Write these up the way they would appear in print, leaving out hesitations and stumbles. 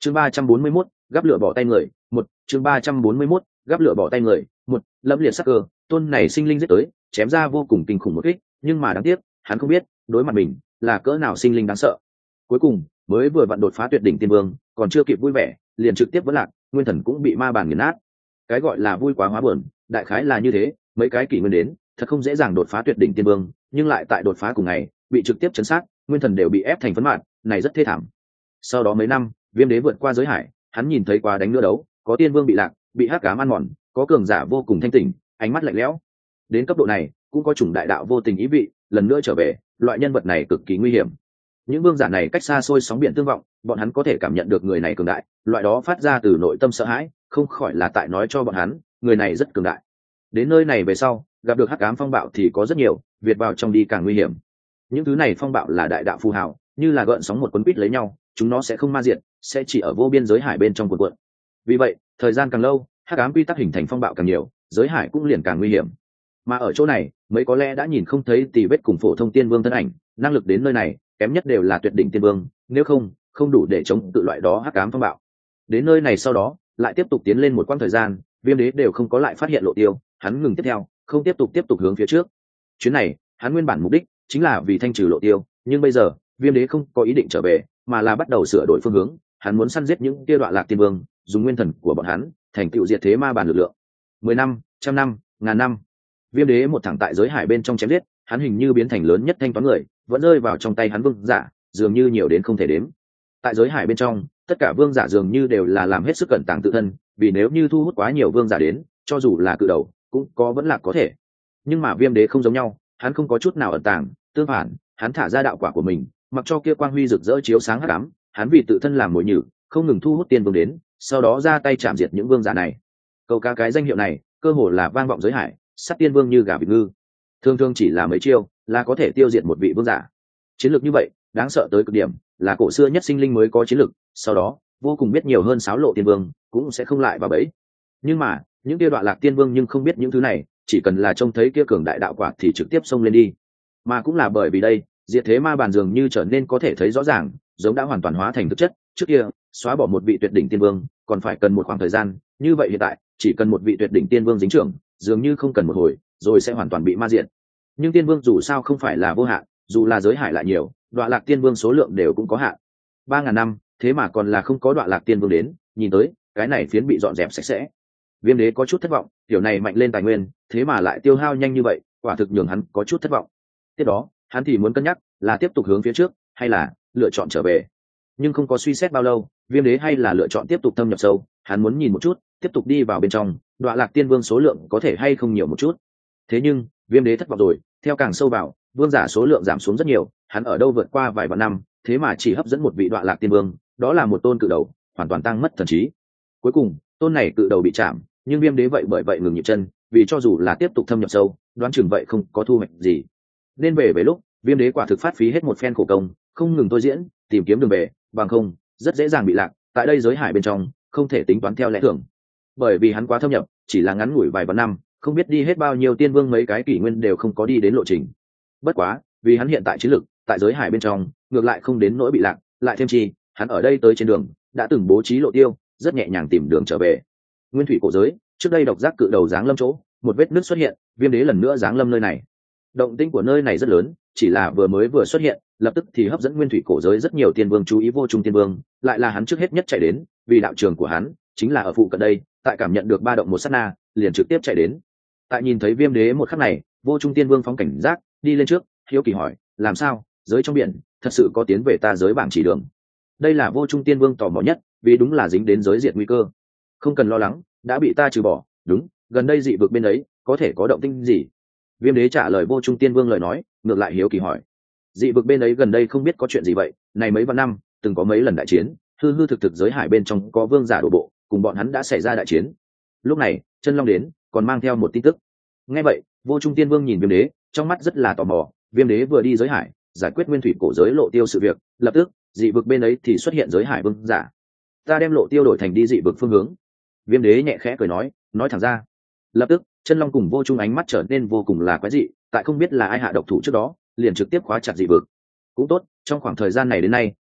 chương 341, gắp lửa bỏ tay người. Một chương 341, gắp lửa bỏ tay người. Một lẫm liệt sắc cơ, tôn này sinh linh giết tới, chém ra vô cùng kinh khủng một kích, nhưng mà đáng tiếc hắn không biết đối mặt mình là cỡ nào sinh linh đáng sợ. Cuối cùng mới vừa vặn đột phá tuyệt đỉnh tiên vương, còn chưa kịp vui vẻ liền trực tiếp vỡ lạc, nguyên thần cũng bị ma bản nghiền nát. Cái gọi là vui quá hóa buồn, đại khái là như thế. Mấy cái kỷ nguyên đến thật không dễ dàng đột phá tuyệt đỉnh tiên vương, nhưng lại tại đột phá cùng ngày bị trực tiếp chấn sát, nguyên thần đều bị ép thành phấn mạn, này rất thê thảm. Sau đó mấy năm, Viêm Đế vượt qua giới hải, hắn nhìn thấy qua đánh nữa đấu, có tiên vương bị lạc, bị hắc ám ăn mòn, có cường giả vô cùng thanh tỉnh, ánh mắt lạnh lẽo. Đến cấp độ này, cũng có chủng đại đạo vô tình ý vị, lần nữa trở về, loại nhân vật này cực kỳ nguy hiểm. Những vương giả này cách xa xôi sóng biển tương vọng, bọn hắn có thể cảm nhận được người này cường đại, loại đó phát ra từ nội tâm sợ hãi, không khỏi là tại nói cho bọn hắn, người này rất cường đại. Đến nơi này về sau, gặp được hắc ám phong bạo thì có rất nhiều, việt vào trong đi càng nguy hiểm. Những thứ này phong bạo là đại đạo phù hào, như là gợn sóng một cuốn quýt lấy nhau, chúng nó sẽ không ma diệt, sẽ chỉ ở vô biên giới hải bên trong cuộn cuộn. Vì vậy, thời gian càng lâu, hắc ám quy tắc hình thành phong bạo càng nhiều, giới hải cũng liền càng nguy hiểm. Mà ở chỗ này, mấy có lẽ đã nhìn không thấy tì vết cùng phổ thông tiên vương thân ảnh, năng lực đến nơi này, kém nhất đều là tuyệt đỉnh tiên vương, nếu không đủ để chống tự loại đó hắc ám phong bạo. Đến nơi này sau đó, lại tiếp tục tiến lên một quãng thời gian, Viêm Đế đều không có lại phát hiện lộ tiêu, hắn ngừng tiếp theo, không tiếp tục hướng phía trước. Chuyến này, hắn nguyên bản mục đích chính là vì thanh trừ lộ tiêu, nhưng bây giờ, Viêm Đế không có ý định trở về, mà là bắt đầu sửa đổi phương hướng. Hắn muốn săn giết những kia đoạn lạc tiên vương, dùng nguyên thần của bọn hắn thành tựu diệt thế ma bản lực lượng. 10 năm, trăm năm, ngàn năm, Viêm Đế một thẳng tại giới hải bên trong chém giết, hắn hình như biến thành lớn nhất thanh toán người, vẫn rơi vào trong tay hắn vương giả, dường như nhiều đến không thể đếm. Tại giới hải bên trong, tất cả vương giả dường như đều là làm hết sức cẩn tàng tự thân, vì nếu như thu hút quá nhiều vương giả đến, cho dù là cự đầu, cũng có vẫn là có thể. Nhưng mà Viêm Đế không giống nhau, hắn không có chút nào ẩn tàng, tương phản, hắn thả ra đạo quả của mình, mặc cho kia quang huy rực rỡ chiếu sáng hắc ám, hắn vì tự thân làm mồi nhử, không ngừng thu hút tiên vương đến, sau đó ra tay chạm diệt những vương giả này. Câu ca cái danh hiệu này, cơ hồ là vang vọng giới hải, sát tiên vương như gà vịt ngư. Thường chỉ là mấy chiêu, là có thể tiêu diệt một vị vương giả. Chiến lược như vậy, đáng sợ tới cực điểm, là cổ xưa nhất sinh linh mới có chiến lược, sau đó, vô cùng biết nhiều hơn sáo lộ tiên vương, cũng sẽ không lại vào bẫy. Nhưng mà, những kia đoạn lạc tiên vương nhưng không biết những thứ này, chỉ cần là trông thấy kia cường đại đạo quả thì trực tiếp xông lên đi. Mà cũng là bởi vì đây, diệt thế ma bàn dường như trở nên có thể thấy rõ ràng, giống đã hoàn toàn hóa thành thực chất. Trước kia, xóa bỏ một vị tuyệt đỉnh tiên vương, còn phải cần một khoảng thời gian, như vậy hiện tại, chỉ cần một vị tuyệt đỉnh tiên vương dính trưởng, dường như không cần một hồi, rồi sẽ hoàn toàn bị ma diệt. Nhưng tiên vương dù sao không phải là vô hạn, dù là giới hải lại nhiều, đoạn lạc tiên vương số lượng đều cũng có hạn. 3000 năm, thế mà còn là không có đoạn lạc tiên vương đến, nhìn tới, cái này phiến bị dọn dẹp sạch sẽ. Viêm Đế có chút thất vọng, tiểu này mạnh lên tài nguyên, thế mà lại tiêu hao nhanh như vậy, quả thực nhường hắn có chút thất vọng. Tiếp đó, hắn thì muốn cân nhắc, là tiếp tục hướng phía trước, hay là lựa chọn trở về. Nhưng không có suy xét bao lâu, Viêm Đế hay là lựa chọn tiếp tục thâm nhập sâu, hắn muốn nhìn một chút, tiếp tục đi vào bên trong, đoạn lạc tiên vương số lượng có thể hay không nhiều một chút. Thế nhưng, Viêm Đế thất vọng rồi, theo càng sâu vào, vương giả số lượng giảm xuống rất nhiều, hắn ở đâu vượt qua vài vạn năm, thế mà chỉ hấp dẫn một vị đoạn lạc tiên vương, đó là một tôn cự đầu, hoàn toàn tăng mất thần trí. Cuối cùng, tôn này cự đầu bị chạm, nhưng Viêm Đế vậy bởi vậy ngừng nhịp chân, vì cho dù là tiếp tục thâm nhập sâu, đoán chừng vậy không có thu hoạch gì. Nên về lúc, Viêm Đế quả thực phát phí hết một phen khổ công, không ngừng tôi diễn, tìm kiếm đường về, bằng không, rất dễ dàng bị lạc, tại đây giới hải bên trong, không thể tính toán theo lẽ thường. Bởi vì hắn quá thâm nhập, chỉ là ngắn ngủi vài vạn năm, không biết đi hết bao nhiêu tiên vương mấy cái kỷ nguyên đều không có đi đến lộ trình. Bất quá, vì hắn hiện tại chiến lực, tại giới hải bên trong, ngược lại không đến nỗi bị lạc, lại thêm chi, hắn ở đây tới trên đường, đã từng bố trí lộ tiêu, rất nhẹ nhàng tìm đường trở về. Nguyên thủy cổ giới, trước đây độc giác cự đầu giáng lâm chỗ, một vết nứt xuất hiện, Viêm Đế lần nữa giáng lâm nơi này. Động tĩnh của nơi này rất lớn, chỉ là vừa xuất hiện, lập tức thì hấp dẫn nguyên thủy cổ giới rất nhiều tiên vương chú ý. Vô Trung tiên vương, lại là hắn trước hết nhất chạy đến, vì đạo trường của hắn chính là ở phụ cận đây, tại cảm nhận được ba động một sát na, liền trực tiếp chạy đến. Tại nhìn thấy Viêm Đế một khắc này, Vô Trung tiên vương phóng cảnh giác, đi lên trước, hiếu kỳ hỏi, làm sao, giới trong biển thật sự có tiến về ta giới bảng chỉ đường? Đây là Vô Trung tiên vương tò mò nhất, vì đúng là dính đến giới diệt nguy cơ. Không cần lo lắng, đã bị ta trừ bỏ. Đúng, gần đây dị vực bên ấy có thể có động tĩnh gì? Viêm Đế trả lời Vô Trung tiên vương lời nói, ngược lại hiếu kỳ hỏi, dị vực bên ấy gần đây không biết có chuyện gì vậy? Này mấy vạn năm, từng có mấy lần đại chiến, hư hư thực thực giới hải bên trong có vương giả đổ bộ, cùng bọn hắn đã xảy ra đại chiến. Lúc này, Chân Long đến, còn mang theo một tin tức. Nghe vậy, Vô Trung tiên vương nhìn Viêm Đế, trong mắt rất là tò mò. Viêm Đế vừa đi giới hải, giải quyết nguyên thủy cổ giới lộ tiêu sự việc, lập tức, dị vực bên ấy thì xuất hiện giới hải vương giả. Ta đem lộ tiêu đổi thành đi dị vực phương hướng. Viêm Đế nhẹ khẽ cười nói thẳng ra. Lập tức, Chân Long cùng Vô Trung ánh mắt trở nên vô cùng là quái dị, tại không biết là ai hạ độc thủ trước đó, liền trực tiếp khóa chặt dị vực. Cũng tốt, trong khoảng thời gian này đến nay,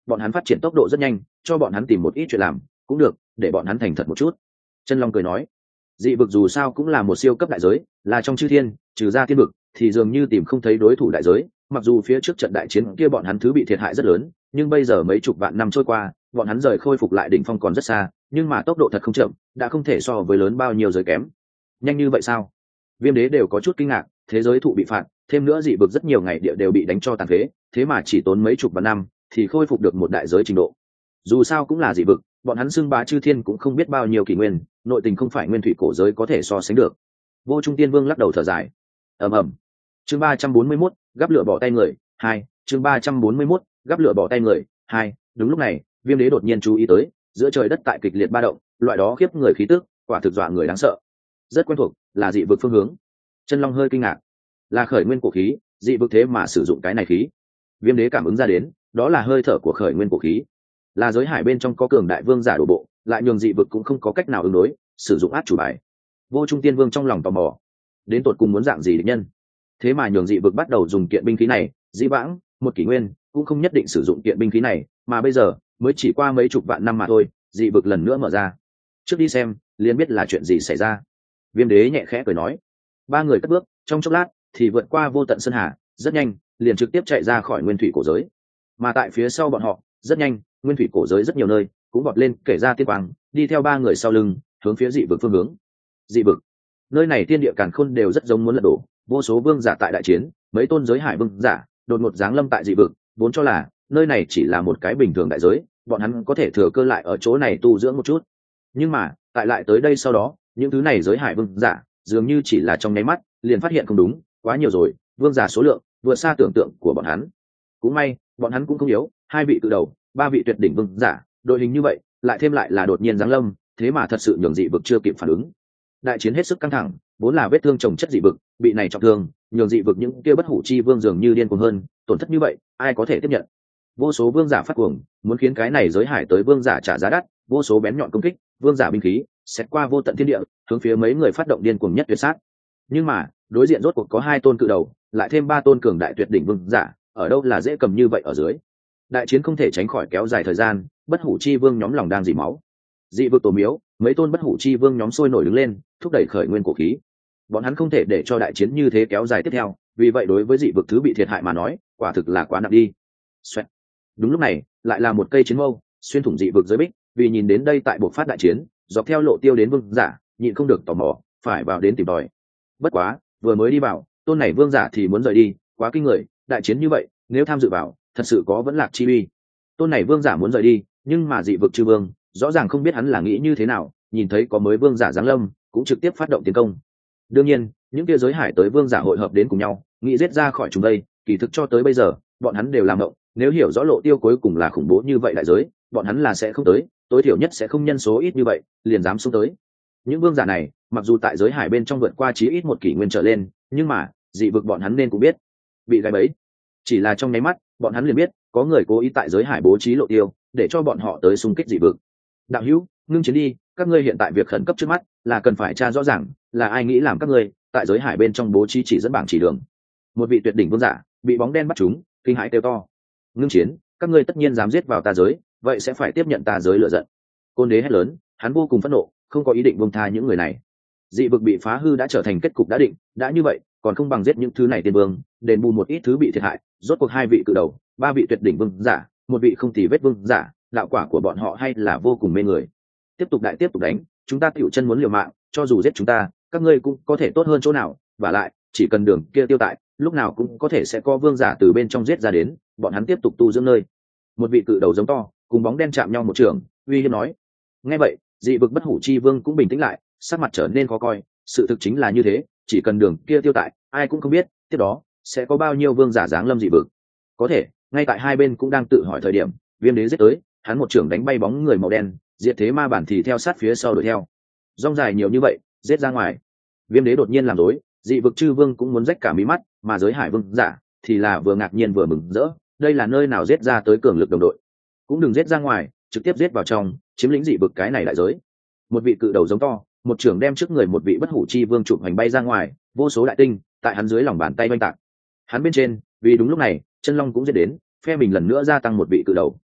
bọn hắn phát triển tốc độ rất nhanh, cho bọn hắn tìm một ít chuyện làm cũng được, để bọn hắn thành thật một chút. Chân Long cười nói, dị vực dù sao cũng là một siêu cấp đại giới, là trong chư thiên trừ ra thiên vực thì dường như tìm không thấy đối thủ đại giới. Mặc dù phía trước trận đại chiến kia bọn hắn thứ bị thiệt hại rất lớn, nhưng bây giờ mấy chục vạn năm trôi qua, bọn hắn rời khôi phục lại đỉnh phong còn rất xa, nhưng mà tốc độ thật không chậm, đã không thể so với lớn bao nhiêu giới kém. Nhanh như vậy sao? Viêm đế đều có chút kinh ngạc, thế giới thụ bị phạt, thêm nữa dị vực rất nhiều ngày địa đều bị đánh cho tàn phế, thế mà chỉ tốn mấy chục vạn năm thì khôi phục được một đại giới trình độ. Dù sao cũng là dị vực, bọn hắn xưng bá chư thiên cũng không biết bao nhiêu kỷ nguyên, nội tình không phải nguyên thủy cổ giới có thể so sánh được. Vô Trung Tiên Vương lắc đầu thở dài. Ầm. Chương 341, gắp lửa bỏ tay người, 2, chương 341, gắp lửa bỏ tay người, 2. Đúng lúc này, Viêm đế đột nhiên chú ý tới, giữa trời đất tại kịch liệt ba động, loại đó khiếp người khí tức, quả thực dọa người đáng sợ. Rất quen thuộc, là dị vực phương hướng. Chân Long hơi kinh ngạc, là khởi nguyên cổ khí, dị vực thế mà sử dụng cái này khí. Viêm đế cảm ứng ra đến, đó là hơi thở của khởi nguyên cổ khí, là giới hải bên trong có cường đại vương giả đổ bộ, lại nhường dị vực cũng không có cách nào ứng đối, sử dụng át chủ bài. Vô Trung Tiên Vương trong lòng tò mò, đến tột cùng muốn dạng gì địch nhân, thế mà nhường dị vực bắt đầu dùng kiện binh khí này. Dĩ vãng một kỷ nguyên cũng không nhất định sử dụng kiện binh khí này, mà bây giờ mới chỉ qua mấy chục vạn năm mà thôi, dị vực lần nữa mở ra. Trước đi xem liền biết là chuyện gì xảy ra. Viêm đế nhẹ khẽ cười nói. Ba người cất bước, trong chốc lát thì vượt qua vô tận sơn hà, rất nhanh liền trực tiếp chạy ra khỏi nguyên thủy cổ giới. Mà tại phía sau bọn họ, rất nhanh nguyên thủy cổ giới rất nhiều nơi cũng vọt lên kể ra tiên quang, đi theo ba người sau lưng hướng phía dị vực phương hướng. Dị vực, nơi này thiên địa càn khôn đều rất giống muốn lật đổ, vô số vương giả tại đại chiến, mấy tôn giới hải vương giả đột ngột giáng lâm tại dị vực, vốn cho là nơi này chỉ là một cái bình thường đại giới, bọn hắn có thể thừa cơ lại ở chỗ này tu dưỡng một chút. Nhưng mà tại lại tới đây sau đó, những thứ này giới hải vương giả dường như chỉ là trong nháy mắt liền phát hiện không đúng, quá nhiều rồi, vương giả số lượng vượt xa tưởng tượng của bọn hắn. Cũng may bọn hắn cũng không yếu, hai vị cự đầu, ba vị tuyệt đỉnh vương giả, đội hình như vậy lại thêm lại là đột nhiên giáng lâm, thế mà thật sự nhường dị vực chưa kịp phản ứng. Đại chiến hết sức căng thẳng, vốn là vết thương chồng chất dị vực, bị này trọng thương, nhường dị vực những kia bất hủ chi vương dường như điên cuồng hơn, tổn thất như vậy ai có thể tiếp nhận. Vô số vương giả phát cuồng, muốn khiến cái này giới hải tới vương giả trả giá đắt, vô số bén nhọn công kích, vương giả binh khí xét qua vô tận thiên địa, hướng phía mấy người phát động điên cuồng nhất tuyệt sát. Nhưng mà đối diện rốt cuộc có hai tôn cự đầu, lại thêm ba tôn cường đại tuyệt đỉnh vương giả, ở đâu là dễ cầm như vậy ở dưới. Đại chiến không thể tránh khỏi kéo dài thời gian, bất hủ chi vương nhóm lòng đang dỉ máu. Dị vực tổ miếu, mấy tôn bất hủ chi vương nhóm sôi nổi đứng lên, thúc đẩy khởi nguyên cổ khí. Bọn hắn không thể để cho đại chiến như thế kéo dài tiếp theo, vì vậy đối với dị vực thứ bị thiệt hại mà nói, quả thực là quá nặng đi. Xoẹt. Đúng lúc này, lại là một cây chiến mâu xuyên thủng dị vực giới bích, vì nhìn đến đây tại buộc phát đại chiến, dọc theo lộ tiêu đến vương giả, nhịn không được tò mò, phải vào đến tìm tòi. Bất quá, vừa mới đi vào, tôn này vương giả thì muốn rời đi, quá kinh người, đại chiến như vậy, nếu tham dự vào, thật sự có vẫn lạc chi uy. Tôn này vương giả muốn rời đi, nhưng mà dị vực chư vương rõ ràng không biết hắn là nghĩ như thế nào, nhìn thấy có mới vương giả giáng lâm, cũng trực tiếp phát động tiến công. Đương nhiên, những kia giới hải tới vương giả hội hợp đến cùng nhau, nghĩ giết ra khỏi chúng đây, kỳ thực cho tới bây giờ, bọn hắn đều làm động, nếu hiểu rõ lộ tiêu cuối cùng là khủng bố như vậy đại giới, bọn hắn là sẽ không tới, tối thiểu nhất sẽ không nhân số ít như vậy, liền dám xuống tới. Những vương giả này, mặc dù tại giới hải bên trong vượt qua chí ít một kỷ nguyên trở lên, nhưng mà, dị vực bọn hắn nên cũng biết, bị gài bẫy. Chỉ là trong nháy mắt, bọn hắn liền biết, có người cố ý tại giới hải bố trí lộ tiêu, để cho bọn họ tới xung kích dị vực. Đạo hữu, ngưng chiến đi, các ngươi hiện tại việc khẩn cấp trước mắt là cần phải tra rõ ràng là ai nghĩ làm các ngươi tại giới hải bên trong bố trí chỉ dẫn bảng chỉ đường. Một vị tuyệt đỉnh vương giả bị bóng đen bắt trúng, kinh hãi kêu to. Ngưng chiến, các ngươi tất nhiên dám giết vào ta giới, vậy sẽ phải tiếp nhận ta giới lựa giận. Côn đế hét lớn, hắn vô cùng phẫn nộ, không có ý định buông tha những người này. Dị vực bị phá hư đã trở thành kết cục đã định, đã như vậy còn không bằng giết những thứ này tiên vương, đền bù một ít thứ bị thiệt hại. Rốt cuộc hai vị cự đầu, ba vị tuyệt đỉnh vương giả, một vị không tì vết vương giả, đạo quả của bọn họ hay là vô cùng mê người. Tiếp tục đánh, chúng ta tiểu chân muốn liều mạng, cho dù giết chúng ta, các ngươi cũng có thể tốt hơn chỗ nào, và lại chỉ cần đường kia tiêu tại, lúc nào cũng có thể sẽ có vương giả từ bên trong giết ra đến, bọn hắn tiếp tục tu dưỡng nơi. Một vị cự đầu giống to, cùng bóng đen chạm nhau một trường, uy hiếp nói. Nghe vậy, dị vực bất hủ chi vương cũng bình tĩnh lại, sắc mặt trở nên khó coi, sự thực chính là như thế, chỉ cần đường kia tiêu tại, ai cũng không biết tiếp đó sẽ có bao nhiêu vương giả giáng lâm dị vực. Có thể ngay tại hai bên cũng đang tự hỏi thời điểm, Viêm đế giết tới, hắn một trường đánh bay bóng người màu đen, diệt thế ma bản thì theo sát phía sau đuổi theo. Rong dài nhiều như vậy, giết ra ngoài. Viêm đế đột nhiên làm rối, dị vực chư vương cũng muốn rách cả mí mắt, mà giới hải vương giả thì là vừa ngạc nhiên vừa mừng rỡ, đây là nơi nào giết ra tới cường lực đồng đội. Cũng đừng giết ra ngoài, trực tiếp giết vào trong, chiếm lĩnh dị vực cái này đại giới. Một vị cự đầu giống to, một trường đem trước người một vị bất hủ chi vương chụp hành bay ra ngoài, vô số đại tinh tại hắn dưới lòng bàn tay oanh tạc. Hắn bên trên, vì đúng lúc này, chân long cũng giết đến, phe mình lần nữa gia tăng một vị cự đầu.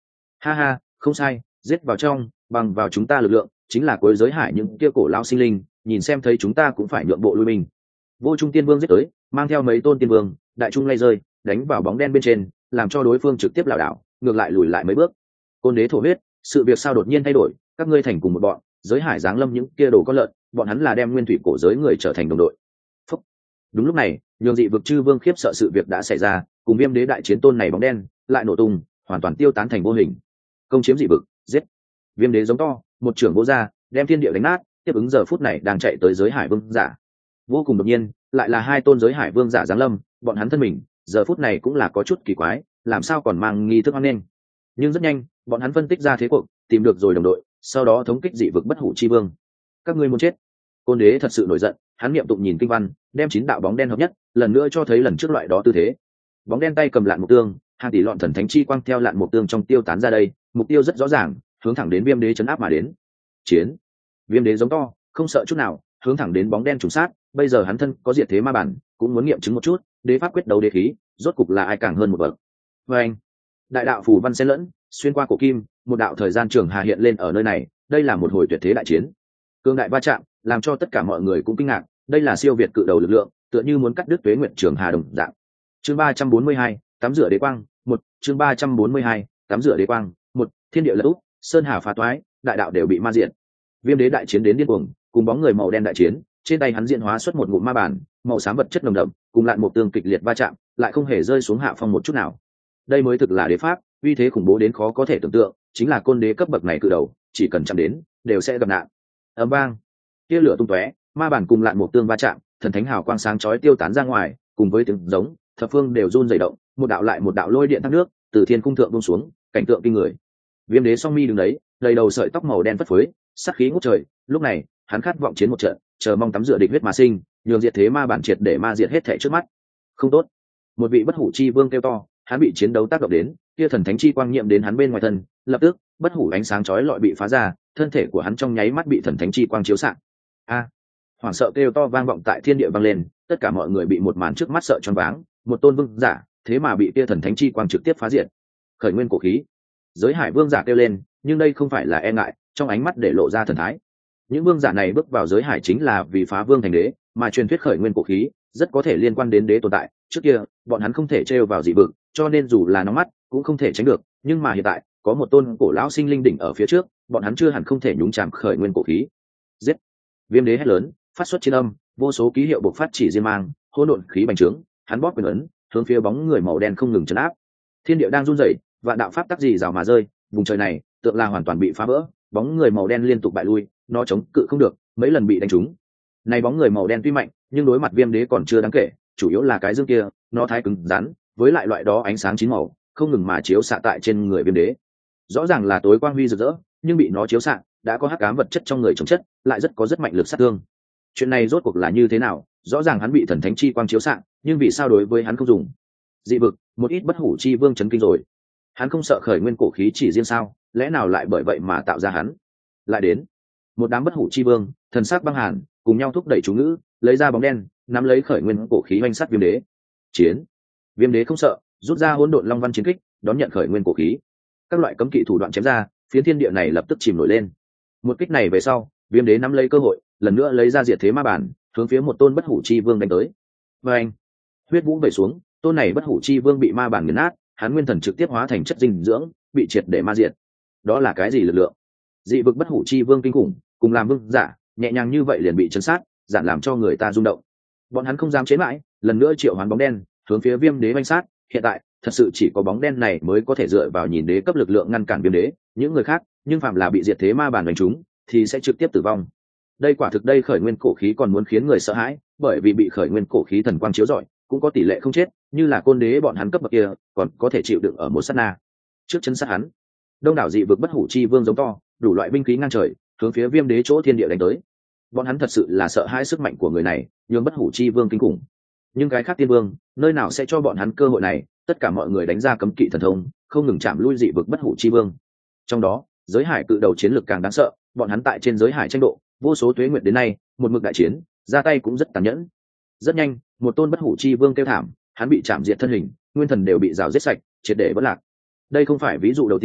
Ha ha, không sai, giết vào trong, bằng vào chúng ta lực lượng, chính là cuối giới hải những kia cổ lão sinh linh, nhìn xem thấy chúng ta cũng phải nhượng bộ lui mình. Vô Trung Tiên Vương giết tới, mang theo mấy tôn tiên vương, đại trung lay rơi, đánh vào bóng đen bên trên, làm cho đối phương trực tiếp lảo đảo, ngược lại lùi lại mấy bước. Côn đế thổ huyết, sự việc sao đột nhiên thay đổi, các ngươi thành cùng một bọn, giới hải giáng lâm những kia đồ con lợn, bọn hắn là đem nguyên thủy cổ giới người trở thành đồng đội. Phúc. Đúng lúc này, nhường dị vực chư vương khiếp sợ sự việc đã xảy ra, cùng Viêm đế đại chiến tôn này bóng đen lại nổ tung, hoàn toàn tiêu tán thành vô hình. Công chiếm dị vực, giết. Viêm đế giống to, một trưởng vô ra, đem thiên địa đánh nát, tiếp ứng giờ phút này đang chạy tới giới hải vương giả. Vô cùng đột nhiên, lại là hai tôn giới hải vương giả giáng lâm, bọn hắn thân mình giờ phút này cũng là có chút kỳ quái, làm sao còn mang nghi thức hoan nghênh. Nhưng rất nhanh, bọn hắn phân tích ra thế cuộc, tìm được rồi đồng đội, sau đó thống kích dị vực bất hủ chi vương. Các ngươi muốn chết. Côn đế thật sự nổi giận, hắn niệm tụng nhìn kinh văn, đem 9 đạo bóng đen hợp nhất, lần nữa cho thấy lần trước loại đó tư thế. Bóng đen tay cầm lạn mục tương, hàng tỷ lọn thần thánh chi quang theo lạn mục tương trong tiêu tán ra đây, mục tiêu rất rõ ràng, hướng thẳng đến Viêm đế chấn áp mà đến. Chiến. Viêm đế giống to, không sợ chút nào, hướng thẳng đến bóng đen trùng sát. Bây giờ hắn thân có diệt thế ma bản, cũng muốn nghiệm chứng một chút, đế pháp quyết đấu đế khí, rốt cục là ai càng hơn một bậc. Và anh, đại đạo phù văn xen lẫn, xuyên qua cổ kim, một đạo thời gian trường hà hiện lên ở nơi này. Đây là một hồi tuyệt thế đại chiến, cương đại va chạm, làm cho tất cả mọi người cũng kinh ngạc. Đây là siêu việt cự đầu lực lượng, tựa như muốn cắt đứt tuế nguyện trường hà đồng dạng. Chương 342, tắm rửa đế quang, 1. Chương 342, tắm rửa đế quang, 1. Thiên địa lật úp, sơn hà phá toái, đại đạo đều bị ma diện. Viêm đế đại chiến đến điên cuồng, cùng bóng người màu đen đại chiến, trên tay hắn diễn hóa xuất một ngụm ma bản, màu xám vật chất nồng đậm, cùng lạn một tương kịch liệt va chạm, lại không hề rơi xuống hạ phong một chút nào. Đây mới thực là đế pháp, uy thế khủng bố đến khó có thể tưởng tượng, chính là côn đế cấp bậc này cự đầu, chỉ cần chạm đến, đều sẽ gặp nạn. Ầm vang, tia lửa tung tóe, ma bản cùng lạn một tương va chạm, thần thánh hào quang sáng chói tiêu tán ra ngoài, cùng với tiếng giống, thập phương đều run rẩy động, một đạo lại một đạo lôi điện thác nước từ thiên cung thượng buông xuống, cảnh tượng kinh người. Viêm đế song mi đứng đấy, đầy đầu sợi tóc màu đen phất phới, sát khí ngút trời. Lúc này, hắn khát vọng chiến một trận, chờ mong tắm rửa địch huyết mà sinh, nhường diệt thế ma bản triệt để ma diệt hết thảy trước mắt. Không tốt! Một vị bất hủ chi vương kêu to, hắn bị chiến đấu tác động đến, kia thần thánh chi quang nhiễm đến hắn bên ngoài thân, lập tức, bất hủ ánh sáng chói lọi bị phá ra, thân thể của hắn trong nháy mắt bị thần thánh chi quang chiếu xạ. A! Hoảng sợ kêu to vang vọng tại thiên địa vang lên, tất cả mọi người bị một màn trước mắt sợ choáng váng, một tôn vương giả, thế mà bị kia thần thánh chi quang trực tiếp phá diệt. Khởi nguyên cổ khí. Giới hải vương giả kêu lên, nhưng đây không phải là e ngại, trong ánh mắt để lộ ra thần thái. Những vương giả này bước vào giới hải chính là vì phá vương thành đế, mà truyền thuyết khởi nguyên cổ khí rất có thể liên quan đến đế tồn tại. Trước kia, bọn hắn không thể trêu vào dị vực, cho nên dù là nóng mắt cũng không thể tránh được, nhưng mà hiện tại, có một tôn cổ lão sinh linh đỉnh ở phía trước, bọn hắn chưa hẳn không thể nhúng chạm khởi nguyên cổ khí. Giết! Viêm đế hét lớn, phát xuất chiến âm, vô số ký hiệu bộc phát chỉ riêng mang, hỗn độn khí bành trướng, hắn bóp quyền ấn, hướng phía bóng người màu đen không ngừng chấn áp. Thiên địa đang run rẩy, vạn đạo pháp tắc gì rào mà rơi, vùng trời này tượng là hoàn toàn bị phá vỡ, bóng người màu đen liên tục bại lui, nó chống cự không được, mấy lần bị đánh trúng. Này bóng người màu đen tuy mạnh, nhưng đối mặt viêm đế còn chưa đáng kể, chủ yếu là cái dương kia, nó thái cứng rắn, với lại loại đó ánh sáng chín màu, không ngừng mà chiếu xạ tại trên người viêm đế. Rõ ràng là tối quang huy rực rỡ, nhưng bị nó chiếu xạ, đã có hắc ám vật chất trong người chống chất, lại có rất mạnh lực sát thương. Chuyện này rốt cuộc là như thế nào? Rõ ràng hắn bị thần thánh chi quang chiếu xạ, nhưng vì sao đối với hắn không dùng? Dị vực, một ít bất hủ chi vương chấn kinh rồi. Hắn không sợ khởi nguyên cổ khí chỉ riêng sao? Lẽ nào lại bởi vậy mà tạo ra hắn? Lại đến một đám bất hủ chi vương, thần sắc băng hàn, cùng nhau thúc đẩy chú ngữ, lấy ra bóng đen, nắm lấy khởi nguyên cổ khí oanh sát viêm đế. Chiến! Viêm đế không sợ, rút ra hỗn độn long văn chiến kích, đón nhận khởi nguyên cổ khí. Các loại cấm kỵ thủ đoạn chém ra, phiến thiên địa này lập tức chìm nổi lên. Một kích này về sau, viêm đế nắm lấy cơ hội, lần nữa lấy ra diệt thế ma bản, hướng phía một tôn bất hủ chi vương đánh tới. Và anh, huyết vũ vẩy xuống, tôn này bất hủ chi vương bị ma bản nghiền nát, hắn nguyên thần trực tiếp hóa thành chất dinh dưỡng, bị triệt để ma diệt. Đó là cái gì lực lượng? Dị vực bất hủ chi vương kinh khủng, cùng làm vương giả, nhẹ nhàng như vậy liền bị chấn sát, giản làm cho người ta rung động. Bọn hắn không dám chế mãi, lần nữa triệu hoán bóng đen, hướng phía viêm đế oanh sát. Hiện tại, thật sự chỉ có bóng đen này mới có thể dựa vào nhìn đế cấp lực lượng ngăn cản viêm đế, những người khác, nhưng phạm là bị diệt thế ma bản đánh trúng, thì sẽ trực tiếp tử vong. Đây quả thực đây khởi nguyên cổ khí còn muốn khiến người sợ hãi, bởi vì bị khởi nguyên cổ khí thần quang chiếu rọi, cũng có tỷ lệ không chết, như là côn đế bọn hắn cấp bậc kia, còn có thể chịu đựng ở một sát na. Trước chân sát hắn, đông đảo dị vực bất hủ chi vương giống to, đủ loại binh khí ngang trời, hướng phía viêm đế chỗ thiên địa đánh tới. Bọn hắn thật sự là sợ hãi sức mạnh của người này, nhưng bất hủ chi vương kinh khủng. Nhưng cái khác tiên vương, nơi nào sẽ cho bọn hắn cơ hội này? Tất cả mọi người đánh ra cấm kỵ thần thông, không ngừng chạm lui dị vực bất hủ chi vương. Trong đó, giới hải cự đầu chiến lược càng đáng sợ, bọn hắn tại trên giới hải tranh độ, vô số tuế nguyệt đến nay, một mực đại chiến, ra tay cũng rất tàn nhẫn. Rất nhanh, một tôn bất hủ chi vương kêu thảm, hắn bị chạm diệt thân hình, nguyên thần đều bị rào giết sạch, triệt để vỡ lạc. Đây không phải ví dụ đầu tiên,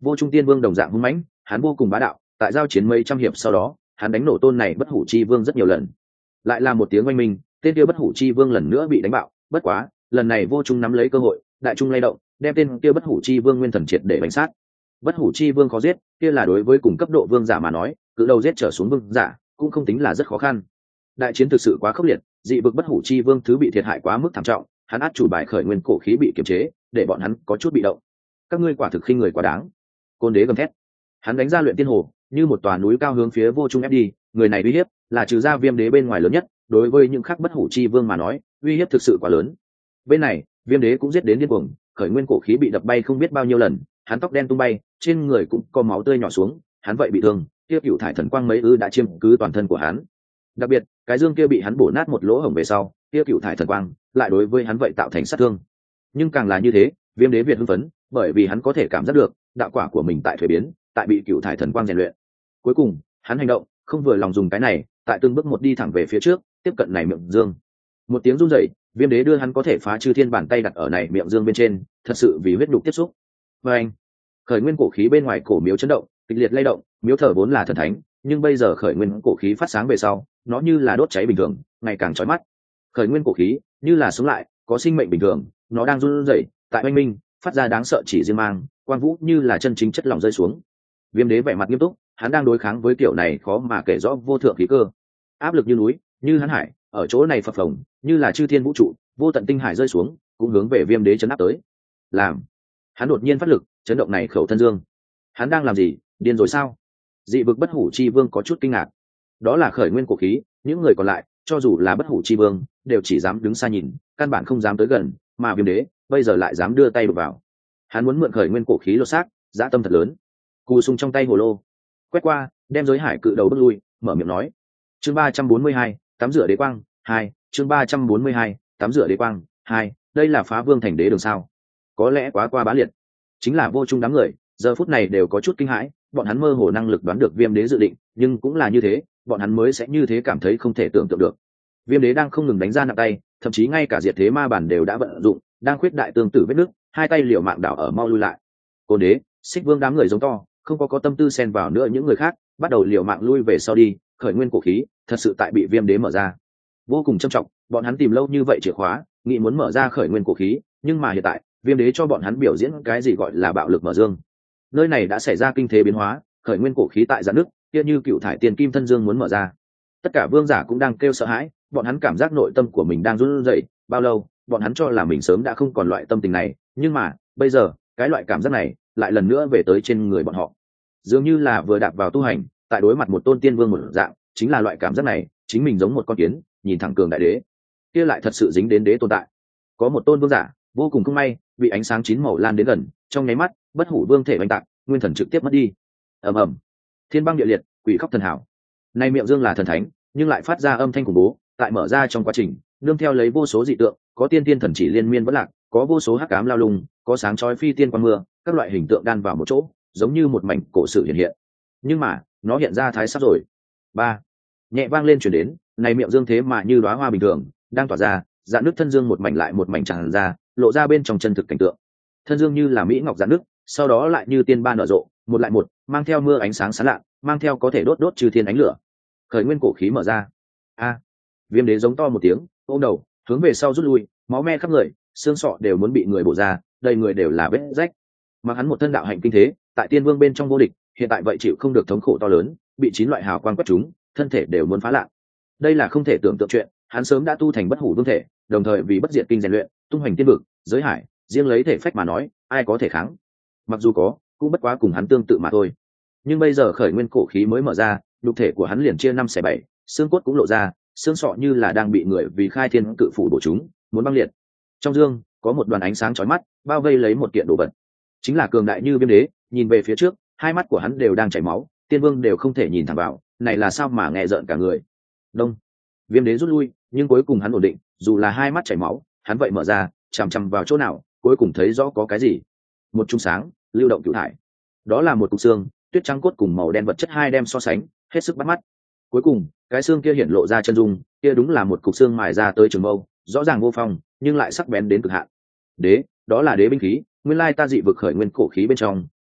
Vô Trung Tiên Vương đồng dạng hung mãnh, hắn vô cùng bá đạo, tại giao chiến mấy trăm hiệp sau đó, hắn đánh nổ tôn này Bất Hủ Chi Vương rất nhiều lần. Lại là một tiếng oanh minh, tên kia Bất Hủ Chi Vương lần nữa bị đánh bạo, bất quá, lần này Vô Trung nắm lấy cơ hội, đại trung lay động, đem tên kia Bất Hủ Chi Vương nguyên thần triệt để bánh sát. Bất Hủ Chi Vương khó giết, kia là đối với cùng cấp độ vương giả mà nói, cự đầu giết trở xuống vương giả, cũng không tính là rất khó khăn. Đại chiến thực sự quá khốc liệt, dị vực Bất Hủ Chi Vương thứ bị thiệt hại quá mức thảm trọng, hắn át chủ bài khởi nguyên cổ khí bị kiềm chế, để bọn hắn có chút bị động. Các ngươi quả thực khinh người quá đáng. Côn đế gầm thét, hắn đánh ra luyện tiên hồ, như một tòa núi cao hướng phía Vô Trung ép đi, người này uy hiếp là trừ ra Viêm đế bên ngoài lớn nhất, đối với những khác Bất Hủ Chi Vương mà nói, uy hiếp thực sự quá lớn. Bên này, Viêm đế cũng giết đến điên cuồng, khởi nguyên cổ khí bị đập bay không biết bao nhiêu lần, hắn tóc đen tung bay, trên người cũng có máu tươi nhỏ xuống, hắn vậy bị thương, kia cựu thải thần quang mấy đã chiếm cứ toàn thân của hắn. Đặc biệt, cái dương kia bị hắn bổ nát một lỗ hổng về sau, kia cựu thải thần quang lại đối với hắn vậy tạo thành sát thương. Nhưng càng là như thế, Viêm đế việt hưng phấn, bởi vì hắn có thể cảm giác được đạo quả của mình tại thuế biến, tại bị cựu thải thần quang rèn luyện. Cuối cùng, hắn hành động, không vừa lòng dùng cái này, tại từng bước một đi thẳng về phía trước, tiếp cận này miệng dương. Một tiếng rung rẩy, Viêm đế đưa hắn có thể phá chư thiên bàn tay đặt ở này miệng dương bên trên, thật sự vì huyết nhục tiếp xúc. Và anh, khởi nguyên cổ khí bên ngoài cổ miếu chấn động, kịch liệt lay động, miếu thờ vốn là thần thánh, nhưng bây giờ khởi nguyên cổ khí phát sáng về sau, nó như là đốt cháy bình thường, ngày càng chói mắt. Khởi nguyên cổ khí như là sống lại, có sinh mệnh bình thường, nó đang run rẩy, tại oanh minh, phát ra đáng sợ chỉ riêng mang, quang vũ như là chân chính chất lỏng rơi xuống. Viêm đế vẻ mặt nghiêm túc, hắn đang đối kháng với kiểu này khó mà kể rõ vô thượng khí cơ, áp lực như núi, như hắn hải, ở chỗ này phập phồng, như là chư thiên vũ trụ, vô tận tinh hải rơi xuống, cũng hướng về Viêm đế chấn áp tới. Làm, hắn đột nhiên phát lực, chấn động này khẩu thân dương. Hắn đang làm gì? Điên rồi sao? Dị vực Bất Hủ Chi Vương có chút kinh ngạc. Đó là khởi nguyên cổ khí, những người còn lại, cho dù là Bất Hủ Chi Vương, đều chỉ dám đứng xa nhìn, căn bản không dám tới gần, mà Viêm đế bây giờ lại dám đưa tay đụng vào. Hắn muốn mượn khởi nguyên cổ khí lột xác, dã tâm thật lớn. Cù sung trong tay hồ lô, quét qua, đem giới hải cự đầu bước lui, mở miệng nói: chương 342, tắm rửa đế quang 2, chương 342, tắm rửa đế quang 2, đây là phá vương thành đế đường sao? Có lẽ quá qua bá liệt. Chính là Vô Trung đám người, giờ phút này đều có chút kinh hãi, bọn hắn mơ hồ năng lực đoán được Viêm đế dự định, nhưng cũng là như thế, bọn hắn mới sẽ như thế cảm thấy không thể tưởng tượng được. Viêm đế đang không ngừng đánh ra nặng tay, thậm chí ngay cả diệt thế ma bản đều đã vận dụng, đang khuyết đại tương tử vết nước, hai tay liều mạng đảo ở mau lui lại. Côn đế, Xích Vương đám người giống to, không có tâm tư xen vào nữa những người khác, bắt đầu liều mạng lui về sau đi, khởi nguyên cổ khí thật sự tại bị Viêm đế mở ra. Vô cùng trầm trọng, bọn hắn tìm lâu như vậy chìa khóa, nghĩ muốn mở ra khởi nguyên cổ khí, nhưng mà hiện tại, Viêm đế cho bọn hắn biểu diễn cái gì gọi là bạo lực mở dương. Nơi này đã xảy ra kinh thế biến hóa, khởi nguyên cổ khí tại giãn nước, kia như cựu thải tiền kim thân dương muốn mở ra. Tất cả vương giả cũng đang kêu sợ hãi, bọn hắn cảm giác nội tâm của mình đang run rẩy, bao lâu, bọn hắn cho là mình sớm đã không còn loại tâm tình này, nhưng mà, bây giờ, cái loại cảm giác này lại lần nữa về tới trên người bọn họ. Dường như là vừa đạp vào tu hành, tại đối mặt một tôn tiên vương một dạng, chính là loại cảm giác này, chính mình giống một con kiến, nhìn thẳng cường đại đế, kia lại thật sự dính đến đế tồn tại. Có một tôn vương giả, vô cùng không may, bị ánh sáng chín màu lan đến gần, trong nháy mắt, Bất Hủ Vương thể oanh tạc, nguyên thần trực tiếp mất đi. Ầm ầm, thiên băng địa liệt, quỷ khóc thần hảo. Nay miệng dương là thần thánh, nhưng lại phát ra âm thanh khủng bố, tại mở ra trong quá trình, nương theo lấy vô số dị tượng, có tiên tiên thần chỉ liên miên vẫn lạc, có vô số hắc ám lao lung, có sáng chói phi tiên quang mưa, các loại hình tượng đan vào một chỗ, giống như một mảnh cổ sự hiện hiện. Nhưng mà, nó hiện ra thái sắp rồi. Ba, nhẹ vang lên truyền đến, này miệng dương thế mà như đóa hoa bình thường, đang tỏa ra, dạn nước thân dương một mảnh lại một mảnh tràn ra, lộ ra bên trong chân thực cảnh tượng. Thân dương như là mỹ ngọc dạn nước, sau đó lại như tiên ba nở rộ, một lại một, mang theo mưa ánh sáng sáng lạ, mang theo có thể đốt đốt trừ thiên ánh lửa. Khởi nguyên cổ khí mở ra. A, Viêm đế giống to một tiếng, ôm đầu, hướng về sau rút lui, máu me khắp người, xương sọ đều muốn bị người bổ ra, đầy người đều là vết rách. Mà hắn một thân đạo hạnh kinh thế, tại tiên vương bên trong vô địch, hiện tại vậy chịu không được thống khổ to lớn, bị 9 loại hào quang quét trúng, thân thể đều muốn phá lạ. Đây là không thể tưởng tượng chuyện, hắn sớm đã tu thành Bất Hủ Vương thể, đồng thời vì bất diệt kinh rèn luyện, tung hoành tiên vực, giới hải, riêng lấy thể phách mà nói, ai có thể kháng? Mặc dù có, cũng bất quá cùng hắn tương tự mà thôi. Nhưng bây giờ khởi nguyên cổ khí mới mở ra, nhục thể của hắn liền chia 5 xẻ 7, xương cốt cũng lộ ra, xương sọ như là đang bị người vì khai thiên cự phủ bổ chúng, muốn băng liệt. Trong dương có một đoàn ánh sáng chói mắt, bao vây lấy một kiện đồ vật, chính là cường đại như Viêm đế, nhìn về phía trước, hai mắt của hắn đều đang chảy máu, tiên vương đều không thể nhìn thẳng vào, này là sao mà nghe rợn cả người. Đông, Viêm đế rút lui, nhưng cuối cùng hắn ổn định, dù là hai mắt chảy máu, hắn vậy mở ra, chằm chằm vào chỗ nào, cuối cùng thấy rõ có cái gì. Một trung sáng, lưu động cửu thải. Đó là một cục xương, tuyết trắng cốt cùng màu đen vật chất hai đem so sánh, hết sức bắt mắt. Cuối cùng, cái xương kia hiện lộ ra chân dung, kia đúng là một cục xương mài ra tới trường mâu, rõ ràng vô phong, nhưng lại sắc bén đến cực hạn. Đế, đó là đế binh khí, nguyên lai ta dị vực khởi nguyên cổ khí bên trong,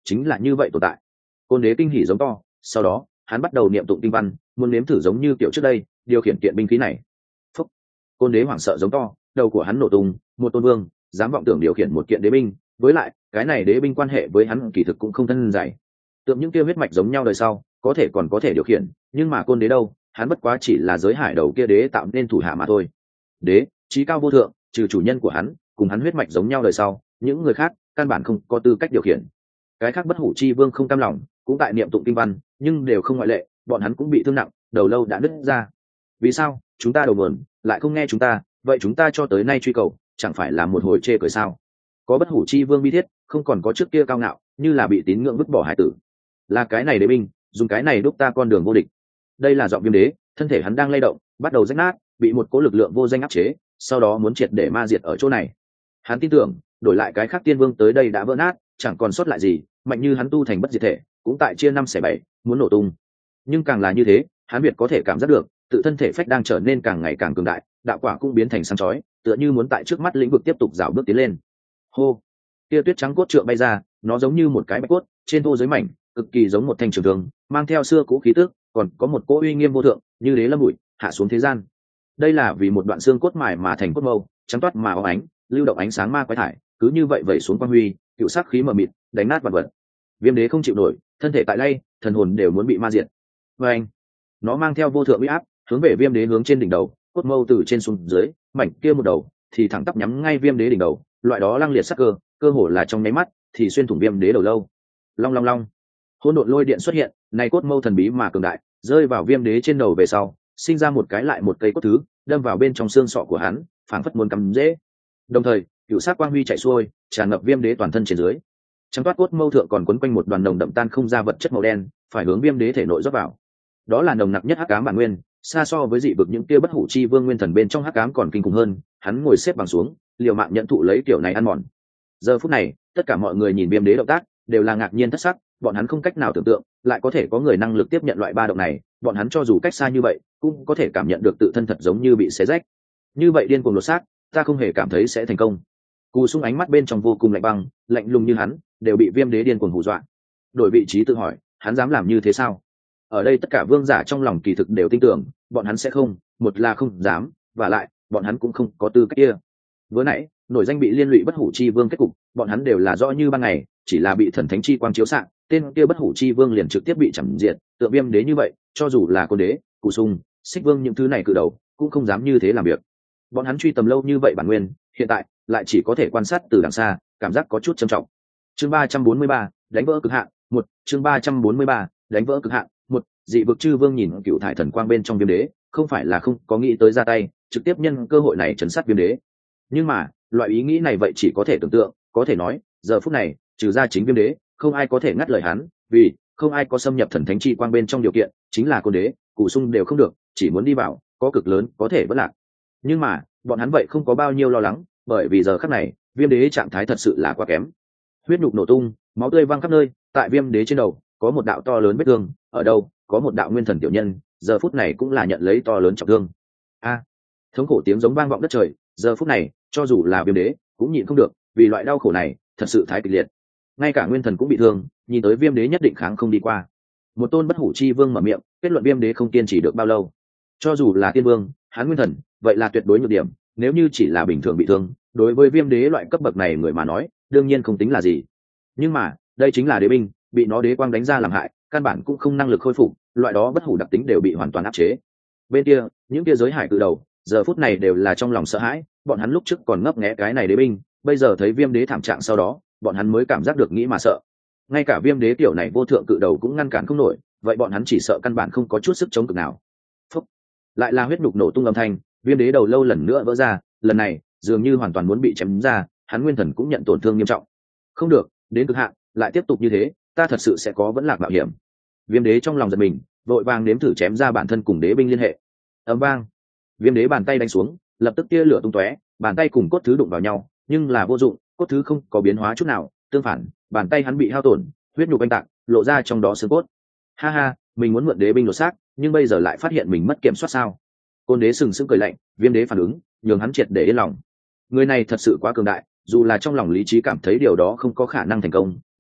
chính là như vậy tồn tại. Côn đế kinh hỉ giống to, sau đó hắn bắt đầu niệm tụng kinh văn, muốn nếm thử giống như kiểu trước đây điều khiển kiện binh khí này. Phúc. Côn đế hoảng sợ giống to, đầu của hắn nổ tung, một tôn vương dám vọng tưởng điều khiển một kiện đế binh, với lại cái này đế binh quan hệ với hắn kỳ thực cũng không thân dày. Tượng những kia huyết mạch giống nhau đời sau có thể còn có thể điều khiển, nhưng mà côn đế đâu, hắn bất quá chỉ là giới hải đầu kia đế tạo nên thủ hạ mà thôi. Đế trí cao vô thượng, trừ chủ nhân của hắn cùng hắn huyết mạch giống nhau đời sau, những người khác căn bản không có tư cách điều khiển. Cái khác bất hủ chi vương không cam lòng, cũng tại niệm tụng kinh văn, nhưng đều không ngoại lệ, bọn hắn cũng bị thương nặng, đầu lâu đã nứt ra. Vì sao chúng ta đầu mượn lại không nghe chúng ta, vậy chúng ta cho tới nay truy cầu chẳng phải là một hồi chê cười sao? Có bất hủ chi vương bi thiết, không còn có trước kia cao ngạo, như là bị tín ngưỡng vứt bỏ hải tử. Là cái này đế binh, dùng cái này đúc ta con đường vô địch. Đây là giọng viêm đế, thân thể hắn đang lay động, bắt đầu rách nát, bị một cỗ lực lượng vô danh áp chế, sau đó muốn triệt để ma diệt ở chỗ này. Hắn tin tưởng, đổi lại cái khác tiên vương tới đây đã vỡ nát, chẳng còn sót lại gì, mạnh như hắn tu thành bất diệt thể, cũng tại chia 5/7, muốn nổ tung. Nhưng càng là như thế, hắn Việt có thể cảm giác được, tự thân thể phách đang trở nên càng ngày càng cường đại, đạo quả cũng biến thành sáng chói, tựa như muốn tại trước mắt lĩnh vực tiếp tục rảo bước tiến lên. Hô, tia tuyết trắng cốt trượng bay ra, nó giống như một cái bạch cốt, trên thô dưới mảnh, cực kỳ giống một thanh trường thương, mang theo xưa cũ khí tức, còn có một cỗ uy nghiêm vô thượng, như đế lâm bụi, hạ xuống thế gian. Đây là vì một đoạn xương cốt mài mà thành cốt mâu, trắng toát mà óng ánh, lưu động ánh sáng ma quái thải, cứ như vậy vẩy xuống quang huy, cựu sắc khí mờ mịt, đánh nát vật vật. Viêm đế không chịu nổi, thân thể tại lay, thần hồn đều muốn bị ma diệt. Và anh, nó mang theo vô thượng uy áp, hướng về viêm đế hướng trên đỉnh đầu, cốt mâu từ trên xuống dưới, mảnh kia một đầu thì thẳng tắp nhắm ngay viêm đế đỉnh đầu, loại đó lăng liệt sắc cơ, cơ hồ là trong nháy mắt thì xuyên thủng viêm đế đầu lâu. Long long long, hỗn độn lôi điện xuất hiện, này cốt mâu thần bí mà cường đại, rơi vào viêm đế trên đầu về sau, sinh ra một cái lại một cây cốt thứ, đâm vào bên trong xương sọ của hắn, phảng phất muốn cắm dễ. Đồng thời, cựu sắc quang huy chạy xuôi, tràn ngập viêm đế toàn thân trên dưới. Trắng toát cốt mâu thượng còn quấn quanh một đoàn nồng đậm tan không ra vật chất màu đen, phải hướng viêm đế thể nội rót vào. Đó là nồng nặc nhất hắc ám bản nguyên, xa so với dị vực những kia bất hủ chi vương nguyên thần bên trong hắc ám còn kinh khủng hơn. Hắn ngồi xếp bằng xuống, liều mạng nhận thụ lấy kiểu này ăn mòn. Giờ phút này, tất cả mọi người nhìn viêm đế động tác, đều là ngạc nhiên thất sắc, bọn hắn không cách nào tưởng tượng, lại có thể có người năng lực tiếp nhận loại ba động này, bọn hắn cho dù cách xa như vậy, cũng có thể cảm nhận được tự thân thật giống như bị xé rách. Như vậy điên cuồng lột xác, ta không hề cảm thấy sẽ thành công. Cù Sung ánh mắt bên trong vô cùng lạnh băng, lạnh lùng như hắn, đều bị viêm đế điên cuồng hù dọa. Đổi vị trí tự hỏi, hắn dám làm như thế sao? Ở đây tất cả vương giả trong lòng kỳ thực đều tin tưởng, bọn hắn sẽ không, một là không dám, và lại, bọn hắn cũng không có tư cách kia. Vừa nãy, nổi danh bị liên lụy bất hủ chi vương kết cục, bọn hắn đều là rõ như ban ngày, chỉ là bị thần thánh chi quang chiếu xạ, tên kia bất hủ chi vương liền trực tiếp bị chằm diệt, tựa viêm đế như vậy, cho dù là Côn đế, Cù Sung, Xích Vương những thứ này cự đầu, cũng không dám như thế làm việc. Bọn hắn truy tầm lâu như vậy bản nguyên, hiện tại lại chỉ có thể quan sát từ đằng xa, cảm giác có chút trầm trọng. Chương 343, đánh vỡ cực hạn, 1, chương 343, đánh vỡ cực hạn, 1, dị vực chư vương nhìn cựu thải thần quang bên trong viêm đế, không phải là không có nghĩ tới ra tay, trực tiếp nhân cơ hội này trấn sát viêm đế. Nhưng mà, loại ý nghĩ này vậy chỉ có thể tưởng tượng, có thể nói, giờ phút này, trừ ra chính viêm đế, không ai có thể ngắt lời hắn, vì không ai có xâm nhập thần thánh chi quang bên trong điều kiện, chính là Côn đế, Cù Sung đều không được, chỉ muốn đi vào, có cực lớn có thể vẫn lạc. Nhưng mà, bọn hắn vậy không có bao nhiêu lo lắng, bởi vì giờ khắc này, viêm đế trạng thái thật sự là quá kém. Huyết nhục nổ tung, máu tươi văng khắp nơi, tại viêm đế trên đầu có một đạo to lớn vết thương, ở đâu có một đạo nguyên thần tiểu nhân, giờ phút này cũng là nhận lấy to lớn trọng thương. A, thống khổ tiếng giống vang vọng đất trời, giờ phút này, cho dù là viêm đế cũng nhịn không được, vì loại đau khổ này thật sự thái kịch liệt. Ngay cả nguyên thần cũng bị thương, nhìn tới viêm đế nhất định kháng không đi qua. Một tôn bất hủ chi vương mở miệng, kết luận viêm đế không kiên trì được bao lâu. Cho dù là tiên vương, hắn nguyên thần, vậy là tuyệt đối nhược điểm, nếu như chỉ là bình thường bị thương, đối với viêm đế loại cấp bậc này người mà nói, đương nhiên không tính là gì. Nhưng mà, đây chính là đế binh, bị nó đế quang đánh ra làm hại, căn bản cũng không năng lực khôi phục, loại đó bất hủ đặc tính đều bị hoàn toàn áp chế. Bên kia, những kia giới hải cự đầu, giờ phút này đều là trong lòng sợ hãi, bọn hắn lúc trước còn ngấp nghé cái này đế binh, bây giờ thấy viêm đế thảm trạng sau đó, bọn hắn mới cảm giác được nghĩ mà sợ. Ngay cả viêm đế tiểu này vô thượng cự đầu cũng ngăn cản không nổi, vậy bọn hắn chỉ sợ căn bản không có chút sức chống cự nào. Phúc. Lại là huyết nhục nổ tung âm thanh, viêm đế đầu lâu lần nữa vỡ ra, lần này dường như hoàn toàn muốn bị chém ra, hắn nguyên thần cũng nhận tổn thương nghiêm trọng. Không được, đến cực hạn, lại tiếp tục như thế, ta thật sự sẽ có vẫn lạc mạo hiểm. Viêm đế trong lòng giật mình, vội vàng nếm thử chém ra bản thân cùng đế binh liên hệ. Ầm vang, viêm đế bàn tay đánh xuống, lập tức tia lửa tung tóe, bàn tay cùng cốt thứ đụng vào nhau, nhưng là vô dụng, cốt thứ không có biến hóa chút nào, tương phản, bàn tay hắn bị hao tổn, huyết nhục anh tạng, lộ ra trong đó xương cốt. Ha ha, mình muốn mượn đế binh lột xác, nhưng bây giờ lại phát hiện mình mất kiểm soát sao? Côn đế sừng sững cười lạnh, viêm đế phản ứng, nhường hắn triệt để yên lòng. Người này thật sự quá cường đại, dù là trong lòng lý trí cảm thấy điều đó không có khả năng thành công,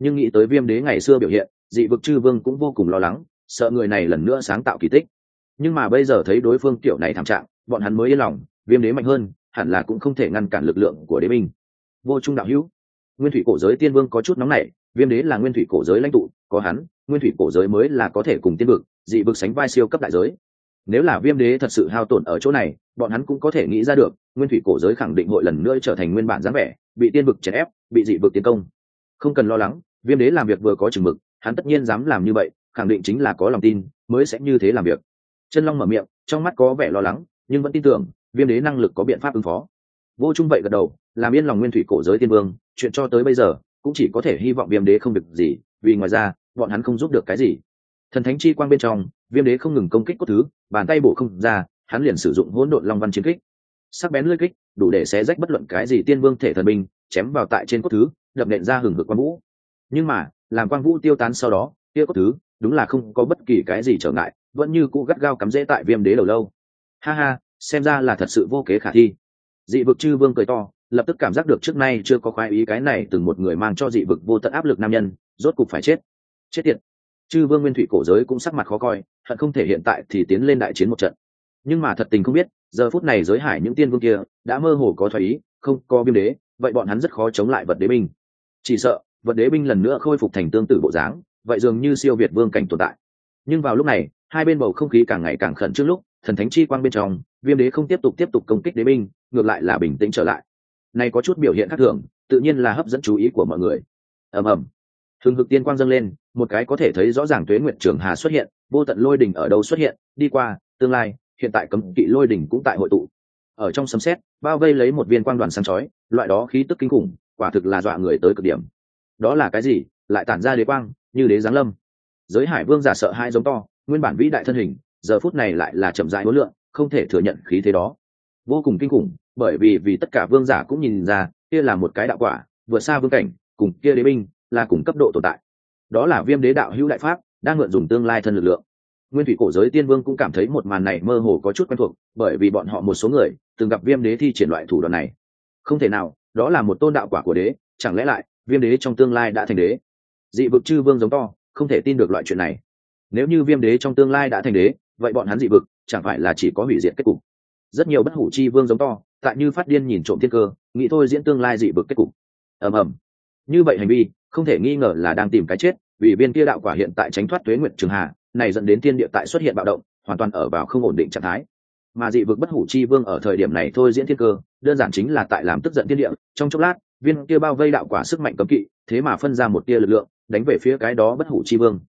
nhưng nghĩ tới viêm đế ngày xưa biểu hiện, dị vực chư vương cũng vô cùng lo lắng, sợ người này lần nữa sáng tạo kỳ tích. Nhưng mà bây giờ thấy đối phương kiểu này thảm trạng, bọn hắn mới yên lòng, viêm đế mạnh hơn, hẳn là cũng không thể ngăn cản lực lượng của đế binh. Vô Trung đạo hữu, nguyên thủy cổ giới tiên vương có chút nóng nảy, viêm đế là nguyên thủy cổ giới lãnh tụ, có hắn, nguyên thủy cổ giới mới là có thể cùng tiên vực, dị vực sánh vai siêu cấp đại giới. Nếu là viêm đế thật sự hao tổn ở chỗ này, bọn hắn cũng có thể nghĩ ra được, nguyên thủy cổ giới khẳng định hội lần nữa trở thành nguyên bản dáng vẻ, bị tiên vực chèn ép, bị dị vực tiến công. Không cần lo lắng, viêm đế làm việc vừa có chừng mực, hắn tất nhiên dám làm như vậy, khẳng định chính là có lòng tin mới sẽ như thế làm việc. Chân Long mở miệng, trong mắt có vẻ lo lắng, nhưng vẫn tin tưởng viêm đế năng lực có biện pháp ứng phó. Vô Trung vậy gật đầu, làm yên lòng nguyên thủy cổ giới tiên vương, chuyện cho tới bây giờ cũng chỉ có thể hy vọng viêm đế không việc gì, vì ngoài ra bọn hắn không giúp được cái gì. Thần thánh chi quang bên trong, viêm đế không ngừng công kích cốt thứ, bàn tay bổ không ra, hắn liền sử dụng hỗn độn long văn chiến kích, sắc bén lưỡi kích đủ để xé rách bất luận cái gì tiên vương thể thần binh, chém vào tại trên cốt thứ, đập nện ra hừng hực quang vũ. Nhưng mà làm quang vũ tiêu tán sau đó, kia cốt thứ đúng là không có bất kỳ cái gì trở ngại, vẫn như cũ gắt gao cắm rễ tại viêm đế đầu lâu. Ha ha, xem ra là thật sự vô kế khả thi. Dị vực chư vương cười to, lập tức cảm giác được trước nay chưa có khoái ý, cái này từng một người mang cho dị vực vô tận áp lực nam nhân, rốt cục phải chết. Chết tiệt. Chư vương nguyên thủy cổ giới cũng sắc mặt khó coi, hận không thể hiện tại thì tiến lên đại chiến một trận. Nhưng mà thật tình không biết, giờ phút này giới hải những tiên vương kia đã mơ hồ có thoái ý, không có viêm đế, vậy bọn hắn rất khó chống lại vật đế binh. Chỉ sợ vật đế binh lần nữa khôi phục thành tương tự bộ dáng, vậy dường như siêu việt vương cảnh tồn tại. Nhưng vào lúc này, hai bên bầu không khí càng ngày càng khẩn trương lúc, thần thánh chi quang bên trong, viêm đế không tiếp tục công kích đế binh, ngược lại là bình tĩnh trở lại. Này có chút biểu hiện khác thường, tự nhiên là hấp dẫn chú ý của mọi người. Ầm ầm, hừng hực tiên quang dâng lên, một cái có thể thấy rõ ràng tuế nguyệt trường hà xuất hiện, vô tận lôi đỉnh ở đâu xuất hiện, đi qua, tương lai, hiện tại cấm kỵ lôi đỉnh cũng tại hội tụ. Ở trong sấm sét, bao vây lấy một viên quang đoàn sáng chói, loại đó khí tức kinh khủng, quả thực là dọa người tới cực điểm. Đó là cái gì? Lại tản ra đế quang, như đế giáng lâm. Giới hải vương giả sợ hai giống to, nguyên bản vĩ đại thân hình, giờ phút này lại là chậm rãi uốn lượn, không thể thừa nhận khí thế đó. Vô cùng kinh khủng, bởi vì tất cả vương giả cũng nhìn ra, kia là một cái đạo quả, vượt xa vương cảnh, cùng kia đế binh là cùng cấp độ tồn tại. Đó là viêm đế đạo hữu đại pháp, đang mượn dùng tương lai thân lực lượng. Nguyên thủy cổ giới tiên vương cũng cảm thấy một màn này mơ hồ có chút quen thuộc, bởi vì bọn họ một số người từng gặp viêm đế thi triển loại thủ đoạn này. Không thể nào, đó là một tôn đạo quả của đế, chẳng lẽ lại viêm đế trong tương lai đã thành đế? Dị vực chư vương giống to, không thể tin được loại chuyện này. Nếu như viêm đế trong tương lai đã thành đế, vậy bọn hắn dị vực chẳng phải là chỉ có hủy diệt kết cục? Rất nhiều bất hủ chi vương giống to, tại như phát điên nhìn trộm thiên cơ, nghĩ thôi diễn tương lai dị vực kết cục. Ầm ầm, như vậy hành vi không thể nghi ngờ là đang tìm cái chết, vì viên kia đạo quả hiện tại tránh thoát tuế nguyệt trường hà, này dẫn đến thiên địa tại xuất hiện bạo động, hoàn toàn ở vào không ổn định trạng thái. Mà dị vực bất hủ chi vương ở thời điểm này thôi diễn thiên cơ, đơn giản chính là tại làm tức giận thiên địa. Trong chốc lát, viên kia bao vây đạo quả sức mạnh cấm kỵ, thế mà phân ra một tia lực lượng, đánh về phía cái đó bất hủ chi vương.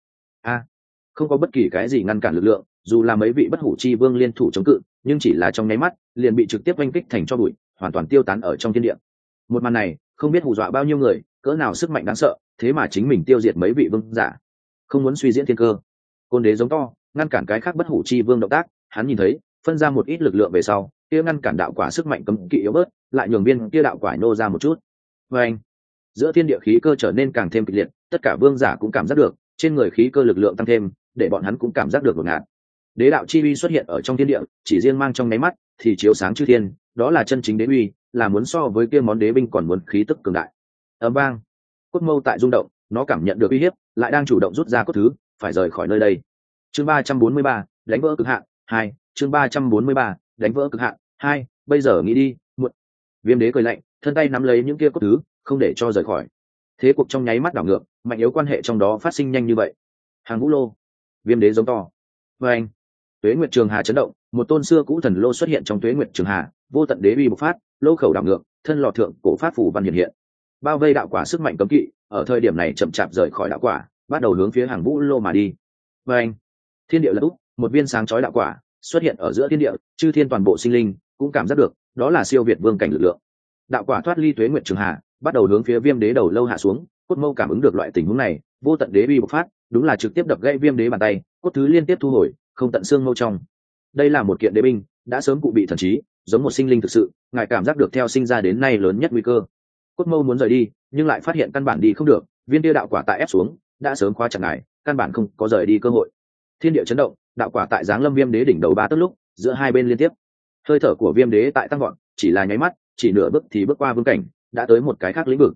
Không có bất kỳ cái gì ngăn cản lực lượng, dù là mấy vị bất hủ chi vương liên thủ chống cự, nhưng chỉ là trong nháy mắt, liền bị trực tiếp oanh kích thành tro bụi, hoàn toàn tiêu tán ở trong thiên địa. Một màn này, không biết hù dọa bao nhiêu người, cỡ nào sức mạnh đáng sợ, thế mà chính mình tiêu diệt mấy vị vương giả. Không muốn suy diễn thiên cơ. Côn đế giống to, ngăn cản cái khác bất hủ chi vương động tác, hắn nhìn thấy, phân ra một ít lực lượng về sau, kia ngăn cản đạo quả sức mạnh cấm kỵ yếu bớt, lại nhường viên kia đạo quả nô ra một chút. Anh, giữa thiên địa khí cơ trở nên càng thêm kịch liệt, tất cả vương giả cũng cảm giác được, trên người khí cơ lực lượng tăng thêm, để bọn hắn cũng cảm giác được ngột ngạt. Đế đạo chi uy xuất hiện ở trong thiên địa, chỉ riêng mang trong nháy mắt thì chiếu sáng chư thiên, đó là chân chính đế uy, là muốn so với kia món đế binh còn muốn khí tức cường đại. Ầm vang, cốt mâu tại rung động, nó cảm nhận được uy hiếp, lại đang chủ động rút ra cốt thứ, phải rời khỏi nơi đây. Chương 343, đánh vỡ cực hạn 2, chương 343, đánh vỡ cực hạn 2, bây giờ nghĩ đi, muộn. Viêm đế cười lạnh, thân tay nắm lấy những kia cốt thứ, không để cho rời khỏi. Thế cuộc trong nháy mắt đảo ngược, mạnh yếu quan hệ trong đó phát sinh nhanh như vậy. Hàng Vũ Lô, Viêm đế giống to. Và anh, Tuế Nguyệt Trường Hà chấn động, một tôn xưa cũ thần lô xuất hiện trong Tuế Nguyệt Trường Hà, vô tận đế uy bộc phát, lô khẩu đảo ngược, thân lò thượng cổ pháp phù văn hiện, bao vây đạo quả sức mạnh cấm kỵ, ở thời điểm này chậm chạp rời khỏi đạo quả, bắt đầu hướng phía Hàng Vũ Lô mà đi. Và anh, thiên địa lật úp, một viên sáng chói đạo quả xuất hiện ở giữa thiên địa, chư thiên toàn bộ sinh linh cũng cảm giác được, đó là siêu việt vương cảnh lực lượng. Đạo quả thoát ly Tuế Nguyệt Trường Hà, bắt đầu hướng phía Viêm đế đầu lâu hạ xuống. Cốt mâu cảm ứng được loại tình huống này, vô tận đế uy bộc phát, đúng là trực tiếp đập gãy Viêm đế bàn tay, cốt thứ liên tiếp thu hồi, không tận xương mâu trong. Đây là một kiện đế binh, đã sớm cụ bị thần trí, giống một sinh linh thực sự, ngài cảm giác được theo sinh ra đến nay lớn nhất nguy cơ. Cốt mâu muốn rời đi, nhưng lại phát hiện căn bản đi không được, viên tia đạo quả tại ép xuống, đã sớm khóa chặt ngài, căn bản không có rời đi cơ hội. Thiên địa chấn động, đạo quả tại giáng lâm Viêm đế đỉnh đầu ba tấc lúc, giữa hai bên liên tiếp. Hơi thở của Viêm đế tại tăng vọt, chỉ là nháy mắt, chỉ nửa bước thì bước qua vương cảnh, đã tới một cái khác lĩnh vực.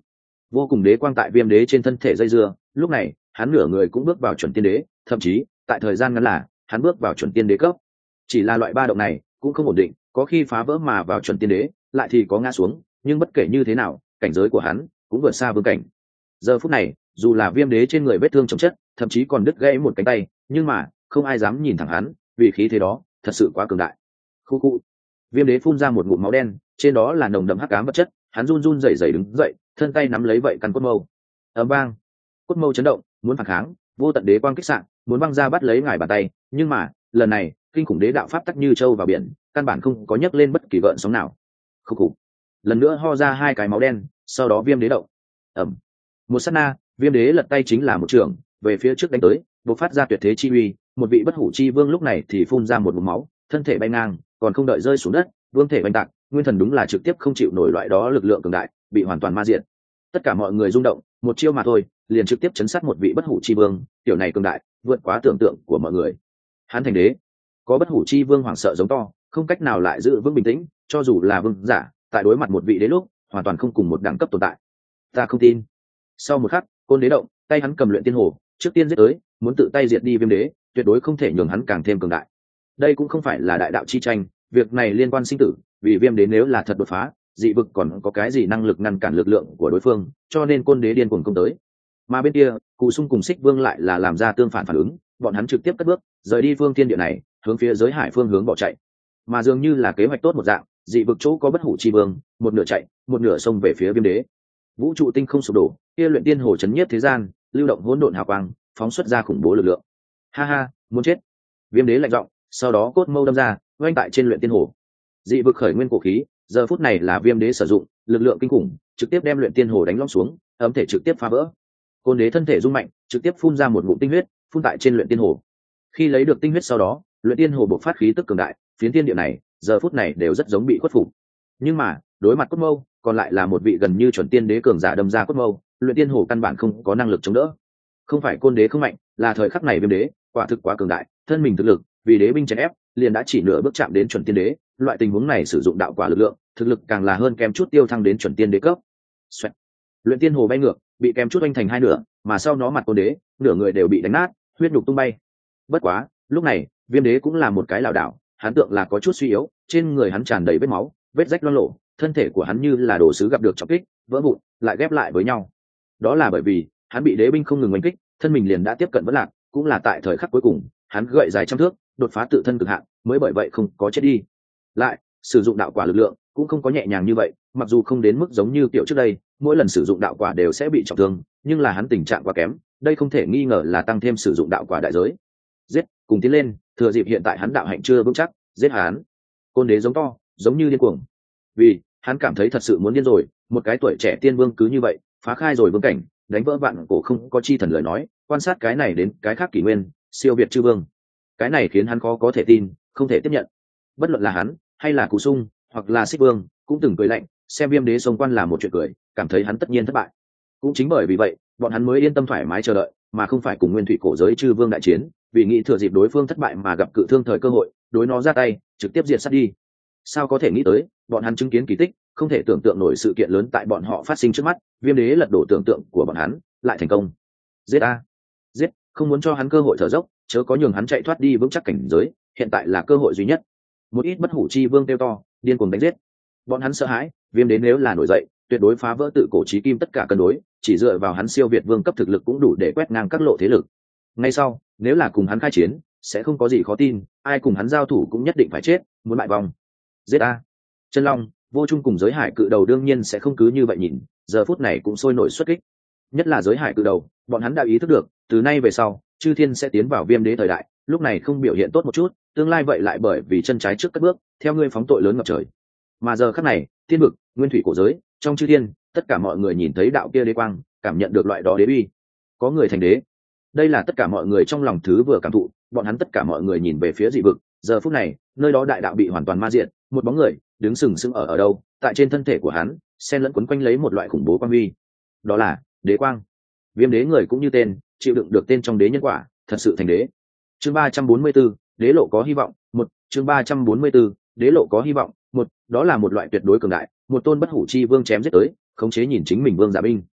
vô cùng đế quang tại viêm đế trên thân thể dây dưa, lúc này hắn nửa người cũng bước vào chuẩn tiên đế, thậm chí tại thời gian ngắn là hắn bước vào chuẩn tiên đế cấp. Chỉ là loại ba động này cũng không ổn định, có khi phá vỡ mà vào chuẩn tiên đế, lại thì có ngã xuống, nhưng bất kể như thế nào cảnh giới của hắn cũng vượt xa vương cảnh. Giờ phút này dù là viêm đế trên người vết thương chồng chất, thậm chí còn đứt gãy một cánh tay, nhưng mà không ai dám nhìn thẳng hắn, vì khí thế đó thật sự quá cường đại. Khu khu. Viêm đế phun ra một ngụm máu đen, trên đó là nồng đậm hắc ám vật chất, hắn run run rẩy rẩy đứng dậy, thân tay nắm lấy vậy căn cốt mâu. Ầm vang, cốt mâu chấn động, muốn phản kháng, vô tận đế quang kích sạng, muốn băng ra bắt lấy ngài bàn tay, nhưng mà lần này kinh khủng đế đạo pháp tắc như trâu vào biển, căn bản không có nhấc lên bất kỳ gợn sóng nào. Khúc khục. Lần nữa ho ra hai cái máu đen, sau đó viêm đế động. Ầm. Một sát na, viêm đế lật tay chính là một trường về phía trước đánh tới, bộc phát ra tuyệt thế chi uy. Một vị bất hủ chi vương lúc này thì phun ra một ngụm máu, thân thể bay ngang, còn không đợi rơi xuống đất, vương thể bành tạc, nguyên thần đúng là trực tiếp không chịu nổi loại đó lực lượng cường đại, bị hoàn toàn ma diệt. Tất cả mọi người rung động, một chiêu mà thôi liền trực tiếp chấn sát một vị bất hủ chi vương, tiểu này cường đại vượt quá tưởng tượng của mọi người. Hắn thành đế. Có bất hủ chi vương hoảng sợ giống to, không cách nào lại giữ vững bình tĩnh, cho dù là vương giả tại đối mặt một vị đế lúc hoàn toàn không cùng một đẳng cấp tồn tại. Ta không tin. Sau một khắc, côn đế động, tay hắn cầm luyện tiên hồ, trước tiên giết tới, muốn tự tay diệt đi viêm đế, tuyệt đối không thể nhường hắn càng thêm cường đại. Đây cũng không phải là đại đạo chi tranh, việc này liên quan sinh tử, vì viêm đế nếu là thật đột phá, dị vực còn có cái gì năng lực ngăn cản lực lượng của đối phương, cho nên côn đế điên cuồng công tới. Mà bên kia Cù Sung cùng Xích Vương lại là làm ra tương phản phản ứng, bọn hắn trực tiếp cất bước rời đi phương thiên địa này, hướng phía giới hải phương hướng bỏ chạy. Mà dường như là kế hoạch tốt một dạng, dị vực chỗ có bất hủ chi vương, một nửa chạy, một nửa xông về phía viêm đế. Vũ trụ tinh không sụp đổ, kia luyện tiên hồ chấn nhiếp thế gian, lưu động hỗn độn hào quang, phóng xuất ra khủng bố lực lượng. Ha ha, muốn chết. Viêm đế lạnh giọng, sau đó cốt mâu đâm ra, oanh tại trên luyện tiên hồ. Dị vực khởi nguyên cổ khí, giờ phút này là viêm đế sử dụng, lực lượng kinh khủng, trực tiếp đem luyện tiên hồ đánh lõm xuống, ấm thể trực tiếp phá vỡ. Côn đế thân thể rung mạnh, trực tiếp phun ra một ngụm tinh huyết, phun tại trên luyện tiên hồ. Khi lấy được tinh huyết sau đó, luyện tiên hồ bộc phát khí tức cường đại, phiến tiên địa này giờ phút này đều rất giống bị khuất phục. Nhưng mà đối mặt cốt mâu, còn lại là một vị gần như chuẩn tiên đế cường giả đâm ra cốt mâu, luyện tiên hồ căn bản không có năng lực chống đỡ. Không phải côn đế không mạnh, là thời khắc này viêm đế quả thực quá cường đại, thân mình thực lực vì đế binh chèn ép liền đã chỉ nửa bước chạm đến chuẩn tiên đế, loại tình huống này sử dụng đạo quả lực lượng, thực lực càng là hơn kém chút tiêu thăng đến chuẩn tiên đế cấp. Xoẹt. Luyện tiên hồ bay ngược, bị kém chút oanh thành hai nửa, mà sau nó mặt côn đế, nửa người đều bị đánh nát, huyết nhục tung bay. Bất quá, lúc này, viêm đế cũng là một cái lảo đảo, hắn tượng là có chút suy yếu, trên người hắn tràn đầy vết máu, vết rách loang lổ, thân thể của hắn như là đồ sứ gặp được trọng kích, vỡ vụn, lại ghép lại với nhau. Đó là bởi vì hắn bị đế binh không ngừng oanh kích, thân mình liền đã tiếp cận vỡ lạc, cũng là tại thời khắc cuối cùng, hắn gậy dài trăm thước, đột phá tự thân cực hạn, mới bởi vậy không có chết đi. Lại, sử dụng đạo quả lực lượng cũng không có nhẹ nhàng như vậy, mặc dù không đến mức giống như kiểu trước đây, mỗi lần sử dụng đạo quả đều sẽ bị trọng thương, nhưng là hắn tình trạng quá kém, đây không thể nghi ngờ là tăng thêm sử dụng đạo quả đại giới. Giết, cùng tiến lên, thừa dịp hiện tại hắn đạo hạnh chưa vững chắc, giết hắn. Côn đế giống to, giống như điên cuồng. Vì hắn cảm thấy thật sự muốn điên rồi, một cái tuổi trẻ tiên vương cứ như vậy phá khai rồi vương cảnh, đánh vỡ vạn cổ không có chi thần lời nói, quan sát cái này đến cái khác kỷ nguyên, siêu việt chư vương. Cái này khiến hắn khó có thể tin, không thể tiếp nhận. Bất luận là hắn hay là Cù Sung hoặc là Xích Vương cũng từng cười lạnh, xem viêm đế xông quan là một chuyện cười, cảm thấy hắn tất nhiên thất bại. Cũng chính bởi vì vậy, bọn hắn mới yên tâm thoải mái chờ đợi, mà không phải cùng nguyên thủy cổ giới chư vương đại chiến, vì nghĩ thừa dịp đối phương thất bại mà gặp cự thương thời cơ hội, đối nó ra tay, trực tiếp diệt sát đi. Sao có thể nghĩ tới, bọn hắn chứng kiến kỳ tích, không thể tưởng tượng nổi sự kiện lớn tại bọn họ phát sinh trước mắt, viêm đế lật đổ tưởng tượng của bọn hắn, lại thành công. Giết a, giết, không muốn cho hắn cơ hội thở dốc, chớ có nhường hắn chạy thoát đi vững chắc cảnh giới, hiện tại là cơ hội duy nhất. Một ít bất hủ chi vương kêu to, điên cuồng đánh giết. Bọn hắn sợ hãi, viêm đế nếu là nổi dậy, tuyệt đối phá vỡ tự cổ chí kim tất cả cân đối, chỉ dựa vào hắn siêu việt vương cấp thực lực cũng đủ để quét ngang các lộ thế lực. Ngay sau, nếu là cùng hắn khai chiến, sẽ không có gì khó tin, ai cùng hắn giao thủ cũng nhất định phải chết, muốn bại vong. Giết a. Chân Long, Vô Trung cùng giới hải cự đầu đương nhiên sẽ không cứ như vậy nhìn, giờ phút này cũng sôi nổi xuất kích. Nhất là giới hải cự đầu, bọn hắn đã ý thức được, từ nay về sau, chư thiên sẽ tiến vào viêm đế thời đại, lúc này không biểu hiện tốt một chút, tương lai vậy lại bởi vì chân trái trước cất bước, theo ngươi phóng tội lớn ngập trời. Mà giờ khắc này, thiên vực, nguyên thủy cổ giới, trong chư thiên, tất cả mọi người nhìn thấy đạo kia đế quang, cảm nhận được loại đó đế uy. Có người thành đế. Đây là tất cả mọi người trong lòng thứ vừa cảm thụ, bọn hắn tất cả mọi người nhìn về phía dị vực, giờ phút này, nơi đó đại đạo bị hoàn toàn ma diệt, một bóng người đứng sừng sững ở đâu, tại trên thân thể của hắn, xen lẫn quấn quanh lấy một loại khủng bố quang huy. Đó là đế quang. Viêm đế người cũng như tên, chịu đựng được tên trong đế nhân quả, thật sự thành đế. Chương 344, đế lộ có hy vọng. Một, chương 344, đế lộ có hy vọng. Một, đó là một loại tuyệt đối cường đại, một tôn bất hủ chi vương chém giết tới, khống chế nhìn chính mình vương giả binh.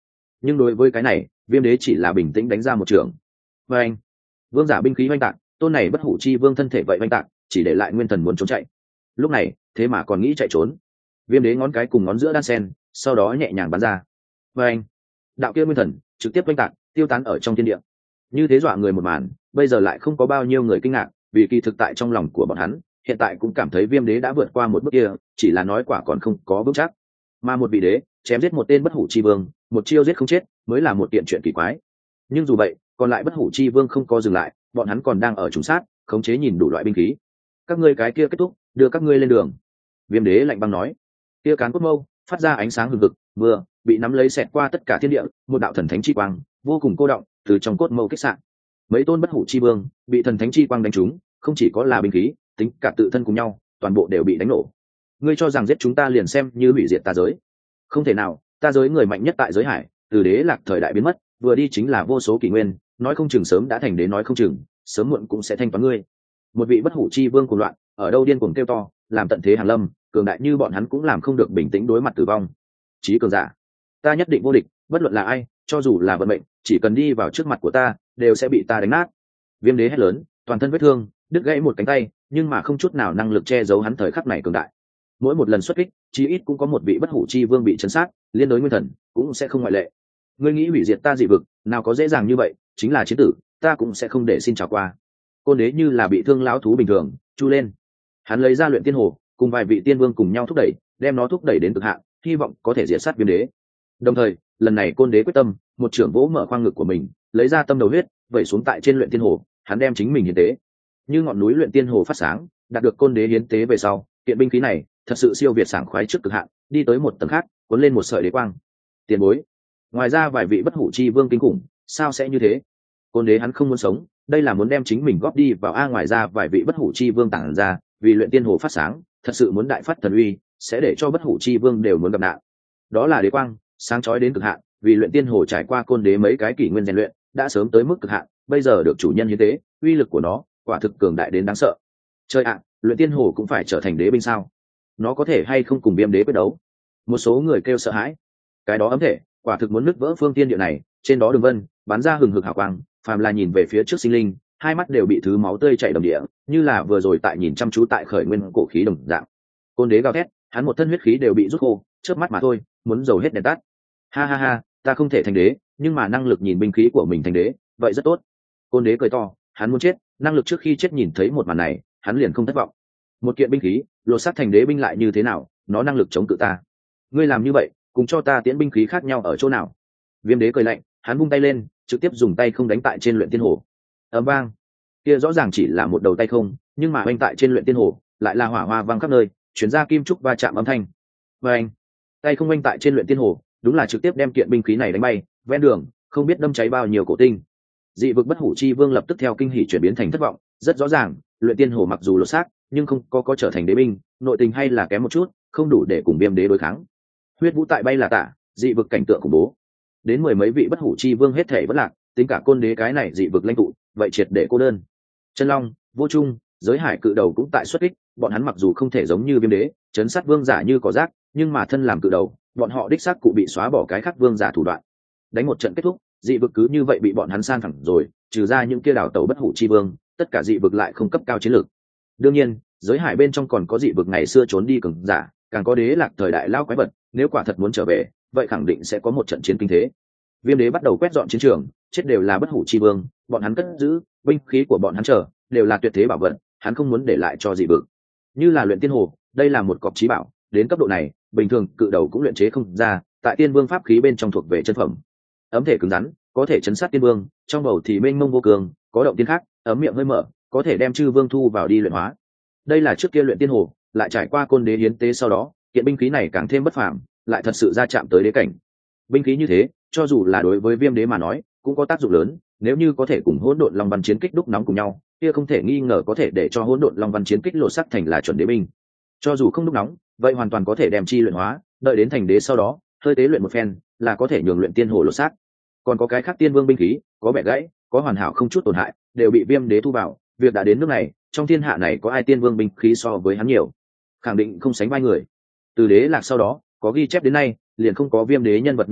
Nhưng đối với cái này viêm đế chỉ là bình tĩnh đánh ra một trường. Và anh, vương giả binh khí oanh tạc, tôn này bất hủ chi vương thân thể vậy oanh tạc, chỉ để lại nguyên thần muốn trốn chạy. Lúc này thế mà còn nghĩ chạy trốn. Viêm đế ngón cái cùng ngón giữa đan sen, sau đó nhẹ nhàng bắn ra. Và anh, đạo kia nguyên thần trực tiếp oanh tạc, tiêu tán ở trong thiên địa. Như thế dọa người một màn, bây giờ lại không có bao nhiêu người kinh ngạc, vì kỳ thực tại trong lòng của bọn hắn hiện tại cũng cảm thấy viêm đế đã vượt qua một bước kia, chỉ là nói quả còn không có vững chắc. Mà một vị đế chém giết một tên bất hủ chi vương, một chiêu giết không chết mới là một kiện chuyện kỳ quái. Nhưng dù vậy, còn lại bất hủ chi vương không có dừng lại, bọn hắn còn đang ở trùng sát, khống chế nhìn đủ loại binh khí. Các ngươi cái kia kết thúc, đưa các ngươi lên đường. Viêm đế lạnh băng nói. Kia cán cốt mâu phát ra ánh sáng hừng hực, vừa bị nắm lấy xẹt qua tất cả thiên địa, một đạo thần thánh chi quang vô cùng cô động từ trong cốt mâu kích sạn. Mấy tôn bất hủ chi vương bị thần thánh chi quang đánh trúng, không chỉ có là binh khí, tính cả tự thân cùng nhau, toàn bộ đều bị đánh nổ. Ngươi cho rằng giết chúng ta liền xem như hủy diệt ta giới? Không thể nào, ta giới người mạnh nhất tại giới hải, từ đế lạc thời đại biến mất, vừa đi chính là vô số kỷ nguyên, nói không chừng sớm đã thành đế, nói không chừng sớm muộn cũng sẽ thanh toán ngươi. Một vị bất hủ chi vương cuồng loạn, ở đâu điên cuồng kêu to, làm tận thế hàng lâm, cường đại như bọn hắn cũng làm không được bình tĩnh đối mặt tử vong. Chí cường giả, ta nhất định vô địch, bất luận là ai, cho dù là vận mệnh, chỉ cần đi vào trước mặt của ta, đều sẽ bị ta đánh nát. Viêm đế hét lớn, toàn thân vết thương, đứt gãy một cánh tay, nhưng mà không chút nào năng lực che giấu hắn thời khắc này cường đại. Mỗi một lần xuất kích, chí ít cũng có một vị bất hủ chi vương bị chấn sát, liên đối nguyên thần cũng sẽ không ngoại lệ. Ngươi nghĩ hủy diệt ta dị vực, nào có dễ dàng như vậy, chính là chiến tử, ta cũng sẽ không để xin chào qua. Côn đế như là bị thương lão thú bình thường, chu lên. Hắn lấy ra luyện tiên hồ, cùng vài vị tiên vương cùng nhau thúc đẩy, đem nó thúc đẩy đến cực hạn, hy vọng có thể diệt sát viêm đế. Đồng thời, lần này côn đế quyết tâm, một trưởng vỗ mở khoang ngực của mình, lấy ra tâm đầu huyết, vẩy xuống tại trên luyện tiên hồ, hắn đem chính mình hiến tế. Như ngọn núi luyện tiên hồ phát sáng, đạt được côn đế hiến tế về sau, kiện binh khí này thật sự siêu việt sảng khoái trước cực hạn, đi tới một tầng khác, cuốn lên một sợi đế quang. Tiền bối, ngoài ra vài vị bất hủ chi vương kinh khủng, sao sẽ như thế? Côn đế hắn không muốn sống, đây là muốn đem chính mình góp đi vào a, ngoài ra vài vị bất hủ chi vương tản ra, vì luyện tiên hồ phát sáng, thật sự muốn đại phát thần uy, sẽ để cho bất hủ chi vương đều muốn gặp nạn. Đó là đế quang, sáng chói đến cực hạn, vì luyện tiên hồ trải qua côn đế mấy cái kỷ nguyên rèn luyện, đã sớm tới mức cực hạn, bây giờ được chủ nhân hiến tế, uy lực của nó quả thực cường đại đến đáng sợ. Chơi ạ, luyện tiên hồ cũng phải trở thành đế binh sao? Nó có thể hay không cùng viêm đế quyết đấu? Một số người kêu sợ hãi. Cái đó ấm thể, quả thực muốn nứt vỡ phương tiên địa này, trên đó đường vân bắn ra hừng hực hào quang, phàm là nhìn về phía trước sinh linh, hai mắt đều bị thứ máu tươi chảy đầm địa, như là vừa rồi tại nhìn chăm chú tại khởi nguyên cổ khí đồng dạng. Côn đế gào thét, hắn một thân huyết khí đều bị rút khô, chớp mắt mà thôi, muốn dầu hết đèn tắt. Ha ha ha, ta không thể thành đế, nhưng mà năng lực nhìn binh khí của mình thành đế, vậy rất tốt. Côn đế cười to, hắn muốn chết, năng lực trước khi chết nhìn thấy một màn này, hắn liền không thất vọng. Một kiện binh khí, lột xác thành đế binh lại như thế nào, nó năng lực chống cự ta. Ngươi làm như vậy, cùng cho ta tiễn binh khí khác nhau ở chỗ nào? Viêm đế cười lạnh, hắn vung tay lên, trực tiếp dùng tay không đánh tại trên luyện tiên hồ. Ầm vang, kia rõ ràng chỉ là một đầu tay không, nhưng mà oanh tại trên luyện tiên hồ, lại là hỏa hoa vang khắp nơi, chuyển ra kim trúc va chạm âm thanh. Và anh, tay không oanh tại trên luyện tiên hồ, đúng là trực tiếp đem kiện binh khí này đánh bay, ven đường không biết đâm cháy bao nhiêu cổ tinh. Dị vực bất hủ chi vương lập tức theo kinh hỉ chuyển biến thành thất vọng, rất rõ ràng, luyện tiên hồ mặc dù lột xác, nhưng không có trở thành đế binh, nội tình hay là kém một chút, không đủ để cùng viêm đế đối kháng. Huyết vũ tại bay là tả, dị vực cảnh tượng khủng bố. Đến mười mấy vị bất hủ chi vương hết thể bất lạc, tính cả côn đế cái này dị vực lãnh tụ, vậy triệt để cô đơn. Chân long, vô trung, giới hải cự đầu cũng tại xuất kích, bọn hắn mặc dù không thể giống như viêm đế, chấn sát vương giả như có rác, nhưng mà thân làm cự đầu, bọn họ đích xác cụ bị xóa bỏ cái khác vương giả thủ đoạn. Đánh một trận kết thúc, dị vực cứ như vậy bị bọn hắn san thẳng rồi, trừ ra những kia đảo tàu bất hủ chi vương, tất cả dị vực lại không cấp cao chiến lược. Đương nhiên, giới hải bên trong còn có dị vực ngày xưa trốn đi cường giả, càng có đế lạc thời đại lao quái vật, nếu quả thật muốn trở về, vậy khẳng định sẽ có một trận chiến kinh thế. Viêm đế bắt đầu quét dọn chiến trường, chết đều là bất hủ chi vương, bọn hắn cất giữ binh khí của bọn hắn chờ, đều là tuyệt thế bảo vật, hắn không muốn để lại cho dị vực. Như là luyện tiên hồ, đây là một cọc chí bảo, đến cấp độ này, bình thường cự đầu cũng luyện chế không ra, tại tiên vương pháp khí bên trong thuộc về chân phẩm. Ấm thể cứng rắn, có thể chấn sát tiên vương, trong bầu thì mênh mông vô cường, có động tiên khác, ấm miệng hơi mở, có thể đem chư vương thu vào đi luyện hóa. Đây là trước kia luyện tiên hồ, lại trải qua côn đế hiến tế sau đó, kiện binh khí này càng thêm bất phàm, lại thật sự ra chạm tới đế cảnh. Binh khí như thế, cho dù là đối với viêm đế mà nói, cũng có tác dụng lớn, nếu như có thể cùng hỗn độn long văn chiến kích đúc nóng cùng nhau, kia không thể nghi ngờ có thể để cho hỗn độn long văn chiến kích lột sắc thành là chuẩn đế binh. Cho dù không đúc nóng, vậy hoàn toàn có thể đem chi luyện hóa, đợi đến thành đế sau đó, hơi tế luyện một phen, là có thể nhường luyện tiên hồ lột xác. Còn có cái khác tiên vương binh khí, có bẻ gãy, có hoàn hảo không chút tổn hại, đều bị viêm đế thu vào. Việc đã đến nước này, trong thiên hạ này có ai tiên vương binh khí so với hắn nhiều? Khẳng định không sánh vai người. Từ đế lạc sau đó, có ghi chép đến nay, liền không có viêm đế nhân vật như vậy,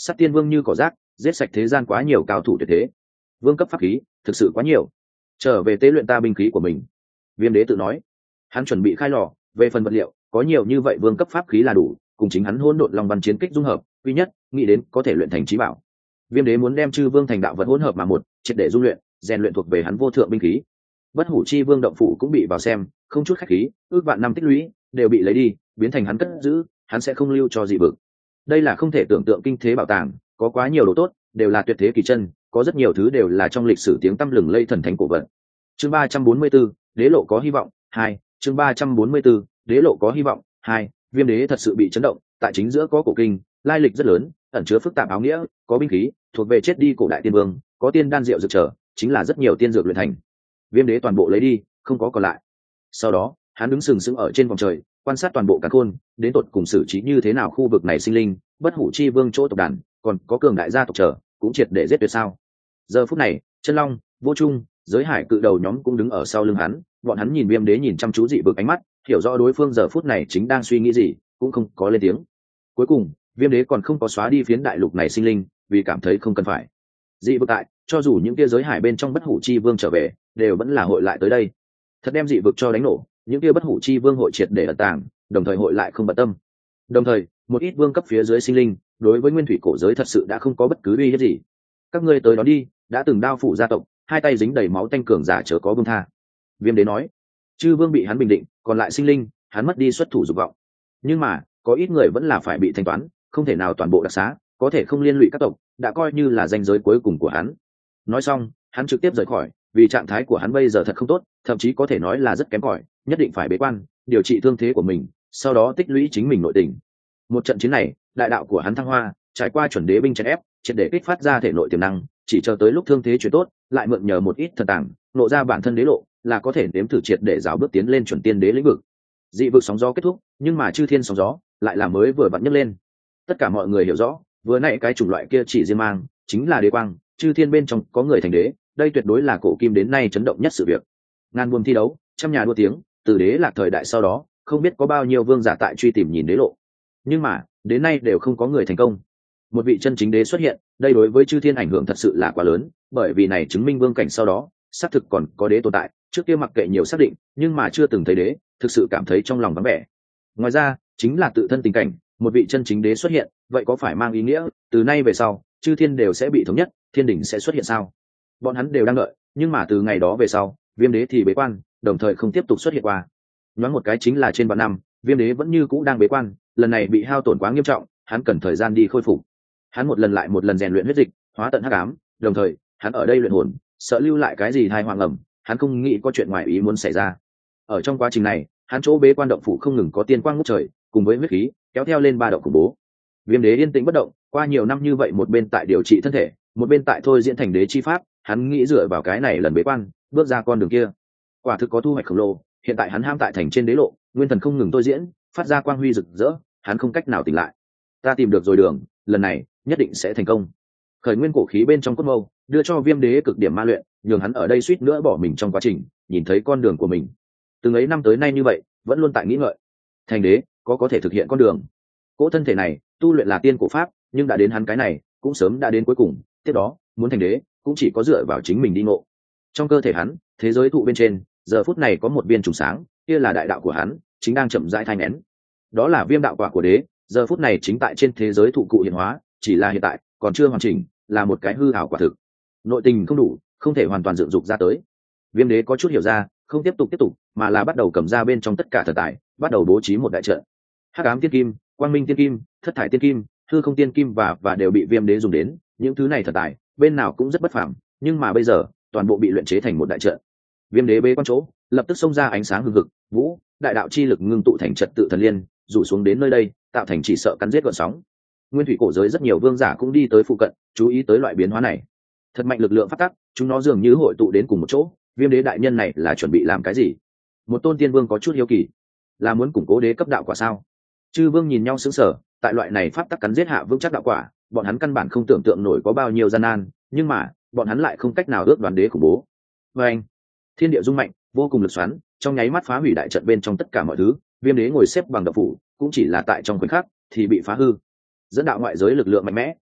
Sát tiên vương như cỏ rác, giết sạch thế gian quá nhiều cao thủ tuyệt thế. Vương cấp pháp khí thực sự quá nhiều, trở về tế luyện ta binh khí của mình. Viêm đế tự nói. Hắn chuẩn bị khai lò, về phần vật liệu có nhiều như vậy vương cấp pháp khí là đủ, cùng chính hắn hỗn độn long văn chiến kích dung hợp, duy nhất nghĩ đến có thể luyện thành chí bảo. Viêm đế muốn đem chư vương thành đạo vật hỗn hợp mà một, triệt để dung luyện, rèn luyện thuộc về hắn vô thượng binh khí. Bất hủ chi vương động phủ cũng bị vào xem, không chút khách khí, ước vạn năm tích lũy đều bị lấy đi, biến thành hắn cất giữ, hắn sẽ không lưu cho dị vực. Đây là không thể tưởng tượng kinh thế bảo tàng, có quá nhiều đồ tốt, đều là tuyệt thế kỳ chân, có rất nhiều thứ đều là trong lịch sử tiếng tăm lừng lây thần thánh cổ vật. Chương 344, đế lộ có hy vọng 2, chương 344, đế lộ có hy vọng 2. Viêm đế thật sự bị chấn động, tại chính giữa có cổ kinh, lai lịch rất lớn, ẩn chứa phức tạp áo nghĩa, có binh khí, thuộc về chết đi cổ đại tiên vương, có tiên đan rượu dược trở, chính là rất nhiều tiên dược luyện thành. Viêm đế toàn bộ lấy đi, không có còn lại. Sau đó, hắn đứng sừng sững ở trên vòng trời, quan sát toàn bộ càn khôn, đến tột cùng xử trí như thế nào khu vực này sinh linh, bất hủ chi vương chỗ tộc đàn, còn có cường đại gia tộc trở, cũng triệt để giết tuyệt sao. Giờ phút này, chân long, vô trung, giới hải cự đầu nhóm cũng đứng ở sau lưng hắn, bọn hắn nhìn viêm đế nhìn chăm chú dị vực ánh mắt, hiểu rõ đối phương giờ phút này chính đang suy nghĩ gì, cũng không có lên tiếng. Cuối cùng, viêm đế còn không có xóa đi phiến đại lục này sinh linh, vì cảm thấy không cần phải. Dị vực tại, cho dù những kia giới hải bên trong bất hủ chi vương trở về, đều vẫn là hội lại tới đây. Thật đem dị vực cho đánh nổ, những kia bất hủ chi vương hội triệt để ẩn tàng, đồng thời hội lại không bận tâm. Đồng thời, một ít vương cấp phía dưới sinh linh, đối với nguyên thủy cổ giới thật sự đã không có bất cứ uy hiếp gì. Các ngươi tới đó đi, đã từng đao phủ gia tộc, hai tay dính đầy máu tanh cường giả chớ có buông tha. Viêm đế nói. Chư vương bị hắn bình định, còn lại sinh linh, hắn mất đi xuất thủ dục vọng. Nhưng mà, có ít người vẫn là phải bị thanh toán, không thể nào toàn bộ đặc xá, có thể không liên lụy các tộc, đã coi như là ranh giới cuối cùng của hắn. Nói xong, hắn trực tiếp rời khỏi, vì trạng thái của hắn bây giờ thật không tốt, thậm chí có thể nói là rất kém cỏi, nhất định phải bế quan, điều trị thương thế của mình, sau đó tích lũy chính mình nội tình. Một trận chiến này, đại đạo của hắn thăng hoa, trải qua chuẩn đế binh chèn ép, triệt để kích phát ra thể nội tiềm năng, chỉ chờ tới lúc thương thế chuyển tốt, lại mượn nhờ một ít thần tàng, nộ ra bản thân đế lộ, là có thể nếm thử triệt để rào bước tiến lên chuẩn tiên đế lĩnh vực. Dị vực sóng gió kết thúc, nhưng mà chư thiên sóng gió lại là mới vừa vặn nhấc lên. Tất cả mọi người hiểu rõ, vừa nãy cái chủng loại kia chỉ riêng mang, chính là đế quang, chư thiên bên trong có người thành đế, đây tuyệt đối là cổ kim đến nay chấn động nhất sự việc. Ngàn buồm thi đấu, trăm nhà đua tiếng, từ đế lạc thời đại sau đó, không biết có bao nhiêu vương giả tại truy tìm nhìn đế lộ, nhưng mà đến nay đều không có người thành công. Một vị chân chính đế xuất hiện, đây đối với chư thiên ảnh hưởng thật sự là quá lớn, bởi vì này chứng minh vương cảnh sau đó xác thực còn có đế tồn tại, trước kia mặc kệ nhiều xác định, nhưng mà chưa từng thấy đế, thực sự cảm thấy trong lòng vắng vẻ. Ngoài ra, chính là tự thân tình cảnh, một vị chân chính đế xuất hiện, vậy có phải mang ý nghĩa từ nay về sau chư thiên đều sẽ bị thống nhất, thiên đỉnh sẽ xuất hiện sao? Bọn hắn đều đang đợi, nhưng mà từ ngày đó về sau, viêm đế thì bế quan, đồng thời không tiếp tục xuất hiện qua. Nói một cái chính là trên vạn năm, viêm đế vẫn như cũ đang bế quan, lần này bị hao tổn quá nghiêm trọng, hắn cần thời gian đi khôi phục. Hắn một lần lại một lần rèn luyện huyết dịch, hóa tận hắc ám, đồng thời hắn ở đây luyện hồn, sợ lưu lại cái gì thai hoàng ẩm, hắn không nghĩ có chuyện ngoài ý muốn xảy ra. Ở trong quá trình này, hắn chỗ bế quan động phủ không ngừng có tiên quang ngút trời, cùng với huyết khí kéo theo lên ba động khủng bố. Viêm đế yên tĩnh bất động, qua nhiều năm như vậy, một bên tại điều trị thân thể, một bên tại thôi diễn thành đế chi pháp, hắn nghĩ dựa vào cái này lần bế quan, bước ra con đường kia, quả thực có thu hoạch khổng lồ. Hiện tại hắn ham tại thành trên đế lộ, nguyên thần không ngừng tôi diễn, phát ra quang huy rực rỡ, hắn không cách nào tỉnh lại. Ta tìm được rồi đường, lần này nhất định sẽ thành công. Khởi nguyên cổ khí bên trong cốt mâu, đưa cho viêm đế cực điểm ma luyện, nhường hắn ở đây suýt nữa bỏ mình trong quá trình nhìn thấy con đường của mình. Từng ấy năm tới nay như vậy, vẫn luôn tại nghĩ ngợi, thành đế có thể thực hiện con đường. Cỗ thân thể này tu luyện là tiên cổ pháp, nhưng đã đến hắn cái này cũng sớm đã đến cuối cùng, tiếp đó muốn thành đế cũng chỉ có dựa vào chính mình đi ngộ. Trong cơ thể hắn, thế giới thụ bên trên, giờ phút này có một viên trùng sáng, kia là đại đạo của hắn, chính đang chậm rãi thai nén. Đó là viêm đạo quả của đế, giờ phút này chính tại trên thế giới thụ cụ hiện hóa, chỉ là hiện tại còn chưa hoàn chỉnh, là một cái hư ảo quả thực. Nội tình không đủ, không thể hoàn toàn dựng dục ra tới. Viêm đế có chút hiểu ra, không tiếp tục, mà là bắt đầu cầm ra bên trong tất cả thần tài, bắt đầu bố trí một đại trận. Hắc ám tiên kim, quang minh tiên kim, thất thải tiên kim, hư không tiên kim và đều bị viêm đế dùng đến. Những thứ này thần tài, bên nào cũng rất bất phàm, nhưng mà bây giờ toàn bộ bị luyện chế thành một đại trận. Viêm đế bế quan chỗ, lập tức xông ra ánh sáng hừng hực, vũ đại đạo chi lực ngưng tụ thành trật tự thần liên, rủ xuống đến nơi đây, tạo thành chỉ sợ cắn giết gợn sóng. Nguyên thủy cổ giới rất nhiều vương giả cũng đi tới phụ cận, chú ý tới loại biến hóa này. Thật mạnh lực lượng phát tắc, chúng nó dường như hội tụ đến cùng một chỗ. Viêm đế đại nhân này là chuẩn bị làm cái gì? Một tôn tiên vương có chút hiếu kỳ, là muốn củng cố đế cấp đạo quả sao? Chư vương nhìn nhau sững sờ, tại loại này pháp tắc cắn giết hạ vững chắc đạo quả, bọn hắn căn bản không tưởng tượng nổi có bao nhiêu gian nan, nhưng mà bọn hắn lại không cách nào ước đoán đế khủng bố. Và anh, thiên địa rung mạnh, vô cùng lực xoắn, trong nháy mắt phá hủy đại trận bên trong tất cả mọi thứ. Viêm đế ngồi xếp bằng động phủ, cũng chỉ là tại trong khoảnh khắc thì bị phá hư. Dẫn đạo ngoại giới lực lượng mạnh mẽ,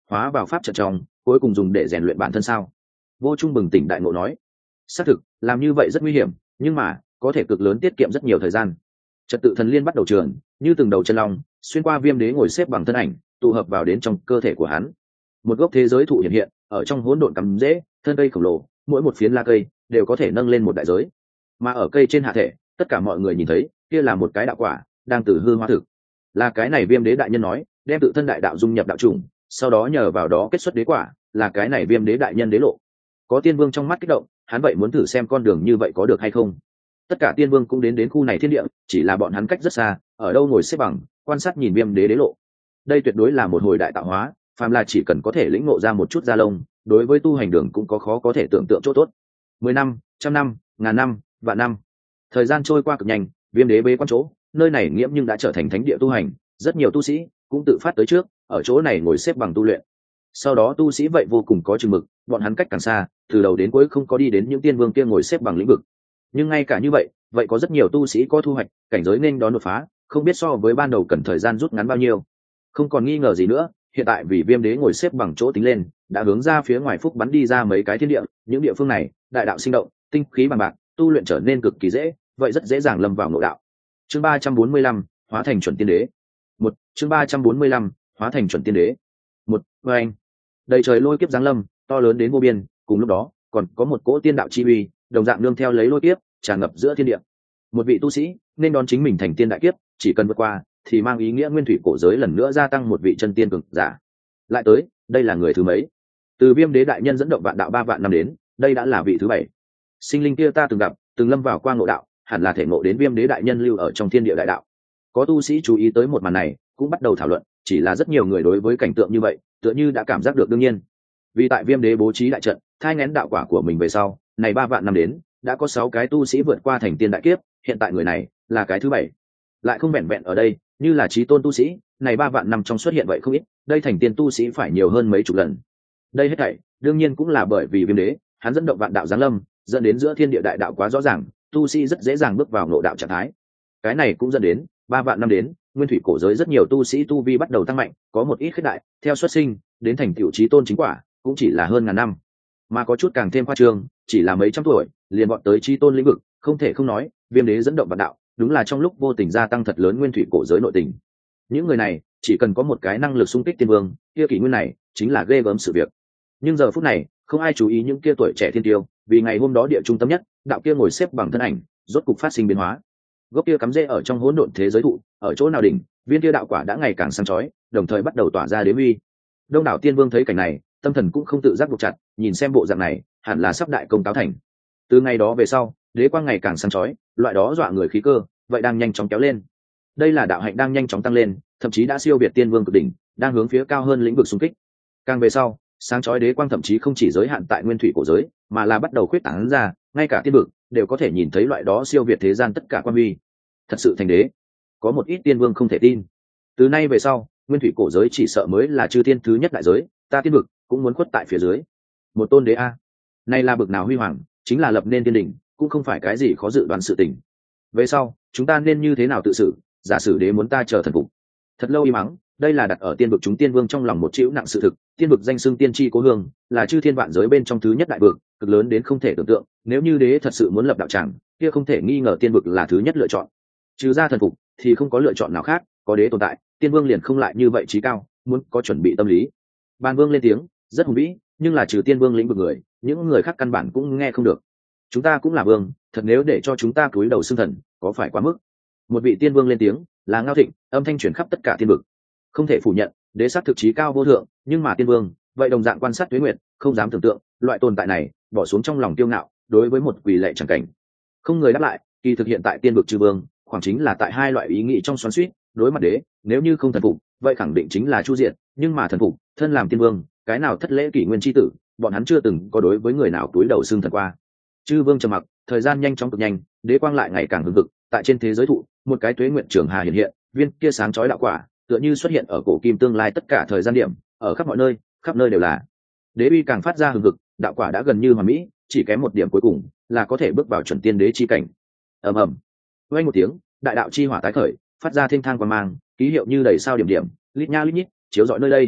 hóa vào pháp trận trong cuối cùng dùng để rèn luyện bản thân sao? Vô Trung bừng tỉnh đại ngộ nói, xác thực làm như vậy rất nguy hiểm, nhưng mà có thể cực lớn tiết kiệm rất nhiều thời gian. Trật tự thần liên bắt đầu trường như từng đầu chân long xuyên qua viêm đế ngồi xếp bằng thân ảnh, tụ hợp vào đến trong cơ thể của hắn. Một gốc thế giới thụ hiện hiện ở trong hỗn độn cắm rễ, thân cây khổng lồ, mỗi một phiến la cây đều có thể nâng lên một đại giới. Mà ở cây trên hạ thể, tất cả mọi người nhìn thấy kia là một cái đạo quả đang từ hư hóa thực. Là cái này viêm đế đại nhân nói đem tự thân đại đạo dung nhập đạo trùng, sau đó nhờ vào đó kết xuất đế quả, là cái này viêm đế đại nhân đế lộ. Có tiên vương trong mắt kích động, hắn vậy muốn thử xem con đường như vậy có được hay không. Tất cả tiên vương cũng đến khu này thiên địa, chỉ là bọn hắn cách rất xa, ở đâu ngồi xếp bằng quan sát nhìn viêm đế đế lộ. Đây tuyệt đối là một hồi đại tạo hóa, phàm là chỉ cần có thể lĩnh ngộ ra một chút da lông, đối với tu hành đường cũng có khó có thể tưởng tượng chỗ tốt. 10 năm, trăm năm, ngàn năm, vạn năm, thời gian trôi qua cực nhanh. Viêm đế bế quan chỗ, nơi này nghiễm nhưng đã trở thành thánh địa tu hành, rất nhiều tu sĩ cũng tự phát tới trước, ở chỗ này ngồi xếp bằng tu luyện. Sau đó tu sĩ vậy vô cùng có chừng mực, bọn hắn cách càng xa, từ đầu đến cuối không có đi đến những tiên vương kia ngồi xếp bằng lĩnh vực. Nhưng ngay cả như vậy, vậy có rất nhiều tu sĩ có thu hoạch, cảnh giới nên đón đột phá, không biết so với ban đầu cần thời gian rút ngắn bao nhiêu. Không còn nghi ngờ gì nữa, hiện tại vì viêm đế ngồi xếp bằng chỗ tính lên, đã hướng ra phía ngoài phúc bắn đi ra mấy cái thiên địa, những địa phương này đại đạo sinh động, tinh khí bằng bạc, tu luyện trở nên cực kỳ dễ, vậy rất dễ dàng lâm vào nội đạo. Chương 345, hóa thành chuẩn tiên đế. Một chương 345, hóa thành chuẩn tiên đế. Một và anh đầy trời lôi kiếp giáng lâm, to lớn đến vô biên, cùng lúc đó còn có một cỗ tiên đạo chi uy đồng dạng nương theo lấy lôi kiếp tràn ngập giữa thiên địa. Một vị tu sĩ nên đón chính mình thành tiên đại kiếp, chỉ cần vượt qua thì mang ý nghĩa nguyên thủy cổ giới lần nữa gia tăng một vị chân tiên cường giả. Lại tới, đây là người thứ mấy? Từ viêm đế đại nhân dẫn động vạn đạo 3 vạn năm đến, đây đã là vị thứ 7. Sinh linh kia ta từng gặp, từng lâm vào quang ngộ đạo, hẳn là thể ngộ đến viêm đế đại nhân lưu ở trong thiên địa đại đạo. Có tu sĩ chú ý tới một màn này, cũng bắt đầu thảo luận, chỉ là rất nhiều người đối với cảnh tượng như vậy tựa như đã cảm giác được đương nhiên. Vì tại viêm đế bố trí đại trận thai ngén đạo quả của mình về sau, này 3 vạn năm đến đã có 6 cái tu sĩ vượt qua thành tiên đại kiếp, hiện tại người này là cái thứ 7. Lại không vẹn vẹn ở đây, như là chí tôn tu sĩ, này 3 vạn năm trong xuất hiện vậy không ít, đây thành tiên tu sĩ phải nhiều hơn mấy chục lần. Đây hết thảy đương nhiên cũng là bởi vì viêm đế hắn dẫn động vạn đạo giáng lâm, dẫn đến giữa thiên địa đại đạo quá rõ ràng, tu sĩ rất dễ dàng bước vào ngộ đạo trạng thái. Cái này cũng dẫn đến 3 vạn năm đến, nguyên thủy cổ giới rất nhiều tu sĩ tu vi bắt đầu tăng mạnh, có một ít khuyết đại, theo xuất sinh đến thành tựu chí tôn chính quả, cũng chỉ là hơn ngàn năm. Mà có chút càng thêm khoa trương, chỉ là mấy trăm tuổi, liền bọn tới chí tôn lĩnh vực, không thể không nói, viêm đế dẫn động vạn đạo, đúng là trong lúc vô tình gia tăng thật lớn nguyên thủy cổ giới nội tình. Những người này chỉ cần có một cái năng lực xung kích tiên vương, kia kỷ nguyên này chính là ghê gớm sự việc. Nhưng giờ phút này không ai chú ý những kia tuổi trẻ thiên tiêu, vì ngày hôm đó địa trung tâm nhất đạo kia ngồi xếp bằng thân ảnh rốt cục phát sinh biến hóa. Gốc kia cắm rễ ở trong hỗn độn thế giới thụ, ở chỗ nào đỉnh viên kia đạo quả đã ngày càng sáng chói, đồng thời bắt đầu tỏa ra đế uy. Đông đảo tiên vương thấy cảnh này, tâm thần cũng không tự giác buộc chặt, nhìn xem bộ dạng này hẳn là sắp đại công cáo thành. Từ ngày đó về sau, đế quang ngày càng sáng chói, loại đó dọa người khí cơ vậy đang nhanh chóng kéo lên. Đây là đạo hạnh đang nhanh chóng tăng lên, thậm chí đã siêu việt tiên vương cực đỉnh, đang hướng phía cao hơn lĩnh vực xung kích. Càng về sau, sáng chói đế quang thậm chí không chỉ giới hạn tại nguyên thủy cổ giới, mà là bắt đầu khuyết tán ra, ngay cả tiên vực đều có thể nhìn thấy loại đó siêu việt thế gian tất cả quan huy. Thật sự thành đế. Có một ít tiên vương không thể tin. Từ nay về sau, nguyên thủy cổ giới chỉ sợ mới là chư thiên thứ nhất đại giới, ta tiên vực cũng muốn khuất tại phía dưới. Một tôn đế a, này là bực nào huy hoàng, chính là lập nên tiên đỉnh, cũng không phải cái gì khó dự đoán sự tình. Về sau, chúng ta nên như thế nào tự xử? Giả sử đế muốn ta chờ thần phục. Thật lâu im mắng, đây là đặt ở tiên vực chúng tiên vương trong lòng một chịu nặng sự thực. Tiên vực danh xưng tiên tri cố hương, là chư thiên vạn giới bên trong thứ nhất đại vực, cực lớn đến không thể tưởng tượng. Nếu như đế thật sự muốn lập đạo tràng, kia không thể nghi ngờ tiên vực là thứ nhất lựa chọn. Trừ ra thần phục thì không có lựa chọn nào khác. Có đế tồn tại, tiên vương liền không lại như vậy trí cao, muốn có chuẩn bị tâm lý. Bàn vương lên tiếng, rất hùng vĩ, nhưng là trừ tiên vương lĩnh vực người, những người khác căn bản cũng nghe không được. Chúng ta cũng là vương, thật nếu để cho chúng ta cúi đầu xưng thần, có phải quá mức? Một vị tiên vương lên tiếng, là Ngao Thịnh, âm thanh truyền khắp tất cả thiên vực. Không thể phủ nhận, đế sát thực chí cao vô thượng, nhưng mà tiên vương vậy đồng dạng quan sát tuế nguyệt, không dám tưởng tượng loại tồn tại này bỏ xuống trong lòng tiêu ngạo, đối với một quỷ lệ chẳng cảnh. Không người đáp lại, kỳ thực hiện tại tiên vực chư vương khoảng chính là tại hai loại ý nghĩ trong xoắn xuýt. Đối mặt đế, nếu như không thần phục vậy khẳng định chính là chu diện, nhưng mà thần phục, thân làm tiên vương, cái nào thất lễ kỷ nguyên chi tử, bọn hắn chưa từng có đối với người nào túi đầu xưng thần qua. Chư vương trầm mặc, thời gian nhanh chóng cực nhanh, đế quang lại ngày càng hừng hực. Tại trên thế giới thụ, một cái tuế nguyện trường hà hiện hiện, viên kia sáng chói đạo quả tựa như xuất hiện ở cổ kim tương lai tất cả thời gian điểm, ở khắp mọi nơi, khắp nơi đều là. Đế uy càng phát ra hừng hực, đạo quả đã gần như hoàn mỹ, chỉ kém một điểm cuối cùng là có thể bước vào chuẩn tiên đế chi cảnh. ầm ầm, vang một tiếng, đại đạo chi hỏa tái khởi, phát ra thênh thang quang mang, ký hiệu như đầy sao điểm điểm, lít nha lít nhít, chiếu rọi nơi đây.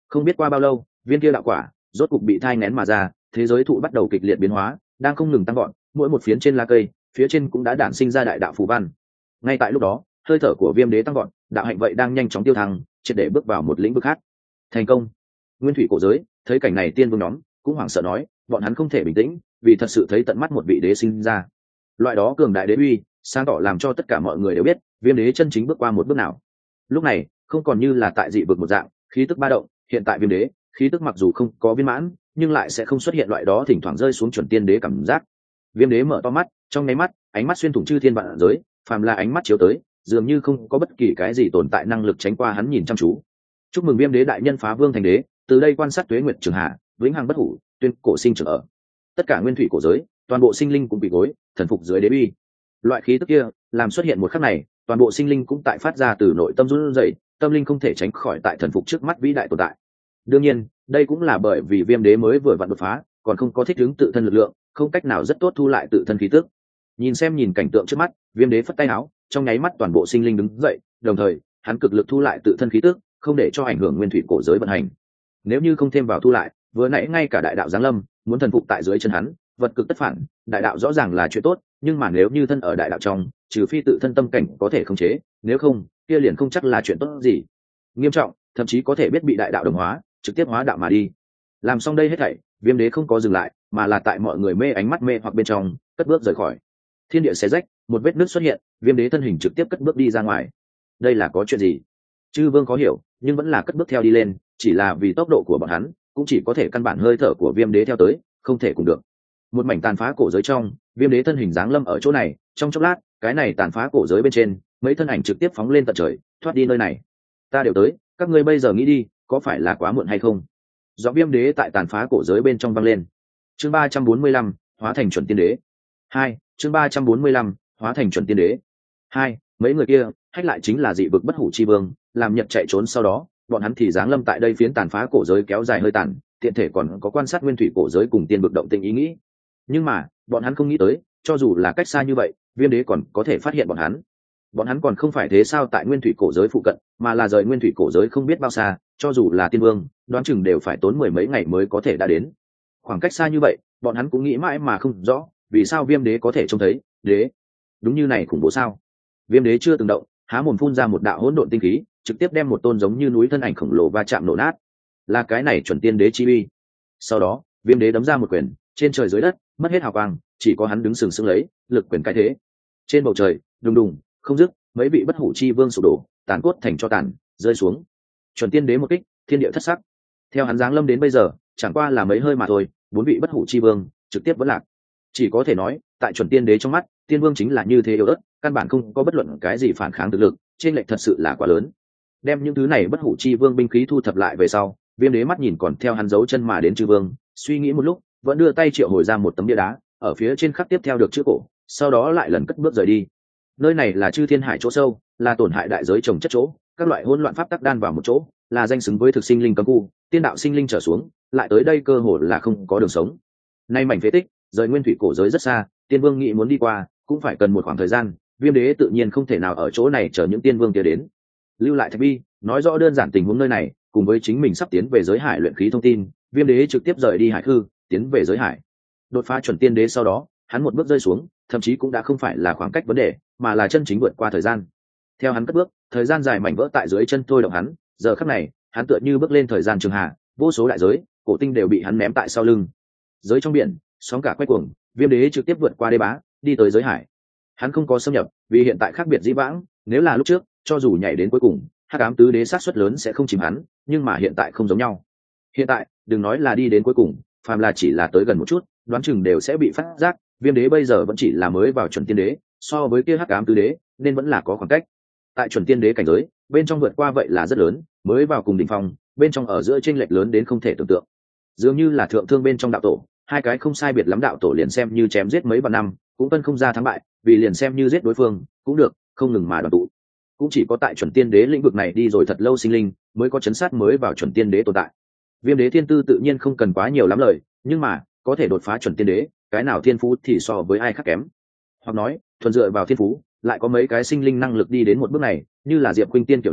Không biết qua bao lâu, viên kia đạo quả rốt cục bị thai nén mà ra, thế giới thụ bắt đầu kịch liệt biến hóa, đang không ngừng tăng gọn, mỗi một phiến trên lá cây, phía trên cũng đã đản sinh ra đại đạo phù văn. Ngay tại lúc đó, hơi thở của viêm đế tăng gọn, đạo hạnh vậy đang nhanh chóng tiêu thăng, triệt để bước vào một lĩnh vực khác. Thành công. Nguyên thủy cổ giới thấy cảnh này, tiên vương nhóm cũng hoảng sợ nói, bọn hắn không thể bình tĩnh, vì thật sự thấy tận mắt một vị đế sinh ra. Loại đó cường đại đế uy, sáng tỏ làm cho tất cả mọi người đều biết, viêm đế chân chính bước qua một bước nào. Lúc này, không còn như là tại dị vực một dạng, khí tức ba động, hiện tại viêm đế, khí tức mặc dù không có viên mãn, nhưng lại sẽ không xuất hiện loại đó thỉnh thoảng rơi xuống chuẩn tiên đế cảm giác. Viêm đế mở to mắt, trong nháy mắt, ánh mắt xuyên thủng chư thiên vạn giới, phàm là ánh mắt chiếu tới, dường như không có bất kỳ cái gì tồn tại năng lực tránh qua hắn nhìn chăm chú. Chúc mừng viêm đế đại nhân phá vương thành đế, từ đây quan sát tuế nguyệt trường hạ, vĩnh hằng bất hủ, tuyên cổ sinh trưởng ở. Tất cả nguyên thủy cổ giới, toàn bộ sinh linh cũng bị gối, thần phục dưới đế uy. Loại khí tức kia, làm xuất hiện một khắc này, toàn bộ sinh linh cũng tại phát ra từ nội tâm run rẩy, tâm linh không thể tránh khỏi tại thần phục trước mắt vĩ đại tồn tại. Đương nhiên, đây cũng là bởi vì viêm đế mới vừa vặn đột phá, còn không có thích ứng tự thân lực lượng, không cách nào rất tốt thu lại tự thân khí tức. Nhìn cảnh tượng trước mắt, viêm đế phất tay áo, trong nháy mắt toàn bộ sinh linh đứng dậy, đồng thời hắn cực lực thu lại tự thân khí tức, không để cho ảnh hưởng nguyên thủy cổ giới vận hành. Nếu như không thêm vào thu lại, vừa nãy ngay cả đại đạo giáng lâm, muốn thần phục tại dưới chân hắn, vật cực tất phản. Đại đạo rõ ràng là chuyện tốt, nhưng mà nếu như thân ở đại đạo trong, trừ phi tự thân tâm cảnh có thể khống chế, nếu không, kia liền không chắc là chuyện tốt gì. Nghiêm trọng, thậm chí có thể biết bị đại đạo đồng hóa, trực tiếp hóa đạo mà đi. Làm xong đây hết thảy, viêm đế không có dừng lại, mà là tại mọi người mê ánh mắt mê hoặc bên trong, cất bước rời khỏi. Thiên địa xé rách, một vết nứt xuất hiện, viêm đế thân hình trực tiếp cất bước đi ra ngoài. Đây là có chuyện gì? Chư vương có hiểu, nhưng vẫn là cất bước theo đi lên, chỉ là vì tốc độ của bọn hắn, cũng chỉ có thể căn bản hơi thở của viêm đế theo tới, không thể cùng được. Một mảnh tàn phá cổ giới trong, viêm đế thân hình giáng lâm ở chỗ này, trong chốc lát, cái này tàn phá cổ giới bên trên, mấy thân ảnh trực tiếp phóng lên tận trời, thoát đi nơi này. Ta đều tới, các ngươi bây giờ nghĩ đi, có phải là quá muộn hay không? Giọng viêm đế tại tàn phá cổ giới bên trong vang lên. Chương 345, hóa thành chuẩn tiên đế. 2, chương 345, hóa thành chuẩn tiên đế. 2, mấy người kia, hách lại chính là dị vực bất hủ chi vương, làm Nhật chạy trốn sau đó, bọn hắn thì giáng lâm tại đây phiến tàn phá cổ giới kéo dài hơi tàn, tiện thể còn có quan sát nguyên thủy cổ giới cùng tiên vực động tình ý nghĩ. Nhưng mà, bọn hắn không nghĩ tới, cho dù là cách xa như vậy, viêm đế còn có thể phát hiện bọn hắn. Bọn hắn còn không phải thế sao tại nguyên thủy cổ giới phụ cận, mà là rời nguyên thủy cổ giới không biết bao xa, cho dù là tiên vương, đoán chừng đều phải tốn mười mấy ngày mới có thể đã đến. Khoảng cách xa như vậy, bọn hắn cũng nghĩ mãi mà không rõ, vì sao viêm đế có thể trông thấy, đế. Đúng như này khủng bố sao? Viêm đế chưa từng động, há mồm phun ra một đạo hỗn độn tinh khí, trực tiếp đem một tôn giống như núi thân ảnh khổng lồ va chạm nổ nát. Là cái này chuẩn tiên đế chi uy. Sau đó, viêm đế đấm ra một quyền, trên trời dưới đất, mất hết hào quang, chỉ có hắn đứng sừng sững lấy, lực quyền cái thế. Trên bầu trời, đùng đùng, không dứt, mấy vị bất hủ chi vương sụp đổ, tàn cốt thành cho tàn, rơi xuống. Chuẩn tiên đế một kích, thiên địa thất sắc. Theo hắn giáng lâm đến bây giờ, chẳng qua là mấy hơi mà thôi, bốn vị bất hủ chi vương trực tiếp vẫn lạc. Chỉ có thể nói, tại chuẩn tiên đế trong mắt, tiên vương chính là như thế yếu ớt, căn bản không có bất luận cái gì phản kháng thực lực, trên lệch thật sự là quá lớn. Đem những thứ này bất hủ chi vương binh khí thu thập lại về sau, viêm đế mắt nhìn còn theo hắn dấu chân mà đến chư vương, suy nghĩ một lúc, vẫn đưa tay triệu hồi ra một tấm bia đá, ở phía trên khắc tiếp theo được chữ cổ, sau đó lại lần cất bước rời đi. Nơi này là chư thiên hải chỗ sâu, là tổn hại đại giới trồng chất chỗ, các loại hỗn loạn pháp tắc đan vào một chỗ, là danh xứng với thực sinh linh cấm khu, tiên đạo sinh linh trở xuống, lại tới đây cơ hội là không có đường sống. Nay mảnh phế tích, rời nguyên thủy cổ giới rất xa, tiên vương nghĩ muốn đi qua, cũng phải cần một khoảng thời gian, viêm đế tự nhiên không thể nào ở chỗ này chờ những tiên vương kia đến. Lưu lại thạch bi, nói rõ đơn giản tình huống nơi này, cùng với chính mình sắp tiến về giới hải luyện khí thông tin, viêm đế trực tiếp rời đi hải khư, tiến về giới hải. Đột phá chuẩn tiên đế sau đó, hắn một bước rơi xuống, thậm chí cũng đã không phải là khoảng cách vấn đề, mà là chân chính vượt qua thời gian. Theo hắn cất bước, thời gian dài mảnh vỡ tại dưới chân thôi động hắn, giờ khắc này, hắn tựa như bước lên thời gian trường hạ, vô số đại giới, cổ tinh đều bị hắn ném tại sau lưng. Giới trong biển, sóng cả quay cuồng, viêm đế trực tiếp vượt qua đê bá, đi tới giới hải. Hắn không có xâm nhập, vì hiện tại khác biệt dĩ vãng, nếu là lúc trước, cho dù nhảy đến cuối cùng, hắc ám tứ đế xác suất lớn sẽ không chìm hắn, nhưng mà hiện tại không giống nhau. Hiện tại, đừng nói là đi đến cuối cùng, phàm là chỉ là tới gần một chút, đoán chừng đều sẽ bị phát giác. Viêm đế bây giờ vẫn chỉ là mới vào chuẩn tiên đế, so với kia hắc ám tứ đế, nên vẫn là có khoảng cách. Tại chuẩn tiên đế cảnh giới, bên trong vượt qua vậy là rất lớn, mới vào cùng đỉnh phong, bên trong ở giữa chênh lệch lớn đến không thể tưởng tượng. Dường như là thượng thương bên trong đạo tổ, hai cái không sai biệt lắm đạo tổ liền xem như chém giết mấy vạn năm, cũng phân không ra thắng bại, vì liền xem như giết đối phương, cũng được, không ngừng mà đoàn tụ. Cũng chỉ có tại chuẩn tiên đế lĩnh vực này đi rồi thật lâu sinh linh, mới có chấn sát mới vào chuẩn tiên đế tồn tại. Viêm đế thiên tư tự nhiên không cần quá nhiều lắm lời, nhưng mà có thể đột phá chuẩn tiên đế, cái nào thiên phú thì so với ai khác kém. Hoặc nói, thuần dựa vào thiên phú, lại có mấy cái sinh linh năng lực đi đến một bước này, như là Diệp Khuynh Tiên kiểu này,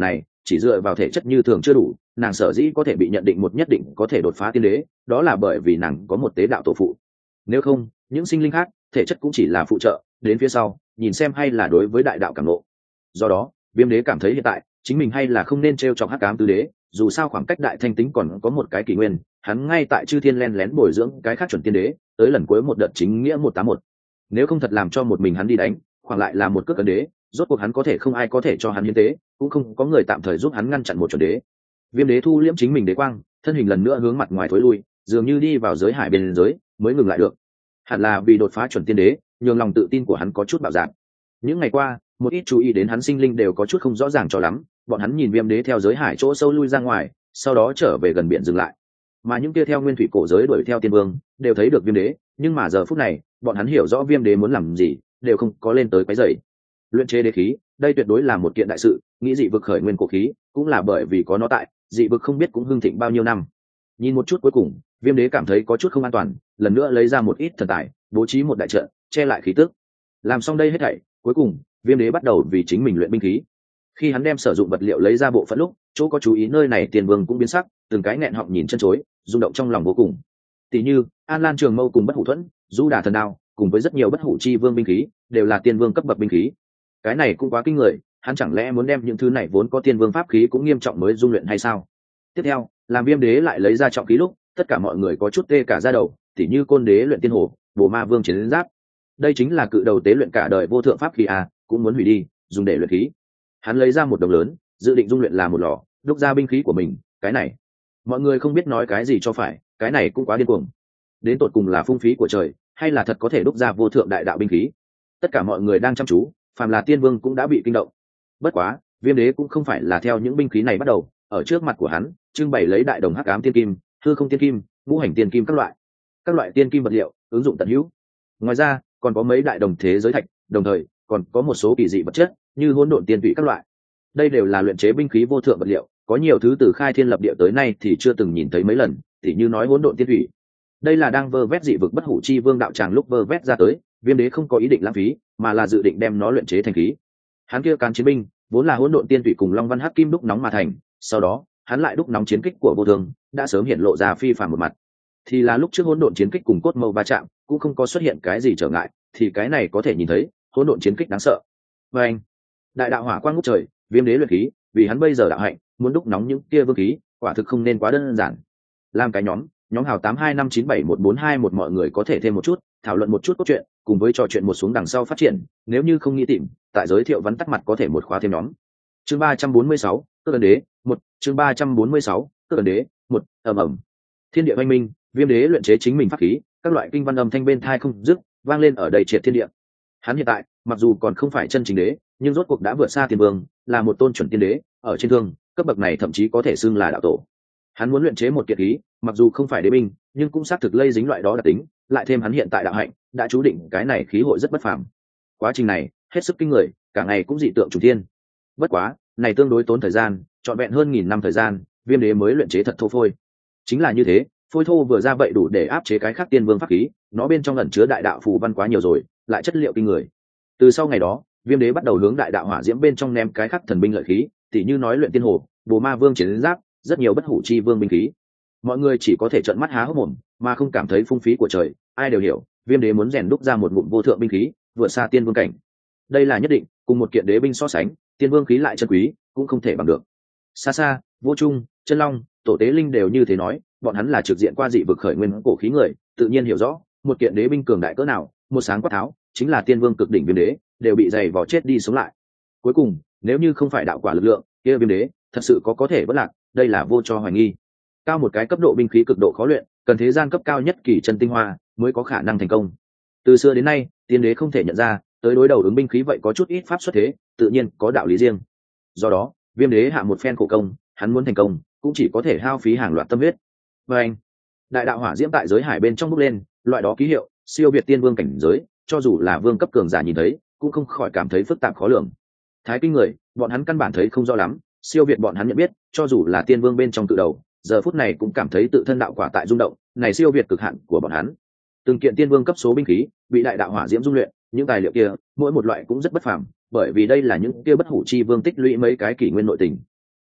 chỉ dựa vào thể chất như thường chưa đủ, nàng sở dĩ có thể bị nhận định một nhất định có thể đột phá tiên đế, đó là bởi vì nàng có một tế đạo tổ phụ. Nếu không, những sinh linh khác thể chất cũng chỉ là phụ trợ, đến phía sau nhìn xem hay là đối với đại đạo cảm ngộ. Do đó Viêm đế cảm thấy hiện tại chính mình hay là không nên t r e o chọc hắc ám tứ đế, dù sao khoảng cách đại thanh tính còn có một cái kỷ nguyên, hắn ngay tại chư thiên len lén bồi dưỡng cái khác chuẩn tiên đế, tới lần cuối một đợt chính nghĩa 181. Nếu không thật làm cho một mình hắn đi đánh, khoảng lại là một cước cấn đế, rốt cuộc hắn có thể không ai có thể cho hắn hiến tế, cũng không có người tạm thời giúp hắn ngăn chặn một chuẩn đế. Viêm đế thu liễm chính mình đế quang, thân hình lần nữa hướng mặt ngoài thối lui, dường như đi vào giới hải bên giới mới ngừng lại được. Hẳn là vì đột phá chuẩn tiên đế, nhường lòng tự tin của hắn có chút bạo dạn. Những ngày qua một ít chú ý đến hắn sinh linh đều có chút không rõ ràng cho lắm, bọn hắn nhìn Viêm đế theo giới hải chỗ sâu lui ra ngoài, sau đó trở về gần biển dừng lại. Mà những kia theo nguyên thủy cổ giới đuổi theo tiên vương đều thấy được Viêm đế, nhưng mà giờ phút này bọn hắn hiểu rõ Viêm đế muốn làm gì, đều không có lên tới quấy rầy. Luyện chế đế khí, đây tuyệt đối là một kiện đại sự, nghĩ dị vực khởi nguyên cổ khí cũng là bởi vì có nó tại, dị vực không biết cũng hưng thịnh bao nhiêu năm. Nhìn một chút cuối cùng, Viêm đế cảm thấy có chút không an toàn, lần nữa lấy ra một ít thần tài, bố trí một đại trận che lại khí tức. Làm xong đây hết thảy, cuối cùng Viêm đế bắt đầu vì chính mình luyện binh khí. Khi hắn đem sử dụng vật liệu lấy ra bộ phận lúc, chỗ có chú ý nơi này tiền vương cũng biến sắc, từng cái nghẹn họng nhìn chân chối, rung động trong lòng vô cùng. Tỷ như An Lan Trường Mâu cùng Bất Hủ Thuẫn, Du Đà Thần Đao, cùng với rất nhiều bất hủ chi vương binh khí, đều là tiên vương cấp bậc binh khí. Cái này cũng quá kinh người, hắn chẳng lẽ muốn đem những thứ này vốn có tiên vương pháp khí cũng nghiêm trọng mới dung luyện hay sao? Tiếp theo, làm Viêm đế lại lấy ra trọng khí lúc, tất cả mọi người có chút tê cả da đầu, tỉ như Côn đế luyện tiên hổ, Bồ Ma vương chiến giáp. Đây chính là cự đầu tế luyện cả đời vô thượng pháp khí à, cũng muốn hủy đi, dùng để luyện khí. Hắn lấy ra một đồng lớn, dự định dung luyện là một lò, đúc ra binh khí của mình. Cái này, mọi người không biết nói cái gì cho phải, cái này cũng quá điên cuồng. Đến tột cùng là phung phí của trời, hay là thật có thể đúc ra vô thượng đại đạo binh khí? Tất cả mọi người đang chăm chú, phàm là tiên vương cũng đã bị kinh động. Bất quá Viêm đế cũng không phải là theo những binh khí này bắt đầu, ở trước mặt của hắn trưng bày lấy đại đồng hắc ám tiên kim, hư không tiên kim, ngũ hành tiên kim, các loại tiên kim vật liệu ứng dụng tận hữu. Ngoài ra còn có mấy đại đồng thế giới thạch, đồng thời còn có một số kỳ dị vật chất như hỗn độn tiên tụy các loại. Đây đều là luyện chế binh khí vô thượng vật liệu, có nhiều thứ từ khai thiên lập địa tới nay thì chưa từng nhìn thấy mấy lần, tỉ như nói hỗn độn tiên tụy. Đây là đang vơ vét dị vực bất hủ chi vương đạo tràng lúc vơ vét ra tới, Viêm đế không có ý định lãng phí, mà là dự định đem nó luyện chế thành khí. Hắn kia cán chiến binh vốn là hỗn độn tiên tụy cùng long văn hắc kim đúc nóng mà thành, sau đó hắn lại đúc nóng chiến kích của vô thường, đã sớm hiện lộ ra phi phàm một mặt. Thì là lúc trước hỗn độn chiến kích cùng cốt mâu va chạm, cũng không có xuất hiện cái gì trở ngại, thì cái này có thể nhìn thấy hỗn độn chiến kích đáng sợ. Và anh, đại đạo hỏa quang ngút trời, Viêm đế luyện khí, vì hắn bây giờ đạo hạnh muốn đúc nóng những kia vương khí, quả thực không nên quá đơn giản. Làm cái nhóm hào 82597141 mọi người có thể thêm một chút, thảo luận một chút cốt truyện, cùng với trò chuyện một xuống đằng sau phát triển, nếu như không nghĩ tìm, tại giới thiệu vắn tắt mặt có thể một khóa thêm nhóm. Chương 346, Cơ Ấn Đế, 1, chương 346, Cơ Ấn Đế, 1, ầm ầm. Thiên địa oanh minh, Viêm đế luyện chế chính mình pháp khí, các loại kinh văn âm thanh bên tai không dứt, vang lên ở đầy triệt thiên địa. Hắn hiện tại, mặc dù còn không phải chân chính đế, nhưng rốt cuộc đã vượt xa tiên vương, là một tôn chuẩn tiên đế, ở trên thương, cấp bậc này thậm chí có thể xưng là đạo tổ. Hắn muốn luyện chế một kiện khí, mặc dù không phải đế binh, nhưng cũng xác thực lây dính loại đó đặc tính, lại thêm hắn hiện tại đạo hạnh, đã chú định cái này khí hội rất bất phàm. Quá trình này hết sức kinh người, cả ngày cũng dị tượng trùng thiên. Bất quá, này tương đối tốn thời gian, trọn vẹn hơn 1000 năm thời gian, Viêm đế mới luyện chế thật thô phôi. Chính là như thế, phôi thô vừa ra vậy đủ để áp chế cái khác tiên vương pháp khí, nó bên trong ẩn chứa đại đạo phù văn quá nhiều rồi, lại chất liệu kinh người. Từ sau ngày đó, Viêm đế bắt đầu hướng đại đạo hỏa diễm bên trong ném cái khác thần binh lợi khí, tỉ như nói luyện tiên hồ, Bồ Ma vương chiến giáp, rất nhiều bất hủ chi vương binh khí. Mọi người chỉ có thể trợn mắt há hốc mồm, mà không cảm thấy phung phí của trời, ai đều hiểu, Viêm đế muốn rèn đúc ra một ngụm vô thượng binh khí, vượt xa tiên vương cảnh. Đây là nhất định, cùng một kiện đế binh so sánh, tiên vương khí lại chân quý, cũng không thể bằng được. Xa xa, Vô Trung, Chân Long, Tổ Tế Linh đều như thế nói, bọn hắn là trực diện qua dị vực khởi nguyên cổ khí người, tự nhiên hiểu rõ, một kiện đế binh cường đại cỡ nào, một sáng quát tháo, chính là tiên vương cực đỉnh Viêm đế, đều bị dày vò chết đi sống lại. Cuối cùng, nếu như không phải đạo quả lực lượng, kia Viêm đế thật sự có thể vất lạc, đây là vô cho hoài nghi. Cao một cái cấp độ binh khí cực độ khó luyện, cần thế gian cấp cao nhất kỳ chân tinh hoa mới có khả năng thành công. Từ xưa đến nay, tiên đế không thể nhận ra, tới đối đầu ứng binh khí vậy có chút ít pháp xuất thế, tự nhiên có đạo lý riêng. Do đó, Viêm đế hạ một phen khổ công, hắn muốn thành công, cũng chỉ có thể hao phí hàng loạt tâm huyết. Và anh, đại đạo hỏa diễm tại giới hải bên trong bốc lên, loại đó ký hiệu siêu việt tiên vương cảnh giới, cho dù là vương cấp cường giả nhìn thấy, cũng không khỏi cảm thấy phức tạp khó lường. Thái kinh người, bọn hắn căn bản thấy không rõ lắm, siêu việt bọn hắn nhận biết, cho dù là tiên vương bên trong tự đầu, giờ phút này cũng cảm thấy tự thân đạo quả tại rung động, này siêu việt cực hạn của bọn hắn. Từng kiện tiên vương cấp số binh khí bị đại đạo hỏa diễm dung luyện, những tài liệu kia mỗi một loại cũng rất bất phàm, bởi vì đây là những kia bất hủ chi vương tích lũy mấy cái kỷ nguyên nội tình.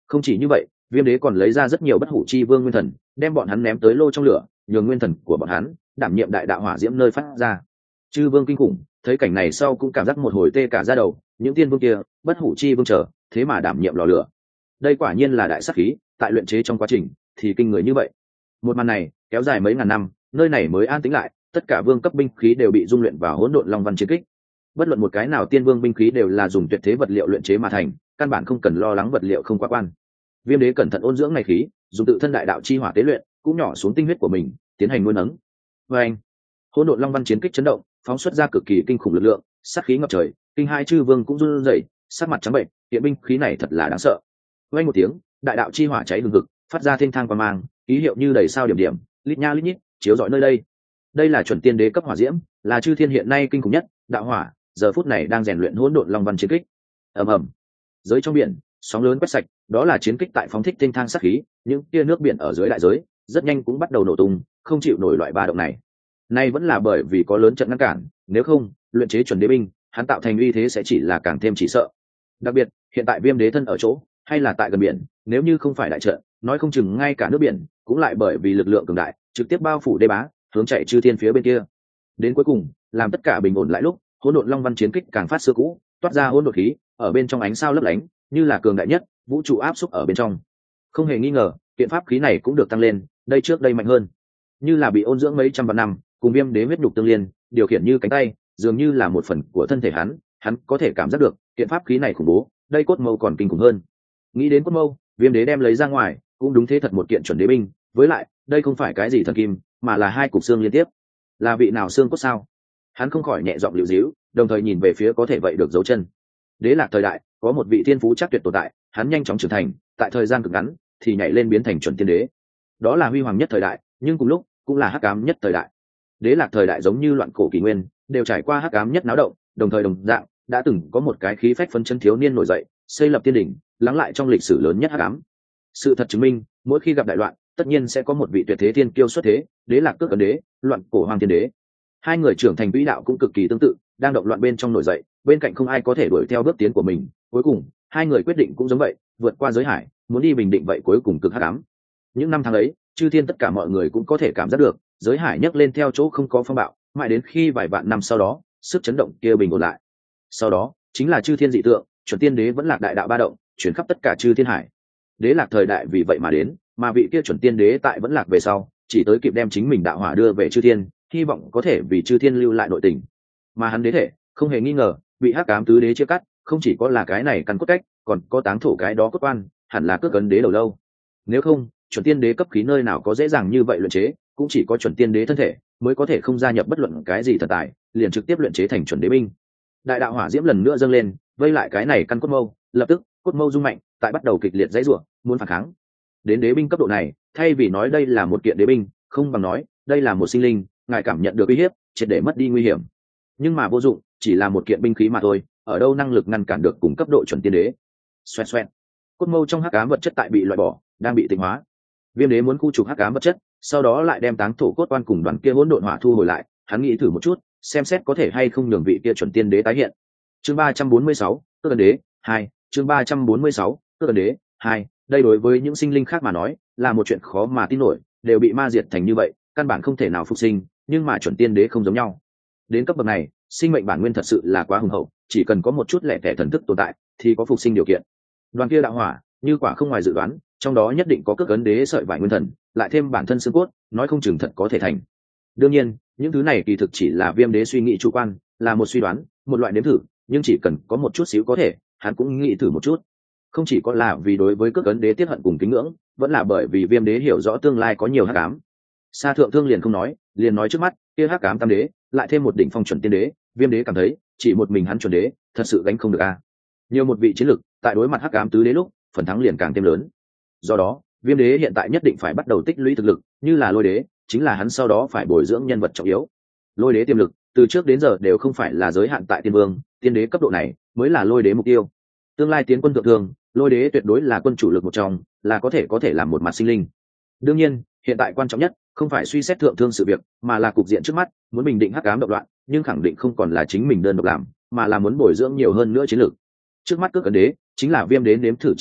Không chỉ như vậy, viêm đế còn lấy ra rất nhiều bất hủ chi vương nguyên thần, đem bọn hắn ném tới lô trong lửa, nhường nguyên thần của bọn hắn đảm nhiệm đại đạo hỏa diễm nơi phát ra. Chư vương kinh khủng thấy cảnh này sau cũng cảm giác một hồi tê cả da đầu, những tiên vương kia bất hủ chi vương trở thế mà đảm nhiệm lò lửa, đây quả nhiên là đại sát khí, tại luyện chế trong quá trình thì kinh người như vậy. Một màn này kéo dài mấy ngàn năm, nơi này mới an tĩnh lại, tất cả vương cấp binh khí đều bị dung luyện vào hỗn độn long văn chiến kích. Bất luận một cái nào tiên vương binh khí đều là dùng tuyệt thế vật liệu luyện chế mà thành, căn bản không cần lo lắng vật liệu không quá quan. Viêm đế cẩn thận ôn dưỡng này khí, dùng tự thân đại đạo chi hỏa tế luyện, cũng nhỏ xuống tinh huyết của mình tiến hành nuôi nấng. Và anh, hỗn độn long văn chiến kích chấn động, phóng xuất ra cực kỳ kinh khủng lực lượng, sát khí ngập trời, kinh hai chư vương cũng run rẩy, sắc mặt trắng bệnh, hiện binh khí này thật là đáng sợ. Vang một tiếng, đại đạo chi hỏa cháy hừng hực, phát ra thênh thang quang mang, ký hiệu như đầy sao điểm điểm, lít nha lít nhít, chiếu rọi nơi đây. Đây là chuẩn tiên đế cấp hỏa diễm, là chư thiên hiện nay kinh khủng nhất, đạo hỏa, giờ phút này đang rèn luyện hỗn độn long văn chiến kích. Ầm ầm. Giới trong biển, sóng lớn quét sạch, đó là chiến kích tại phóng thích thênh thang sát khí, những tia nước biển ở dưới đại giới, rất nhanh cũng bắt đầu nổ tung, không chịu nổi loại ba động này. Nay vẫn là bởi vì có lớn trận ngăn cản, nếu không, luyện chế chuẩn đế binh, hắn tạo thành uy thế sẽ chỉ là càng thêm chỉ sợ. Đặc biệt, hiện tại viêm đế thân ở chỗ, hay là tại gần biển, nếu như không phải đại trận, nói không chừng ngay cả nước biển cũng lại bởi vì lực lượng cường đại trực tiếp bao phủ đế bá, hướng chạy chư thiên phía bên kia. Đến cuối cùng, làm tất cả bình ổn lại lúc, hỗn độn long văn chiến kích càng phát xưa cũ, toát ra hỗn độn khí, ở bên trong ánh sao lấp lánh, như là cường đại nhất, vũ trụ áp xúc ở bên trong. Không hề nghi ngờ, kiện pháp khí này cũng được tăng lên, đây trước đây mạnh hơn, như là bị ôn dưỡng mấy trăm vạn năm, cùng viêm đế huyết nhục tương liên, điều khiển như cánh tay, dường như là một phần của thân thể hắn có thể cảm giác được, kiện pháp khí này khủng bố, đây cốt mâu còn kinh khủng hơn. Nghĩ đến cốt mâu, viêm đế đem lấy ra ngoài, cũng đúng thế thật một kiện chuẩn đế binh, với lại, đây không phải cái gì thần kim, mà là hai cục xương liên tiếp. Là vị nào xương cốt sao? Hắn không khỏi nhẹ giọng liễu díu, đồng thời nhìn về phía có thể vậy được dấu chân. Đế Lạc thời đại, có một vị thiên phú chắc tuyệt tồn tại, hắn nhanh chóng trưởng thành, tại thời gian cực ngắn thì nhảy lên biến thành chuẩn tiên đế. Đó là huy hoàng nhất thời đại, nhưng cùng lúc cũng là hắc ám nhất thời đại. Đế Lạc thời đại giống như loạn cổ kỷ nguyên, đều trải qua hắc ám nhất náo động, đồng thời đồng dạng đã từng có một cái khí phách phấn chấn thiếu niên nổi dậy, xây lập tiên đỉnh, lắng lại trong lịch sử lớn nhất hắc ám. Sự thật chứng minh, mỗi khi gặp đại loạn, tất nhiên sẽ có một vị tuyệt thế thiên kiêu xuất thế, Đế Lạc cước ấn đế, loạn cổ hoàng tiên đế. Hai người trưởng thành vĩ đạo cũng cực kỳ tương tự, đang động loạn bên trong nổi dậy, bên cạnh không ai có thể đuổi theo bước tiến của mình. Cuối cùng, hai người quyết định cũng giống vậy, vượt qua giới hải, muốn đi bình định vậy cuối cùng cực hắc ám. Những năm tháng ấy, chư thiên tất cả mọi người cũng có thể cảm giác được, giới hải nhấc lên theo chỗ không có phong bạo, mãi đến khi vài vạn năm sau đó, sức chấn động kia bình ổn lại. Sau đó, chính là chư thiên dị tượng, chuẩn tiên đế vẫn lạc đại đạo ba động, chuyển khắp tất cả chư thiên hải. Đế Lạc thời đại vì vậy mà đến, mà vị kia chuẩn tiên đế tại vẫn lạc về sau, chỉ tới kịp đem chính mình đạo hỏa đưa về chư thiên, hy vọng có thể vì chư thiên lưu lại nội tình. Mà hắn đế thể, không hề nghi ngờ, bị hắc ám tứ đế chia cắt, không chỉ có là cái này căn cốt cách, còn có táng thổ cái đó cốt oan, hẳn là cước ấn đế đầu lâu. Nếu không, chuẩn tiên đế cấp khí nơi nào có dễ dàng như vậy luyện chế, cũng chỉ có chuẩn tiên đế thân thể mới có thể không gia nhập bất luận cái gì thần tài, liền trực tiếp luyện chế thành chuẩn đế binh. Đại đạo hỏa diễm lần nữa dâng lên, vây lại cái này căn cốt mâu, lập tức cốt mâu rung mạnh, tại bắt đầu kịch liệt dãy rủa, muốn phản kháng. Đến đế binh cấp độ này, thay vì nói đây là một kiện đế binh, không bằng nói đây là một sinh linh, ngài cảm nhận được uy hiếp, triệt để mất đi nguy hiểm. Nhưng mà vô dụng, chỉ là một kiện binh khí mà thôi, ở đâu năng lực ngăn cản được cùng cấp độ chuẩn tiên đế. Xoẹt xoẹt. Cốt mâu trong hắc ám vật chất tại bị loại bỏ, đang bị tịnh hóa. Viêm đế muốn khu trục hắc ám vật chất, sau đó lại đem táng thổ cốt oan cùng đoàn kia hỗn độn hỏa thu hồi lại, hắn nghĩ thử một chút, xem xét có thể hay không nhường vị kia chuẩn tiên đế tái hiện. Chương 346, Cước ấn đế 2, chương 346, Cước ấn đế 2, đây đối với những sinh linh khác mà nói, là một chuyện khó mà tin nổi, đều bị ma diệt thành như vậy, căn bản không thể nào phục sinh, nhưng mà chuẩn tiên đế không giống nhau. Đến cấp bậc này, sinh mệnh bản nguyên thật sự là quá hùng hậu, chỉ cần có một chút lẻ tẻ thần thức tồn tại, thì có phục sinh điều kiện. Đoàn kia đạo hỏa, như quả không ngoài dự đoán, trong đó nhất định có cước ấn đế sợi vải nguyên thần, lại thêm bản thân xương cốt, nói không chừng thật có thể thành. Đương nhiên, những thứ này kỳ thực chỉ là viêm đế suy nghĩ chủ quan, là một suy đoán, một loại nếm thử, nhưng chỉ cần có một chút xíu có thể, hắn cũng nghĩ thử một chút. Không chỉ có là vì đối với cước ấn đế tiết hận cùng kính ngưỡng, vẫn là bởi vì viêm đế hiểu rõ tương lai có nhiều hắc ám. Sa thượng thương liền không nói, liền nói trước mắt, kia hắc ám tam đế, lại thêm một đỉnh phong chuẩn tiên đế, viêm đế cảm thấy, chỉ một mình hắn chuẩn đế, thật sự gánh không được a. Nhiều một vị chiến lực, tại đối mặt hắc ám tứ đế lúc, phần thắng liền càng thêm lớn. Do đó, viêm đế hiện tại nhất định phải bắt đầu tích lũy thực lực, như là lôi đế, chính là hắn sau đó phải bồi dưỡng nhân vật trọng yếu. Lôi đế tiềm lực, từ trước đến giờ đều không phải là giới hạn tại tiên vương, tiên đế cấp độ này mới là lôi đế mục tiêu. Tương lai tiến quân thượng thường, lôi đế tuyệt đối là quân chủ lực một trong, là có thể làm một mặt sinh linh. Đương nhiên, hiện tại quan trọng nhất không phải suy xét thượng thương sự việc, mà là cục diện trước mắt, muốn bình định hắc ám động loạn, nhưng khẳng định không còn là chính mình đơn độc làm, mà là muốn bồi dưỡng nhiều hơn nữa chiến lược. Trước mắt cước ấn đế chính là viêm đế nếm thử chi tác,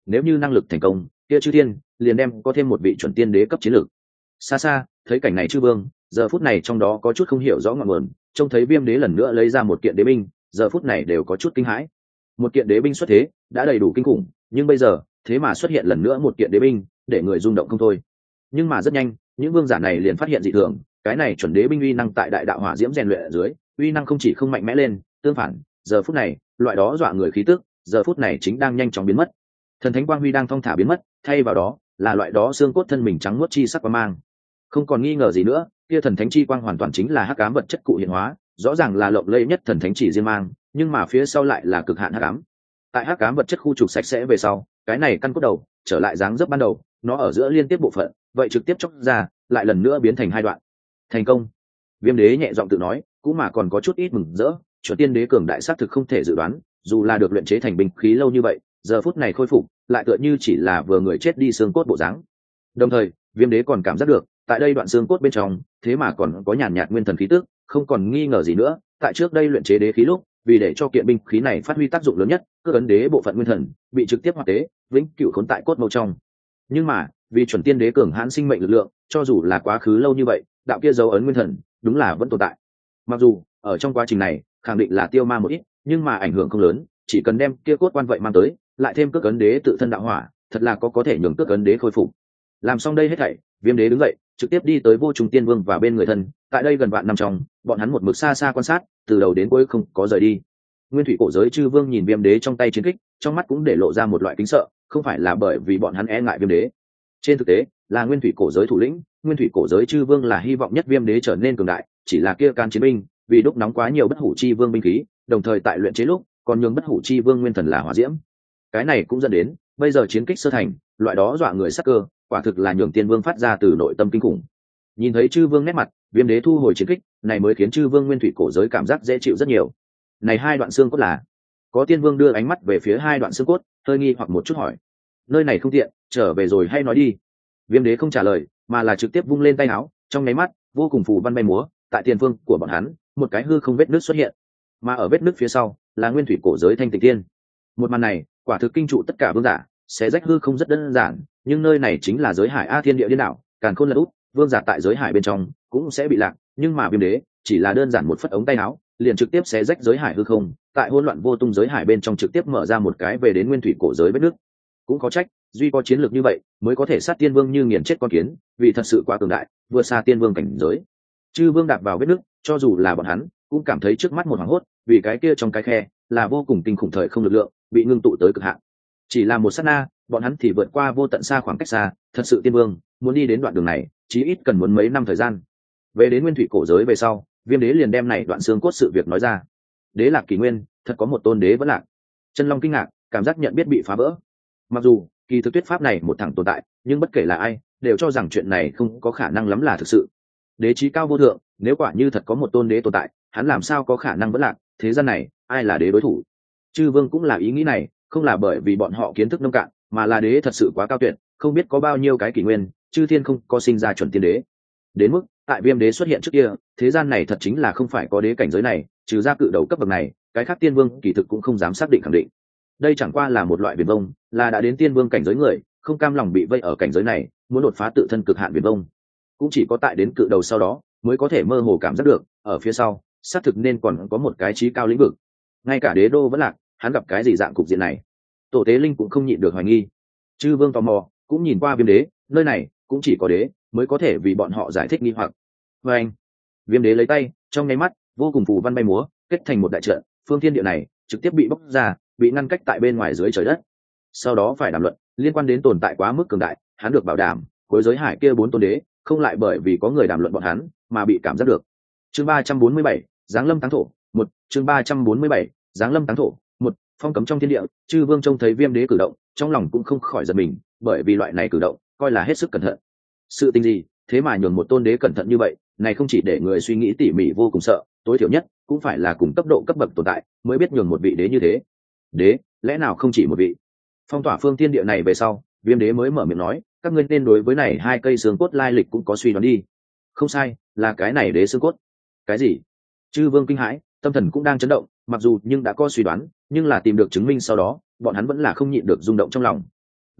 nếu như năng lực thành công kia chư thiên liền đem có thêm một vị chuẩn tiên đế cấp chiến lược. Xa xa thấy cảnh này chư vương giờ phút này trong đó có chút không hiểu rõ ngọn nguồn, trông thấy viêm đế lần nữa lấy ra một kiện đế binh, giờ phút này đều có chút kinh hãi. Một kiện đế binh xuất thế đã đầy đủ kinh khủng, nhưng bây giờ thế mà xuất hiện lần nữa một kiện đế binh, để người rung động không thôi. Nhưng mà rất nhanh những vương giả này liền phát hiện dị thường, cái này chuẩn đế binh uy năng tại đại đạo hỏa diễm rèn luyện ở dưới, uy năng không chỉ không mạnh mẽ lên, tương phản giờ phút này loại đó dọa người khí tức giờ phút này chính đang nhanh chóng biến mất. Thần thánh quang huy đang thong thả biến mất, thay vào đó là loại đó xương cốt thân mình trắng muốt chi sắc quang mang. Không còn nghi ngờ gì nữa, kia thần thánh chi quang hoàn toàn chính là hắc ám vật chất cụ hiện hóa, rõ ràng là lộng lẫy nhất thần thánh chỉ riêng mang, nhưng mà phía sau lại là cực hạn hắc ám. Tại hắc ám vật chất khu trục sạch sẽ về sau, cái này căn cốt đầu trở lại dáng dấp ban đầu, nó ở giữa liên tiếp bộ phận, vậy trực tiếp chóc ra, lại lần nữa biến thành hai đoạn. Thành công. Viêm đế nhẹ giọng tự nói, cũng mà còn có chút ít mừng rỡ, chuẩn tiên đế cường đại xác thực không thể dự đoán, dù là được luyện chế thành binh khí lâu như vậy, giờ phút này khôi phục, lại tựa như chỉ là vừa người chết đi xương cốt bộ dáng. Đồng thời, Viêm đế còn cảm giác được, tại đây đoạn xương cốt bên trong, thế mà còn có nhàn nhạt nguyên thần khí tức, không còn nghi ngờ gì nữa, tại trước đây luyện chế đế khí lúc, vì để cho kiện binh khí này phát huy tác dụng lớn nhất, cơ ấn đế bộ phận nguyên thần bị trực tiếp hoạt tế, vĩnh cửu khốn tại cốt mâu trong. Nhưng mà, vì chuẩn tiên đế cường hãn sinh mệnh lực lượng, cho dù là quá khứ lâu như vậy, đạo kia dấu ấn nguyên thần, đúng là vẫn tồn tại. Mặc dù ở trong quá trình này, khẳng định là tiêu ma một ít, nhưng mà ảnh hưởng không lớn, chỉ cần đem kia cốt quan vậy mang tới, lại thêm cước ấn đế tự thân đạo hỏa, thật là có thể nhường cước ấn đế khôi phục. Làm xong đây hết thảy, Viêm đế đứng dậy, trực tiếp đi tới Vô Trùng Tiên Vương và bên người thân, tại đây gần vạn năm trong, bọn hắn một mực xa xa quan sát, từ đầu đến cuối không có rời đi. Nguyên thủy cổ giới chư vương nhìn Viêm đế trong tay chiến kích, trong mắt cũng để lộ ra một loại kính sợ, không phải là bởi vì bọn hắn e ngại Viêm đế. Trên thực tế, là Nguyên thủy cổ giới thủ lĩnh, Nguyên thủy cổ giới chư vương là hy vọng nhất Viêm đế trở nên cường đại, chỉ là kia can chiến binh, vì đúc nóng quá nhiều bất hủ chi vương binh khí, đồng thời tại luyện chế lúc, còn nhường bất hủ chi vương nguyên thần là hỏa diễm. Cái này cũng dẫn đến, bây giờ chiến kích sơ thành, loại đó dọa người sắc cơ, quả thực là nhường tiên vương phát ra từ nội tâm kinh khủng. Nhìn thấy chư vương nét mặt, Viêm đế thu hồi chiến kích, này mới khiến chư vương nguyên thủy cổ giới cảm giác dễ chịu rất nhiều. Này hai đoạn xương cốt là? Có tiên vương đưa ánh mắt về phía hai đoạn xương cốt, hơi nghi hoặc một chút hỏi. Nơi này không tiện, trở về rồi hay nói đi. Viêm đế không trả lời, mà là trực tiếp vung lên tay áo, trong nháy mắt, vô cùng phù văn bay múa, tại tiền phương của bọn hắn, một cái hư không vết nứt xuất hiện. Mà ở vết nứt phía sau, là nguyên thủy cổ giới thanh tịnh tiên. Một màn này, quả thực kinh trụ tất cả vương giả, sẽ rách hư không rất đơn giản, nhưng nơi này chính là giới hải A Thiên Địa Điên Đảo, càn khôn lật út, vương giả tại giới hải bên trong cũng sẽ bị lạc, nhưng mà Viêm đế chỉ là đơn giản một phất ống tay áo, liền trực tiếp sẽ rách giới hải hư không, tại hỗn loạn vô tung giới hải bên trong trực tiếp mở ra một cái về đến nguyên thủy cổ giới vết nứt. Cũng có trách, duy có chiến lược như vậy, mới có thể sát tiên vương như nghiền chết con kiến, vì thật sự quá cường đại, vượt xa tiên vương cảnh giới. Chư vương đạp vào vết nứt, cho dù là bọn hắn, cũng cảm thấy trước mắt một hoảng hốt, vì cái kia trong cái khe là vô cùng kinh khủng thời không lực lượng, bị ngưng tụ tới cực hạn. Chỉ là một sát na, bọn hắn thì vượt qua vô tận xa khoảng cách xa, thật sự tiên vương muốn đi đến đoạn đường này, chí ít cần muốn mấy năm thời gian. Về đến nguyên thủy cổ giới về sau, Viêm đế liền đem này đoạn xương cốt sự việc nói ra. Đế lạc kỳ nguyên, thật có một tôn đế vẫn lạc. Chân Long kinh ngạc, cảm giác nhận biết bị phá vỡ. Mặc dù kỳ thực thuyết pháp này một thằng tồn tại, nhưng bất kể là ai, đều cho rằng chuyện này không có khả năng lắm là thực sự. Đế chí cao vô thượng, nếu quả như thật có một tôn đế tồn tại, hắn làm sao có khả năng vẫn lạc? Thế gian này, ai là đế đối thủ? Chư vương cũng là ý nghĩ này, không là bởi vì bọn họ kiến thức nông cạn, mà là đế thật sự quá cao tuyệt, không biết có bao nhiêu cái kỷ nguyên, chư thiên không có sinh ra chuẩn tiên đế. Đến mức tại Viêm đế xuất hiện trước kia, thế gian này thật chính là không phải có đế cảnh giới này, trừ ra cự đầu cấp bậc này, cái khác tiên vương kỳ thực cũng không dám xác định khẳng định. Đây chẳng qua là một loại viền vông, là đã đến tiên vương cảnh giới người, không cam lòng bị vây ở cảnh giới này, muốn đột phá tự thân cực hạn viền vông. Cũng chỉ có tại đến cự đầu sau đó, mới có thể mơ hồ cảm giác được, ở phía sau, xác thực nên còn có một cái trí cao lĩnh vực. Ngay cả đế đô vẫn lạc, hắn gặp cái gì dạng cục diện này? Tổ tế linh cũng không nhịn được hoài nghi. Chư vương tò mò, cũng nhìn qua Viêm đế, nơi này cũng chỉ có đế mới có thể vì bọn họ giải thích nghi hoặc. Và anh, Viêm đế lấy tay, trong nháy mắt, vô cùng phù văn bay múa, kết thành một đại trận, phương thiên địa này trực tiếp bị bóc ra, bị ngăn cách tại bên ngoài dưới trời đất. Sau đó phải đàm luận liên quan đến tồn tại quá mức cường đại, hắn được bảo đảm, cuối giới hải kia 4 tôn đế, không lại bởi vì có người đàm luận bọn hắn mà bị cảm giác được. Chương 347, Giáng lâm táng thổ, 1, chương 347, Giáng lâm táng thổ, 1, phong cấm trong thiên địa, chư vương trông thấy Viêm đế cử động, trong lòng cũng không khỏi giật mình, bởi vì loại này cử động, coi là hết sức cẩn thận. Sự tình gì, thế mà nhường một tôn đế cẩn thận như vậy, này không chỉ để người suy nghĩ tỉ mỉ vô cùng sợ, tối thiểu nhất cũng phải là cùng cấp độ cấp bậc tồn tại, mới biết nhường một vị đế như thế. Đế, lẽ nào không chỉ một vị? Phong tỏa phương thiên địa này về sau, Viêm đế mới mở miệng nói, các ngươi nên đối với này hai cây xương cốt lai lịch cũng có suy đoán đi. Không sai, là cái này đế xương cốt. Cái gì? Chư vương kinh hãi, tâm thần cũng đang chấn động, mặc dù nhưng đã có suy đoán, nhưng là tìm được chứng minh sau đó, bọn hắn vẫn là không nhịn được rung động trong lòng.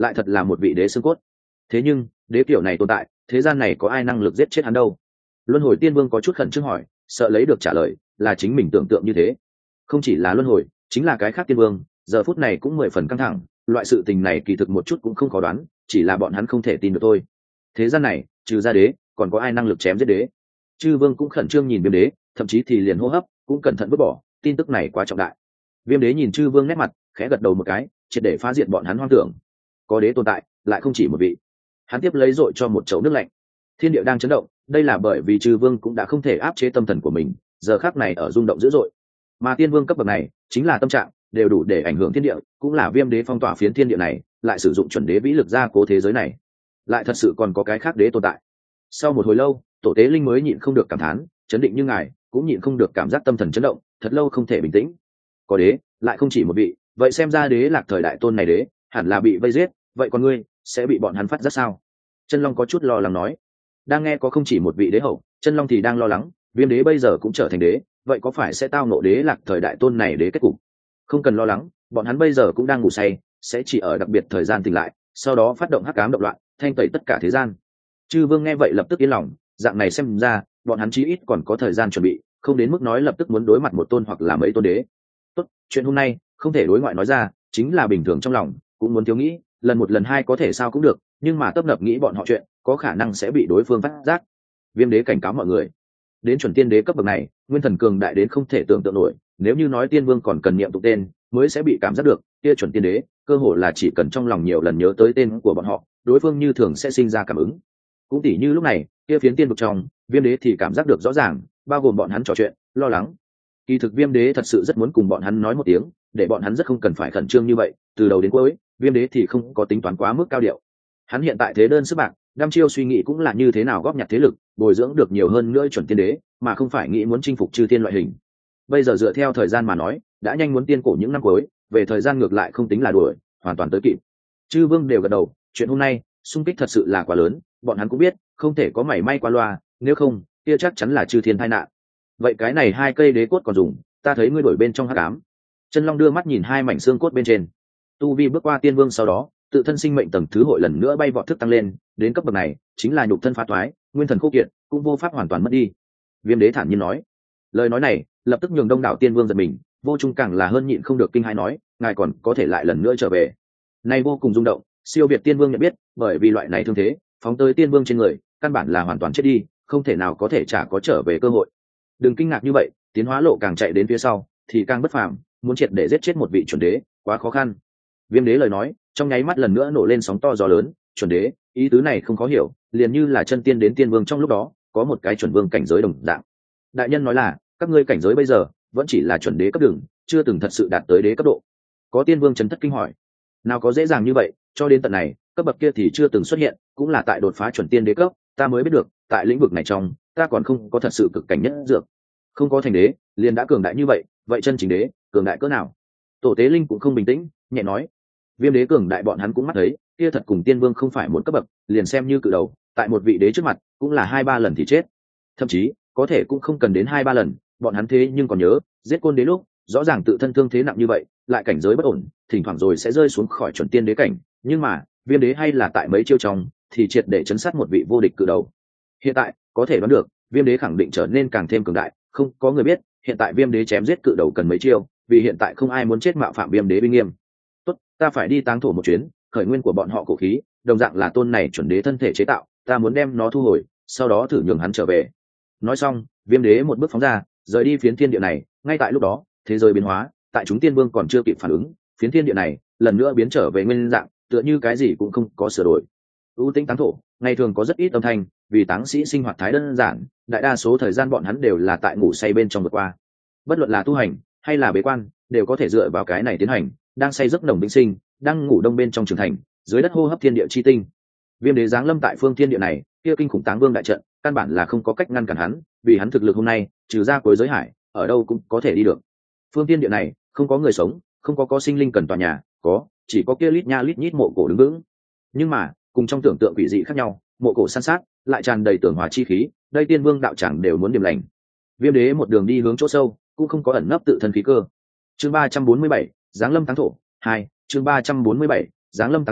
lại thật là một vị đế xương cốt. Thế nhưng đế kiểu này tồn tại, thế gian này có ai năng lực giết chết hắn đâu? Luân hồi tiên vương có chút khẩn trương hỏi, sợ lấy được trả lời là chính mình tưởng tượng như thế. Không chỉ là luân hồi, chính là cái khác tiên vương giờ phút này cũng 10 phần căng thẳng. Loại sự tình này kỳ thực một chút cũng không khó đoán, chỉ là bọn hắn không thể tin được thôi. Thế gian này trừ ra đế còn có ai năng lực chém giết đế? Chư vương cũng khẩn trương nhìn viêm đế, thậm chí thì liền hô hấp cũng cẩn thận vứt bỏ, tin tức này quá trọng đại. Viêm đế nhìn chư vương nét mặt, khẽ gật đầu một cái, triệt để phá diệt bọn hắn hoang tưởng. Có đế tồn tại, lại không chỉ một vị. Hắn tiếp lấy dội cho một chậu nước lạnh. Thiên địa đang chấn động, đây là bởi vì chư vương cũng đã không thể áp chế tâm thần của mình, giờ khắc này ở rung động dữ dội. Mà tiên vương cấp bậc này chính là tâm trạng đều đủ để ảnh hưởng thiên địa, cũng là viêm đế phong tỏa phiến thiên địa này, lại sử dụng chuẩn đế vĩ lực gia cố thế giới này. Lại thật sự còn có cái khác đế tồn tại. Sau một hồi lâu, tổ tế linh mới nhịn không được cảm thán, chấn định như ngài cũng nhịn không được cảm giác tâm thần chấn động, thật lâu không thể bình tĩnh. Có đế, lại không chỉ một vị, vậy xem ra đế lạc thời đại tôn này đế hẳn là bị vây giết, vậy còn ngươi sẽ bị bọn hắn phát giác sao? Chân Long có chút lo lắng nói. Đang nghe có không chỉ một vị đế hậu, Chân Long thì đang lo lắng, viêm đế bây giờ cũng trở thành đế, vậy có phải sẽ tao nộ đế lạc thời đại tôn này đế kết cục? Không cần lo lắng, bọn hắn bây giờ cũng đang ngủ say, sẽ chỉ ở đặc biệt thời gian tỉnh lại, sau đó phát động hắc ám động loạn, thanh tẩy tất cả thế gian. Chư vương nghe vậy lập tức yên lòng, dạng này xem ra bọn hắn chí ít còn có thời gian chuẩn bị, không đến mức nói lập tức muốn đối mặt một tôn hoặc là mấy tôn đế. Tốt, chuyện hôm nay không thể đối ngoại nói ra, chính là bình thường trong lòng cũng muốn thiếu nghĩ, lần một lần hai có thể sao cũng được, nhưng mà tấp nập nghĩ bọn họ chuyện có khả năng sẽ bị đối phương phát giác. Viêm đế cảnh cáo mọi người, đến chuẩn tiên đế cấp bậc này nguyên thần cường đại đến không thể tưởng tượng nổi, nếu như nói tiên vương còn cần niệm tụng tên mới sẽ bị cảm giác được, kia chuẩn tiên đế cơ hồ là chỉ cần trong lòng nhiều lần nhớ tới tên của bọn họ, đối phương như thường sẽ sinh ra cảm ứng. Cũng tỉ như lúc này kia phiến tiên vực trong, viêm đế thì cảm giác được rõ ràng, bao gồm bọn hắn trò chuyện lo lắng. Kỳ thực viêm đế thật sự rất muốn cùng bọn hắn nói một tiếng, để bọn hắn rất không cần phải khẩn trương như vậy. Từ đầu đến cuối viêm đế thì không có tính toán quá mức cao điệu. Hắn hiện tại thế đơn sức bạc, đăm chiêu suy nghĩ cũng là như thế nào góp nhặt thế lực, bồi dưỡng được nhiều hơn nữa chuẩn tiên đế, mà không phải nghĩ muốn chinh phục chư tiên loại hình. Bây giờ dựa theo thời gian mà nói, đã nhanh muốn tiên cổ những năm cuối, về thời gian ngược lại không tính là đuổi, hoàn toàn tới kịp. Chư vương đều gật đầu, chuyện hôm nay xung kích thật sự là quá lớn, bọn hắn cũng biết không thể có mảy may qua loa, nếu không kia chắc chắn là chư thiên tai nạn. Vậy cái này hai cây đế cốt còn dùng, ta thấy ngươi đổi bên trong hắc ám. Chân Long đưa mắt nhìn hai mảnh xương cốt bên trên, tu vi bước qua tiên vương sau đó tự thân sinh mệnh tầng thứ hội lần nữa bay vọt thức tăng lên, đến cấp bậc này chính là nhục thân phá thoái, nguyên thần khô kiệt, cũng vô pháp hoàn toàn mất đi. Viêm đế thản nhiên nói. Lời nói này lập tức nhường đông đảo tiên vương giật mình, vô trung càng là hơn nhịn không được kinh hãi nói, ngài còn có thể lại lần nữa trở về. Này vô cùng rung động, siêu việt tiên vương nhận biết, bởi vì loại này thương thế phóng tới tiên vương trên người căn bản là hoàn toàn chết đi, không thể nào có thể trả có trở về cơ hội. Đừng kinh ngạc như vậy, tiến hóa lộ càng chạy đến phía sau thì càng bất phàm, muốn triệt để giết chết một vị chuẩn đế quá khó khăn. Viêm đế lời nói trong nháy mắt lần nữa nổ lên sóng to gió lớn. Chuẩn đế, ý tứ này không khó hiểu, liền như là chân tiên đến tiên vương trong lúc đó có một cái chuẩn vương cảnh giới đồng dạng. Đại nhân nói là các ngươi cảnh giới bây giờ vẫn chỉ là chuẩn đế cấp đường, chưa từng thật sự đạt tới đế cấp độ. Có tiên vương chấn thất kinh hỏi, nào có dễ dàng như vậy, cho đến tận này cấp bậc kia thì chưa từng xuất hiện, cũng là tại đột phá chuẩn tiên đế cấp ta mới biết được, tại lĩnh vực này trong ta còn không có thật sự cực cảnh nhất dược, không có thành đế liền đã cường đại như vậy, vậy chân chính đế cường đại cỡ nào? Tổ tế linh cũng không bình tĩnh, nhẹ nói, viêm đế cường đại bọn hắn cũng mắt thấy, kia thật cùng tiên vương không phải một cấp bậc, liền xem như cự đầu tại một vị đế trước mặt cũng là 2-3 lần thì chết, thậm chí có thể cũng không cần đến 2-3 lần. Bọn hắn thế nhưng còn nhớ giết côn đế lúc rõ ràng tự thân thương thế nặng như vậy, lại cảnh giới bất ổn, thỉnh thoảng rồi sẽ rơi xuống khỏi chuẩn tiên đế cảnh, nhưng mà viêm đế hay là tại mấy chiêu trong thì triệt để chấn sát một vị vô địch cự đầu. Hiện tại có thể đoán được viêm đế khẳng định trở nên càng thêm cường đại, không có người biết hiện tại viêm đế chém giết cự đầu cần mấy chiêu, vì hiện tại không ai muốn chết mạo phạm viêm đế uy nghiêm. Tốt, ta phải đi táng thổ một chuyến, khởi nguyên của bọn họ cổ khí đồng dạng là tôn này chuẩn đế thân thể chế tạo, ta muốn đem nó thu hồi, sau đó thử nhường hắn trở về. Nói xong viêm đế một bước phóng ra, rời đi phiến thiên địa này. Ngay tại lúc đó thế giới biến hóa, tại chúng tiên vương còn chưa kịp phản ứng, phiến thiên địa này lần nữa biến trở về nguyên dạng, tựa như cái gì cũng không có sửa đổi. ưu tĩnh táng thổ ngày thường có rất ít âm thanh, vì táng sĩ sinh hoạt thái đơn giản, đại đa số thời gian bọn hắn đều là tại ngủ say bên trong vượt qua. Bất luận là tu hành hay là bế quan đều có thể dựa vào cái này tiến hành, đang say giấc nồng vĩnh sinh, đang ngủ đông bên trong trưởng thành, dưới đất hô hấp thiên địa chi tinh. Viêm đế giáng lâm tại phương thiên địa này, kia kinh khủng táng vương đại trận căn bản là không có cách ngăn cản hắn, vì hắn thực lực hôm nay trừ ra cuối giới hải, ở đâu cũng có thể đi được. Phương thiên địa này không có người sống, không có sinh linh cần tòa nhà, chỉ có kia lít nha lít nhít mộ cổ đứng vững. Nhưng mà cùng trong tưởng tượng quỷ dị khác nhau, mộ cổ san sát lại tràn đầy tưởng hòa chi khí, đây tiên vương đạo tràng đều muốn điểm lành. Viêm đế một đường đi hướng chỗ sâu, cũng không có ẩn nấp tự thân khí cơ. Chương 347, giáng lâm táng thổ 2, chương 347, giáng lâm táng thổ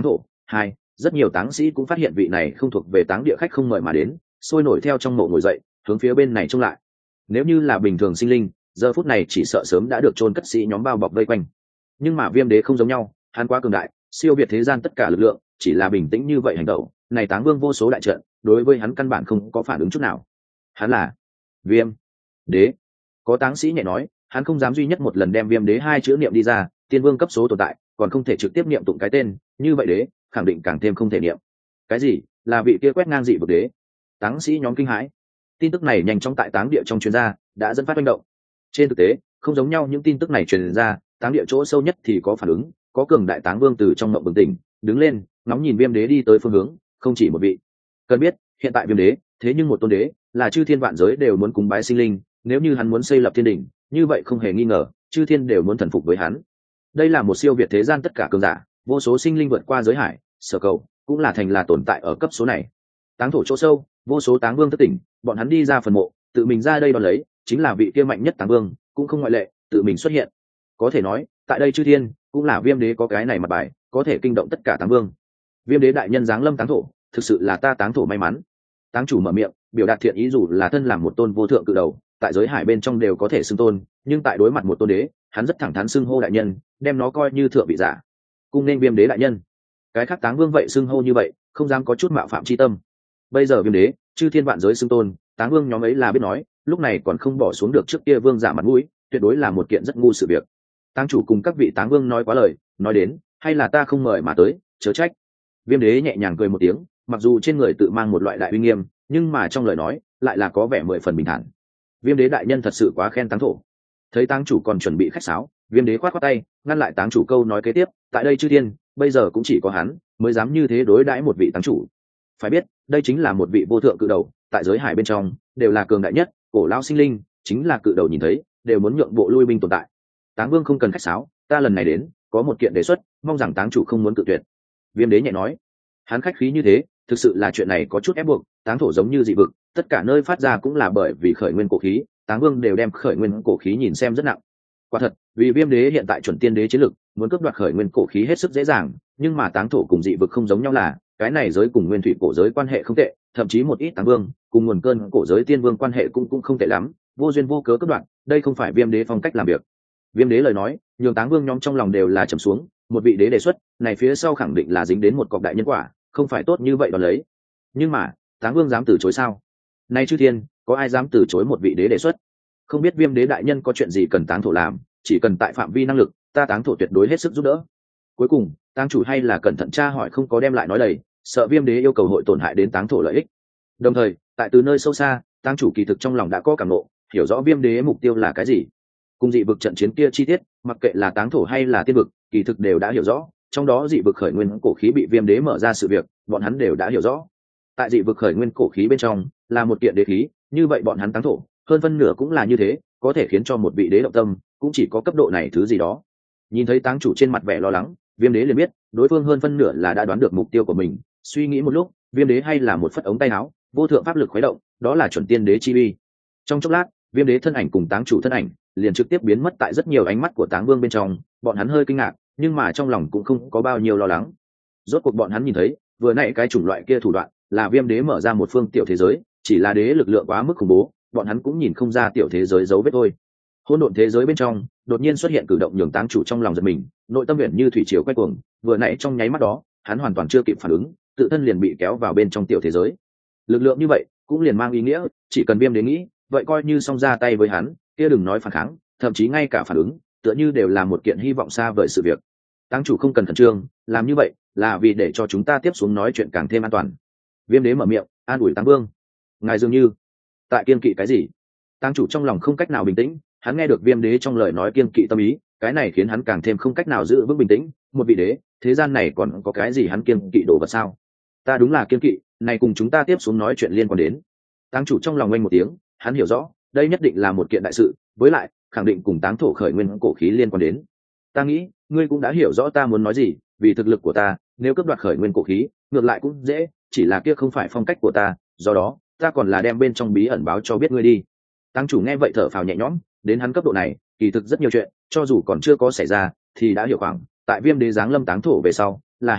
Hai, rất nhiều táng sĩ cũng phát hiện vị này không thuộc về táng địa khách không mời mà đến, sôi nổi theo trong mộ ngồi dậy, hướng phía bên này trông lại. Nếu như là bình thường sinh linh, giờ phút này chỉ sợ sớm đã được chôn cất sĩ nhóm bao bọc vây quanh. Nhưng mà Viêm Đế không giống nhau, hắn quá cường đại, siêu việt thế gian tất cả lực lượng, chỉ là bình tĩnh như vậy hành động, này Táng Vương vô số đại trận, đối với hắn căn bản không có phản ứng chút nào. Hắn là Viêm Đế. Có táng sĩ nhẹ nói, hắn không dám duy nhất một lần đem Viêm Đế hai chữ niệm đi ra, tiên vương cấp số tồn tại, còn không thể trực tiếp niệm tụng cái tên, như vậy đế, khẳng định càng thêm không thể niệm. Cái gì? Là vị kia quét ngang dị vực đế? Táng sĩ nhóm kinh hãi. Tin tức này nhanh chóng tại táng địa trong truyền ra, đã dẫn phát manh động. Trên thực tế, không giống nhau những tin tức này truyền ra, táng địa chỗ sâu nhất thì có phản ứng, có cường đại táng vương từ trong mộng bừng tỉnh, đứng lên, ngóng nhìn Viêm Đế đi tới phương hướng, không chỉ một vị. Cần biết, hiện tại Viêm Đế, thế nhưng một tôn đế, là chư thiên vạn giới đều muốn cúng bái sinh linh, nếu như hắn muốn xây lập thiên đỉnh, như vậy không hề nghi ngờ, chư thiên đều muốn thần phục với hắn. Đây là một siêu việt thế gian tất cả cường giả, vô số sinh linh vượt qua giới hải, sở cầu, cũng là thành là tồn tại ở cấp số này. Táng thổ chỗ sâu, vô số táng vương thất tỉnh, bọn hắn đi ra phần mộ, tự mình ra đây đón lấy, chính là vị kia mạnh nhất táng vương, cũng không ngoại lệ, tự mình xuất hiện. Có thể nói, tại đây chư thiên, cũng là Viêm Đế có cái này mặt bài, có thể kinh động tất cả táng vương. Viêm Đế đại nhân giáng lâm táng thổ, thực sự là ta táng thổ may mắn. Táng chủ mở miệng, biểu đạt thiện ý, dù là thân làm một tôn vô thượng cự đầu, tại giới hải bên trong đều có thể xưng tôn, nhưng tại đối mặt một tôn đế, hắn rất thẳng thắn xưng hô đại nhân, đem nó coi như thượng vị giả. Cung nên Viêm Đế đại nhân. Cái khác táng vương vậy xưng hô như vậy, không dám có chút mạo phạm chi tâm. Bây giờ Viêm Đế, chư thiên vạn giới xưng tôn, táng vương nhóm ấy là biết nói, lúc này còn không bỏ xuống được trước kia vương giả mặt mũi, tuyệt đối là một kiện rất ngu sự việc. Táng chủ cùng các vị táng vương nói quá lời, nói đến, hay là ta không mời mà tới, chớ trách. Viêm Đế nhẹ nhàng cười một tiếng, mặc dù trên người tự mang một loại đại uy nghiêm, nhưng mà trong lời nói lại là có vẻ 10 phần bình thản. Viêm Đế đại nhân thật sự quá khen táng thổ. Thấy táng chủ còn chuẩn bị khách sáo, Viêm Đế khoát khoát tay, ngăn lại táng chủ câu nói kế tiếp, tại đây chư thiên, bây giờ cũng chỉ có hắn mới dám như thế đối đãi một vị táng chủ. Phải biết, đây chính là một vị vô thượng cự đầu, tại giới hải bên trong đều là cường đại nhất, cổ lão sinh linh, chính là cự đầu nhìn thấy, đều muốn nhượng bộ lui binh tồn tại. Táng Vương không cần khách sáo, ta lần này đến, có một kiện đề xuất, mong rằng táng chủ không muốn cự tuyệt. Viêm Đế nhẹ nói, hắn khách khí như thế, thực sự là chuyện này có chút ép buộc, táng thổ giống như dị vực, tất cả nơi phát ra cũng là bởi vì khởi nguyên cổ khí, táng vương đều đem khởi nguyên cổ khí nhìn xem rất nặng. Quả thật, vì Viêm Đế hiện tại chuẩn tiên đế chiến lực, muốn cướp đoạt khởi nguyên cổ khí hết sức dễ dàng, nhưng mà táng thổ cùng dị vực không giống nhau là, cái này giới cùng nguyên thủy cổ giới quan hệ không tệ, thậm chí một ít táng vương cùng nguồn cơn cổ giới tiên vương quan hệ cũng không tệ lắm, vô duyên vô cớ cướp đoạt, đây không phải Viêm Đế phong cách làm việc. Viêm Đế lời nói, nhường táng vương nhóm trong lòng đều là trầm xuống, một vị đế đề xuất, này phía sau khẳng định là dính đến một cọc đại nhân quả, không phải tốt như vậy đón lấy. Nhưng mà, táng vương dám từ chối sao? Nay chư thiên, có ai dám từ chối một vị đế đề xuất? Không biết Viêm Đế đại nhân có chuyện gì cần táng thổ làm, chỉ cần tại phạm vi năng lực, ta táng thổ tuyệt đối hết sức giúp đỡ. Cuối cùng, táng chủ hay là cẩn thận tra hỏi không có đem lại nói đầy, sợ Viêm Đế yêu cầu hội tổn hại đến táng thổ lợi ích. Đồng thời, tại từ nơi sâu xa, táng chủ kỳ thực trong lòng đã có cảm ngộ, hiểu rõ Viêm Đế mục tiêu là cái gì. Cùng dị vực trận chiến kia chi tiết, mặc kệ là táng thổ hay là tiên vực, kỳ thực đều đã hiểu rõ, trong đó dị vực khởi nguyên cổ khí bị Viêm Đế mở ra sự việc, bọn hắn đều đã hiểu rõ. Tại dị vực khởi nguyên cổ khí bên trong là một kiện đế khí, như vậy bọn hắn táng thổ hơn phân nửa cũng là như thế, có thể khiến cho một vị đế động tâm, cũng chỉ có cấp độ này thứ gì đó. Nhìn thấy táng chủ trên mặt vẻ lo lắng, Viêm Đế liền biết đối phương hơn phân nửa là đã đoán được mục tiêu của mình. Suy nghĩ một lúc, Viêm Đế hay là một phất ống tay áo, vô thượng pháp lực khuấy động, đó là chuẩn tiên đế chi uy. Trong chốc lát, Viêm Đế thân ảnh cùng táng chủ thân ảnh liền trực tiếp biến mất tại rất nhiều ánh mắt của táng vương bên trong. Bọn hắn hơi kinh ngạc, nhưng mà trong lòng cũng không có bao nhiêu lo lắng. Rốt cuộc bọn hắn nhìn thấy, vừa nãy cái chủng loại kia thủ đoạn là Viêm Đế mở ra một phương tiểu thế giới, chỉ là đế lực lượng quá mức khủng bố, bọn hắn cũng nhìn không ra tiểu thế giới dấu vết thôi. Hỗn độn thế giới bên trong đột nhiên xuất hiện cử động nhường táng chủ trong lòng giật mình, nội tâm huyện như thủy triều quay cuồng, vừa nãy trong nháy mắt đó hắn hoàn toàn chưa kịp phản ứng, tự thân liền bị kéo vào bên trong tiểu thế giới. Lực lượng như vậy cũng liền mang ý nghĩa, chỉ cần Viêm Đế nghĩ, vậy coi như xong ra tay với hắn, kia đừng nói phản kháng, thậm chí ngay cả phản ứng tựa như đều là một kiện hy vọng xa vời sự việc. Táng chủ không cần khẩn trương, làm như vậy là vì để cho chúng ta tiếp xuống nói chuyện càng thêm an toàn. Viêm Đế mở miệng an ủi táng vương. Ngài dường như tại kiên kỵ cái gì? Táng chủ trong lòng không cách nào bình tĩnh, hắn nghe được Viêm Đế trong lời nói kiên kỵ tâm ý, cái này khiến hắn càng thêm không cách nào giữ vững bình tĩnh. Một vị đế, thế gian này còn có cái gì hắn kiên kỵ đồ vật sao? Ta đúng là kiên kỵ, này cùng chúng ta tiếp xuống nói chuyện liên quan đến. Táng chủ trong lòng oanh một tiếng, hắn hiểu rõ, đây nhất định là một kiện đại sự, với lại khẳng định cùng táng thổ khởi nguyên cổ khí liên quan đến. Ta nghĩ, ngươi cũng đã hiểu rõ ta muốn nói gì, vì thực lực của ta, nếu cướp đoạt khởi nguyên cổ khí, ngược lại cũng dễ, chỉ là kia không phải phong cách của ta, do đó, ta còn là đem bên trong bí ẩn báo cho biết ngươi đi. Táng chủ nghe vậy thở phào nhẹ nhõm, đến hắn cấp độ này, kỳ thực rất nhiều chuyện, cho dù còn chưa có xảy ra, thì đã hiểu khoảng, tại Viêm Đế giáng lâm táng thổ về sau, là hắn biết,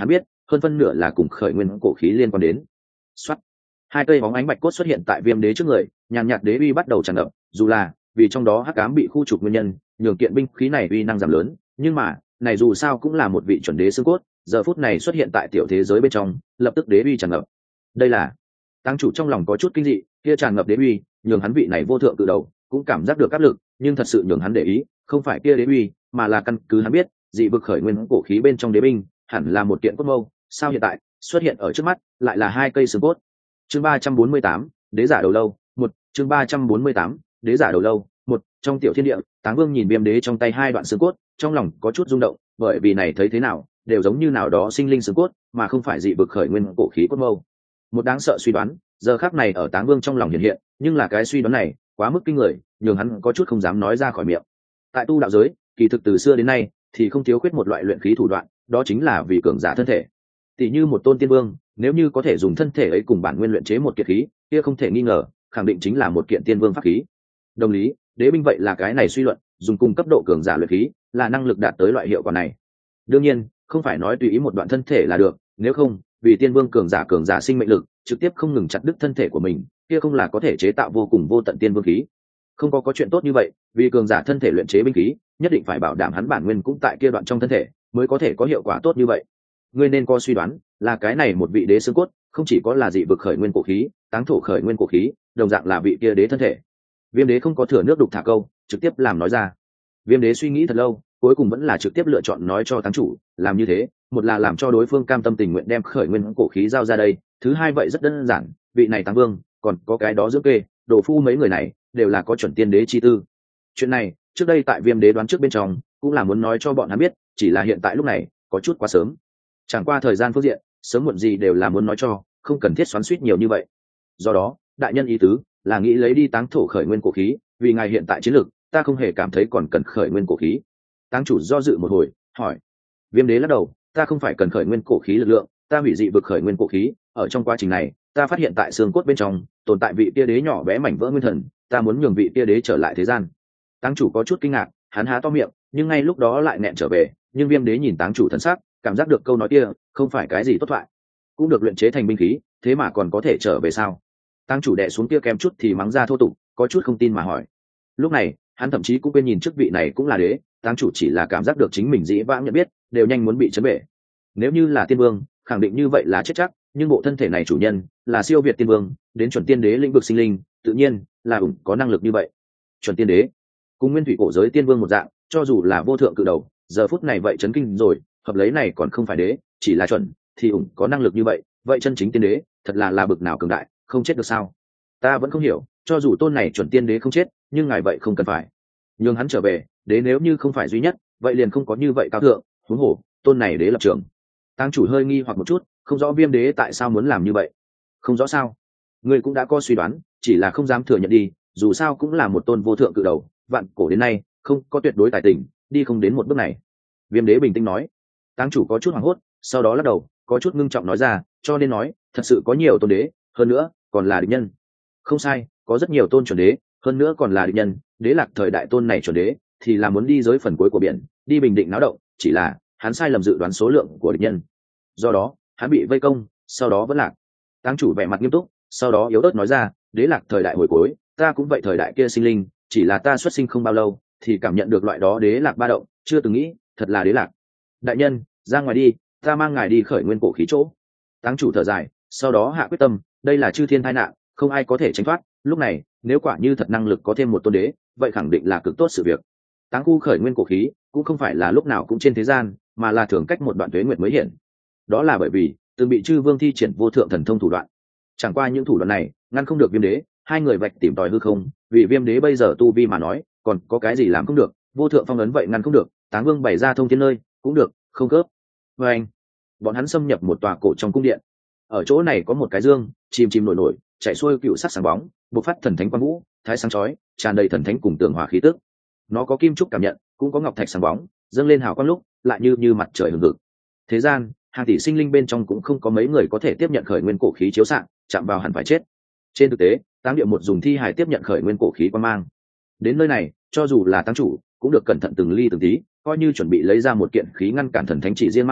hơn phân nửa là cùng khởi nguyên cổ khí liên quan đến. Soát. Hai cây bóng ánh bạch cốt xuất hiện tại viêm đế trước người, nhàn nhạt đế uy bắt đầu tràn ngập, dù là vì trong đó hắc ám bị khu trục nguyên nhân, nhường kiện binh khí này uy năng giảm lớn, nhưng mà này dù sao cũng là một vị chuẩn đế xương cốt, giờ phút này xuất hiện tại tiểu thế giới bên trong, lập tức đế uy tràn ngập. Đây là tăng chủ trong lòng có chút kinh dị, kia tràn ngập đế uy, nhường hắn vị này vô thượng cự đầu cũng cảm giác được áp lực, nhưng thật sự nhường hắn để ý, không phải kia đế uy, mà là căn cứ hắn biết, dị vực khởi nguyên cổ khí bên trong đế binh, hẳn là một kiện cốt mâu, sao hiện tại xuất hiện ở trước mắt lại là hai cây xương cốt. Chương 348, đế giả đầu lâu, một chương 348, đế giả đầu lâu, một trong tiểu thiên địa, Táng Vương nhìn Viêm đế trong tay hai đoạn xương cốt, trong lòng có chút rung động, bởi vì này thấy thế nào, đều giống như nào đó sinh linh xương cốt, mà không phải dị vực khởi nguyên cổ khí cốt mâu. Một đáng sợ suy đoán, giờ khắc này ở Táng Vương trong lòng hiện hiện, nhưng là cái suy đoán này, quá mức kinh người, nhường hắn có chút không dám nói ra khỏi miệng. Tại tu đạo giới, kỳ thực từ xưa đến nay thì không thiếu khuyết một loại luyện khí thủ đoạn, đó chính là vì cường giả thân thể. Tỷ như một tôn tiên vương, nếu như có thể dùng thân thể ấy cùng bản nguyên luyện chế một kiện khí, kia không thể nghi ngờ, khẳng định chính là một kiện tiên vương pháp khí. Đồng lý, đế binh vậy là cái này suy luận, dùng cùng cấp độ cường giả luyện khí, là năng lực đạt tới loại hiệu quả này. Đương nhiên, không phải nói tùy ý một đoạn thân thể là được, nếu không, vì tiên vương cường giả sinh mệnh lực, trực tiếp không ngừng chặt đứt thân thể của mình, kia không là có thể chế tạo vô cùng vô tận tiên vương khí. Không có chuyện tốt như vậy, vì cường giả thân thể luyện chế binh khí, nhất định phải bảo đảm hắn bản nguyên cũng tại kia đoạn trong thân thể, mới có thể có hiệu quả tốt như vậy. Ngươi nên có suy đoán, là cái này một vị đế xương cốt, không chỉ có là dị vực khởi nguyên cổ khí, táng thổ khởi nguyên cổ khí, đồng dạng là vị kia đế thân thể. Viêm đế không có thừa nước đục thả câu, trực tiếp làm nói ra. Viêm đế suy nghĩ thật lâu, cuối cùng vẫn là trực tiếp lựa chọn nói cho táng chủ, làm như thế, một là làm cho đối phương cam tâm tình nguyện đem khởi nguyên cổ khí giao ra đây, thứ hai vậy rất đơn giản, vị này Táng Vương, còn có cái đó dưỡng kê, đồ phu mấy người này đều là có chuẩn tiên đế chi tư. Chuyện này, trước đây tại Viêm đế đoán trước bên trong, cũng là muốn nói cho bọn hắn biết, chỉ là hiện tại lúc này, có chút quá sớm. Chẳng qua thời gian phương diện, sớm muộn gì đều là muốn nói cho, không cần thiết xoắn xuýt nhiều như vậy. Do đó, đại nhân ý tứ là nghĩ lấy đi táng thổ khởi nguyên cổ khí, vì ngài hiện tại chiến lược, ta không hề cảm thấy còn cần khởi nguyên cổ khí. Táng chủ do dự một hồi, hỏi. Viêm đế lắc đầu, ta không phải cần khởi nguyên cổ khí lực lượng, ta hủy dị vực khởi nguyên cổ khí, ở trong quá trình này, ta phát hiện tại xương cốt bên trong tồn tại vị tia đế nhỏ bé mảnh vỡ nguyên thần, ta muốn nhường vị tia đế trở lại thế gian. Táng chủ có chút kinh ngạc, hắn há to miệng, nhưng ngay lúc đó lại nẹn trở về, nhưng Viêm đế nhìn táng chủ thần sắc, cảm giác được câu nói kia không phải cái gì tốt thoại, cũng được luyện chế thành binh khí, thế mà còn có thể trở về sao? Táng chủ đè xuống kia kém chút thì mắng ra thô tục, có chút không tin mà hỏi. Lúc này, hắn thậm chí cũng quên nhìn trước vị này cũng là đế, táng chủ chỉ là cảm giác được chính mình dĩ vãng nhận biết đều nhanh muốn bị chấn bể. Nếu như là tiên vương, khẳng định như vậy là chết chắc, nhưng bộ thân thể này chủ nhân là siêu việt tiên vương, đến chuẩn tiên đế lĩnh vực sinh linh, tự nhiên là ủng có năng lực như vậy. Chuẩn tiên đế, cùng nguyên thủy cổ giới tiên vương một dạng, cho dù là vô thượng cự đầu, giờ phút này vậy chấn kinh rồi, hợp lấy này còn không phải đế, chỉ là chuẩn, thì ủng có năng lực như vậy, vậy chân chính tiên đế, thật là bực nào cường đại, không chết được sao? Ta vẫn không hiểu, cho dù tôn này chuẩn tiên đế không chết, nhưng ngài vậy không cần phải nhường hắn trở về, đế nếu như không phải duy nhất, vậy liền không có như vậy cao thượng, huống hồ, tôn này đế lập trường. Táng chủ hơi nghi hoặc một chút, không rõ Viêm đế tại sao muốn làm như vậy. Không rõ sao? Ngươi cũng đã có suy đoán, chỉ là không dám thừa nhận đi, dù sao cũng là một tôn vô thượng cự đầu, vạn cổ đến nay, không có tuyệt đối tài tình, đi không đến một bước này. Viêm đế bình tĩnh nói. Táng chủ có chút hoảng hốt, sau đó lắc đầu, có chút ngưng trọng nói ra, cho nên nói, thật sự có nhiều tôn đế, hơn nữa, còn là địch nhân. Không sai, có rất nhiều tôn chuẩn đế, hơn nữa còn là địch nhân, đế lạc thời đại tôn này chuẩn đế, thì là muốn đi giới phần cuối của biển, đi bình định náo động, chỉ là hắn sai lầm dự đoán số lượng của địch nhân, do đó hắn bị vây công, sau đó vẫn lạc. Táng chủ vẻ mặt nghiêm túc, sau đó yếu ớt nói ra, đế lạc thời đại hồi cuối, ta cũng vậy thời đại kia sinh linh, chỉ là ta xuất sinh không bao lâu, thì cảm nhận được loại đó đế lạc ba động, chưa từng nghĩ, thật là đế lạc. Đại nhân, ra ngoài đi, ta mang ngài đi khởi nguyên cổ khí chỗ. Táng chủ thở dài, sau đó hạ quyết tâm, đây là chư thiên tai nạn, không ai có thể tránh thoát, lúc này nếu quả như thật năng lực có thêm một tôn đế, vậy khẳng định là cực tốt sự việc. Táng khu khởi nguyên cổ khí cũng không phải là lúc nào cũng trên thế gian, mà là thường cách một đoạn tuế nguyệt mới hiện. Đó là bởi vì từng bị chư vương thi triển vô thượng thần thông thủ đoạn, chẳng qua những thủ đoạn này ngăn không được Viêm đế, hai người vạch tìm tòi hư không, vì Viêm đế bây giờ tu vi mà nói, còn có cái gì làm không được, vô thượng phong ấn vậy ngăn không được, Táng vương bày ra thông thiên nơi cũng được, không cướp. Và anh, bọn hắn xâm nhập một tòa cổ trong cung điện, ở chỗ này có một cái dương chìm chìm nổi nổi, chạy xuôi cựu sắc sáng bóng, bộc phát thần thánh quang vũ, thái sáng chói, tràn đầy thần thánh cùng tường hòa khí tức. Nó có kim trúc cảm nhận, cũng có ngọc thạch sáng bóng, dâng lên hào quang lúc lại như mặt trời hừng hực. Thế gian hàng tỷ sinh linh bên trong cũng không có mấy người có thể tiếp nhận khởi nguyên cổ khí chiếu xạ, chạm vào hẳn phải chết. Trên thực tế, Táng địa một dùng thi hài tiếp nhận khởi nguyên cổ khí quang mang. Đến nơi này, cho dù là táng chủ cũng được cẩn thận từng ly từng tí, coi như chuẩn bị lấy ra một kiện khí ngăn cản thần thánh chỉ riêng mang lúc,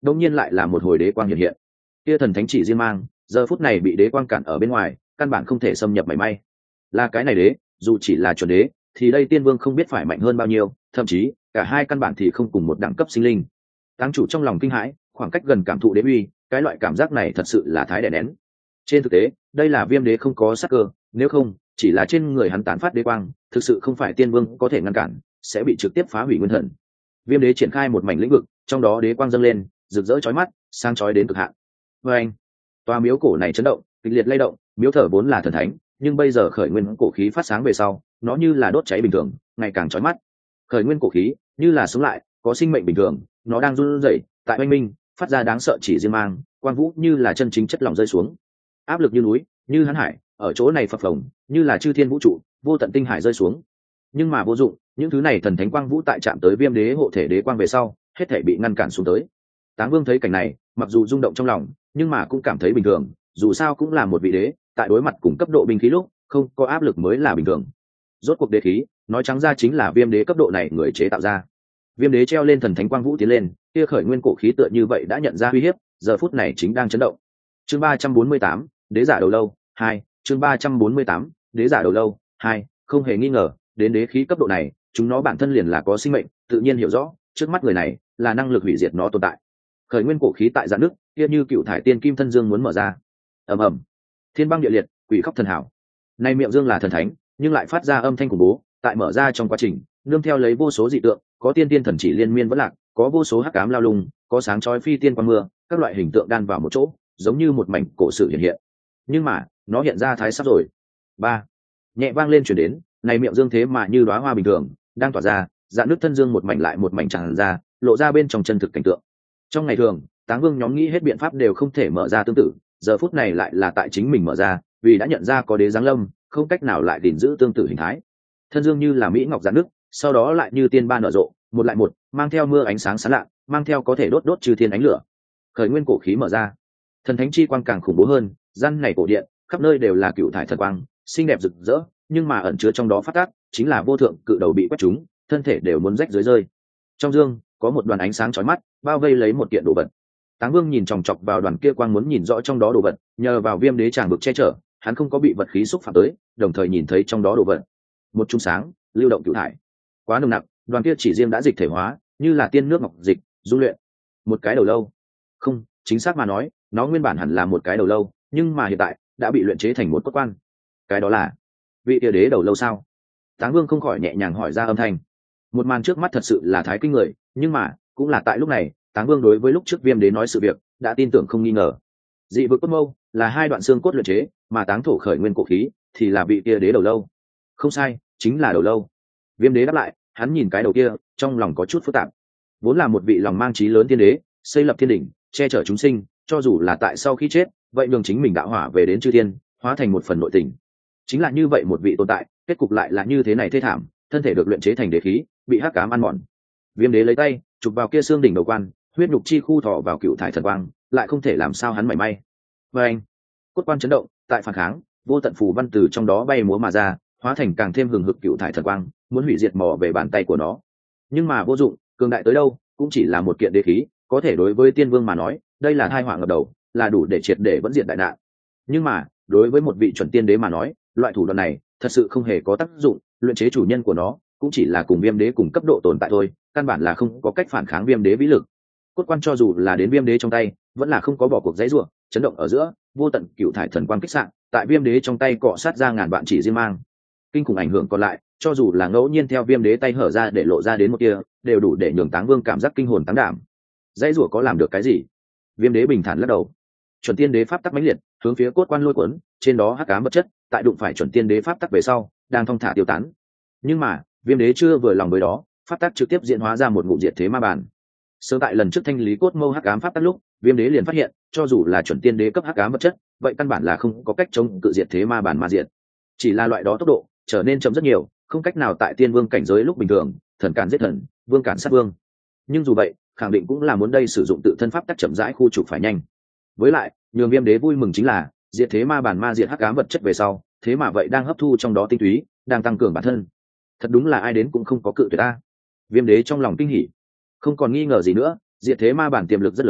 đông nhiên lại là một hồi đế quang hiện hiện. Kia thần thánh chỉ riêng mang giờ phút này bị đế quang cản ở bên ngoài, căn bản không thể xâm nhập mảy may. Là cái này đế, dù chỉ là chuẩn đế thì đây tiên vương không biết phải mạnh hơn bao nhiêu, thậm chí cả hai căn bản thì không cùng một đẳng cấp sinh linh. Táng chủ trong lòng kinh hãi, khoảng cách gần cảm thụ đế uy, cái loại cảm giác này thật sự là thái đè nén. Trên thực tế đây là viêm đế không có sắc cơ, nếu không chỉ là trên người hắn tán phát đế quang, thực sự không phải tiên vương có thể ngăn cản, sẽ bị trực tiếp phá hủy nguyên thần. Viêm đế triển khai một mảnh lĩnh vực, trong đó đế quang dâng lên, rực rỡ chói mắt, sáng chói đến cực hạn. Vê anh, tòa miếu cổ này chấn động, kịch liệt lay động. Miếu thờ vốn là thần thánh, nhưng bây giờ khởi nguyên cổ khí phát sáng về sau, nó như là đốt cháy bình thường, ngày càng chói mắt. Khởi nguyên cổ khí như là sống lại, có sinh mệnh bình thường, nó đang run rẩy, tại oanh minh phát ra đáng sợ chỉ riêng mang, quang vũ như là chân chính chất lỏng rơi xuống, áp lực như núi, như hán hải, ở chỗ này phập phồng, như là chư thiên vũ trụ, vô tận tinh hải rơi xuống. Nhưng mà vô dụng, những thứ này thần thánh quang vũ tại chạm tới viêm đế hộ thể đế quang về sau, hết thể bị ngăn cản xuống tới. Táng Vương thấy cảnh này, mặc dù rung động trong lòng, nhưng mà cũng cảm thấy bình thường, dù sao cũng là một vị đế, tại đối mặt cùng cấp độ binh khí lúc, không có áp lực mới là bình thường. Rốt cuộc đế khí, nói trắng ra chính là viêm đế cấp độ này người chế tạo ra. Viêm đế treo lên thần thánh quang vũ tiến lên, kia khởi nguyên cổ khí tựa như vậy đã nhận ra uy hiếp, giờ phút này chính đang chấn động. Chương 348, đế giả đầu lâu 2, chương 348, đế giả đầu lâu 2, không hề nghi ngờ, đến đế khí cấp độ này, chúng nó bản thân liền là có sinh mệnh, tự nhiên hiểu rõ, trước mắt người này là năng lực hủy diệt nó tồn tại. Khởi nguyên cổ khí tại giãn nước, kia như cựu thải tiên kim thân dương muốn mở ra. Ầm ầm, thiên băng địa liệt, quỷ khóc thần hảo. Nay miệng dương là thần thánh, nhưng lại phát ra âm thanh khủng bố, tại mở ra trong quá trình, nương theo lấy vô số dị tượng, có tiên tiên thần chỉ liên miên vẫn lạc, có vô số hắc ám lao lung, có sáng chói phi tiên quang mưa, các loại hình tượng đan vào một chỗ, giống như một mảnh cổ sự hiện hiện. Nhưng mà, nó hiện ra thái sắp rồi. Ba, nhẹ vang lên truyền đến, này miệng dương thế mà như đóa hoa bình thường, đang tỏa ra, dạn nước thân dương một mảnh lại một mảnh tràn ra, lộ ra bên trong chân thực cảnh tượng. Trong ngày thường, Táng Vương nhóm nghĩ hết biện pháp đều không thể mở ra tương tự, giờ phút này lại là tại chính mình mở ra, vì đã nhận ra có đế giáng lâm, không cách nào lại gìn giữ tương tự hình thái. Thân dương như là mỹ ngọc dạn nước, sau đó lại như tiên ba nở rộ, một lại một, mang theo mưa ánh sáng sáng lạ, mang theo có thể đốt đốt trừ thiên ánh lửa. Khởi nguyên cổ khí mở ra, thần thánh chi quang càng khủng bố hơn, gian này cổ điện, khắp nơi đều là cựu thải thần quang, xinh đẹp rực rỡ, nhưng mà ẩn chứa trong đó phát tác, chính là vô thượng cự đầu bị quét trúng, thân thể đều muốn rách dưới rơi. Trong dương có một đoàn ánh sáng chói mắt, bao vây lấy một kiện đồ vật. Táng Vương nhìn chòng chọc vào đoàn kia quang muốn nhìn rõ trong đó đồ vật, nhờ vào viêm đế tràng vực che chở, hắn không có bị vật khí xúc phạm tới, đồng thời nhìn thấy trong đó đồ vật. Một trung sáng, lưu động cựu thải, quá nồng nặc, đoàn kia chỉ riêng đã dịch thể hóa, như là tiên nước ngọc dịch, dung luyện. Một cái đầu lâu, không, chính xác mà nói, nó nguyên bản hẳn là một cái đầu lâu, nhưng mà hiện tại đã bị luyện chế thành một cốt quan. Cái đó là vị địa đế đầu lâu sao? Táng Vương không khỏi nhẹ nhàng hỏi ra âm thanh. Một màn trước mắt thật sự là thái kinh người, nhưng mà cũng là tại lúc này, Táng Vương đối với lúc trước viêm đế nói sự việc đã tin tưởng không nghi ngờ. Dị vực cốt mâu là hai đoạn xương cốt luyện chế, mà táng thổ khởi nguyên cổ khí thì là vị kia đế đầu lâu. Không sai, chính là đầu lâu. Viêm đế đáp lại, hắn nhìn cái đầu kia, trong lòng có chút phức tạp. Vốn là một vị lòng mang chí lớn tiên đế, xây lập thiên đỉnh, che chở chúng sinh, cho dù là tại sau khi chết, vậy nhường chính mình đạo hỏa về đến chư thiên, hóa thành một phần nội tình. Chính là như vậy một vị tồn tại, kết cục lại là như thế này thê thảm, thân thể được luyện chế thành đế khí, bị hắc ám ăn mòn. Viêm đế lấy tay chụp vào kia xương đỉnh đầu quan, huyết nhục chi khu thọ vào cựu thải thần quang, lại không thể làm sao hắn mảy may. Và anh, cốt quan chấn động, tại phản kháng, vô tận phù văn từ trong đó bay múa mà ra, hóa thành càng thêm hừng hực cựu thải thần quang, muốn hủy diệt mò về bàn tay của nó. Nhưng mà vô dụng, cường đại tới đâu, cũng chỉ là một kiện đế khí, có thể đối với tiên vương mà nói, đây là tai họa ngập đầu, là đủ để triệt để vẫn diệt đại nạn. Nhưng mà đối với một vị chuẩn tiên đế mà nói, loại thủ đoạn này thật sự không hề có tác dụng, luyện chế chủ nhân của nó cũng chỉ là cùng viêm đế cùng cấp độ tồn tại thôi, căn bản là không có cách phản kháng viêm đế vĩ lực. Cốt quan cho dù là đến viêm đế trong tay, vẫn là không có bỏ cuộc dãy rủa, chấn động ở giữa, vô tận cựu thải thần quang kích sạn, tại viêm đế trong tay cọ sát ra ngàn vạn chỉ riêng mang. Kinh khủng ảnh hưởng còn lại, cho dù là ngẫu nhiên theo viêm đế tay hở ra để lộ ra đến một kia, đều đủ để nhường Táng Vương cảm giác kinh hồn táng đảm. Dãy rủa có làm được cái gì? Viêm đế bình thản lắc đầu. Chuẩn tiên đế pháp tắc mãnh liệt, hướng phía cốt quan lôi cuốn, trên đó hắc ám vật chất, tại đụng phải chuẩn tiên đế pháp tắc về sau, đang thong thả tiêu tán. Nhưng mà viêm đế chưa vừa lòng với đó, pháp tắc trực tiếp diễn hóa ra một ngụm diệt thế ma bản. Sớm tại lần trước thanh lý cốt mâu hắc ám pháp tắc lúc, viêm đế liền phát hiện, cho dù là chuẩn tiên đế cấp hắc ám vật chất, vậy căn bản là không có cách chống cự diệt thế ma bản mà diệt. Chỉ là loại đó tốc độ trở nên chậm rất nhiều, không cách nào tại tiên vương cảnh giới lúc bình thường, thần càn giết thần, vương cản sát vương. Nhưng dù vậy, khẳng định cũng là muốn đây sử dụng tự thân pháp tắc chậm rãi khu trục phải nhanh. Với lại, nhường viêm đế vui mừng chính là diệt thế ma bản ma diệt hắc ám vật chất về sau, thế mà vậy đang hấp thu trong đó tinh túy, đang tăng cường bản thân. Thật đúng là ai đến cũng không có cự tuyệt ta. Viêm đế trong lòng kinh hỉ, không còn nghi ngờ gì nữa, diệt thế ma bản tiềm lực rất lớn,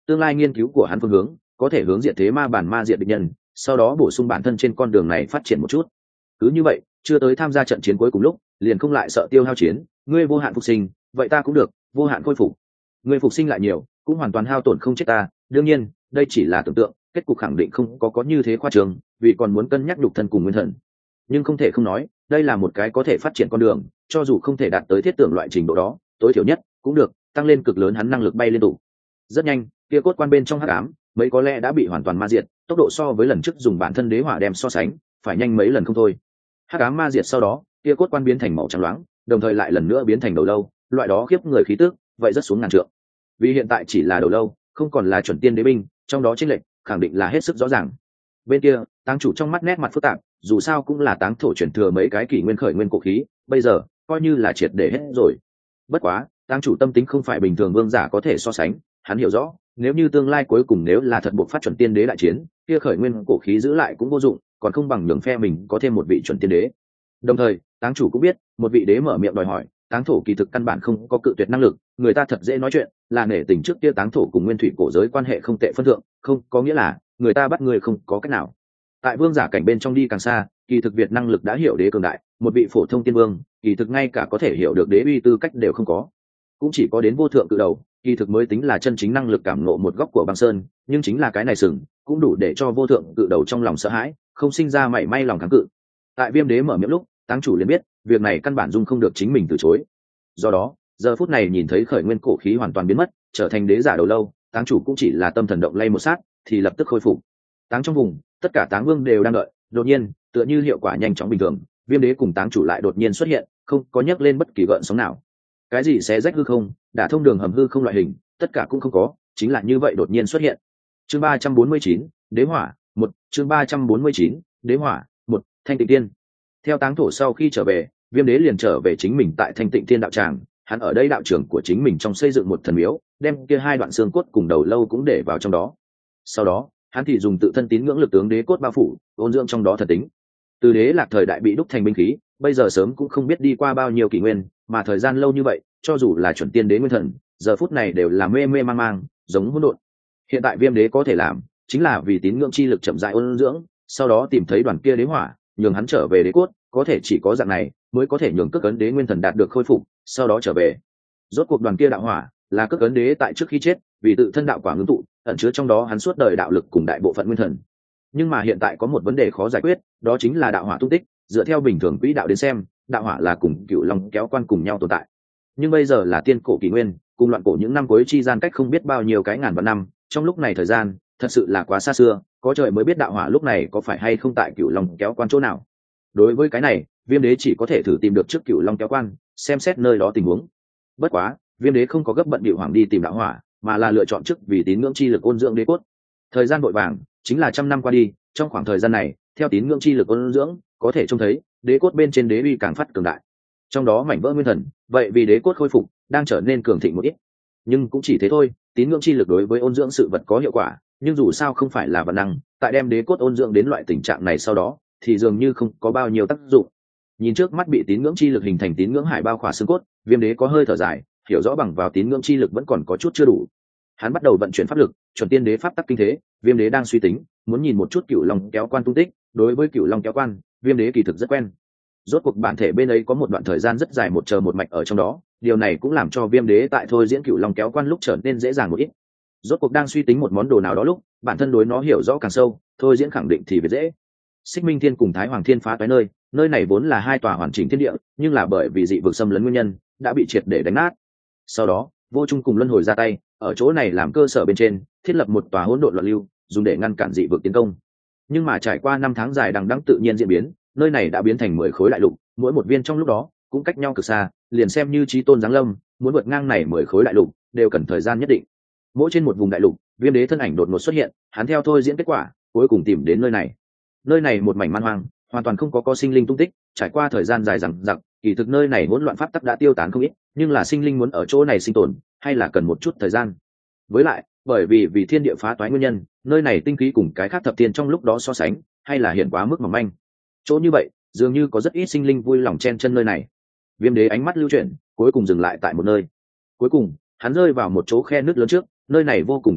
tương lai nghiên cứu của hắn phương hướng có thể hướng diện thế ma bản ma diện địch nhân, sau đó bổ sung bản thân trên con đường này phát triển một chút. Cứ như vậy, chưa tới tham gia trận chiến cuối cùng lúc, liền không lại sợ tiêu hao chiến, ngươi vô hạn phục sinh, vậy ta cũng được, vô hạn khôi phục. Ngươi phục sinh lại nhiều, cũng hoàn toàn hao tổn không chết ta, đương nhiên, đây chỉ là tưởng tượng, kết cục khẳng định không có như thế khoa trương, vì còn muốn cân nhắc nhục thân cùng nguyên thần. Nhưng không thể không nói, đây là một cái có thể phát triển con đường, cho dù không thể đạt tới thiết tưởng loại trình độ đó, tối thiểu nhất cũng được tăng lên cực lớn hắn năng lực bay liên tục. Rất nhanh, kia cốt quan bên trong hắc ám, mấy có lẽ đã bị hoàn toàn ma diệt, tốc độ so với lần trước dùng bản thân đế hỏa đem so sánh, phải nhanh mấy lần không thôi. Hắc ám ma diệt sau đó, kia cốt quan biến thành màu trắng loáng, đồng thời lại lần nữa biến thành đầu lâu, loại đó khiếp người khí tức, vậy rất xuống ngàn trượng. Vì hiện tại chỉ là đầu lâu, không còn là chuẩn tiên đế binh, trong đó chênh lệch khẳng định là hết sức rõ ràng. Bên kia, táng chủ trong mắt nét mặt phức tạp, dù sao cũng là táng thổ chuyển thừa mấy cái kỷ nguyên khởi nguyên cổ khí, bây giờ coi như là triệt để hết rồi. Bất quá, táng chủ tâm tính không phải bình thường vương giả có thể so sánh, hắn hiểu rõ, nếu như tương lai cuối cùng nếu là thật buộc phát chuẩn tiên đế đại chiến, kia khởi nguyên cổ khí giữ lại cũng vô dụng, còn không bằng nhường phe mình có thêm một vị chuẩn tiên đế. Đồng thời, táng chủ cũng biết, một vị đế mở miệng đòi hỏi, táng thổ kỳ thực căn bản không có cự tuyệt năng lực, người ta thật dễ nói chuyện, là nể tình trước kia táng thổ cùng nguyên thủy cổ giới quan hệ không tệ phân thượng, không có nghĩa là người ta bắt người không có cách nào. Tại vương giả cảnh bên trong đi càng xa, kỳ thực Việt năng lực đã hiểu đế cường đại, một vị phổ thông tiên vương, kỳ thực ngay cả có thể hiểu được đế uy tư cách đều không có, cũng chỉ có đến vô thượng cự đầu, kỳ thực mới tính là chân chính năng lực cảm ngộ một góc của băng sơn, nhưng chính là cái này sừng cũng đủ để cho vô thượng cự đầu trong lòng sợ hãi, không sinh ra mảy may lòng kháng cự. Tại viêm đế mở miệng lúc, táng chủ liền biết việc này căn bản dung không được chính mình từ chối. Do đó, giờ phút này nhìn thấy khởi nguyên cổ khí hoàn toàn biến mất, trở thành đế giả đầu lâu, táng chủ cũng chỉ là tâm thần động lay một sát thì lập tức khôi phục. Táng trong vùng, tất cả táng vương đều đang đợi, đột nhiên, tựa như hiệu quả nhanh chóng bình thường, viêm đế cùng táng chủ lại đột nhiên xuất hiện, không có nhắc lên bất kỳ gợn sóng nào. Cái gì xé rách hư không, đả thông đường hầm hư không loại hình, tất cả cũng không có, chính là như vậy đột nhiên xuất hiện. Chương 349, đế hỏa, 1, chương 349, đế hỏa, 1, Thanh Tịnh Tiên. Theo táng thổ sau khi trở về, viêm đế liền trở về chính mình tại Thanh Tịnh Tiên đạo tràng, hắn ở đây đạo trưởng của chính mình trong xây dựng một thần miếu, đem kia hai đoạn xương cốt cùng đầu lâu cũng để vào trong đó. Sau đó, hắn thì dùng tự thân tín ngưỡng lực tướng đế cốt bao phủ, ôn dưỡng trong đó thần tính. Từ đế lạc thời đại bị đúc thành binh khí, bây giờ sớm cũng không biết đi qua bao nhiêu kỷ nguyên, mà thời gian lâu như vậy, cho dù là chuẩn tiên đế nguyên thần, giờ phút này đều là mê mê mang mang, giống hỗn độn. Hiện tại viêm đế có thể làm, chính là vì tín ngưỡng chi lực chậm rãi ôn dưỡng, sau đó tìm thấy đoàn kia đế hỏa, nhường hắn trở về đế cốt, có thể chỉ có dạng này mới có thể nhường cước ấn đế nguyên thần đạt được khôi phục, sau đó trở về. Rốt cuộc đoàn kia đạo hỏa là cước ấn đế tại trước khi chết, vì tự thân đạo quả ngưng tụ, ẩn chứa trong đó hắn suốt đời đạo lực cùng đại bộ phận nguyên thần. Nhưng mà hiện tại có một vấn đề khó giải quyết, đó chính là đạo hỏa tung tích. Dựa theo bình thường quỹ đạo đến xem, đạo hỏa là cùng cựu long kéo quan cùng nhau tồn tại, nhưng bây giờ là tiên cổ kỷ nguyên, cùng loạn cổ những năm cuối chi gian cách không biết bao nhiêu cái ngàn vạn năm, trong lúc này thời gian thật sự là quá xa xưa, có trời mới biết đạo hỏa lúc này có phải hay không tại cựu long kéo quan chỗ nào. Đối với cái này, viêm đế chỉ có thể thử tìm được trước cựu long kéo quan, xem xét nơi đó tình huống. Bất quá, viêm đế không có gấp bận bịu hoàng đi tìm đạo hỏa, mà là lựa chọn trước vì tín ngưỡng chi lực ôn dưỡng đế cốt. Thời gian vội vàng, chính là 100 năm qua đi, trong khoảng thời gian này, theo tín ngưỡng chi lực ôn dưỡng, có thể trông thấy đế cốt bên trên đế uy càng phát cường đại. Trong đó mảnh vỡ nguyên thần, vậy vì đế cốt khôi phục đang trở nên cường thịnh một ít. Nhưng cũng chỉ thế thôi, tín ngưỡng chi lực đối với ôn dưỡng sự vật có hiệu quả, nhưng dù sao không phải là vật năng, tại đem đế cốt ôn dưỡng đến loại tình trạng này sau đó, thì dường như không có bao nhiêu tác dụng. Nhìn trước mắt bị tín ngưỡng chi lực hình thành tín ngưỡng hải bao khỏa xương cốt, viêm đế có hơi thở dài, hiểu rõ bằng vào tín ngưỡng chi lực vẫn còn có chút chưa đủ. Hắn bắt đầu vận chuyển pháp lực, chuẩn tiên đế pháp tắc kinh thế. Viêm đế đang suy tính, muốn nhìn một chút cựu long kéo quan tung tích. Đối với cựu long kéo quan, viêm đế kỳ thực rất quen. Rốt cuộc bản thể bên ấy có một đoạn thời gian rất dài một chờ một mạch ở trong đó, điều này cũng làm cho viêm đế tại thôi diễn cựu long kéo quan lúc trở nên dễ dàng một ít. Rốt cuộc đang suy tính một món đồ nào đó lúc, bản thân đối nó hiểu rõ càng sâu, thôi diễn khẳng định thì về dễ. Xích Minh Thiên cùng Thái Hoàng Thiên phá toái nơi này vốn là hai tòa hoàn chỉnh thiên địa, nhưng là bởi vì dị vực xâm lấn nguyên nhân, đã bị triệt để đánh nát. Sau đó, Vô Trung cùng Luân Hồi ra tay, ở chỗ này làm cơ sở bên trên, thiết lập một tòa hỗn độn loạn lưu, dùng để ngăn cản dị vực tiến công. Nhưng mà trải qua 5 tháng dài đằng đẵng tự nhiên diễn biến, nơi này đã biến thành 10 khối đại lục, mỗi một viên trong lúc đó cũng cách nhau cực xa, liền xem như chí tôn giáng lâm, muốn vượt ngang này 10 khối đại lục, đều cần thời gian nhất định. Mỗi trên một vùng đại lục, viêm đế thân ảnh đột ngột xuất hiện, hắn theo thôi diễn kết quả, cuối cùng tìm đến nơi này. Nơi này một mảnh man hoang, hoàn toàn không có sinh linh tung tích, trải qua thời gian dài dằng dặc, kỳ thực nơi này hỗn loạn pháp tắc đã tiêu tán không ít, nhưng là sinh linh muốn ở chỗ này sinh tồn, hay là cần một chút thời gian. Với lại, bởi vì thiên địa phá toái nguyên nhân, nơi này tinh khí cùng cái khác thập tiên trong lúc đó so sánh, hay là hiện quá mức mỏng manh. Chỗ như vậy, dường như có rất ít sinh linh vui lòng chen chân nơi này. Viêm đế ánh mắt lưu chuyển, cuối cùng dừng lại tại một nơi. Cuối cùng, hắn rơi vào một chỗ khe nước lớn trước, nơi này vô cùng tịch mịch,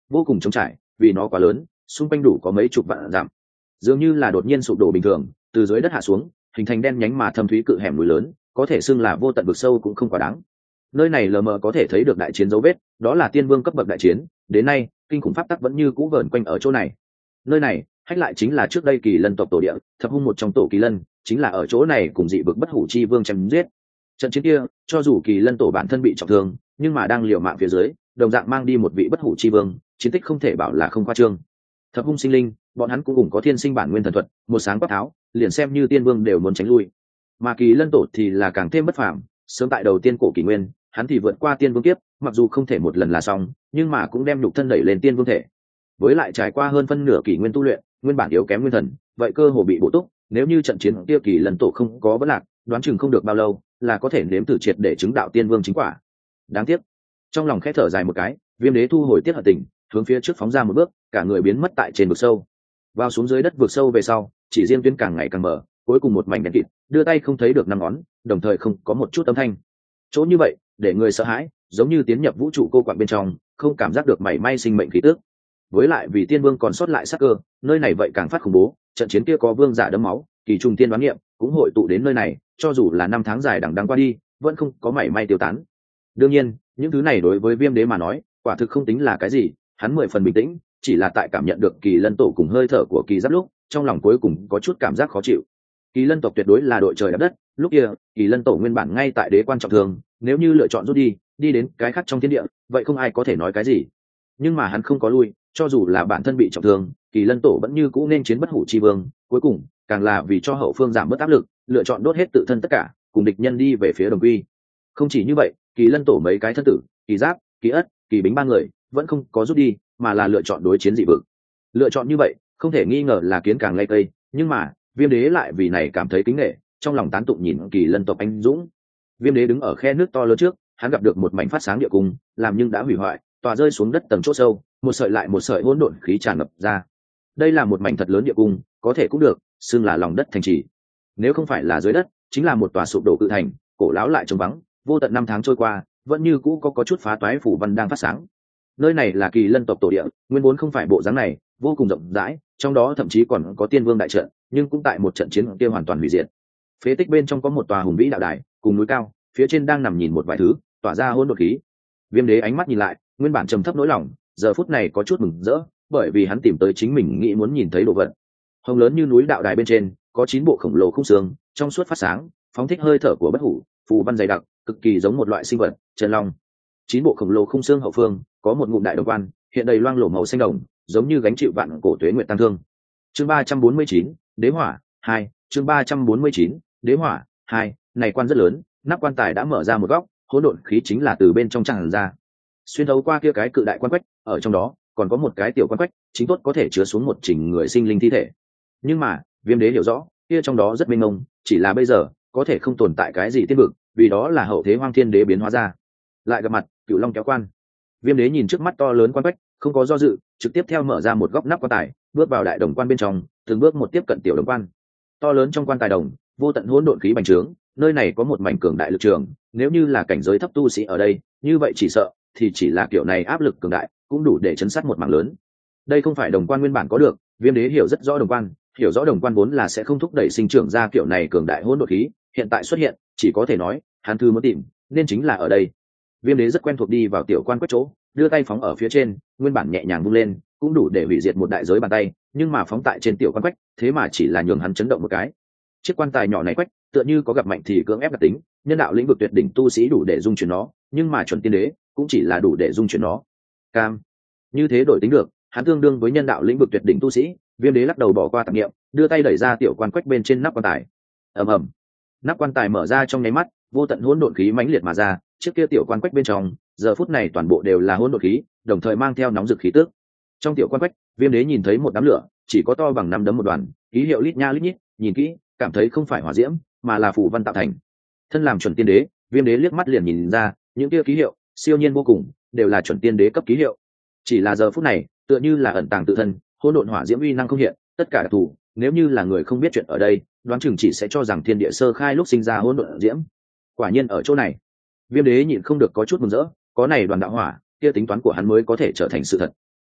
vô cùng trống trải, vì nó quá lớn, xung quanh đủ có mấy chục vạn dặm, dường như là đột nhiên sụp đổ bình thường, từ dưới đất hạ xuống, hình thành đen nhánh mà thâm thúy cự hẻm núi lớn, có thể xưng là vô tận vực sâu cũng không quá đáng. Nơi này lờ mờ có thể thấy được đại chiến dấu vết, đó là tiên vương cấp bậc đại chiến, đến nay kinh khủng pháp tắc vẫn như cũ vờn quanh ở chỗ này. Nơi này hách lại chính là trước đây Kỳ Lân tộc tổ địa, Thập Hung một trong tổ Kỳ Lân chính là ở chỗ này cùng dị vực bất hủ chi vương chém giết. Trận chiến kia, cho dù Kỳ Lân tổ bản thân bị trọng thương, nhưng mà đang liều mạng phía dưới, đồng dạng mang đi một vị bất hủ chi vương, chiến tích không thể bảo là không khoa trương. Thập Hung sinh linh, bọn hắn cũng cùng có thiên sinh bản nguyên thần thuật, một sáng quát tháo, liền xem như tiên vương đều muốn tránh lui. Mà Kỳ Lân tổ thì là càng thêm bất phàm, sớm tại đầu tiên cổ kỷ nguyên, hắn thì vượt qua tiên vương kiếp, mặc dù không thể một lần là xong, nhưng mà cũng đem nhục thân đẩy lên tiên vương thể. Với lại trải qua hơn phân nửa kỷ nguyên tu luyện, nguyên bản yếu kém nguyên thần, vậy cơ hồ bị bổ túc, nếu như trận chiến kia Kỳ Lân tổ không có vấn lạc, đoán chừng không được bao lâu, là có thể nếm thử triệt để chứng đạo tiên vương chính quả. Đáng tiếc, trong lòng khẽ thở dài một cái, Viêm Đế thu hồi tiết hận tình, hướng phía trước phóng ra một bước, cả người biến mất tại trên vực sâu. Vào xuống dưới đất vực sâu về sau, chỉ riêng tuyến càng ngày càng mở, cuối cùng một mảnh đen kịt, đưa tay không thấy được năm ngón, đồng thời không có một chút âm thanh. Chỗ như vậy, để người sợ hãi, giống như tiến nhập vũ trụ cô quạng bên trong, không cảm giác được mảy may sinh mệnh khí tức. Với lại vì tiên vương còn sót lại sắc cơ, nơi này vậy càng phát khủng bố, trận chiến kia có vương giả đấm máu, kỳ trùng tiên đoán nghiệm, cũng hội tụ đến nơi này, cho dù là năm tháng dài đằng đẵng qua đi, vẫn không có mảy may tiêu tán. Đương nhiên, những thứ này đối với Viêm Đế mà nói, quả thực không tính là cái gì, hắn 10 phần bình tĩnh, chỉ là tại cảm nhận được Kỳ Lân tổ cùng hơi thở của Kỳ Giáp lúc, trong lòng cuối cùng có chút cảm giác khó chịu. Kỳ Lân tộc tuyệt đối là đội trời đạp đất, lúc kia, Kỳ Lân tổ nguyên bản ngay tại đế quan trọng thương, nếu như lựa chọn rút đi, đi đến cái khác trong thiên địa, vậy không ai có thể nói cái gì. Nhưng mà hắn không có lui, cho dù là bản thân bị trọng thương, Kỳ Lân tổ vẫn như cũ nên chiến bất hủ chi vương, cuối cùng, càng là vì cho hậu phương giảm bớt áp lực, lựa chọn đốt hết tự thân tất cả, cùng địch nhân đi về phía đồng quy. Không chỉ như vậy, Kỳ Lân tổ mấy cái thân tử, Kỳ Giáp, Kỳ Ất, Kỳ Bính ba người, vẫn không có rút đi, mà là lựa chọn đối chiến dị vực. Lựa chọn như vậy, không thể nghi ngờ là kiến càng lay cây, nhưng mà, Viêm Đế lại vì này cảm thấy kính nể, trong lòng tán tụng nhìn Kỳ Lân tộc anh dũng. Viêm Đế đứng ở khe nước to lớn trước, hắn gặp được một mảnh phát sáng địa cung, làm nhưng đã hủy hoại, tòa rơi xuống đất tầng chỗ sâu, một sợi lại một sợi hỗn độn khí tràn ngập ra. Đây là một mảnh thật lớn địa cung, có thể cũng được, xưng là lòng đất thành trì. Nếu không phải là dưới đất, chính là một tòa sụp đổ cự thành, cổ lão lại trống vắng, vô tận năm tháng trôi qua, vẫn như cũ có chút phá toái phủ văn đang phát sáng. Nơi này là Kỳ Lân tộc tổ địa, nguyên vốn không phải bộ dáng này, vô cùng rộng rãi, trong đó thậm chí còn có tiên vương đại trận, nhưng cũng tại một trận chiến kia hoàn toàn hủy diệt. Phế tích bên trong có một tòa hùng vĩ đạo đài, cùng núi cao, phía trên đang nằm nhìn một vài thứ, tỏa ra hỗn độn khí. Viêm Đế ánh mắt nhìn lại, nguyên bản trầm thấp nỗi lòng, giờ phút này có chút mừng rỡ, bởi vì hắn tìm tới chính mình nghĩ muốn nhìn thấy đồ vật. Hồng lớn như núi đạo đài bên trên, có 9 bộ khổng lồ khung xương, trong suốt phát sáng, phóng thích hơi thở của bất hủ, phù văn dày đặc, cực kỳ giống một loại sinh vật, chân long. 9 bộ khổng lồ khung xương hậu phương, có một ngụm đại đồng quan, hiện đầy loang lổ màu xanh đồng, giống như gánh chịu vạn cổ tuế nguyệt tăng thương. Chương 349, Đế hỏa 2, chương 349, Đế hỏa 2, này quan rất lớn, nắp quan tài đã mở ra một góc, hỗn độn khí chính là từ bên trong tràn ra. Xuyên thấu qua kia cái cự đại quan quách, ở trong đó còn có một cái tiểu quan quách, chính tốt có thể chứa xuống một chỉnh người sinh linh thi thể. Nhưng mà, Viêm Đế hiểu rõ, kia trong đó rất mênh mông, chỉ là bây giờ có thể không tồn tại cái gì tiên vực, vì đó là hậu thế Hoang Thiên Đế biến hóa ra. Lại gặp mặt, Cửu Long kéo quan. Viêm Đế nhìn trước mắt to lớn quan quách, không có do dự, trực tiếp theo mở ra một góc nắp quan tài, bước vào đại đồng quan bên trong, từng bước một tiếp cận tiểu đồng quan. To lớn trong quan tài đồng, vô tận hỗn độn khí bành trướng, nơi này có một mảnh cường đại lực trường, nếu như là cảnh giới thấp tu sĩ ở đây, như vậy chỉ sợ thì chỉ là kiểu này áp lực cường đại, cũng đủ để chấn sát một mảng lớn. Đây không phải đồng quan nguyên bản có được, Viêm Đế hiểu rất rõ đồng quan, hiểu rõ đồng quan vốn là sẽ không thúc đẩy sinh trưởng ra kiểu này cường đại hỗn độn khí, hiện tại xuất hiện, chỉ có thể nói, hắn thư muốn tìm, nên chính là ở đây. Viêm Đế rất quen thuộc đi vào tiểu quan quách chỗ, đưa tay phóng ở phía trên, nguyên bản nhẹ nhàng vung lên, cũng đủ để hủy diệt một đại giới bàn tay, nhưng mà phóng tại trên tiểu quan quách, thế mà chỉ là nhường hắn chấn động một cái. Chiếc quan tài nhỏ này quách, tựa như có gặp mạnh thì cưỡng ép đặc tính, nhân đạo lĩnh vực tuyệt đỉnh tu sĩ đủ để dung chuyển nó, nhưng mà chuẩn tiên đế cũng chỉ là đủ để dung chuyển nó. Cam, như thế đổi tính được, hắn tương đương với nhân đạo lĩnh vực tuyệt đỉnh tu sĩ. Viêm Đế lắc đầu bỏ qua tạp niệm, đưa tay đẩy ra tiểu quan quách bên trên nắp quan tài. Ầm ầm, nắp quan tài mở ra trong nháy mắt, vô tận hỗn độn khí mãnh liệt mà ra, chiếc kia tiểu quan quách bên trong, giờ phút này toàn bộ đều là hỗn độn khí, đồng thời mang theo nóng rực khí tức. Trong tiểu quan quách, Viêm Đế nhìn thấy một đám lửa, chỉ có to bằng nắm đấm một đoàn, ký hiệu lít nha lít nhít, nhìn kỹ, cảm thấy không phải hỏa diễm, mà là phù văn tạo thành. Thân làm chuẩn tiên đế, Viêm Đế liếc mắt liền nhìn ra, những kia ký hiệu siêu nhiên vô cùng, đều là chuẩn tiên đế cấp ký hiệu. Chỉ là giờ phút này, tựa như là ẩn tàng tự thân, hỗn độn hỏa diễm uy năng không hiện, tất cả đặc thù, nếu như là người không biết chuyện ở đây, đoán chừng chỉ sẽ cho rằng thiên địa sơ khai lúc sinh ra hỗn độn diễm. Quả nhiên ở chỗ này, Viêm Đế nhịn không được có chút mừng rỡ, có này đoàn đạo hỏa, kia tính toán của hắn mới có thể trở thành sự thật.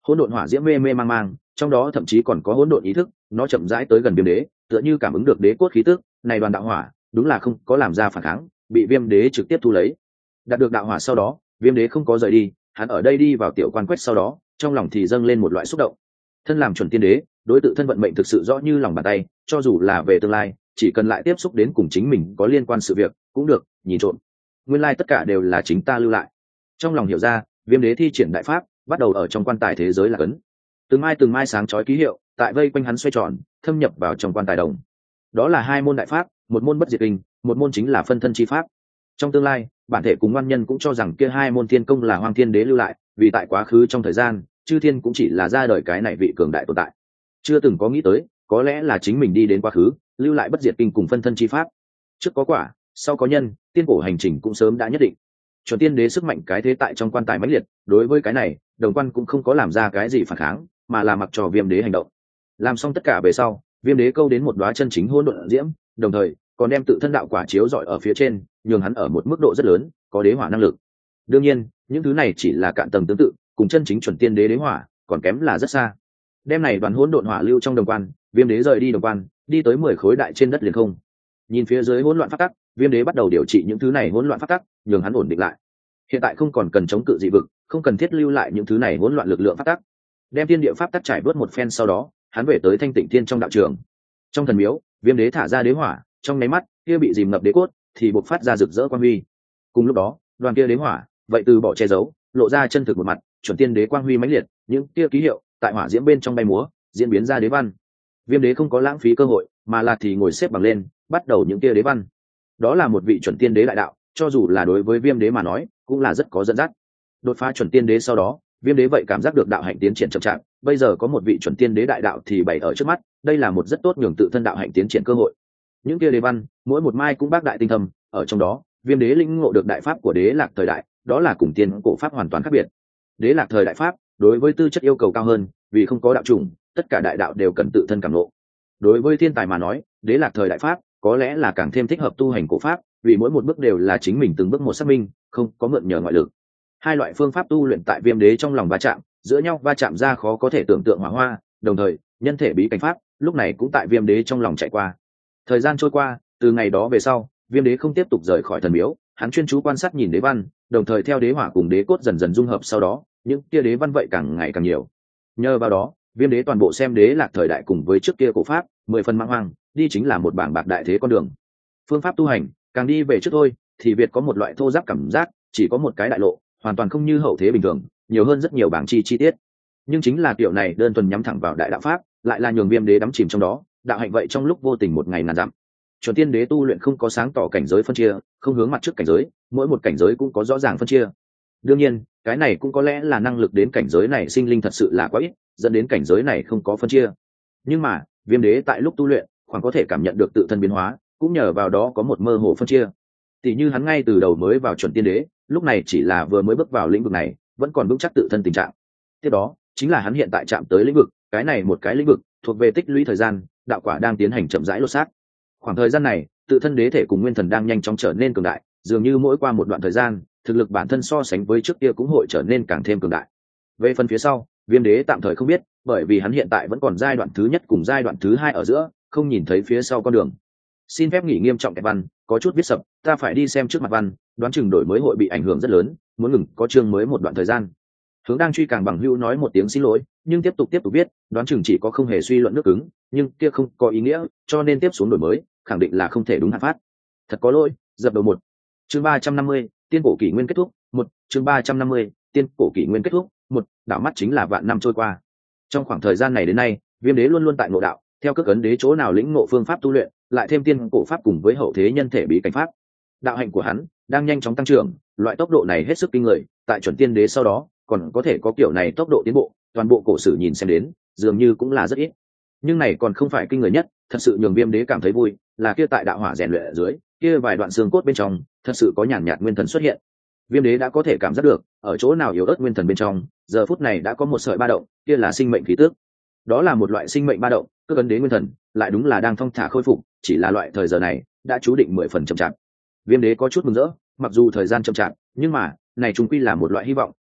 hỗn độn hỏa diễm mê mê mang mang, trong đó thậm chí còn có hỗn độn ý thức, nó chậm rãi tới gần viêm đế, tựa như cảm ứng được đế cốt khí tức này. Đoàn đạo hỏa đúng là không có làm ra phản kháng, bị viêm đế trực tiếp thu lấy. Đạt được đạo hỏa sau đó, viêm đế không có rời đi, hắn ở đây đi vào tiểu quan quét sau đó, trong lòng thì dâng lên một loại xúc động. Thân làm chuẩn tiên đế, đối tự thân vận mệnh thực sự rõ như lòng bàn tay, cho dù là về tương lai, chỉ cần lại tiếp xúc đến cùng chính mình có liên quan sự việc cũng được nhìn trộm, nguyên lai tất cả đều là chính ta lưu lại. Trong lòng hiểu ra, viêm đế thi triển đại pháp bắt đầu ở trong quan tài thế giới là cấn, từng mai sáng chói ký hiệu tại vây quanh hắn xoay tròn, thâm nhập vào trong quan tài đồng. Đó là hai môn đại pháp, một môn bất diệt kinh, một môn chính là phân thân chi pháp. Trong tương lai, bản thể cùng ngoan nhân cũng cho rằng kia hai môn thiên công là Hoang Thiên Đế lưu lại, vì tại quá khứ trong thời gian, chư thiên cũng chỉ là ra đời cái này vị cường đại tồn tại, chưa từng có nghĩ tới có lẽ là chính mình đi đến quá khứ lưu lại bất diệt kinh cùng phân thân chi pháp. Trước có quả, sau có nhân, tiên cổ hành trình cũng sớm đã nhất định. Chuẩn tiên đế sức mạnh cái thế tại trong quan tài mãnh liệt, đối với cái này đồng quan cũng không có làm ra cái gì phản kháng, mà là mặc cho viêm đế hành động. Làm xong tất cả về sau, viêm đế câu đến một đóa chân chính hỗn độn diễm, đồng thời còn đem tự thân đạo quả chiếu rọi ở phía trên, nhường hắn ở một mức độ rất lớn có đế hỏa năng lực. Đương nhiên những thứ này chỉ là cạn tầng tương tự, cùng chân chính chuẩn tiên đế đế hỏa còn kém là rất xa. Đem này đoàn hỗn độn hỏa lưu trong đồng quan, viêm đế rời đi đồng quan, đi tới 10 khối đại trên đất liền không. Nhìn phía dưới hỗn loạn pháp tắc, viêm đế bắt đầu điều trị những thứ này hỗn loạn pháp tắc, nhường hắn ổn định lại. Hiện tại không còn cần chống cự dị vực, không cần thiết lưu lại những thứ này hỗn loạn lực lượng pháp tắc. Đem thiên địa pháp tắc trải bớt một phen sau đó, hắn về tới Thanh Tịnh Thiên trong đạo trường. Trong thần miếu, viêm đế thả ra đế hỏa, trong nháy mắt, kia bị dìm ngập đế cốt thì bộc phát ra rực rỡ quang huy. Cùng lúc đó, đoàn kia đế hỏa, vậy từ bỏ che giấu, lộ ra chân thực một mặt, chuẩn tiên đế quang huy mãnh liệt, những kia ký hiệu tại hỏa diễm bên trong bay múa, diễn biến ra đế văn. Viêm đế không có lãng phí cơ hội, mà là thì ngồi xếp bằng lên, bắt đầu những kia đế văn. Đó là một vị chuẩn tiên đế đại đạo, cho dù là đối với viêm đế mà nói, cũng là rất có dẫn dắt. Đột phá chuẩn tiên đế sau đó, viêm đế vậy cảm giác được đạo hạnh tiến triển chậm chạp, bây giờ có một vị chuẩn tiên đế đại đạo thì bày ở trước mắt, đây là một rất tốt nhường tự thân đạo hạnh tiến triển cơ hội. Những kia đế văn, mỗi một mai cũng bác đại tinh thâm, ở trong đó, viêm đế lĩnh ngộ được đại pháp của đế lạc thời đại, đó là cùng tiên cổ pháp hoàn toàn khác biệt. Đế lạc thời đại pháp đối với tư chất yêu cầu cao hơn, vì không có đạo chủng, tất cả đại đạo đều cần tự thân cảm ngộ. Đối với thiên tài mà nói, đế lạc thời đại pháp có lẽ là càng thêm thích hợp tu hành cổ pháp, vì mỗi một bước đều là chính mình từng bước một xác minh, không có mượn nhờ ngoại lực. Hai loại phương pháp tu luyện tại viêm đế trong lòng va chạm, giữa nhau va chạm ra khó có thể tưởng tượng hỏa hoa, đồng thời nhân thể bí cảnh pháp lúc này cũng tại viêm đế trong lòng chạy qua. Thời gian trôi qua, từ ngày đó về sau, viêm đế không tiếp tục rời khỏi thần miếu, hắn chuyên chú quan sát nhìn đế văn, đồng thời theo đế hỏa cùng đế cốt dần dần dung hợp, sau đó những kia đế văn vậy càng ngày càng nhiều. Nhờ vào đó, viêm đế toàn bộ xem đế lạc thời đại cùng với trước kia cổ pháp 10 phần mang hoang, đi chính là một bảng bạc đại thế con đường. Phương pháp tu hành càng đi về trước thôi, thì việt có một loại thô giáp cảm giác, chỉ có một cái đại lộ, hoàn toàn không như hậu thế bình thường, nhiều hơn rất nhiều bảng chi tiết. Nhưng chính là kiểu này đơn thuần nhắm thẳng vào đại đạo pháp, lại là nhường viêm đế đắm chìm trong đó, đạo hạnh vậy trong lúc vô tình một ngày ngàn dặm. Chuẩn tiên đế tu luyện không có sáng tỏ cảnh giới phân chia, không hướng mặt trước cảnh giới, mỗi một cảnh giới cũng có rõ ràng phân chia. Đương nhiên, cái này cũng có lẽ là năng lực đến cảnh giới này sinh linh thật sự là quá ít, dẫn đến cảnh giới này không có phân chia. Nhưng mà, viêm đế tại lúc tu luyện, khoảng có thể cảm nhận được tự thân biến hóa, cũng nhờ vào đó có một mơ hồ phân chia. Tỷ như hắn ngay từ đầu mới vào chuẩn tiên đế, lúc này chỉ là vừa mới bước vào lĩnh vực này, vẫn còn vững chắc tự thân tình trạng. Tiếp đó, chính là hắn hiện tại chạm tới lĩnh vực, cái này một cái lĩnh vực thuộc về tích lũy thời gian, đạo quả đang tiến hành chậm rãi lột xác. Khoảng thời gian này, tự thân đế thể cùng nguyên thần đang nhanh chóng trở nên cường đại, dường như mỗi qua một đoạn thời gian, thực lực bản thân so sánh với trước kia cũng hội trở nên càng thêm cường đại. Về phần phía sau, viêm đế tạm thời không biết, bởi vì hắn hiện tại vẫn còn giai đoạn thứ nhất cùng giai đoạn thứ hai ở giữa, không nhìn thấy phía sau con đường. Xin phép nghỉ nghiêm trọng kẹp văn, có chút viết sập, ta phải đi xem trước mặt văn, đoán chừng đổi mới hội bị ảnh hưởng rất lớn, muốn ngừng có chương mới một đoạn thời gian. Hướng đang truy càng bằng hữu nói một tiếng xin lỗi, nhưng tiếp tục viết, đoán chừng chỉ có không hề suy luận nước cứng, nhưng kia không có ý nghĩa, cho nên tiếp xuống đổi mới, khẳng định là không thể đúng hạn phát. Thật có lỗi, dập đầu một. Chương 350, tiên cổ kỷ nguyên kết thúc, một. Chương 350, tiên cổ kỷ nguyên kết thúc, một. Đảo mắt chính là vạn năm trôi qua. Trong khoảng thời gian này đến nay, viêm đế luôn luôn tại ngộ đạo, theo các ấn đế chỗ nào lĩnh ngộ phương pháp tu luyện, lại thêm tiên cổ pháp cùng với hậu thế nhân thể bí cảnh pháp. Đạo hạnh của hắn đang nhanh chóng tăng trưởng, loại tốc độ này hết sức kinh người, tại chuẩn tiên đế sau đó, còn có thể có kiểu này tốc độ tiến bộ, toàn bộ cổ sử nhìn xem đến, dường như cũng là rất ít. Nhưng này còn không phải kinh người nhất, thật sự nhường viêm đế cảm thấy vui, là kia tại đạo hỏa rèn luyện ở dưới, kia vài đoạn xương cốt bên trong, thật sự có nhàn nhạt nguyên thần xuất hiện. Viêm đế đã có thể cảm giác được, ở chỗ nào yếu ớt nguyên thần bên trong, giờ phút này đã có một sợi ba động, kia là sinh mệnh khí tức. Đó là một loại sinh mệnh ba động, cơ ấn đế nguyên thần, lại đúng là đang thong thả khôi phục, chỉ là loại thời giờ này, đã chú định 10 phần chậm chạp. Viêm đế có chút mừng rỡ, mặc dù thời gian chậm chạp, nhưng mà, này chung quy là một loại hy vọng,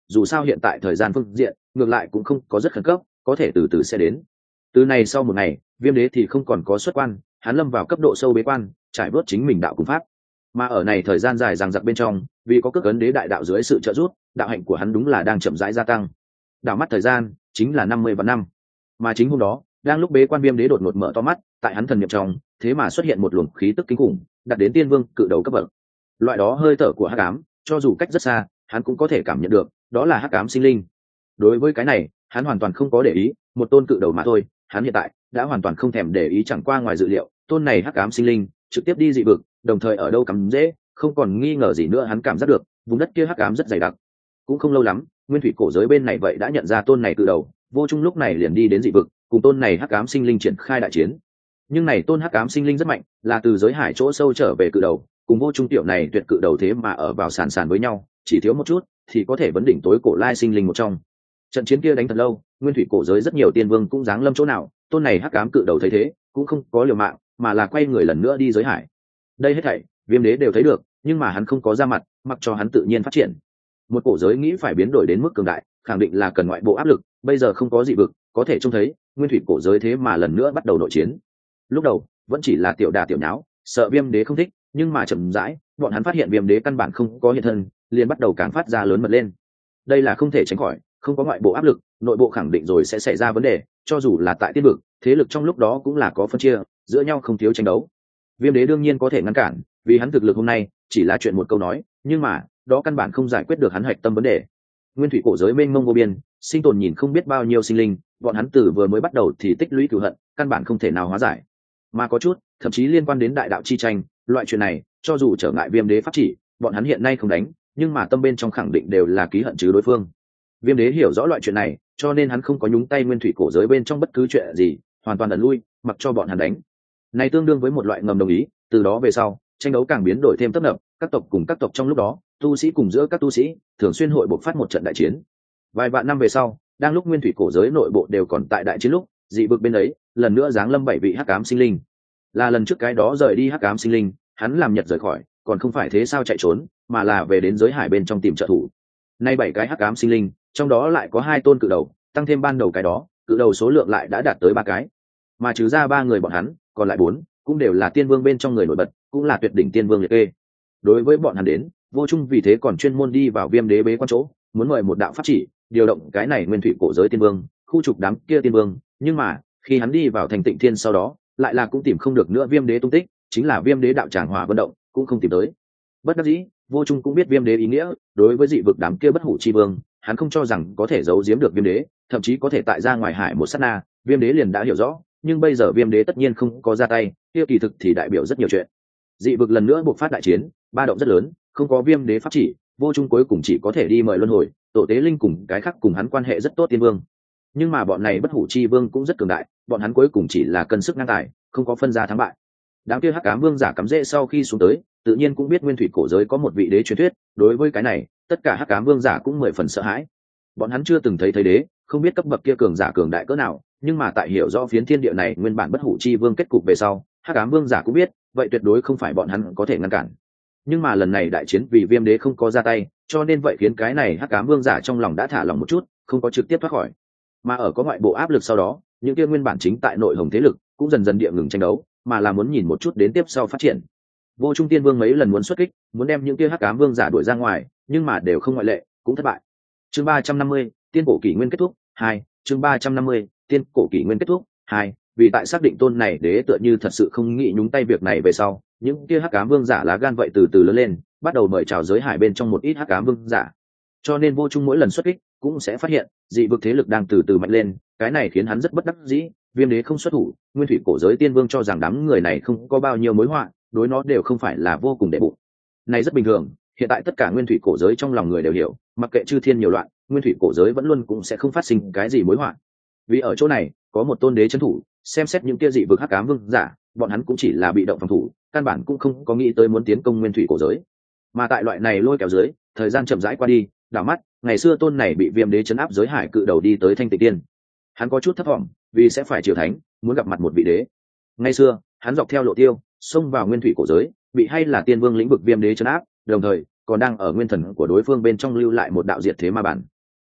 dù sao hiện tại thời gian phương diện ngược lại cũng không có rất khẩn cấp, có thể từ từ sẽ đến. Từ này sau một ngày, viêm đế thì không còn có xuất quan, hắn lâm vào cấp độ sâu bế quan, trải bớt chính mình đạo cùng pháp. Mà ở này thời gian dài dằng dặc bên trong, vì có cước ấn đế đại đạo dưới sự trợ giúp, đạo hạnh của hắn đúng là đang chậm rãi gia tăng. Đảo mắt thời gian chính là 50 vạn năm. Mà chính hôm đó, đang lúc bế quan, viêm đế đột ngột mở to mắt, tại hắn thần niệm trong, thế mà xuất hiện một luồng khí tức kinh khủng, đạt đến tiên vương cự đầu cấp bậc. Loại đó hơi thở của hắc ám, cho dù cách rất xa, hắn cũng có thể cảm nhận được, đó là hắc ám sinh linh. Đối với cái này, hắn hoàn toàn không có để ý, một tôn cự đầu mà thôi, hắn hiện tại đã hoàn toàn không thèm để ý, chẳng qua ngoài dự liệu, tôn này hắc ám sinh linh trực tiếp đi dị vực, đồng thời ở đâu cắm dễ, không còn nghi ngờ gì nữa, hắn cảm giác được, vùng đất kia hắc ám rất dày đặc. Cũng không lâu lắm, nguyên thủy cổ giới bên này vậy đã nhận ra tôn này cự đầu, Vô Trung lúc này liền đi đến dị vực, cùng tôn này hắc ám sinh linh triển khai đại chiến. Nhưng này tôn hắc ám sinh linh rất mạnh, là từ giới hải chỗ sâu trở về cự đầu, cùng Vô Trung tiểu này tuyệt cự đầu thế mà ở vào sàn sàn với nhau, chỉ thiếu một chút thì có thể vấn đỉnh tối cổ lai sinh linh một trong. Trận chiến kia đánh thật lâu, nguyên thủy cổ giới rất nhiều tiên vương cũng giáng lâm chỗ nào, tôn này hắc ám cự đầu thấy thế cũng không có liều mạng, mà là quay người lần nữa đi giới hải. Đây hết thảy viêm đế đều thấy được, nhưng mà hắn không có ra mặt, mặc cho hắn tự nhiên phát triển. Một cổ giới nghĩ phải biến đổi đến mức cường đại, khẳng định là cần ngoại bộ áp lực, bây giờ không có dị vực có thể trông thấy, nguyên thủy cổ giới thế mà lần nữa bắt đầu nội chiến. Lúc đầu vẫn chỉ là tiểu đà tiểu nháo, sợ viêm đế không thích, nhưng mà chậm rãi bọn hắn phát hiện viêm đế căn bản không có hiện thân, liền bắt đầu càng phát ra lớn mật lên. Đây là không thể tránh khỏi, không có ngoại bộ áp lực, nội bộ khẳng định rồi sẽ xảy ra vấn đề, cho dù là tại tiên vực, thế lực trong lúc đó cũng là có phân chia, giữa nhau không thiếu tranh đấu. Viêm đế đương nhiên có thể ngăn cản, vì hắn thực lực hôm nay chỉ là chuyện một câu nói, nhưng mà đó căn bản không giải quyết được hắn hạch tâm vấn đề. Nguyên thủy cổ giới mênh mông vô biên, sinh tồn nhìn không biết bao nhiêu sinh linh, bọn hắn từ vừa mới bắt đầu thì tích lũy cửu hận, căn bản không thể nào hóa giải. Mà có chút thậm chí liên quan đến đại đạo chi tranh, loại chuyện này cho dù trở ngại viêm đế pháp chỉ, bọn hắn hiện nay không đánh, nhưng mà tâm bên trong khẳng định đều là ký hận chứ đối phương. Viêm đế hiểu rõ loại chuyện này, cho nên hắn không có nhúng tay nguyên thủy cổ giới bên trong bất cứ chuyện gì, hoàn toàn ẩn lui, mặc cho bọn hắn đánh. Này tương đương với một loại ngầm đồng ý, từ đó về sau tranh đấu càng biến đổi thêm tấp nập, các tộc cùng các tộc trong lúc đó, tu sĩ cùng giữa các tu sĩ thường xuyên hội bộc phát một trận đại chiến. Vài vạn năm về sau, đang lúc nguyên thủy cổ giới nội bộ đều còn tại đại chiến lúc, dị vực bên ấy lần nữa giáng lâm 7 vị hắc ám sinh linh. Là lần trước cái đó rời đi hắc ám sinh linh, hắn làm nhật rời khỏi, còn không phải thế sao chạy trốn, mà là về đến giới hải bên trong tìm trợ thủ. Nay 7 cái hắc ám sinh linh, trong đó lại có 2 tôn cự đầu, tăng thêm ban đầu cái đó, cự đầu số lượng lại đã đạt tới 3 cái. Mà trừ ra 3 người bọn hắn, còn lại 4 cũng đều là tiên vương bên trong người nổi bật, cũng là tuyệt đỉnh tiên vương liệt kê. Đối với bọn hắn đến, Vô Trung vì thế còn chuyên môn đi vào viêm đế bế quan chỗ, muốn mời một đạo pháp chỉ, điều động cái này nguyên thủy cổ giới tiên vương, khu trục đám kia tiên vương, nhưng mà khi hắn đi vào thành Tịnh Thiên sau đó, lại là cũng tìm không được nữa viêm đế tung tích, chính là viêm đế đạo tràng hỏa vận động cũng không tìm tới. Bất đắc dĩ, Vô Trung cũng biết viêm đế ý nghĩa, đối với dị vực đám kia bất hủ chi vương, hắn không cho rằng có thể giấu giếm được viêm đế, thậm chí có thể tại ra ngoài hải một sát na, viêm đế liền đã hiểu rõ, nhưng bây giờ viêm đế tất nhiên không có ra tay, kia kỳ thực thì đại biểu rất nhiều chuyện. Dị vực lần nữa buộc phát đại chiến, ba động rất lớn, không có viêm đế pháp chỉ, Vô Trung cuối cùng chỉ có thể đi mời luân hồi tổ tế linh cùng cái khác cùng hắn quan hệ rất tốt tiên vương. Nhưng mà bọn này bất hủ chi vương cũng rất cường đại, bọn hắn cuối cùng chỉ là cân sức ngang tài, không có phân ra thắng bại. Đám kia hắc ám vương giả cắm rễ sau khi xuống tới, tự nhiên cũng biết nguyên thủy cổ giới có một vị đế truyền thuyết, đối với cái này tất cả hắc ám vương giả cũng 10 phần sợ hãi. Bọn hắn chưa từng thấy đế, không biết cấp bậc kia cường giả cường đại cỡ nào, nhưng mà tại hiểu rõ phiến thiên địa này nguyên bản bất hủ chi vương kết cục về sau, hắc ám vương giả cũng biết, vậy tuyệt đối không phải bọn hắn có thể ngăn cản. Nhưng mà lần này đại chiến vì viêm đế không có ra tay, cho nên vậy khiến cái này hắc ám vương giả trong lòng đã thả lòng một chút, không có trực tiếp thoát khỏi. Mà ở có ngoại bộ áp lực sau đó, những kia nguyên bản chính tại nội hồng thế lực cũng dần dần địa ngừng tranh đấu, mà là muốn nhìn một chút đến tiếp sau phát triển. Vô Trung tiên vương mấy lần muốn xuất kích, muốn đem những kia hắc ám vương giả đuổi ra ngoài, nhưng mà đều không ngoại lệ, cũng thất bại. Chương 350, tiên cổ kỷ nguyên kết thúc 2. Chương 350, tiên cổ kỷ nguyên kết thúc 2. Vì tại xác định tôn này đế tựa như thật sự không nghĩ nhúng tay việc này về sau, những kia hắc ám vương giả lá gan vậy từ từ lớn lên, bắt đầu mời chào giới hải bên trong một ít hắc ám vương giả. Cho nên Vô Trung mỗi lần xuất kích cũng sẽ phát hiện dị vực thế lực đang từ từ mạnh lên, cái này khiến hắn rất bất đắc dĩ. Viêm đế không xuất thủ, nguyên thủy cổ giới tiên vương cho rằng đám người này không có bao nhiêu mối họa, đối nó đều không phải là vô cùng đệ bụng. Này rất bình thường, hiện tại tất cả nguyên thủy cổ giới trong lòng người đều hiểu, mặc kệ chư thiên nhiều loạn, nguyên thủy cổ giới vẫn luôn cũng sẽ không phát sinh cái gì mối họa. Vì ở chỗ này có một tôn đế trấn thủ, xem xét những kia dị vực hắc ám vương giả, bọn hắn cũng chỉ là bị động phòng thủ, căn bản cũng không có nghĩ tới muốn tiến công nguyên thủy cổ giới. Mà tại loại này lôi kéo dưới, thời gian chậm rãi qua đi, đảo mắt ngày xưa tôn này bị viêm đế chấn áp giới hải cự đầu đi tới thanh tịnh tiên, hắn có chút thất vọng, vì sẽ phải triều thánh, muốn gặp mặt một vị đế. Ngày xưa hắn dọc theo lộ tiêu xông vào nguyên thủy cổ giới, bị hay là tiên vương lĩnh vực viêm đế chấn áp, đồng thời còn đang ở nguyên thần của đối phương bên trong lưu lại một đạo diệt thế ma bản,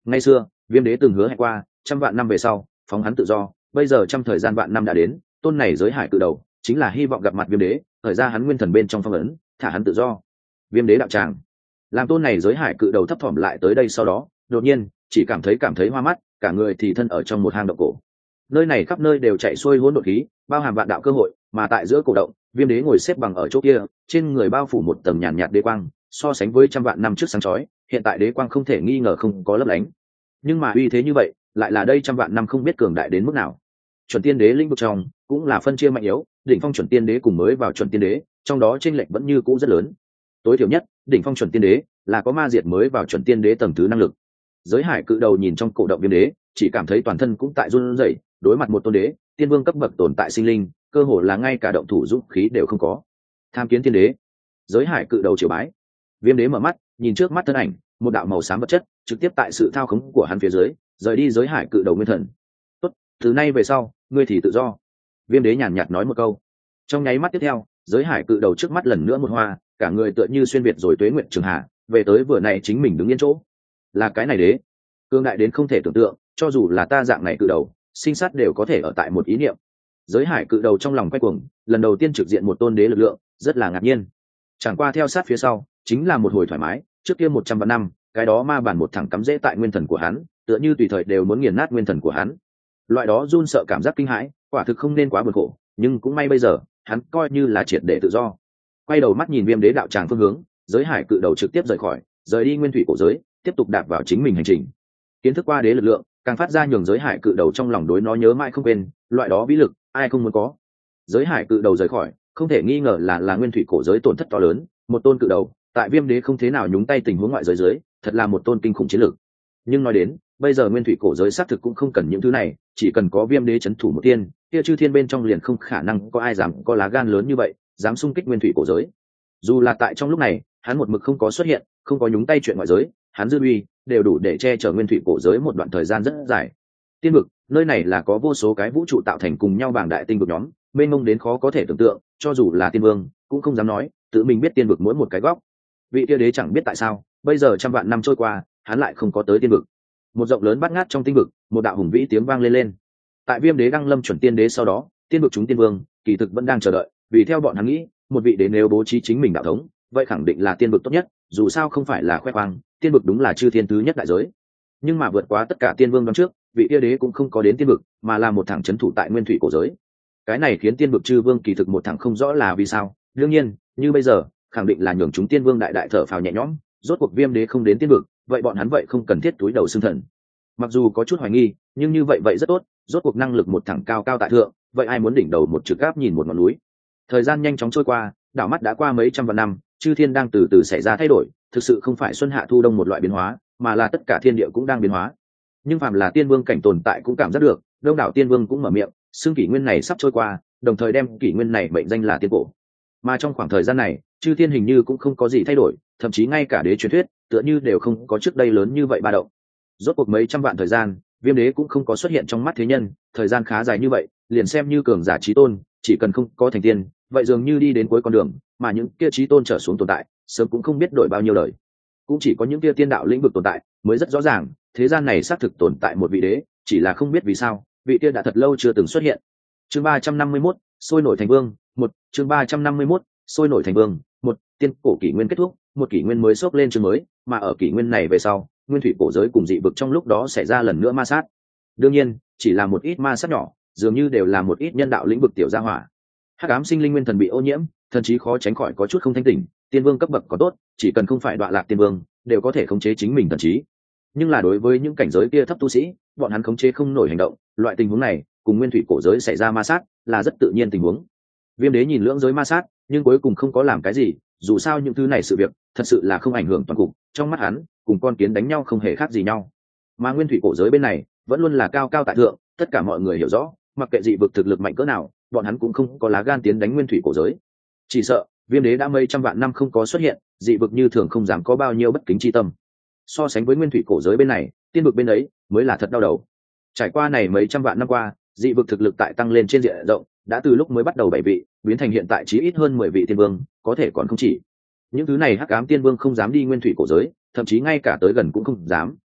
Ngày xưa viêm đế từng hứa hẹn qua 100 vạn năm về sau phóng hắn tự do, bây giờ trăm thời gian vạn năm đã đến, tôn này giới hải cự đầu chính là hy vọng gặp mặt viêm đế, thời ra hắn nguyên thần bên trong phong ấn, thả hắn tự do. Viêm đế đạo tràng làm tôn này giới hải cự đầu thấp thỏm lại tới đây, sau đó đột nhiên chỉ cảm thấy hoa mắt, cả người thì thân ở trong một hang động cổ. Nơi này khắp nơi đều chạy xuôi hỗn độn khí, bao hàm vạn đạo cơ hội, mà tại giữa cổ động viêm đế ngồi xếp bằng ở chỗ kia, trên người bao phủ một tầng nhàn nhạt đế quang, so sánh với 100 vạn năm trước sáng chói, hiện tại đế quang không thể nghi ngờ không có lấp lánh. Nhưng mà uy thế như vậy lại là đây 100 vạn năm không biết cường đại đến mức nào. Chuẩn tiên đế lĩnh vực trong cũng là phân chia mạnh yếu, đỉnh phong chuẩn tiên đế cùng mới vào chuẩn tiên đế trong đó chênh lệch vẫn như cũ rất lớn. Tối thiểu nhất đỉnh phong chuẩn tiên đế là có ma diệt mới vào chuẩn tiên đế tầng thứ năng lực. Giới hải cự đầu nhìn trong cổ động viêm đế, chỉ cảm thấy toàn thân cũng tại run rẩy, đối mặt một tôn đế tiên vương cấp bậc tồn tại sinh linh, cơ hồ là ngay cả động thủ dũng khí đều không có. Tham kiến tiên đế. Giới hải cự đầu triều bái. Viêm đế mở mắt nhìn trước mắt thân ảnh, một đạo màu xám vật chất trực tiếp tại sự thao khống của hắn phía dưới rời đi giới hải cự đầu nguyên thần. Tốt, từ nay về sau ngươi thì tự do. Viêm đế nhàn nhạt nói một câu. Trong nháy mắt tiếp theo, giới hải cự đầu trước mắt lần nữa một hoa, cả người tựa như xuyên việt rồi tuế nguyện trường hạ, về tới vừa này chính mình đứng yên chỗ. Là cái này đế cương đại đến không thể tưởng tượng, cho dù là ta dạng này cự đầu sinh sát đều có thể ở tại một ý niệm. Giới hải cự đầu trong lòng quay cuồng, lần đầu tiên trực diện một tôn đế lực lượng, rất là ngạc nhiên. Chẳng qua theo sát phía sau chính là một hồi thoải mái, trước kia 100 vạn năm cái đó ma bản một thẳng cắm rễ tại nguyên thần của hắn, tựa như tùy thời đều muốn nghiền nát nguyên thần của hắn. Loại đó run sợ cảm giác kinh hãi quả thực không nên quá buồn khổ, nhưng cũng may bây giờ hắn coi như là triệt để tự do. Quay đầu mắt nhìn viêm đế đạo tràng phương hướng, giới hải cự đầu trực tiếp rời đi nguyên thủy cổ giới, tiếp tục đạp vào chính mình hành trình. Kiến thức qua đế lực lượng càng phát ra nhường giới hải cự đầu trong lòng đối nó nhớ mãi không quên, loại đó vĩ lực ai không muốn có. Giới hải cự đầu rời khỏi không thể nghi ngờ là nguyên thủy cổ giới tổn thất to lớn, một tôn cự đầu tại viêm đế không thế nào nhúng tay tình huống ngoại giới dưới, thật là một tôn kinh khủng chiến lược. Nhưng nói đến bây giờ nguyên thủy cổ giới xác thực cũng không cần những thứ này, chỉ cần có viêm đế chấn thủ một tiên, kia chư thiên bên trong liền không khả năng có ai dám có lá gan lớn như vậy dám xung kích nguyên thủy cổ giới. Dù là tại trong lúc này hắn một mực không có xuất hiện, không có nhúng tay chuyện ngoại giới, hắn dư uy đều đủ để che chở nguyên thủy cổ giới một đoạn thời gian rất dài. Tiên vực nơi này là có vô số cái vũ trụ tạo thành cùng nhau bảng đại tinh vực nhóm, mênh mông đến khó có thể tưởng tượng, cho dù là tiên vương cũng không dám nói tự mình biết tiên vực mỗi một cái góc. Vị kia đế chẳng biết tại sao bây giờ 100 vạn năm trôi qua hắn lại không có tới tiên vực. Một rộng lớn bát ngát trong tinh vực, một đạo hùng vĩ tiếng vang lên. Tại viêm đế đăng lâm chuẩn tiên đế sau đó, tiên vực chúng tiên vương kỳ thực vẫn đang chờ đợi, vì theo bọn hắn nghĩ, một vị đế nếu bố trí chính mình đạo thống, vậy khẳng định là tiên vực tốt nhất, dù sao không phải là khoe khoang, tiên vực đúng là chư thiên thứ nhất đại giới. Nhưng mà vượt quá tất cả tiên vương đón trước, vị kia đế cũng không có đến tiên vực, mà là một thằng trấn thủ tại nguyên thủy cổ giới. Cái này khiến tiên vực chư vương kỳ thực một thằng không rõ là vì sao. Đương nhiên, như bây giờ, khẳng định là nhường chúng tiên vương đại đại thở phào nhẹ nhõm, rốt cuộc viêm đế không đến tiên vực, vậy bọn hắn vậy không cần thiết túi đầu xương thần. Mặc dù có chút hoài nghi, nhưng như vậy rất tốt, rốt cuộc năng lực một thằng cao cao tại thượng, vậy ai muốn đỉnh đầu một trực áp nhìn một ngọn núi. Thời gian nhanh chóng trôi qua, đảo mắt đã qua mấy trăm vạn năm, chư thiên đang từ từ xảy ra thay đổi, thực sự không phải xuân hạ thu đông một loại biến hóa, mà là tất cả thiên địa cũng đang biến hóa. Nhưng phàm là tiên vương cảnh tồn tại cũng cảm giác được, đông đảo tiên vương cũng mở miệng xương kỷ nguyên này sắp trôi qua, đồng thời đem kỷ nguyên này mệnh danh là tiên cổ. Mà trong khoảng thời gian này chư thiên hình như cũng không có gì thay đổi, thậm chí ngay cả đế truyền thuyết tựa như đều không có trước đây lớn như vậy ba động. Rốt cuộc mấy trăm vạn thời gian, viêm đế cũng không có xuất hiện trong mắt thế nhân, thời gian khá dài như vậy, liền xem như cường giả chí tôn, chỉ cần không có thành tiên, vậy dường như đi đến cuối con đường, mà những kia chí tôn trở xuống tồn tại, sớm cũng không biết đổi bao nhiêu lời. Cũng chỉ có những kia tiên đạo lĩnh vực tồn tại, mới rất rõ ràng, thế gian này xác thực tồn tại một vị đế, chỉ là không biết vì sao, vị kia đã thật lâu chưa từng xuất hiện. Chương 351, sôi nổi thành vương, chương 351, sôi nổi thành vương, tiên cổ kỷ nguyên kết thúc, một kỷ nguyên mới xốc lên chương mới, mà ở kỷ nguyên này về sau, nguyên thủy cổ giới cùng dị vực trong lúc đó xảy ra lần nữa ma sát. Đương nhiên, chỉ là một ít ma sát nhỏ, dường như đều là một ít nhân đạo lĩnh vực tiểu gia hỏa. Hắc ám sinh linh nguyên thần bị ô nhiễm, thậm chí khó tránh khỏi có chút không thanh tỉnh, tiên vương cấp bậc có tốt, chỉ cần không phải đọa lạc tiên vương, đều có thể khống chế chính mình thần trí. Nhưng là đối với những cảnh giới kia thấp tu sĩ, bọn hắn khống chế không nổi hành động, loại tình huống này, cùng nguyên thủy cổ giới xảy ra ma sát, là rất tự nhiên tình huống. Viêm đế nhìn lưỡng giới ma sát, nhưng cuối cùng không có làm cái gì, dù sao những thứ này sự việc thật sự là không ảnh hưởng toàn cục, trong mắt hắn cùng con kiến đánh nhau không hề khác gì nhau. Mà nguyên thủy cổ giới bên này vẫn luôn là cao cao tại thượng, tất cả mọi người hiểu rõ, mặc kệ dị vực thực lực mạnh cỡ nào, bọn hắn cũng không có lá gan tiến đánh nguyên thủy cổ giới. Chỉ sợ viêm đế đã mấy trăm vạn năm không có xuất hiện, dị vực như thường không dám có bao nhiêu bất kính chi tâm. So sánh với nguyên thủy cổ giới bên này, tiên vực bên ấy mới là thật đau đầu. Trải qua này mấy trăm vạn năm qua, dị vực thực lực tại tăng lên trên diện rộng, đã từ lúc mới bắt đầu 7 vị biến thành hiện tại chí ít hơn 10 vị tiên vương, có thể còn không chỉ. Những thứ này hắc ám tiên vương không dám đi nguyên thủy cổ giới, thậm chí ngay cả tới gần cũng không dám,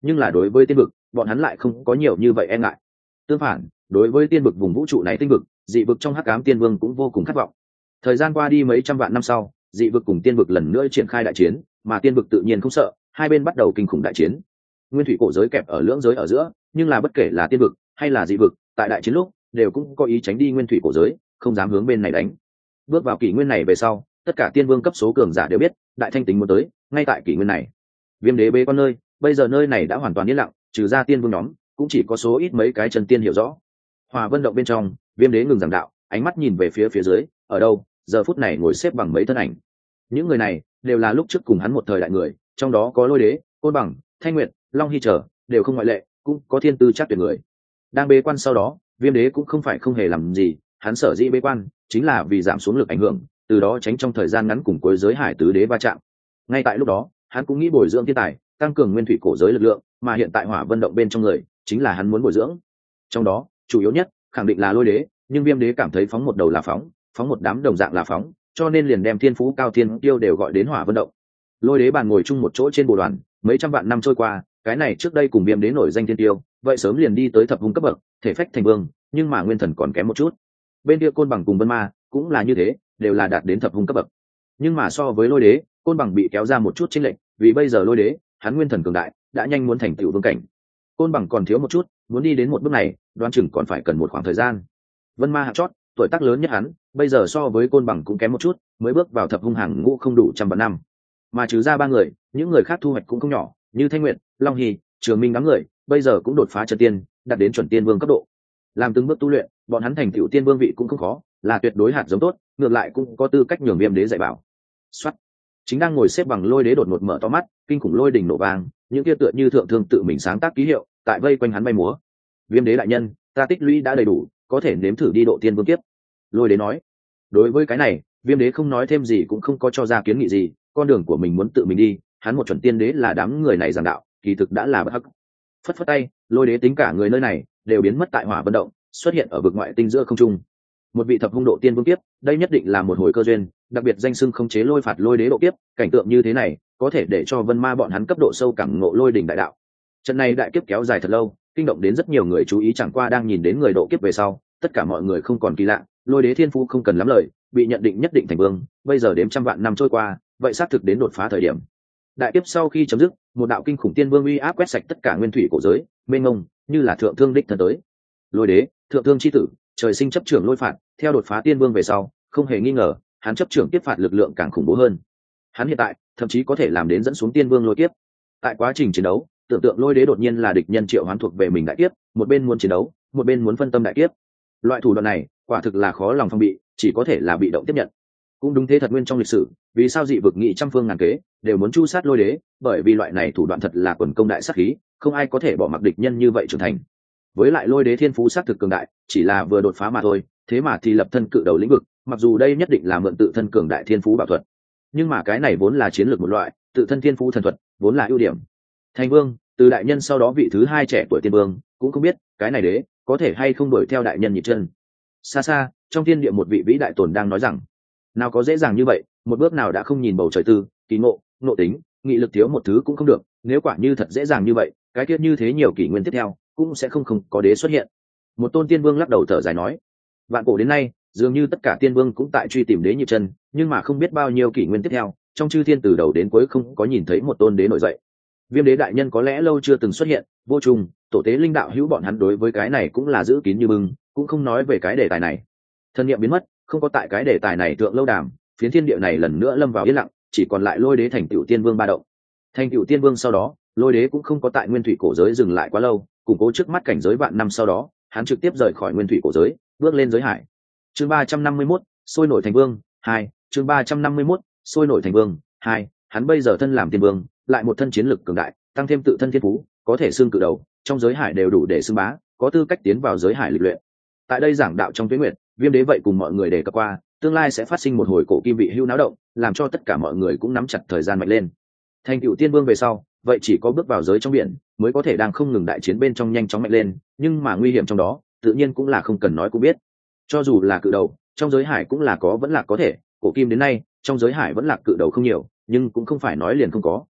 nhưng là đối với tiên vực bọn hắn lại không có nhiều như vậy e ngại. Tương phản, đối với tiên vực vùng vũ trụ này tinh vực, dị vực trong hắc ám tiên vương cũng vô cùng khát vọng. Thời gian qua đi mấy trăm vạn năm sau, dị vực cùng tiên vực lần nữa triển khai đại chiến, mà tiên vực tự nhiên không sợ, hai bên bắt đầu kinh khủng đại chiến. Nguyên thủy cổ giới kẹp ở lưỡng giới ở giữa, nhưng là bất kể là tiên vực hay là dị vực, tại đại chiến lúc đều cũng có ý tránh đi nguyên thủy cổ giới, không dám hướng bên này đánh. Bước vào kỷ nguyên này về sau, tất cả tiên vương cấp số cường giả đều biết, đại thanh tính muốn tới, ngay tại kỷ nguyên này. Viêm đế bế quan nơi, bây giờ nơi này đã hoàn toàn yên lặng, trừ ra tiên vương nhóm, cũng chỉ có số ít mấy cái chân tiên hiểu rõ. Hòa Vân động bên trong, Viêm đế ngừng giảng đạo, ánh mắt nhìn về phía dưới, ở đâu, giờ phút này ngồi xếp bằng mấy thân ảnh. Những người này đều là lúc trước cùng hắn một thời đại người, trong đó có Lôi đế, Côn Bằng, Thanh Nguyệt, Long Hy trở, đều không ngoại lệ, cũng có thiên tư chắc tuyệt người. Đang bế quan sau đó, Viêm đế cũng không phải không hề làm gì, hắn sở dĩ bế quan chính là vì giảm xuống lực ảnh hưởng, từ đó tránh trong thời gian ngắn cùng cuối giới hải tứ đế va chạm. Ngay tại lúc đó, hắn cũng nghĩ bồi dưỡng thiên tài, tăng cường nguyên thủy cổ giới lực lượng, mà hiện tại Hỏa Vân động bên trong người chính là hắn muốn bồi dưỡng. Trong đó, chủ yếu nhất khẳng định là Lôi đế, nhưng Viêm đế cảm thấy phóng một đầu là phóng một đám đồng dạng là phóng, cho nên liền đem thiên phú cao thiên tiêu đều gọi đến Hỏa Vân động. Lôi đế bàn ngồi chung một chỗ trên bồ đoàn, mấy trăm vạn năm trôi qua, cái này trước đây cùng Viêm đế nổi danh thiên tiêu, vậy sớm liền đi tới thập hung cấp bậc, thể phách thành vương, nhưng mà nguyên thần còn kém một chút. Bên kia Côn Bằng cùng Vân Ma cũng là như thế, đều là đạt đến thập hung cấp bậc. Nhưng mà so với Lôi đế, Côn Bằng bị kéo ra một chút chênh lệch, vì bây giờ Lôi đế, hắn nguyên thần cường đại, đã nhanh muốn thành tựu vương cảnh. Côn Bằng còn thiếu một chút, muốn đi đến một bước này, đoán chừng còn phải cần một khoảng thời gian. Vân Ma hạng chót, tuổi tác lớn nhất hắn, bây giờ so với Côn Bằng cũng kém một chút, mới bước vào thập hung hàng ngũ không đủ trăm vạn năm. Mà trừ ra ba người, những người khác thu hoạch cũng không nhỏ, như Thanh Nguyệt, Long Hy, Trường Minh đám người, bây giờ cũng đột phá chân tiên, đạt đến chuẩn tiên vương cấp độ. Làm từng bước tu luyện, bọn hắn thành tựu tiên vương vị cũng không khó, là tuyệt đối hạt giống tốt, ngược lại cũng có tư cách nhường Viêm đế dạy bảo. Soát. Chính đang ngồi xếp bằng Lôi đế đột ngột mở to mắt, kinh khủng lôi đỉnh nổ vang, những kia tựa như thượng thương tự mình sáng tác ký hiệu, tại vây quanh hắn bay múa. Viêm đế đại nhân, ta tích lũy đã đầy đủ, có thể nếm thử đi độ tiên vương kiếp. Lôi đế nói. Đối với cái này, Viêm đế không nói thêm gì cũng không có cho ra kiến nghị gì, con đường của mình muốn tự mình đi, hắn một chuẩn tiên đế là đám người này giảng đạo, kỳ thực đã là bất hắc. Phất phất tay, Lôi đế tính cả người nơi này đều biến mất tại Hỏa Vân động, xuất hiện ở vực ngoại tinh giữa không trung. Một vị thập hung độ tiên vương kiếp, đây nhất định là một hồi cơ duyên, đặc biệt danh xưng khống chế lôi phạt Lôi đế độ kiếp, cảnh tượng như thế này có thể để cho Vân Ma bọn hắn cấp độ sâu cảm ngộ lôi đỉnh đại đạo. Trận này đại kiếp kéo dài thật lâu, kinh động đến rất nhiều người chú ý, chẳng qua đang nhìn đến người độ kiếp về sau, tất cả mọi người không còn kỳ lạ, Lôi đế thiên phú không cần lắm lời, bị nhận định nhất định thành vương, bây giờ đếm trăm vạn năm trôi qua, vậy xác thực đến đột phá thời điểm. Đại kiếp sau khi chấm dứt, một đạo kinh khủng tiên vương uy áp quét sạch tất cả nguyên thủy cổ giới, mênh mông như là thượng thương đích thân tới. Lôi đế, thượng thương chi tử, trời sinh chấp trưởng lôi phạt, theo đột phá tiên vương về sau, không hề nghi ngờ, hắn chấp trưởng tiếp phạt lực lượng càng khủng bố hơn. Hắn hiện tại thậm chí có thể làm đến dẫn xuống tiên vương lôi kiếp. Tại quá trình chiến đấu, tưởng tượng Lôi đế đột nhiên là địch nhân triệu hoán thuộc về mình đại kiếp, một bên muốn chiến đấu, một bên muốn phân tâm đại kiếp. Loại thủ đoạn này, quả thực là khó lòng phòng bị, chỉ có thể là bị động tiếp nhận. Cũng đúng thế thật, nguyên trong lịch sử, vì sao dị vực nghị trăm phương ngàn kế đều muốn chu sát Lôi đế, bởi vì loại này thủ đoạn thật là quần công đại sát khí, không ai có thể bỏ mặc địch nhân như vậy trưởng thành. Với lại Lôi đế thiên phú xác thực cường đại, chỉ là vừa đột phá mà thôi, thế mà thì lập thân cự đầu lĩnh vực, mặc dù đây nhất định là mượn tự thân cường đại thiên phú bảo thuật, nhưng mà cái này vốn là chiến lược một loại, tự thân thiên phú thần thuật vốn là ưu điểm. Thành vương, từ đại nhân sau đó vị thứ hai trẻ tuổi tiên vương, cũng không biết cái này đế có thể hay không đuổi theo đại nhân nhịp chân. Xa xa trong thiên địa một vị vĩ đại tồn đang nói rằng, nào có dễ dàng như vậy, một bước nào đã không nhìn bầu trời tư, kỳ ngộ, ngộ tính, nghị lực thiếu một thứ cũng không được, nếu quả như thật dễ dàng như vậy, cái tiết như thế nhiều kỷ nguyên tiếp theo cũng sẽ không có đế xuất hiện. Một tôn tiên vương lắc đầu thở dài nói, vạn cổ đến nay dường như tất cả tiên vương cũng tại truy tìm đế nhịp chân, nhưng mà không biết bao nhiêu kỷ nguyên tiếp theo, trong chư thiên từ đầu đến cuối không có nhìn thấy một tôn đế nổi dậy. Viêm đế đại nhân có lẽ lâu chưa từng xuất hiện, vô trùng tổ tế linh đạo hữu bọn hắn đối với cái này cũng là giữ kín như bưng, cũng không nói về cái đề tài này. Thân niệm biến mất, không có tại cái đề tài này thượng lâu đàm, phiến thiên địa này lần nữa lâm vào yên lặng, chỉ còn lại Lôi đế thành tựu tiên vương ba động. Thành tựu tiên vương sau đó, Lôi đế cũng không có tại nguyên thủy cổ giới dừng lại quá lâu, củng cố trước mắt cảnh giới vạn năm sau đó, hắn trực tiếp rời khỏi nguyên thủy cổ giới, bước lên giới hải. Chương 351, sôi nổi thành vương 2, chương 351, sôi nổi thành vương 2, hắn bây giờ thân làm tiên vương, lại một thân chiến lực cường đại, tăng thêm tự thân thiên phú, có thể xương cự đầu, trong giới hải đều đủ để xưng bá, có tư cách tiến vào giới hải lịch luyện. Tại đây giảng đạo trong Tuế Nguyệt, Viêm đế vậy cùng mọi người đề cập qua, tương lai sẽ phát sinh một hồi cổ kim vị hưu náo động, làm cho tất cả mọi người cũng nắm chặt thời gian mạnh lên. Thành tựu tiên vương về sau, vậy chỉ có bước vào giới trong biển, mới có thể đang không ngừng đại chiến bên trong nhanh chóng mạnh lên, nhưng mà nguy hiểm trong đó, tự nhiên cũng là không cần nói cũng biết. Cho dù là cự đầu, trong giới hải cũng là có vẫn là có thể, cổ kim đến nay, trong giới hải vẫn là cự đầu không nhiều, nhưng cũng không phải nói liền không có.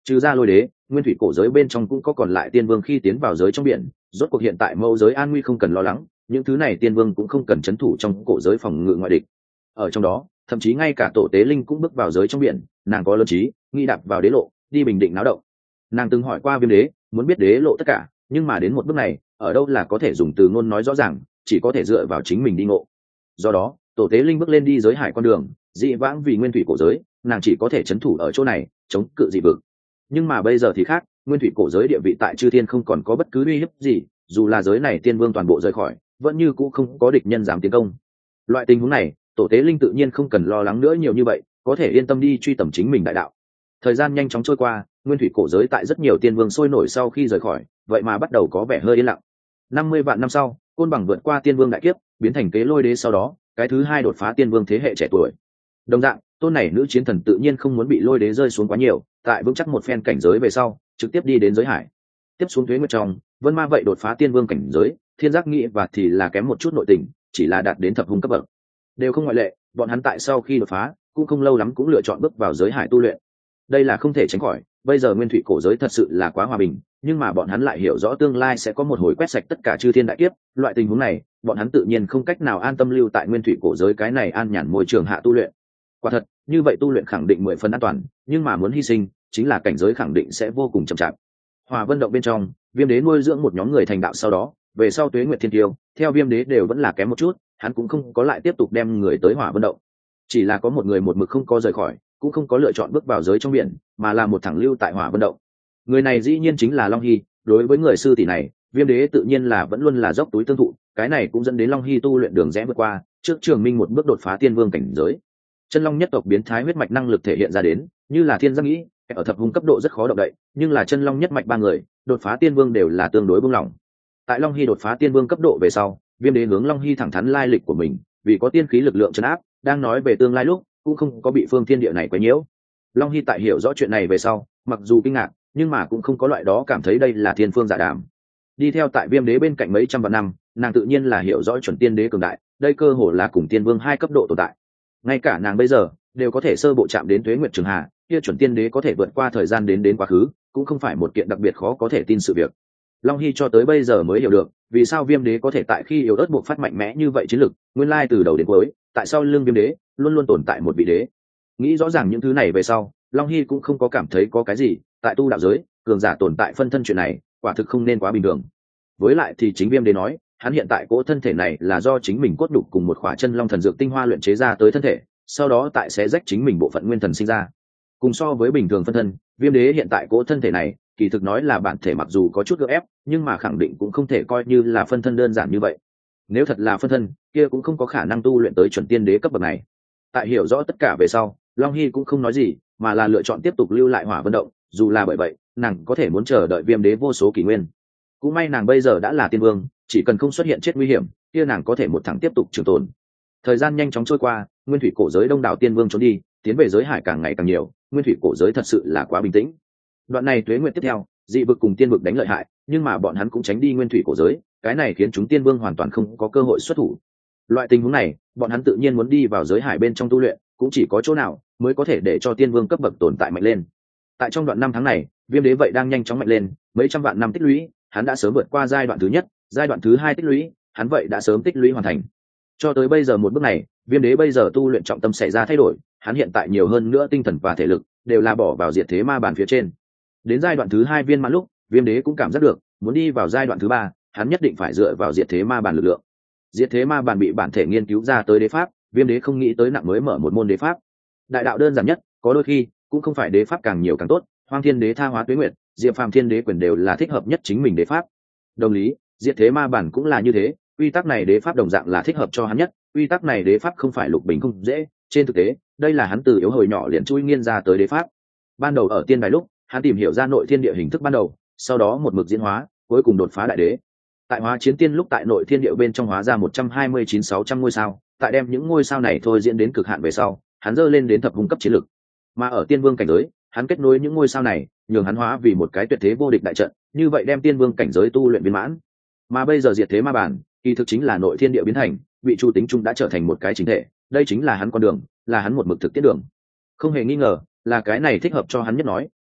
Trừ ra lôi đế, nguyên thủy cổ giới bên trong cũng có còn lại tiên vương khi tiến vào giới trong biển, rốt cuộc hiện tại mẫu giới an nguy không cần lo lắng, những thứ này tiên vương cũng không cần chấn thủ trong cổ giới phòng ngự ngoại địch. Ở trong đó, thậm chí ngay cả tổ tế linh cũng bước vào giới trong biển, nàng có lớn trí, nghĩ đạp vào đế lộ, đi bình định náo động. Nàng từng hỏi qua Viêm đế, muốn biết đế lộ tất cả, nhưng mà đến một bước này, ở đâu là có thể dùng từ ngôn nói rõ ràng, chỉ có thể dựa vào chính mình đi ngộ. Do đó, tổ tế linh bước lên đi giới hải con đường, dị vãng vì nguyên thủy cổ giới, nàng chỉ có thể chấn thủ ở chỗ này, chống cự dị vực. Nhưng mà bây giờ thì khác, nguyên thủy cổ giới địa vị tại chư thiên không còn có bất cứ uy hiếp gì, dù là giới này tiên vương toàn bộ rời khỏi, vẫn như cũ không có địch nhân dám tiến công. Loại tình huống này, tổ tế linh tự nhiên không cần lo lắng nữa nhiều như vậy, có thể yên tâm đi truy tầm chính mình đại đạo. Thời gian nhanh chóng trôi qua, nguyên thủy cổ giới tại rất nhiều tiên vương sôi nổi sau khi rời khỏi, vậy mà bắt đầu có vẻ hơi yên lặng. 50 vạn năm sau, Côn Bằng vượt qua tiên vương đại kiếp, biến thành kế lôi đế, sau đó cái thứ hai đột phá tiên vương thế hệ trẻ tuổi. Đồng dạng, tôn này nữ chiến thần tự nhiên không muốn bị lôi đế rơi xuống quá nhiều, tại vững chắc một phen cảnh giới về sau, trực tiếp đi đến giới hải. Tiếp xuống Tuế Nguyệt trong, Vân Ma vậy đột phá tiên vương cảnh giới, Thiên Giác Nghĩ và thì là kém một chút nội tình, chỉ là đạt đến thập hung cấp bậc. Đều không ngoại lệ, bọn hắn tại sau khi đột phá, cũng không lâu lắm cũng lựa chọn bước vào giới hải tu luyện. Đây là không thể tránh khỏi, bây giờ nguyên thủy cổ giới thật sự là quá hòa bình, nhưng mà bọn hắn lại hiểu rõ tương lai sẽ có một hồi quét sạch tất cả chư thiên đại kiếp, loại tình huống này, bọn hắn tự nhiên không cách nào an tâm lưu tại nguyên thủy cổ giới cái này an nhàn môi trường hạ tu luyện. Quả thật, như vậy tu luyện khẳng định 10 phần an toàn, nhưng mà muốn hy sinh, chính là cảnh giới khẳng định sẽ vô cùng chậm chạp. Hòa Vân động bên trong, Viêm đế nuôi dưỡng một nhóm người thành đạo sau đó, về sau Tuế Nguyệt Thiên Tiêu, theo Viêm đế đều vẫn là kém một chút, hắn cũng không có lại tiếp tục đem người tới Hỏa Vân động. Chỉ là có một người một mực không có rời khỏi, cũng không có lựa chọn bước vào giới trong biển, mà là một thẳng lưu tại Hỏa Vân động. Người này dĩ nhiên chính là Long Hy, đối với người sư tỷ này, Viêm đế tự nhiên là vẫn luôn là dốc túi tương thụ, cái này cũng dẫn đến Long Hy tu luyện đường rẽ vượt qua, trước Trường Minh một bước đột phá tiên vương cảnh giới. Chân Long nhất tộc biến thái huyết mạch năng lực thể hiện ra đến, như là Thiên Giác Nghĩ, ở thập hung cấp độ rất khó động đậy, nhưng là Chân Long nhất mạch ba người, đột phá tiên vương đều là tương đối buông lỏng. Tại Long Hy đột phá tiên vương cấp độ về sau, Viêm đế hướng Long Hy thẳng thắn lai lịch của mình, vì có tiên khí lực lượng trấn áp, đang nói về tương lai lúc, cũng không có bị phương thiên địa này quấy nhiễu. Long Hy tại hiểu rõ chuyện này về sau, mặc dù kinh ngạc, nhưng mà cũng không có loại đó cảm thấy đây là thiên phương giả đàm. Đi theo tại Viêm đế bên cạnh mấy trăm vạn năm, nàng tự nhiên là hiểu rõ chuẩn tiên đế cường đại, đây cơ hồ là cùng tiên vương hai cấp độ tồn tại. Ngay cả nàng bây giờ đều có thể sơ bộ chạm đến Tuế Nguyệt Trường Hà, kia chuẩn tiên đế có thể vượt qua thời gian đến quá khứ, cũng không phải một kiện đặc biệt khó có thể tin sự việc. Long Hy cho tới bây giờ mới hiểu được, vì sao Viêm đế có thể tại khi yếu ớt buộc phát mạnh mẽ như vậy chiến lực, nguyên lai từ đầu đến cuối, tại sao lưng Viêm đế luôn luôn tồn tại một vị đế. Nghĩ rõ ràng những thứ này về sau, Long Hy cũng không có cảm thấy có cái gì, tại tu đạo giới, cường giả tồn tại phân thân chuyện này, quả thực không nên quá bình thường. Với lại thì chính Viêm đế nói, hắn hiện tại cỗ thân thể này là do chính mình cốt đục cùng một khỏa chân long thần dược tinh hoa luyện chế ra tới thân thể, sau đó tại sẽ rách chính mình bộ phận nguyên thần sinh ra. Cùng so với bình thường phân thân, Viêm đế hiện tại cỗ thân thể này, kỳ thực nói là bản thể mặc dù có chút gượng ép, nhưng mà khẳng định cũng không thể coi như là phân thân đơn giản như vậy. Nếu thật là phân thân, kia cũng không có khả năng tu luyện tới chuẩn tiên đế cấp bậc này. Tại hiểu rõ tất cả về sau, Long Hy cũng không nói gì, mà là lựa chọn tiếp tục lưu lại Hỏa Vân động, dù là bởi vậy, nàng có thể muốn chờ đợi Viêm đế vô số kỷ nguyên. Cũng may nàng bây giờ đã là tiên vương, chỉ cần không xuất hiện chết nguy hiểm, kia nàng có thể một thẳng tiếp tục trường tồn. Thời gian nhanh chóng trôi qua, nguyên thủy cổ giới đông đảo tiên vương trốn đi, tiến về giới hải càng ngày càng nhiều, nguyên thủy cổ giới thật sự là quá bình tĩnh. Đoạn này Tuế Nguyệt tiếp theo, dị vực cùng tiên vực đánh lợi hại, nhưng mà bọn hắn cũng tránh đi nguyên thủy cổ giới, cái này khiến chúng tiên vương hoàn toàn không có cơ hội xuất thủ. Loại tình huống này, bọn hắn tự nhiên muốn đi vào giới hải bên trong tu luyện, cũng chỉ có chỗ nào mới có thể để cho tiên vương cấp bậc tồn tại mạnh lên. Tại trong đoạn năm tháng này, Viêm đế vậy đang nhanh chóng mạnh lên, mấy trăm vạn năm tích lũy, hắn đã sớm vượt qua giai đoạn thứ nhất, giai đoạn thứ hai tích lũy, hắn vậy đã sớm tích lũy hoàn thành. Cho tới bây giờ một bước này, Viêm đế bây giờ tu luyện trọng tâm xảy ra thay đổi, hắn hiện tại nhiều hơn nữa tinh thần và thể lực đều là bỏ vào diệt thế ma bản phía trên. Đến giai đoạn thứ hai viên mãn lúc, Viêm đế cũng cảm giác được, muốn đi vào giai đoạn thứ ba, hắn nhất định phải dựa vào diệt thế ma bản lực lượng. Diệt thế ma bản bị bản thể nghiên cứu ra tới đế pháp, Viêm đế không nghĩ tới nặng mới mở một môn đế pháp. Đại đạo đơn giản nhất, có đôi khi cũng không phải đế pháp càng nhiều càng tốt, Hoang Thiên đế tha hóa Tuế Nguyệt, Diệp Phàm Thiên đế quyền đều là thích hợp nhất chính mình đế pháp. Đồng lý, diệt thế ma bản cũng là như thế, quy tắc này đế pháp đồng dạng là thích hợp cho hắn nhất, quy tắc này đế pháp không phải lục bình không dễ, trên thực tế, đây là hắn từ yếu hồi nhỏ liền chui nghiên ra tới đế pháp. Ban đầu ở tiên đài lúc, hắn tìm hiểu ra nội thiên địa hình thức ban đầu, sau đó một mực diễn hóa, cuối cùng đột phá đại đế. Tại hóa chiến tiên lúc tại nội thiên địa bên trong hóa ra 129.600 ngôi sao, tại đem những ngôi sao này thôi diễn đến cực hạn về sau, hắn dơ lên đến thập hung cấp chiến lực. Mà ở tiên vương cảnh giới, hắn kết nối những ngôi sao này, nhường hắn hóa vì một cái tuyệt thế vô địch đại trận, như vậy đem tiên vương cảnh giới tu luyện viên mãn. Mà bây giờ diệt thế ma bản, kỳ thực chính là nội thiên địa biến thành, vị chu tính trung đã trở thành một cái chính thể, đây chính là hắn con đường, là hắn một mực thực tiễn đường. Không hề nghi ngờ, là cái này thích hợp cho hắn nhất nói,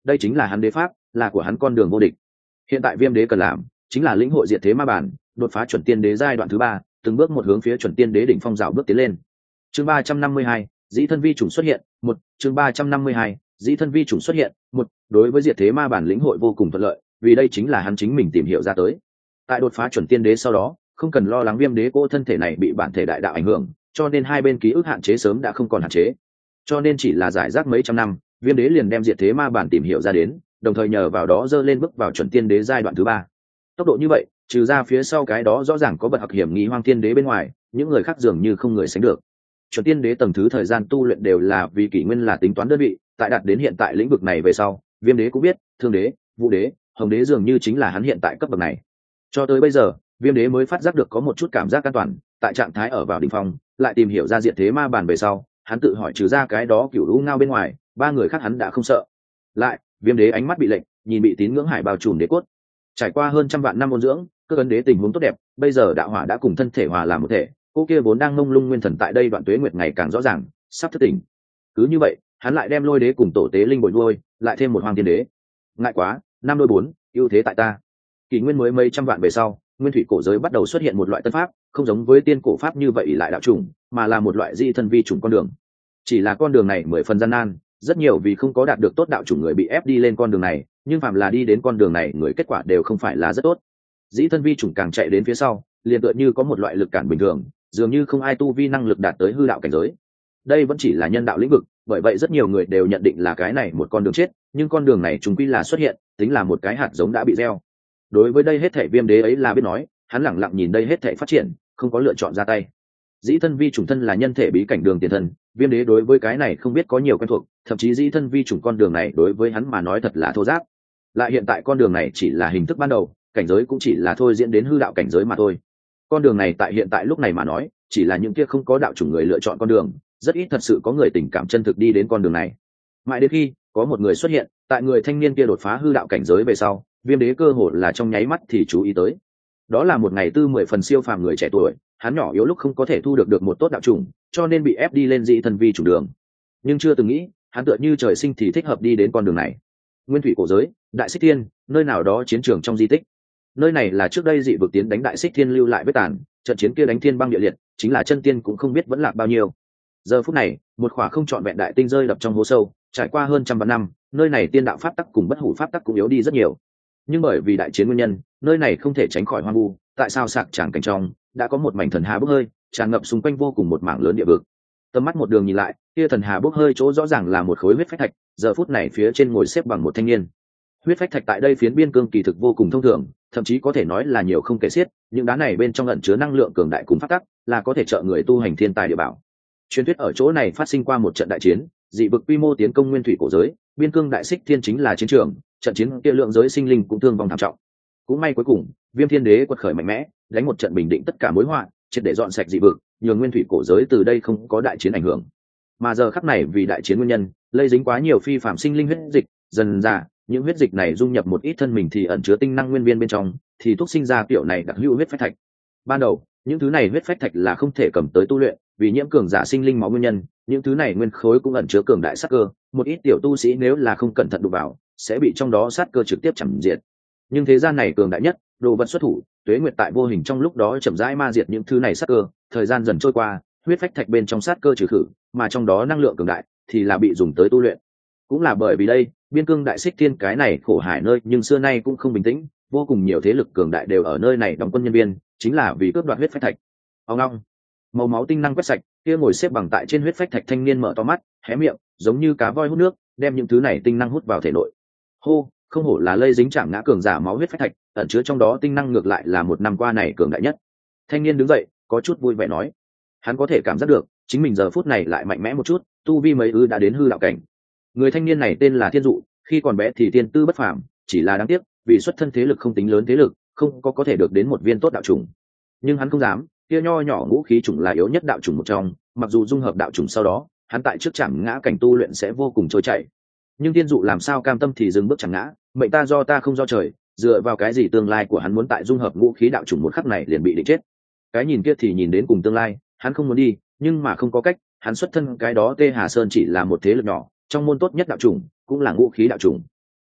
đây chính là hắn đế pháp, là của hắn con đường vô địch. Hiện tại Viêm Đế cần làm chính là lĩnh hội diệt thế ma bản, đột phá chuẩn tiên đế giai đoạn thứ 3, từng bước một hướng phía chuẩn tiên đế đỉnh phong dạo bước tiến lên. Chương 352, dĩ thân vi chủng xuất hiện. Một, chương 352, dĩ thân vi chủng xuất hiện. Một, đối với diệt thế ma bản lĩnh hội vô cùng thuận lợi, vì đây chính là hắn chính mình tìm hiểu ra tới. Tại đột phá chuẩn tiên đế sau đó, không cần lo lắng Viêm Đế cô thân thể này bị bản thể đại đạo ảnh hưởng, cho nên hai bên ký ức hạn chế sớm đã không còn hạn chế. Cho nên chỉ là giải rác mấy trăm năm, Viêm Đế liền đem diệt thế ma bản tìm hiểu ra đến, đồng thời nhờ vào đó dơ lên bước vào chuẩn tiên đế giai đoạn thứ 3. Tốc độ như vậy, trừ ra phía sau cái đó rõ ràng có bậc hặc hiểm nghi Hoang Tiên Đế bên ngoài, những người khác dường như không người sánh được. Chuẩn tiên đế tầng thứ thời gian tu luyện đều là vì kỷ nguyên là tính toán đơn vị, tại đạt đến hiện tại lĩnh vực này về sau, Viêm Đế cũng biết, Thương Đế, Vũ Đế, Hồng Đế dường như chính là hắn hiện tại cấp bậc này. Cho tới bây giờ, Viêm Đế mới phát giác được có một chút cảm giác an toàn, tại trạng thái ở vào đỉnh phong, lại tìm hiểu ra diệt thế ma bản về sau, hắn tự hỏi trừ ra cái đó Cửu Lũ Ngao bên ngoài, ba người khác hắn đã không sợ. Lại, Viêm Đế ánh mắt bị lệnh, nhìn bị tín ngưỡng hải bao trùm đế cốt. Trải qua hơn trăm vạn năm ôn dưỡng, cơ ấn đế tình huống tốt đẹp, bây giờ đạo hỏa đã cùng thân thể hòa làm một thể, cô kia vốn đang mông lung nguyên thần tại đây đoạn tuế nguyệt ngày càng rõ ràng, sắp thức tỉnh. Cứ như vậy, hắn lại đem Lôi Đế cùng tổ tế linh bồi nuôi, lại thêm một Hoang Tiên Đế. Ngại quá, năm đôi bốn, ưu thế tại ta. Kỷ nguyên mới mấy trăm vạn về sau, nguyên thủy cổ giới bắt đầu xuất hiện một loại tân pháp, không giống với tiên cổ pháp như vậy lại đạo chủng, mà là một loại di thân vi chủng con đường. Chỉ là con đường này mười phần gian nan, rất nhiều vì không có đạt được tốt đạo chủng người bị ép đi lên con đường này, nhưng phạm là đi đến con đường này người kết quả đều không phải là rất tốt. Dĩ thân vi chủng càng chạy đến phía sau, liền tựa như có một loại lực cản bình thường, dường như không ai tu vi năng lực đạt tới hư đạo cảnh giới. Đây vẫn chỉ là nhân đạo lĩnh vực, bởi vậy rất nhiều người đều nhận định là cái này một con đường chết, nhưng con đường này chúng quy là xuất hiện, tính là một cái hạt giống đã bị gieo. Đối với đây hết thảy Viêm Đế ấy là biết nói, hắn lẳng lặng nhìn đây hết thảy phát triển, không có lựa chọn ra tay. Dĩ thân vi chủng thân là nhân thể bí cảnh đường tiền thân, Viêm Đế đối với cái này không biết có nhiều quen thuộc, thậm chí dĩ thân vi chủng con đường này đối với hắn mà nói thật là thô giáp. Lại hiện tại con đường này chỉ là hình thức ban đầu, cảnh giới cũng chỉ là thôi diễn đến hư đạo cảnh giới mà thôi. Con đường này tại hiện tại lúc này mà nói, chỉ là những kia không có đạo chủng người lựa chọn con đường, rất ít thật sự có người tình cảm chân thực đi đến con đường này. Mãi đến khi có một người xuất hiện, tại người thanh niên kia đột phá hư đạo cảnh giới về sau, Viêm Đế cơ hồ là trong nháy mắt thì chú ý tới. Đó là một ngày tư 10 phần siêu phàm người trẻ tuổi, hắn nhỏ yếu lúc không có thể thu được một tốt đạo chủng, cho nên bị ép đi lên dị thần vi chủ đường. Nhưng chưa từng nghĩ, hắn tựa như trời sinh thì thích hợp đi đến con đường này. Nguyên thủy cổ giới, Đại Xích Thiên, nơi nào đó chiến trường trong di tích. Nơi này là trước đây dị vực tiến đánh Đại Xích Thiên lưu lại vết tàn, trận chiến kia đánh thiên băng địa liệt, chính là chân tiên cũng không biết vẫn lạc bao nhiêu. Giờ phút này, một khỏa không trọn vẹn đại tinh rơi đập trong hố sâu, trải qua hơn trăm vạn năm, nơi này tiên đạo pháp tắc cùng bất hủ pháp tắc cũng yếu đi rất nhiều. Nhưng bởi vì đại chiến nguyên nhân, nơi này không thể tránh khỏi hoang vu, tại sao sạc tràng cảnh trong đã có một mảnh thần hà bốc hơi, tràn ngập xung quanh vô cùng một mảng lớn địa vực. Tầm mắt một đường nhìn lại, kia thần hà bốc hơi chỗ rõ ràng là một khối huyết phách thạch, giờ phút này phía trên ngồi xếp bằng một thanh niên. Huyết phách thạch tại đây phiến biên cương kỳ thực vô cùng thông thường, thậm chí có thể nói là nhiều không kể xiết, những đá này bên trong ẩn chứa năng lượng cường đại cùng pháp tắc, là có thể trợ người tu hành thiên tài địa bảo. Truyền thuyết ở chỗ này phát sinh qua một trận đại chiến, dị vực quy mô tiến công nguyên thủy cổ giới, biên cương Đại Xích Thiên chính là chiến trường, trận chiến kia lượng giới sinh linh cũng thương vong thảm trọng. Cũng may cuối cùng, Viêm Thiên Đế quật khởi mạnh mẽ, đánh một trận bình định tất cả mối họa, triệt để dọn sạch dị vực, nhường nguyên thủy cổ giới từ đây không có đại chiến ảnh hưởng. Mà giờ khắc này vì đại chiến nguyên nhân, lây dính quá nhiều phi phạm sinh linh huyết dịch, dần ra, những huyết dịch này dung nhập một ít thân mình thì ẩn chứa tinh năng nguyên viên bên trong, thì thúc sinh ra kiểu này đặc hữu huyết phách thạch. Ban đầu, những thứ này huyết phách thạch là không thể cầm tới tu luyện, vì nhiễm cường giả sinh linh máu nguyên nhân, những thứ này nguyên khối cũng ẩn chứa cường đại sát cơ, một ít tiểu tu sĩ nếu là không cẩn thận đụng vào, sẽ bị trong đó sát cơ trực tiếp chằm diệt. Nhưng thế gian này cường đại nhất, đồ vật xuất thủ, tuế nguyệt tại vô hình trong lúc đó chậm rãi ma diệt những thứ này sát cơ, thời gian dần trôi qua, huyết phách thạch bên trong sát cơ trừ khử, mà trong đó năng lượng cường đại thì là bị dùng tới tu luyện. Cũng là bởi vì đây, biên cương Đại Xích Thiên cái này khổ hải nơi nhưng xưa nay cũng không bình tĩnh, vô cùng nhiều thế lực cường đại đều ở nơi này đóng quân nhân viên, chính là vì cướp đoạt huyết phách thạch. Ông long, màu máu tinh năng quét sạch, kia ngồi xếp bằng tại trên huyết phách thạch thanh niên mở to mắt, hé miệng, giống như cá voi hút nước, đem những thứ này tinh năng hút vào thể nội. Hô, không hổ là lây dính chạm ngã cường giả máu huyết phách thạch, ẩn chứa trong đó tinh năng ngược lại là một năm qua này cường đại nhất. Thanh niên đứng dậy, có chút vui vẻ nói, hắn có thể cảm giác được, chính mình giờ phút này lại mạnh mẽ một chút, tu vi mấy đã đến hư đạo cảnh. Người thanh niên này tên là Thiên Dụ, khi còn bé thì tiên tư bất phàm, chỉ là đáng tiếc, vì xuất thân thế lực không tính lớn thế lực, không có thể được đến một viên tốt đạo chủng. Nhưng hắn không dám, kia nho nhỏ ngũ khí chủng là yếu nhất đạo chủng một trong, mặc dù dung hợp đạo chủng sau đó, hắn tại trước chẳng ngã cảnh tu luyện sẽ vô cùng trôi chảy. Nhưng Thiên Dụ làm sao cam tâm thì dừng bước chẳng ngã, mệnh ta do ta không do trời, dựa vào cái gì tương lai của hắn muốn tại dung hợp ngũ khí đạo chủng một khắc này liền bị định chết. Cái nhìn kia thì nhìn đến cùng tương lai, hắn không muốn đi, nhưng mà không có cách, hắn xuất thân cái đó Tê Hà Sơn chỉ là một thế lực nhỏ, trong môn tốt nhất đạo chủng cũng là ngũ khí đạo chủng.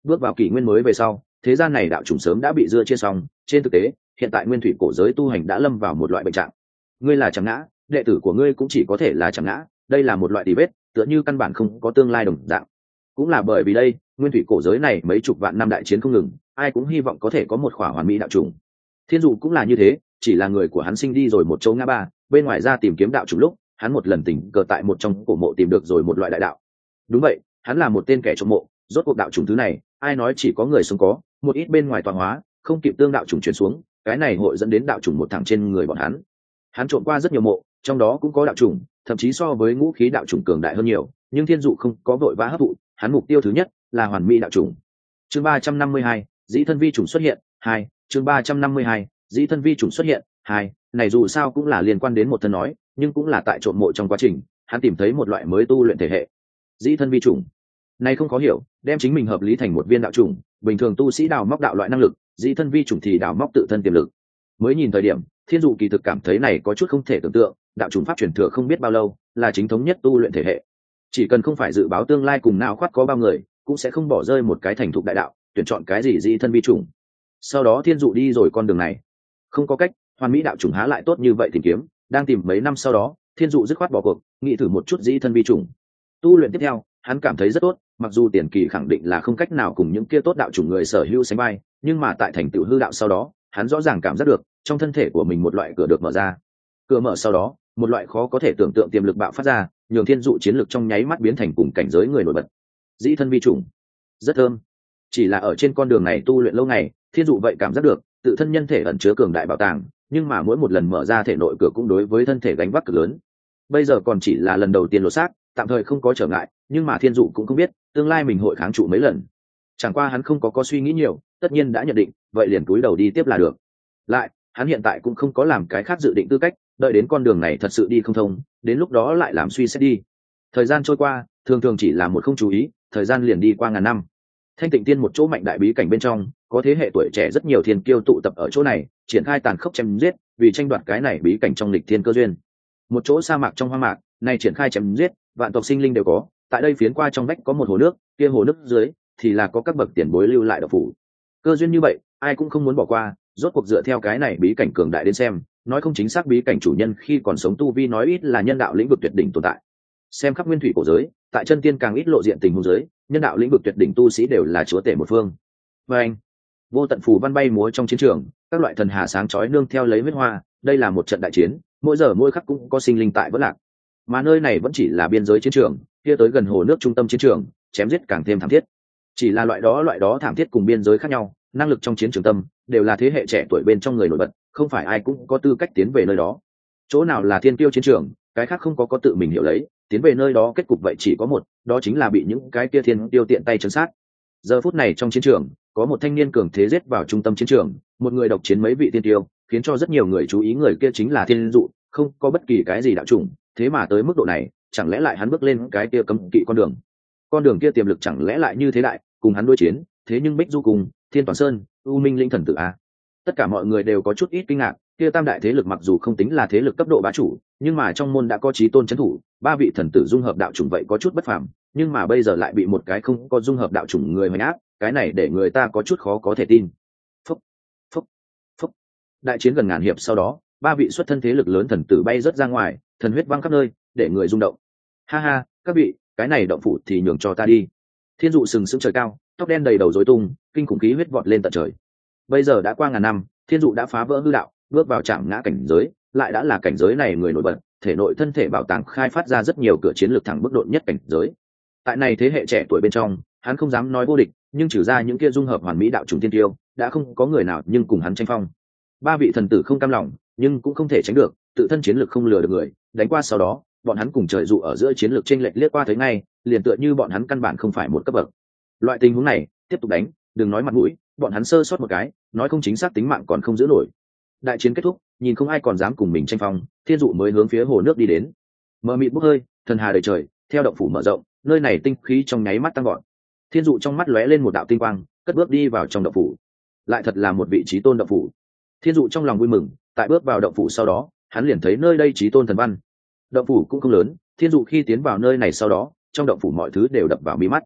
Bước vào kỷ nguyên mới về sau, thế gian này đạo chủng sớm đã bị dưa chia xong. Trên thực tế, hiện tại nguyên thủy cổ giới tu hành đã lâm vào một loại bệnh trạng. Ngươi là chẳng ngã, đệ tử của ngươi cũng chỉ có thể là chẳng ngã. Đây là một loại tì vết, tựa như căn bản không có tương lai đồng dạng. Cũng là bởi vì đây, nguyên thủy cổ giới này mấy chục vạn năm đại chiến không ngừng, ai cũng hy vọng có thể có một khỏa hoàn mỹ đạo chủng. Thiên dụ cũng là như thế, chỉ là người của hắn sinh đi rồi một chỗ ngã ba, bên ngoài ra tìm kiếm đạo chủng lúc, hắn một lần tình cờ tại một trong cổ mộ tìm được rồi một loại đại đạo. Đúng vậy, hắn là một tên kẻ trộm mộ, rốt cuộc đạo chủng thứ này, ai nói chỉ có người sống có, một ít bên ngoài tọa hóa, không kịp tương đạo chủng chuyển xuống, cái này hội dẫn đến đạo chủng một thẳng trên người bọn hắn. Hắn trộm qua rất nhiều mộ, trong đó cũng có đạo chủng, thậm chí so với ngũ khí đạo chủng cường đại hơn nhiều, nhưng thiên dụ không có vội vã hấp thụ, hắn mục tiêu thứ nhất là hoàn mỹ đạo chủng. Chương 352, dĩ thân vi chủng xuất hiện. 2. Chương 352, dĩ thân vi chủng xuất hiện. 2. Này dù sao cũng là liên quan đến một thân nói, nhưng cũng là tại trộm mộ trong quá trình, hắn tìm thấy một loại mới tu luyện thể hệ. Dĩ thân vi chủng. Này không khó hiểu, đem chính mình hợp lý thành một viên đạo chủng, bình thường tu sĩ đào móc đạo loại năng lực, dĩ thân vi chủng thì đào móc tự thân tiềm lực. Mới nhìn thời điểm, thiên dụ kỳ thực cảm thấy này có chút không thể tưởng tượng, đạo chủng pháp truyền thừa không biết bao lâu, là chính thống nhất tu luyện thể hệ. Chỉ cần không phải dự báo tương lai cùng nào khoát có bao người, cũng sẽ không bỏ rơi một cái thành thục đại đạo, tuyển chọn cái gì dĩ thân vi chủng. Sau đó thiên dụ đi rồi con đường này, không có cách, hoàn mỹ đạo chủng há lại tốt như vậy tìm kiếm, đang tìm mấy năm sau đó, thiên dụ dứt khoát bỏ cuộc, nghĩ thử một chút dĩ thân vi chủng. Tu luyện tiếp theo, hắn cảm thấy rất tốt, mặc dù tiền kỳ khẳng định là không cách nào cùng những kia tốt đạo chủng người sở hữu sánh vai, nhưng mà tại thành tựu hư đạo sau đó, hắn rõ ràng cảm giác được trong thân thể của mình một loại cửa được mở ra. Cửa mở sau đó, một loại khó có thể tưởng tượng tiềm lực bạo phát ra, nhường thiên dụ chiến lực trong nháy mắt biến thành cùng cảnh giới người nổi bật. Dĩ thân vi chủng rất thơm, chỉ là ở trên con đường này tu luyện lâu ngày, thiên dụ vậy cảm giác được tự thân nhân thể ẩn chứa cường đại bảo tàng, nhưng mà mỗi một lần mở ra thể nội cửa cũng đối với thân thể gánh vác cực lớn. Bây giờ còn chỉ là lần đầu tiên lột xác, tạm thời không có trở ngại, nhưng mà thiên dụ cũng không biết tương lai mình hội kháng trụ mấy lần. Chẳng qua hắn không có suy nghĩ nhiều, tất nhiên đã nhận định, vậy liền cúi đầu đi tiếp là được. Lại, hắn hiện tại cũng không có làm cái khác dự định tư cách, đợi đến con đường này thật sự đi không thông, đến lúc đó lại làm suy xét đi. Thời gian trôi qua, thường thường chỉ là một không chú ý, thời gian liền đi qua ngàn năm. Thanh Tịnh Tiên một chỗ mạnh đại bí cảnh bên trong, có thế hệ tuổi trẻ rất nhiều thiên kiêu tụ tập ở chỗ này, triển khai tàn khốc chém giết, vì tranh đoạt cái này bí cảnh trong lịch thiên cơ duyên. Một chỗ sa mạc trong hoang mạc, này triển khai chém giết, vạn tộc sinh linh đều có, tại đây phiến qua trong vách có một hồ nước, kia hồ nước dưới thì là có các bậc tiền bối lưu lại đạo phủ. Cơ duyên như vậy, ai cũng không muốn bỏ qua, rốt cuộc dựa theo cái này bí cảnh cường đại đến xem, nói không chính xác bí cảnh chủ nhân khi còn sống tu vi nói ít là nhân đạo lĩnh vực tuyệt đỉnh tồn tại. Xem khắp nguyên thủy cổ giới, tại chân tiên càng ít lộ diện tình huống giới, nhân đạo lĩnh vực tuyệt đỉnh tu sĩ đều là chúa tể một phương. Và anh, vô tận phù văn bay múa trong chiến trường, các loại thần hà sáng chói nương theo lấy huyết hoa, đây là một trận đại chiến, mỗi giờ mỗi khắc cũng có sinh linh tại vỡ lạc. Mà nơi này vẫn chỉ là biên giới chiến trường, kia tới gần hồ nước trung tâm chiến trường, chém giết càng thêm thảm thiết. Chỉ là loại đó thảm thiết cùng biên giới khác nhau, năng lực trong chiến trường tâm đều là thế hệ trẻ tuổi bên trong người nổi bật, không phải ai cũng có tư cách tiến về nơi đó. Chỗ nào là thiên tiêu chiến trường, cái khác không có tự mình hiểu lấy, tiến về nơi đó kết cục vậy chỉ có một, đó chính là bị những cái kia thiên tiêu tiện tay chấn sát. Giờ phút này trong chiến trường, có một thanh niên cường thế giết vào trung tâm chiến trường, một người độc chiến mấy vị thiên tiêu, khiến cho rất nhiều người chú ý, người kia chính là Thiên Dụ, không có bất kỳ cái gì đạo chủng, thế mà tới mức độ này, chẳng lẽ lại hắn bước lên cái kia cấm kỵ con đường kia tiềm lực chẳng lẽ lại như thế đại, cùng hắn đối chiến, thế nhưng Bích Du cùng Thiên Toàn Sơn, U Minh Linh Thần Tử a. Tất cả mọi người đều có chút ít kinh ngạc, kia tam đại thế lực mặc dù không tính là thế lực cấp độ bá chủ, nhưng mà trong môn đã có chí tôn trấn thủ, ba vị thần tử dung hợp đạo chủng vậy có chút bất phàm, nhưng mà bây giờ lại bị một cái không có dung hợp đạo chủng người hoành áp, cái này để người ta có chút khó có thể tin. Phúc, phúc, phúc. Đại chiến gần ngàn hiệp sau đó, ba vị xuất thân thế lực lớn thần tử bay rất ra ngoài, thần huyết văng khắp nơi, để người rung động. Ha ha, các vị, cái này động phủ thì nhường cho ta đi. Thiên Dụ sừng sững trời cao, tóc đen đầy đầu rối tung, kinh khủng khí huyết vọt lên tận trời. Bây giờ đã qua ngàn năm, Thiên Dụ đã phá vỡ hư đạo, bước vào trạm ngã cảnh giới, lại đã là cảnh giới này người nổi bật, thể nội thân thể bảo tàng khai phát ra rất nhiều cửa chiến lược thẳng bước độn nhất cảnh giới. Tại này thế hệ trẻ tuổi bên trong, hắn không dám nói vô địch, nhưng trừ ra những kia dung hợp hoàn mỹ đạo trùng tiên tiêu, đã không có người nào nhưng cùng hắn tranh phong. Ba vị thần tử không cam lòng, nhưng cũng không thể tránh được, tự thân chiến lược không lừa được người, đánh qua sau đó, bọn hắn cùng trời dụ ở giữa chiến lược chênh lệch liếc qua thấy ngay, liền tựa như bọn hắn căn bản không phải một cấp bậc. Loại tình huống này, tiếp tục đánh, đừng nói mặt mũi, bọn hắn sơ sót một cái, nói không chính xác tính mạng còn không giữ nổi. Đại chiến kết thúc, nhìn không ai còn dám cùng mình tranh phong, Thiên Dụ mới hướng phía hồ nước đi đến. Mờ mịt bốc hơi, thần hà đầy trời, theo động phủ mở rộng, nơi này tinh khí trong nháy mắt tăng gọn. Thiên Dụ trong mắt lóe lên một đạo tinh quang, cất bước đi vào trong động phủ. Lại thật là một vị chí tôn động phủ. Thiên Dụ trong lòng vui mừng, tại bước vào động phủ sau đó, hắn liền thấy nơi đây chí tôn thần văn. Động phủ cũng không lớn, Thiên Dụ khi tiến vào nơi này sau đó, trong động phủ mọi thứ đều đập vào mí mắt.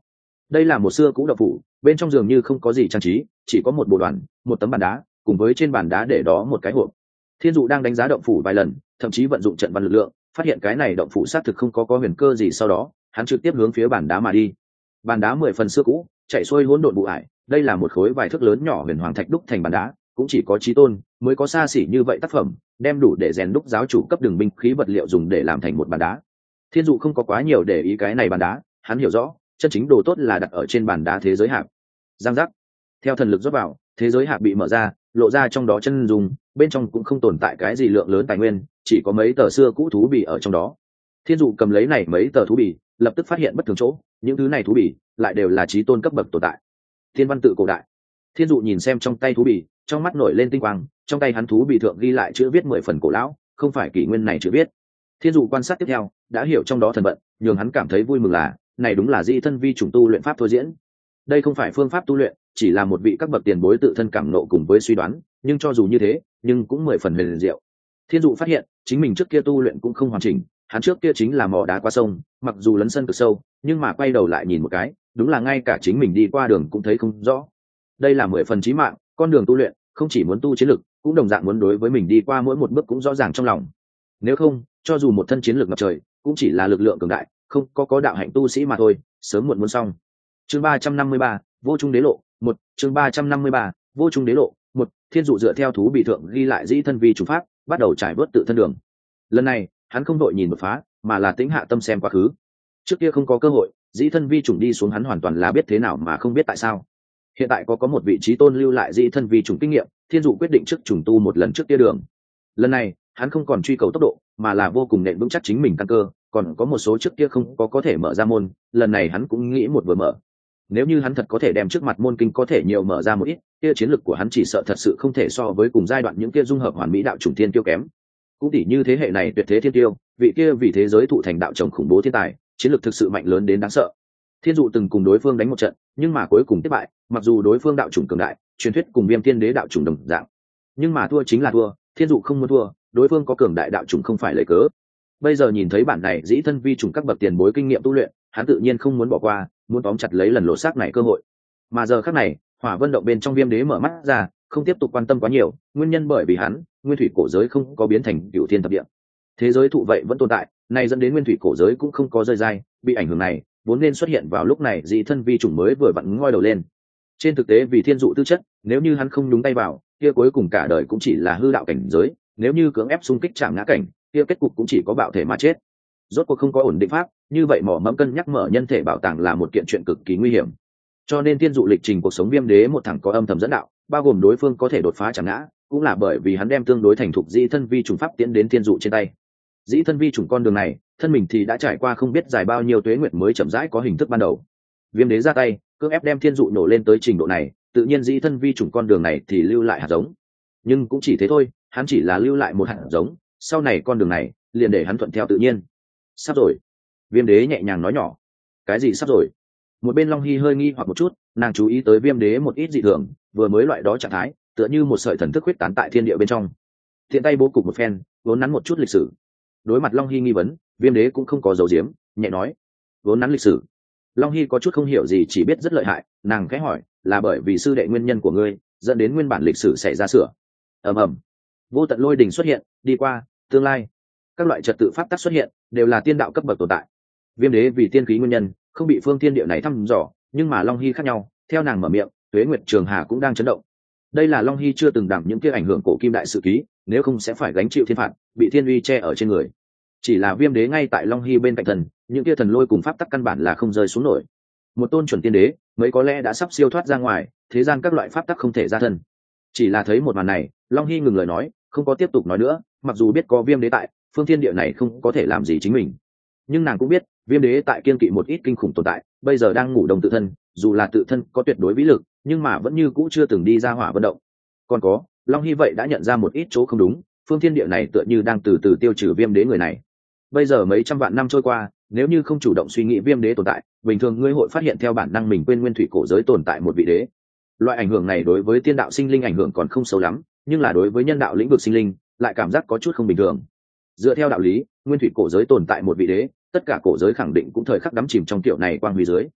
đây là một xưa cũ động phủ, bên trong giường như không có gì trang trí, chỉ có một bộ đoàn, một tấm bàn đá, cùng với trên bàn đá để đó một cái hộp. Thiên dụ đang đánh giá động phủ vài lần, thậm chí vận dụng trận văn lực lượng, phát hiện cái này động phủ xác thực không có huyền cơ gì, sau đó hắn trực tiếp hướng phía bàn đá mà đi. Bàn đá 10 phần xưa cũ, chạy xuôi hỗn độn bụi ải, đây là một khối vài thước lớn nhỏ huyền hoàng thạch đúc thành bàn đá, cũng chỉ có chí tôn mới có xa xỉ như vậy tác phẩm, đem đủ để rèn đúc giáo chủ cấp đường binh khí vật liệu dùng để làm thành một bàn đá. Thiên dụ không có quá nhiều để ý cái này bàn đá, hắn hiểu rõ chân chính đồ tốt là đặt ở trên bàn đá thế giới hạp. Giang giác, theo thần lực rót vào, thế giới hạp bị mở ra, lộ ra trong đó chân dùng, bên trong cũng không tồn tại cái gì lượng lớn tài nguyên, chỉ có mấy tờ xưa cũ thú bì ở trong đó. Thiên dụ cầm lấy này mấy tờ thú bì, lập tức phát hiện bất thường chỗ, những thứ này thú bì lại đều là chí tôn cấp bậc tồn tại. Thiên văn tự cổ đại. Thiên dụ nhìn xem trong tay thú bì, trong mắt nổi lên tinh quang, trong tay hắn thú bì thượng ghi lại chữ viết 10 phần cổ lão, không phải kỷ nguyên này chữ viết. Thiên dụ quan sát tiếp theo, đã hiểu trong đó thần vận, nhường hắn cảm thấy vui mừng là, này đúng là di thân vi chủng tu luyện pháp thôi diễn. Đây không phải phương pháp tu luyện, chỉ là một vị các bậc tiền bối tự thân cảm nộ cùng với suy đoán, nhưng cho dù như thế, nhưng cũng 10 phần huyền diệu. Thiên dụ phát hiện, chính mình trước kia tu luyện cũng không hoàn chỉnh, hắn trước kia chính là mò đá qua sông, mặc dù lấn sân cực sâu, nhưng mà quay đầu lại nhìn một cái, đúng là ngay cả chính mình đi qua đường cũng thấy không rõ. Đây là 10 phần chí mạng, con đường tu luyện, không chỉ muốn tu chiến lực, cũng đồng dạng muốn đối với mình đi qua mỗi một bước cũng rõ ràng trong lòng. Nếu không, cho dù một thân chiến lực ngập trời, cũng chỉ là lực lượng cường đại, không có đạo hạnh tu sĩ mà thôi, sớm muộn muốn xong. Chương 353, vô trung đế lộ, 1, chương 353, vô trung đế lộ, 1, Thiên dụ dựa theo thú bị thượng ghi lại dĩ thân vi chủ pháp, bắt đầu trải bớt tự thân đường. Lần này, hắn không đội nhìn đột phá, mà là tĩnh hạ tâm xem quá khứ. Trước kia không có cơ hội, dĩ thân vi chủng đi xuống hắn hoàn toàn là biết thế nào mà không biết tại sao. Hiện tại có một vị trí tôn lưu lại dĩ thân vi chủng kinh nghiệm, Thiên dụ quyết định trước trùng tu một lần trước kia đường. Lần này, hắn không còn truy cầu tốc độ, mà là vô cùng nện vững chắc chính mình căn cơ, còn có một số trước kia không có thể mở ra môn, lần này hắn cũng nghĩ một vừa mở. Nếu như hắn thật có thể đem trước mặt môn kinh có thể nhiều mở ra một ít, kia chiến lực của hắn chỉ sợ thật sự không thể so với cùng giai đoạn những kia dung hợp hoàn mỹ đạo chủng thiên tiêu kém. Cũng tỉ như thế hệ này tuyệt thế thiên tiêu, vị kia vì thế giới thụ thành đạo chồng khủng bố thiên tài, chiến lực thực sự mạnh lớn đến đáng sợ. Thiên dụ từng cùng đối phương đánh một trận, nhưng mà cuối cùng thất bại, mặc dù đối phương đạo chủng cường đại, truyền thuyết cùng Viêm Thiên Đế đạo chủng đồng dạng, nhưng mà thua chính là thua, Thiên dụ không muốn thua, đối phương có cường đại đạo chủng không phải lấy cớ. Bây giờ nhìn thấy bản này dĩ thân vi chủng các bậc tiền bối kinh nghiệm tu luyện, hắn tự nhiên không muốn bỏ qua, muốn tóm chặt lấy lần lộ xác này cơ hội. Mà giờ khắc này, Hỏa Vân động bên trong Viêm Đế mở mắt ra, không tiếp tục quan tâm quá nhiều, nguyên nhân bởi vì hắn, nguyên thủy cổ giới không có biến thành cửu thiên thập địa, thế giới thụ vậy vẫn tồn tại, này dẫn đến nguyên thủy cổ giới cũng không có rơi dai, bị ảnh hưởng này vốn nên xuất hiện vào lúc này dị thân vi chủng mới vừa vặn ngoi đầu lên. Trên thực tế vì thiên dụ tư chất, nếu như hắn không nhúng tay vào, kia cuối cùng cả đời cũng chỉ là hư đạo cảnh giới, nếu như cưỡng ép xung kích chạm ngã cảnh, kia kết cục cũng chỉ có bạo thể mà chết. Rốt cuộc không có ổn định pháp, như vậy mỏ mẫm cân nhắc mở nhân thể bảo tàng là một kiện chuyện cực kỳ nguy hiểm. Cho nên thiên dụ lịch trình cuộc sống Viêm Đế một thẳng có âm thầm dẫn đạo, bao gồm đối phương có thể đột phá chạm ngã, cũng là bởi vì hắn đem tương đối thành thục dĩ thân vi chủng pháp tiến đến thiên dụ trên tay. Dĩ thân vi chủng con đường này, thân mình thì đã trải qua không biết dài bao nhiêu tuế nguyệt mới chậm rãi có hình thức ban đầu. Viêm Đế ra tay, cưỡng ép đem thiên dụ nổ lên tới trình độ này, tự nhiên dĩ thân vi chủng con đường này thì lưu lại hạt giống. Nhưng cũng chỉ thế thôi, hắn chỉ là lưu lại một hạt giống, sau này con đường này liền để hắn thuận theo tự nhiên. Sắp rồi. Viêm Đế nhẹ nhàng nói nhỏ. Cái gì sắp rồi? Một bên Long Hy hơi nghi hoặc một chút, nàng chú ý tới Viêm Đế một ít dị thường, vừa mới loại đó trạng thái, tựa như một sợi thần thức huyết tán tại thiên địa bên trong. Thiện tay bố cục một phen, vốn nắn một chút lịch sử. Đối mặt Long Hy nghi vấn, Viêm Đế cũng không có giấu giếm, nhẹ nói: vốn nắn lịch sử. Long Hy có chút không hiểu gì, chỉ biết rất lợi hại, nàng khẽ hỏi: là bởi vì sư đệ nguyên nhân của ngươi dẫn đến nguyên bản lịch sử xảy ra sửa? Ầm ầm, vô tận lôi đình xuất hiện, đi qua, tương lai, các loại trật tự pháp tắc xuất hiện, đều là tiên đạo cấp bậc tồn tại. Viêm Đế vì tiên khí nguyên nhân không bị phương thiên địa này thăm dò, nhưng mà Long Hy khác nhau, theo nàng mở miệng, Tuế Nguyệt Trường Hà cũng đang chấn động. Đây là Long Hy chưa từng đảm những kia ảnh hưởng cổ kim đại sự ký, nếu không sẽ phải gánh chịu thiên phạt, bị thiên uy che ở trên người. Chỉ là Viêm Đế ngay tại Long Hy bên cạnh thần, những kia thần lôi cùng pháp tắc căn bản là không rơi xuống nổi. Một tôn chuẩn tiên đế, mấy có lẽ đã sắp siêu thoát ra ngoài, thế gian các loại pháp tắc không thể ra thân. Chỉ là thấy một màn này, Long Hy ngừng lời nói, không có tiếp tục nói nữa, mặc dù biết có Viêm Đế tại, phương thiên địa này không có thể làm gì chính mình. Nhưng nàng cũng biết, Viêm Đế tại kiên kỵ một ít kinh khủng tồn tại, bây giờ đang ngủ đồng tự thân, dù là tự thân có tuyệt đối vĩ lực, nhưng mà vẫn như cũ chưa từng đi ra Hỏa Vân động. Còn có, Long Hy vậy đã nhận ra một ít chỗ không đúng, phương thiên địa này tựa như đang từ từ tiêu trừ Viêm Đế người này. Bây giờ mấy trăm vạn năm trôi qua, nếu như không chủ động suy nghĩ Viêm Đế tồn tại, bình thường ngươi hội phát hiện theo bản năng mình quên nguyên thủy cổ giới tồn tại một vị đế. Loại ảnh hưởng này đối với tiên đạo sinh linh ảnh hưởng còn không xấu lắm, nhưng là đối với nhân đạo lĩnh vực sinh linh, lại cảm giác có chút không bình thường. Dựa theo đạo lý, nguyên thủy cổ giới tồn tại một vị đế, tất cả cổ giới khẳng định cũng thời khắc đắm chìm trong kiểu này quang huy dưới.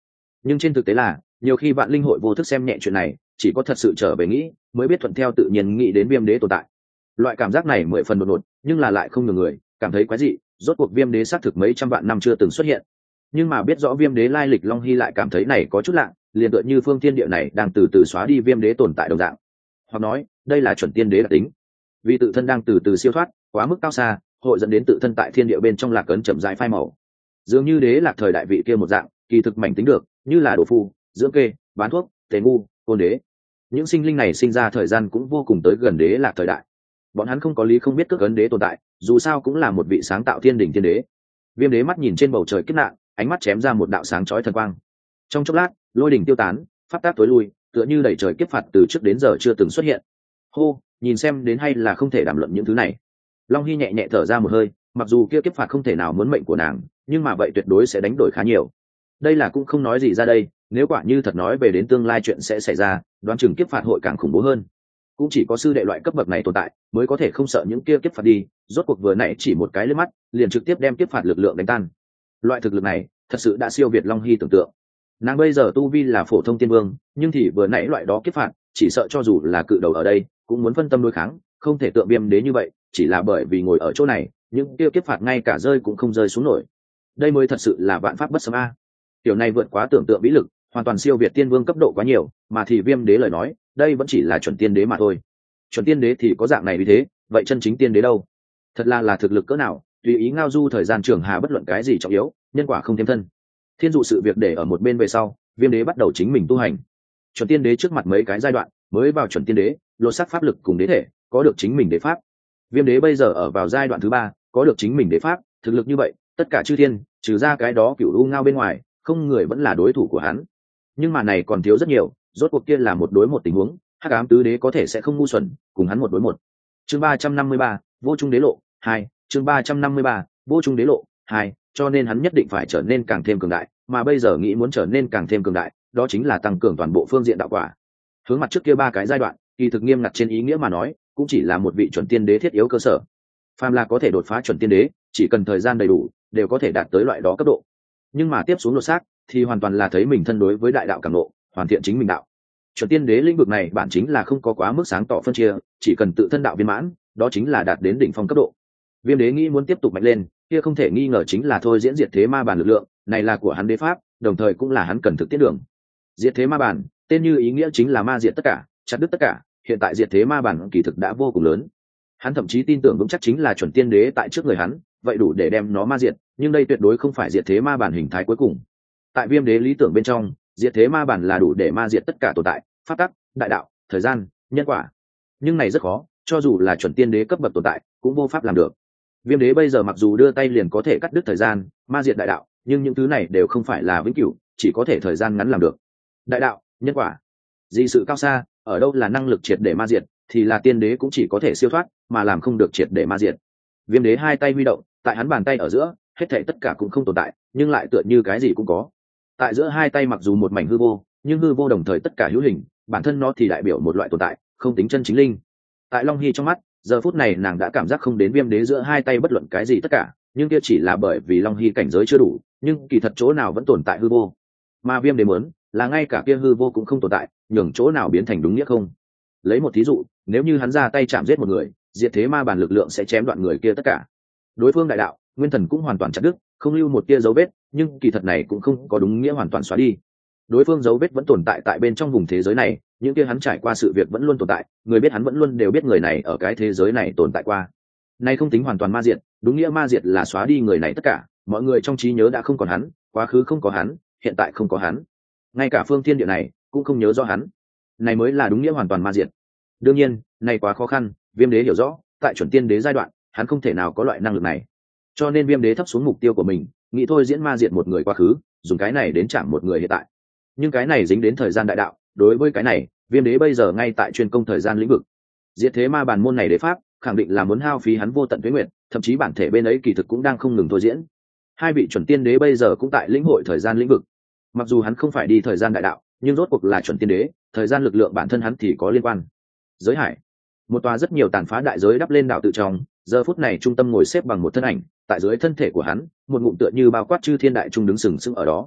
Nhưng trên thực tế là nhiều khi vạn linh hội vô thức xem nhẹ chuyện này, chỉ có thật sự trở về nghĩ mới biết thuận theo tự nhiên nghĩ đến viêm đế tồn tại. Loại cảm giác này 10 phần đột ngột, nhưng là lại không nhiều người cảm thấy quái dị. Rốt cuộc viêm đế xác thực mấy trăm vạn năm chưa từng xuất hiện, nhưng mà biết rõ viêm đế lai lịch Long Hy lại cảm thấy này có chút lạ, liền tựa như phương thiên địa này đang từ từ xóa đi viêm đế tồn tại đồng dạng. Hoặc nói đây là chuẩn tiên đế đặc tính, vì tự thân đang từ từ siêu thoát quá mức cao xa, hội dẫn đến tự thân tại thiên địa bên trong lạc ấn chậm rãi phai màu, dường như đế lạc thời đại vị kia một dạng, kỳ thực mảnh tính được như là đồ phu, dưỡng kê, bán thuốc, tề ngu, côn đế. Những sinh linh này sinh ra thời gian cũng vô cùng tới gần đế lạc thời đại, bọn hắn không có lý không biết cước ấn đế tồn tại, dù sao cũng là một vị sáng tạo thiên đình thiên đế. Viêm đế mắt nhìn trên bầu trời kiếp nạn, ánh mắt chém ra một đạo sáng chói thần quang. Trong chốc lát lôi đỉnh tiêu tán, pháp tác tối lui, tựa như đẩy trời kiếp phạt từ trước đến giờ chưa từng xuất hiện. Hô, nhìn xem đến hay là không thể đàm luận những thứ này. Long Hy nhẹ nhẹ thở ra một hơi, mặc dù kia kiếp phạt không thể nào muốn mệnh của nàng, nhưng mà vậy tuyệt đối sẽ đánh đổi khá nhiều. Đây là cũng không nói gì ra đây, nếu quả như thật nói về đến tương lai chuyện sẽ xảy ra, đoán chừng kiếp phạt hội càng khủng bố hơn. Cũng chỉ có sư đệ loại cấp bậc này tồn tại mới có thể không sợ những kia kiếp phạt đi. Rốt cuộc vừa nãy chỉ một cái liếc mắt liền trực tiếp đem kiếp phạt lực lượng đánh tan. Loại thực lực này thật sự đã siêu việt Long Hy tưởng tượng. Nàng bây giờ tu vi là phổ thông tiên vương, nhưng thì vừa nãy loại đó kiếp phạt chỉ sợ cho dù là cự đầu ở đây cũng muốn phân tâm đối kháng, không thể tượng viêm đế như vậy, chỉ là bởi vì ngồi ở chỗ này những kia kiếp phạt ngay cả rơi cũng không rơi xuống nổi. Đây mới thật sự là vạn pháp bất xâm a. Tiểu này vượt quá tưởng tượng vĩ lực, hoàn toàn siêu việt tiên vương cấp độ quá nhiều, mà thì viêm đế lời nói đây vẫn chỉ là chuẩn tiên đế mà thôi. Chuẩn tiên đế thì có dạng này vì thế, vậy chân chính tiên đế đâu? Thật là thực lực cỡ nào, tùy ý ngao du thời gian trường hà bất luận cái gì trọng yếu, nhân quả không thêm thân. Thiên dụ sự việc để ở một bên về sau, viêm đế bắt đầu chính mình tu hành. Chuẩn tiên đế trước mặt mấy cái giai đoạn mới vào chuẩn tiên đế, lột xác pháp lực cùng đế thể, có được chính mình đế pháp. Viêm đế bây giờ ở vào giai đoạn thứ 3, có được chính mình đế pháp, thực lực như vậy tất cả chư thiên trừ ra cái đó cửu u ngao bên ngoài không người vẫn là đối thủ của hắn. Nhưng mà này còn thiếu rất nhiều, rốt cuộc kia là một đối một tình huống, hắc ám tứ đế có thể sẽ không ngu xuẩn cùng hắn một đối một. Chương 353, vô trung đế lộ 2, chương 353, vô trung đế lộ 2, cho nên hắn nhất định phải trở nên càng thêm cường đại, mà bây giờ nghĩ muốn trở nên càng thêm cường đại, đó chính là tăng cường toàn bộ phương diện đạo quả. Hướng mặt trước kia 3 cái giai đoạn, kỳ thực nghiêm ngặt trên ý nghĩa mà nói, cũng chỉ là một vị chuẩn tiên đế thiết yếu cơ sở. Phàm là có thể đột phá chuẩn tiên đế, chỉ cần thời gian đầy đủ, đều có thể đạt tới loại đó cấp độ. Nhưng mà tiếp xuống lột xác, thì hoàn toàn là thấy mình thân đối với đại đạo cảm ngộ, hoàn thiện chính mình đạo. Chuẩn tiên đế lĩnh vực này bản chính là không có quá mức sáng tỏ phân chia, chỉ cần tự thân đạo viên mãn, đó chính là đạt đến đỉnh phong cấp độ. Viêm đế nghĩ muốn tiếp tục mạnh lên, kia không thể nghi ngờ chính là thôi diễn diệt thế ma bản lực lượng, này là của hắn đế pháp, đồng thời cũng là hắn cần thực tiết đường. Diệt thế ma bản, tên như ý nghĩa chính là ma diệt tất cả, chặt đứt tất cả, hiện tại diệt thế ma bản kỳ thực đã vô cùng lớn. Hắn thậm chí tin tưởng vững chắc chính là chuẩn tiên đế tại trước người hắn, vậy đủ để đem nó ma diệt, nhưng đây tuyệt đối không phải diệt thế ma bản hình thái cuối cùng. Tại viêm đế lý tưởng bên trong, diệt thế ma bản là đủ để ma diệt tất cả tồn tại, pháp tắc, đại đạo, thời gian, nhân quả. Nhưng này rất khó, cho dù là chuẩn tiên đế cấp bậc tồn tại cũng vô pháp làm được. Viêm đế bây giờ mặc dù đưa tay liền có thể cắt đứt thời gian, ma diệt đại đạo, nhưng những thứ này đều không phải là vĩnh cửu, chỉ có thể thời gian ngắn làm được. Đại đạo, nhân quả, dị sự cao xa, ở đâu là năng lực triệt để ma diệt, thì là tiên đế cũng chỉ có thể siêu thoát, mà làm không được triệt để ma diệt. Viêm đế hai tay huy động, tại hắn bàn tay ở giữa, hết thảy tất cả cũng không tồn tại, nhưng lại tựa như cái gì cũng có. Tại giữa hai tay mặc dù một mảnh hư vô, nhưng hư vô đồng thời tất cả hữu hình, bản thân nó thì đại biểu một loại tồn tại, không tính chân chính linh. Tại Long Hy trong mắt, giờ phút này nàng đã cảm giác không đến viêm đế giữa hai tay bất luận cái gì tất cả, nhưng kia chỉ là bởi vì Long Hy cảnh giới chưa đủ, nhưng kỳ thật chỗ nào vẫn tồn tại hư vô. Mà viêm đế muốn là ngay cả kia hư vô cũng không tồn tại, nhường chỗ nào biến thành đúng nghĩa không. Lấy một thí dụ, nếu như hắn ra tay chạm giết một người, diệt thế ma bản lực lượng sẽ chém đoạn người kia tất cả. Đối phương đại đạo, nguyên thần cũng hoàn toàn chặt đứt, không lưu một tia dấu vết, nhưng kỳ thật này cũng không có đúng nghĩa hoàn toàn xóa đi. Đối phương dấu vết vẫn tồn tại tại bên trong vùng thế giới này, những kia hắn trải qua sự việc vẫn luôn tồn tại, người biết hắn vẫn luôn đều biết người này ở cái thế giới này tồn tại qua. Nay không tính hoàn toàn ma diệt, đúng nghĩa ma diệt là xóa đi người này tất cả, mọi người trong trí nhớ đã không còn hắn, quá khứ không có hắn, hiện tại không có hắn, ngay cả phương thiên địa này cũng không nhớ rõ hắn. Này mới là đúng nghĩa hoàn toàn ma diệt. Đương nhiên, này quá khó khăn, viêm đế hiểu rõ, tại chuẩn tiên đế giai đoạn, hắn không thể nào có loại năng lực này. Cho nên viêm đế thấp xuống mục tiêu của mình, nghĩ thôi diễn ma diệt một người quá khứ, dùng cái này đến chạm một người hiện tại. Nhưng cái này dính đến thời gian đại đạo, đối với cái này, viêm đế bây giờ ngay tại chuyên công thời gian lĩnh vực. Diệt thế ma bản môn này đế pháp, khẳng định là muốn hao phí hắn vô tận tuế nguyện, thậm chí bản thể bên ấy kỳ thực cũng đang không ngừng thôi diễn. Hai vị chuẩn tiên đế bây giờ cũng tại lĩnh hội thời gian lĩnh vực. Mặc dù hắn không phải đi thời gian đại đạo, nhưng rốt cuộc là chuẩn tiên đế, thời gian lực lượng bản thân hắn thì có liên quan. Giới hải, một tòa rất nhiều tàn phá đại giới đắp lên đảo tự trong, giờ phút này trung tâm ngồi xếp bằng một thân ảnh, tại dưới thân thể của hắn, một ngụm tựa như bao quát chư thiên đại trung đứng sừng sững ở đó.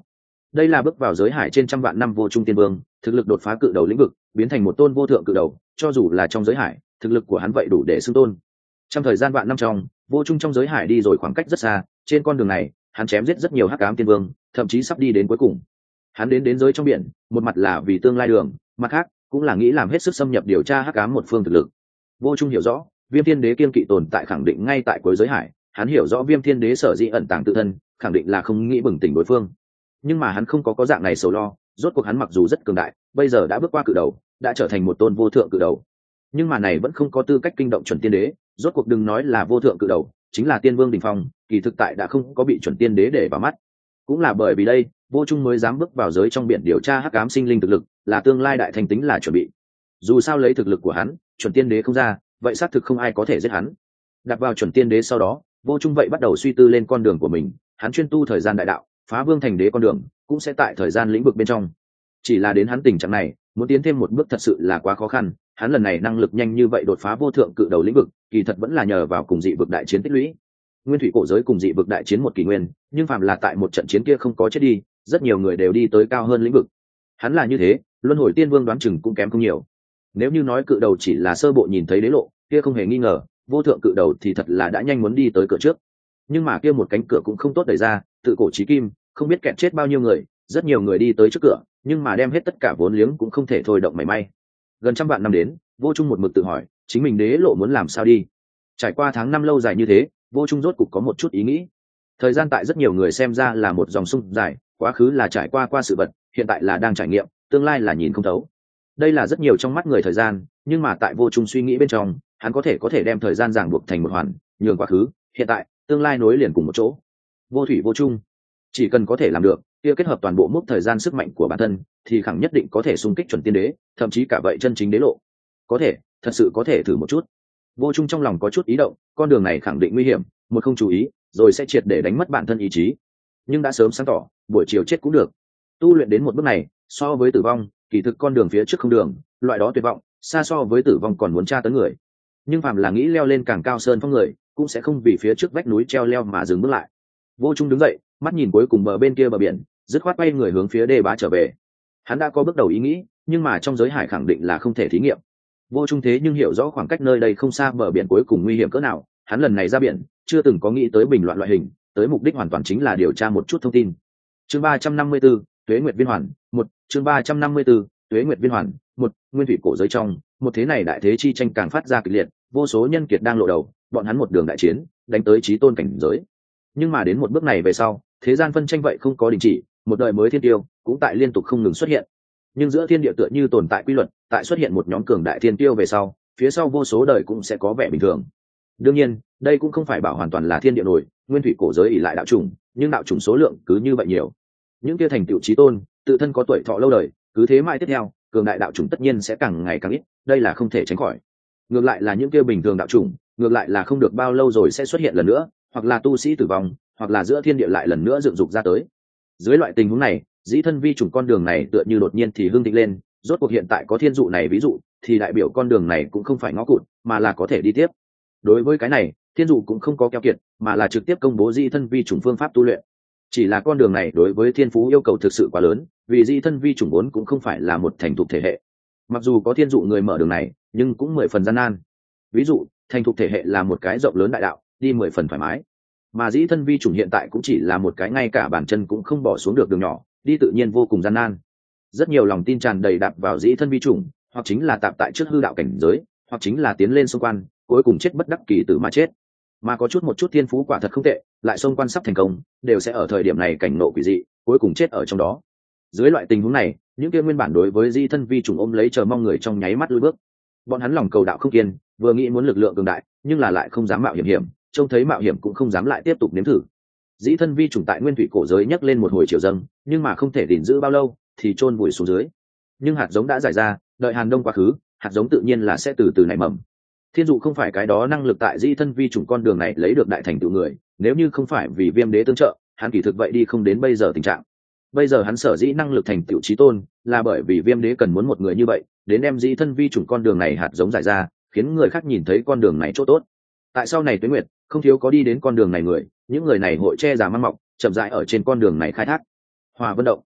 đây là bước vào giới hải trên trăm vạn năm vô trung tiên vương, thực lực đột phá cự đầu lĩnh vực, biến thành một tôn vô thượng cự đầu, cho dù là trong giới hải thực lực của hắn vậy đủ để xưng tôn. Trong thời gian vạn năm trong, vô trung trong giới hải đi rồi khoảng cách rất xa, trên con đường này hắn chém giết rất nhiều hắc ám tiên vương, thậm chí sắp đi đến cuối cùng. Hắn đến giới trong biển, một mặt là vì tương lai đường, mặt khác cũng là nghĩ làm hết sức xâm nhập điều tra hắc ám một phương thực lực. Vô trung hiểu rõ Viêm Thiên Đế kiên kỵ tồn tại khẳng định ngay tại cuối giới hải, hắn hiểu rõ Viêm Thiên Đế sở dĩ ẩn tàng tự thân, khẳng định là không nghĩ bừng tỉnh đối phương. Nhưng mà hắn không có dạng này sầu lo, rốt cuộc hắn mặc dù rất cường đại, bây giờ đã bước qua cự đầu, đã trở thành một tôn vô thượng cự đầu. Nhưng mà này vẫn không có tư cách kinh động chuẩn tiên đế, rốt cuộc đừng nói là vô thượng cự đầu, chính là tiên vương đỉnh phong, kỳ thực tại đã không có bị chuẩn tiên đế để vào mắt. Cũng là bởi vì đây, vô trung mới dám bước vào giới trong biển điều tra hắc ám sinh linh thực lực, là tương lai đại thành tính là chuẩn bị. Dù sao lấy thực lực của hắn, chuẩn tiên đế không ra, vậy xác thực không ai có thể giết hắn. Đặt vào chuẩn tiên đế sau đó, vô trung vậy bắt đầu suy tư lên con đường của mình, hắn chuyên tu thời gian đại đạo, phá vương thành đế con đường cũng sẽ tại thời gian lĩnh vực bên trong. Chỉ là đến hắn tình trạng này, muốn tiến thêm một bước thật sự là quá khó khăn. Hắn lần này năng lực nhanh như vậy đột phá vô thượng cự đầu lĩnh vực, kỳ thật vẫn là nhờ vào cùng dị vực đại chiến tích lũy. Nguyên thủy cổ giới cùng dị vực đại chiến một kỷ nguyên, nhưng phàm là tại một trận chiến kia không có chết đi, rất nhiều người đều đi tới cao hơn lĩnh vực. Hắn là như thế, luân hồi tiên vương đoán chừng cũng kém không nhiều. Nếu như nói cự đầu chỉ là sơ bộ nhìn thấy đế lộ, kia không hề nghi ngờ, vô thượng cự đầu thì thật là đã nhanh muốn đi tới cửa trước. Nhưng mà kia một cánh cửa cũng không tốt đẩy ra, tự cổ chí kim, không biết kẹt chết bao nhiêu người, rất nhiều người đi tới trước cửa, nhưng mà đem hết tất cả vốn liếng cũng không thể thôi động mảy may. Gần trăm vạn năm đến, vô trung một mực tự hỏi, chính mình đế lộ muốn làm sao đi. Trải qua tháng năm lâu dài như thế, vô trung rốt cục có một chút ý nghĩ. Thời gian tại rất nhiều người xem ra là một dòng sông dài, quá khứ là trải qua sự vật, hiện tại là đang trải nghiệm, tương lai là nhìn không thấu. Đây là rất nhiều trong mắt người thời gian, nhưng mà tại vô trung suy nghĩ bên trong, hắn có thể đem thời gian ràng buộc thành một hoàn, nhường quá khứ, hiện tại, tương lai nối liền cùng một chỗ. Vô thủy vô chung, chỉ cần có thể làm được, kia kết hợp toàn bộ mức thời gian sức mạnh của bản thân, thì khẳng nhất định có thể xung kích chuẩn tiên đế, thậm chí cả vậy chân chính đế lộ. Có thể, thật sự có thể thử một chút. Vô trung trong lòng có chút ý động, con đường này khẳng định nguy hiểm, một không chú ý, rồi sẽ triệt để đánh mất bản thân ý chí. Nhưng đã sớm sáng tỏ, buổi chiều chết cũng được. Tu luyện đến một bước này, so với tử vong, kỳ thực con đường phía trước không đường, loại đó tuyệt vọng, xa so với tử vong còn muốn tra tấn người. Nhưng phàm là nghĩ leo lên càng cao sơn phong người, cũng sẽ không vì phía trước vách núi treo leo mà dừng bước lại. Vô trung đứng dậy, mắt nhìn cuối cùng bờ bên kia bờ biển, dứt khoát quay người hướng phía đê bá trở về. Hắn đã có bước đầu ý nghĩ, nhưng mà trong giới hải khẳng định là không thể thí nghiệm. Vô trung thế nhưng hiểu rõ khoảng cách nơi đây không xa bờ biển cuối cùng nguy hiểm cỡ nào, hắn lần này ra biển chưa từng có nghĩ tới bình loạn loại hình, tới mục đích hoàn toàn chính là điều tra một chút thông tin. Chương 354, Tuế Nguyệt Viên Hoàn, 1, chương 354, Tuế Nguyệt Viên Hoàn, 1, nguyên thủy cổ giới trong, một thế này đại thế chi tranh càng phát ra kịch liệt, vô số nhân kiệt đang lộ đầu, bọn hắn một đường đại chiến, đánh tới chí tôn cảnh giới. Nhưng mà đến một bước này về sau, thế gian phân tranh vậy không có đình chỉ, một đời mới thiên tiêu cũng tại liên tục không ngừng xuất hiện. Nhưng giữa thiên địa tựa như tồn tại quy luật, tại xuất hiện một nhóm cường đại thiên tiêu về sau, phía sau vô số đời cũng sẽ có vẻ bình thường. Đương nhiên, đây cũng không phải bảo hoàn toàn là thiên địa nổi, nguyên thủy cổ giới ỷ lại đạo chủng, nhưng đạo chủng số lượng cứ như vậy nhiều. Những kia thành tựu chí tôn, tự thân có tuổi thọ lâu đời, cứ thế mãi tiếp theo, cường đại đạo chủng tất nhiên sẽ càng ngày càng ít, đây là không thể tránh khỏi. Ngược lại là những kia bình thường đạo chủng, ngược lại là không được bao lâu rồi sẽ xuất hiện lần nữa, hoặc là tu sĩ tử vong, hoặc là giữa thiên địa lại lần nữa dựng dục ra tới. Dưới loại tình huống này, dĩ thân vi chủng con đường này tựa như đột nhiên thì hưng thịnh lên, rốt cuộc hiện tại có thiên dụ này ví dụ, thì đại biểu con đường này cũng không phải ngõ cụt, mà là có thể đi tiếp. Đối với cái này, thiên dụ cũng không có keo kiệt, mà là trực tiếp công bố dĩ thân vi chủng phương pháp tu luyện. Chỉ là con đường này đối với thiên phú yêu cầu thực sự quá lớn, vì dĩ thân vi chủng vốn cũng không phải là một thành thục thể hệ. Mặc dù có thiên dụ người mở đường này, nhưng cũng 10 phần gian nan. Ví dụ, thành thục thể hệ là một cái rộng lớn đại đạo, đi 10 phần thoải mái. Mà dĩ thân vi chủng hiện tại cũng chỉ là một cái ngay cả bàn chân cũng không bỏ xuống được đường nhỏ, đi tự nhiên vô cùng gian nan. Rất nhiều lòng tin tràn đầy đạp vào dĩ thân vi chủng, hoặc chính là tạp tại trước hư đạo cảnh giới, hoặc chính là tiến lên xung quan, cuối cùng chết bất đắc kỳ tử mà chết. Mà có một chút thiên phú quả thật không tệ, lại xung quan sắp thành công, đều sẽ ở thời điểm này cảnh nộ quỷ dị, cuối cùng chết ở trong đó. Dưới loại tình huống này, những kia nguyên bản đối với dĩ thân vi chủng ôm lấy chờ mong người trong nháy mắt lùi bước. Bọn hắn lòng cầu đạo không kiên, vừa nghĩ muốn lực lượng cường đại, nhưng là lại không dám mạo hiểm, trông thấy mạo hiểm cũng không dám lại tiếp tục nếm thử. Dĩ thân vi chủng tại nguyên thủy cổ giới nhấc lên một hồi triều dâng, nhưng mà không thể gìn giữ bao lâu thì chôn vùi xuống dưới. Nhưng hạt giống đã giải ra, đợi hàn đông quá khứ, hạt giống tự nhiên là sẽ từ từ nảy mầm. Thiên dụ không phải cái đó năng lực tại dĩ thân vi chủng con đường này lấy được đại thành tựu người, nếu như không phải vì viêm đế tương trợ, hắn kỳ thực vậy đi không đến bây giờ tình trạng. Bây giờ hắn sở dĩ năng lực thành tựu chí tôn, là bởi vì viêm đế cần muốn một người như vậy, đến đem dĩ thân vi chủng con đường này hạt giống giải ra, khiến người khác nhìn thấy con đường này chỗ tốt. Tại sau này Tuế Nguyệt, không thiếu có đi đến con đường này người, những người này hội che giả mang mọc, chậm rãi ở trên con đường này khai thác. Hòa Vân động,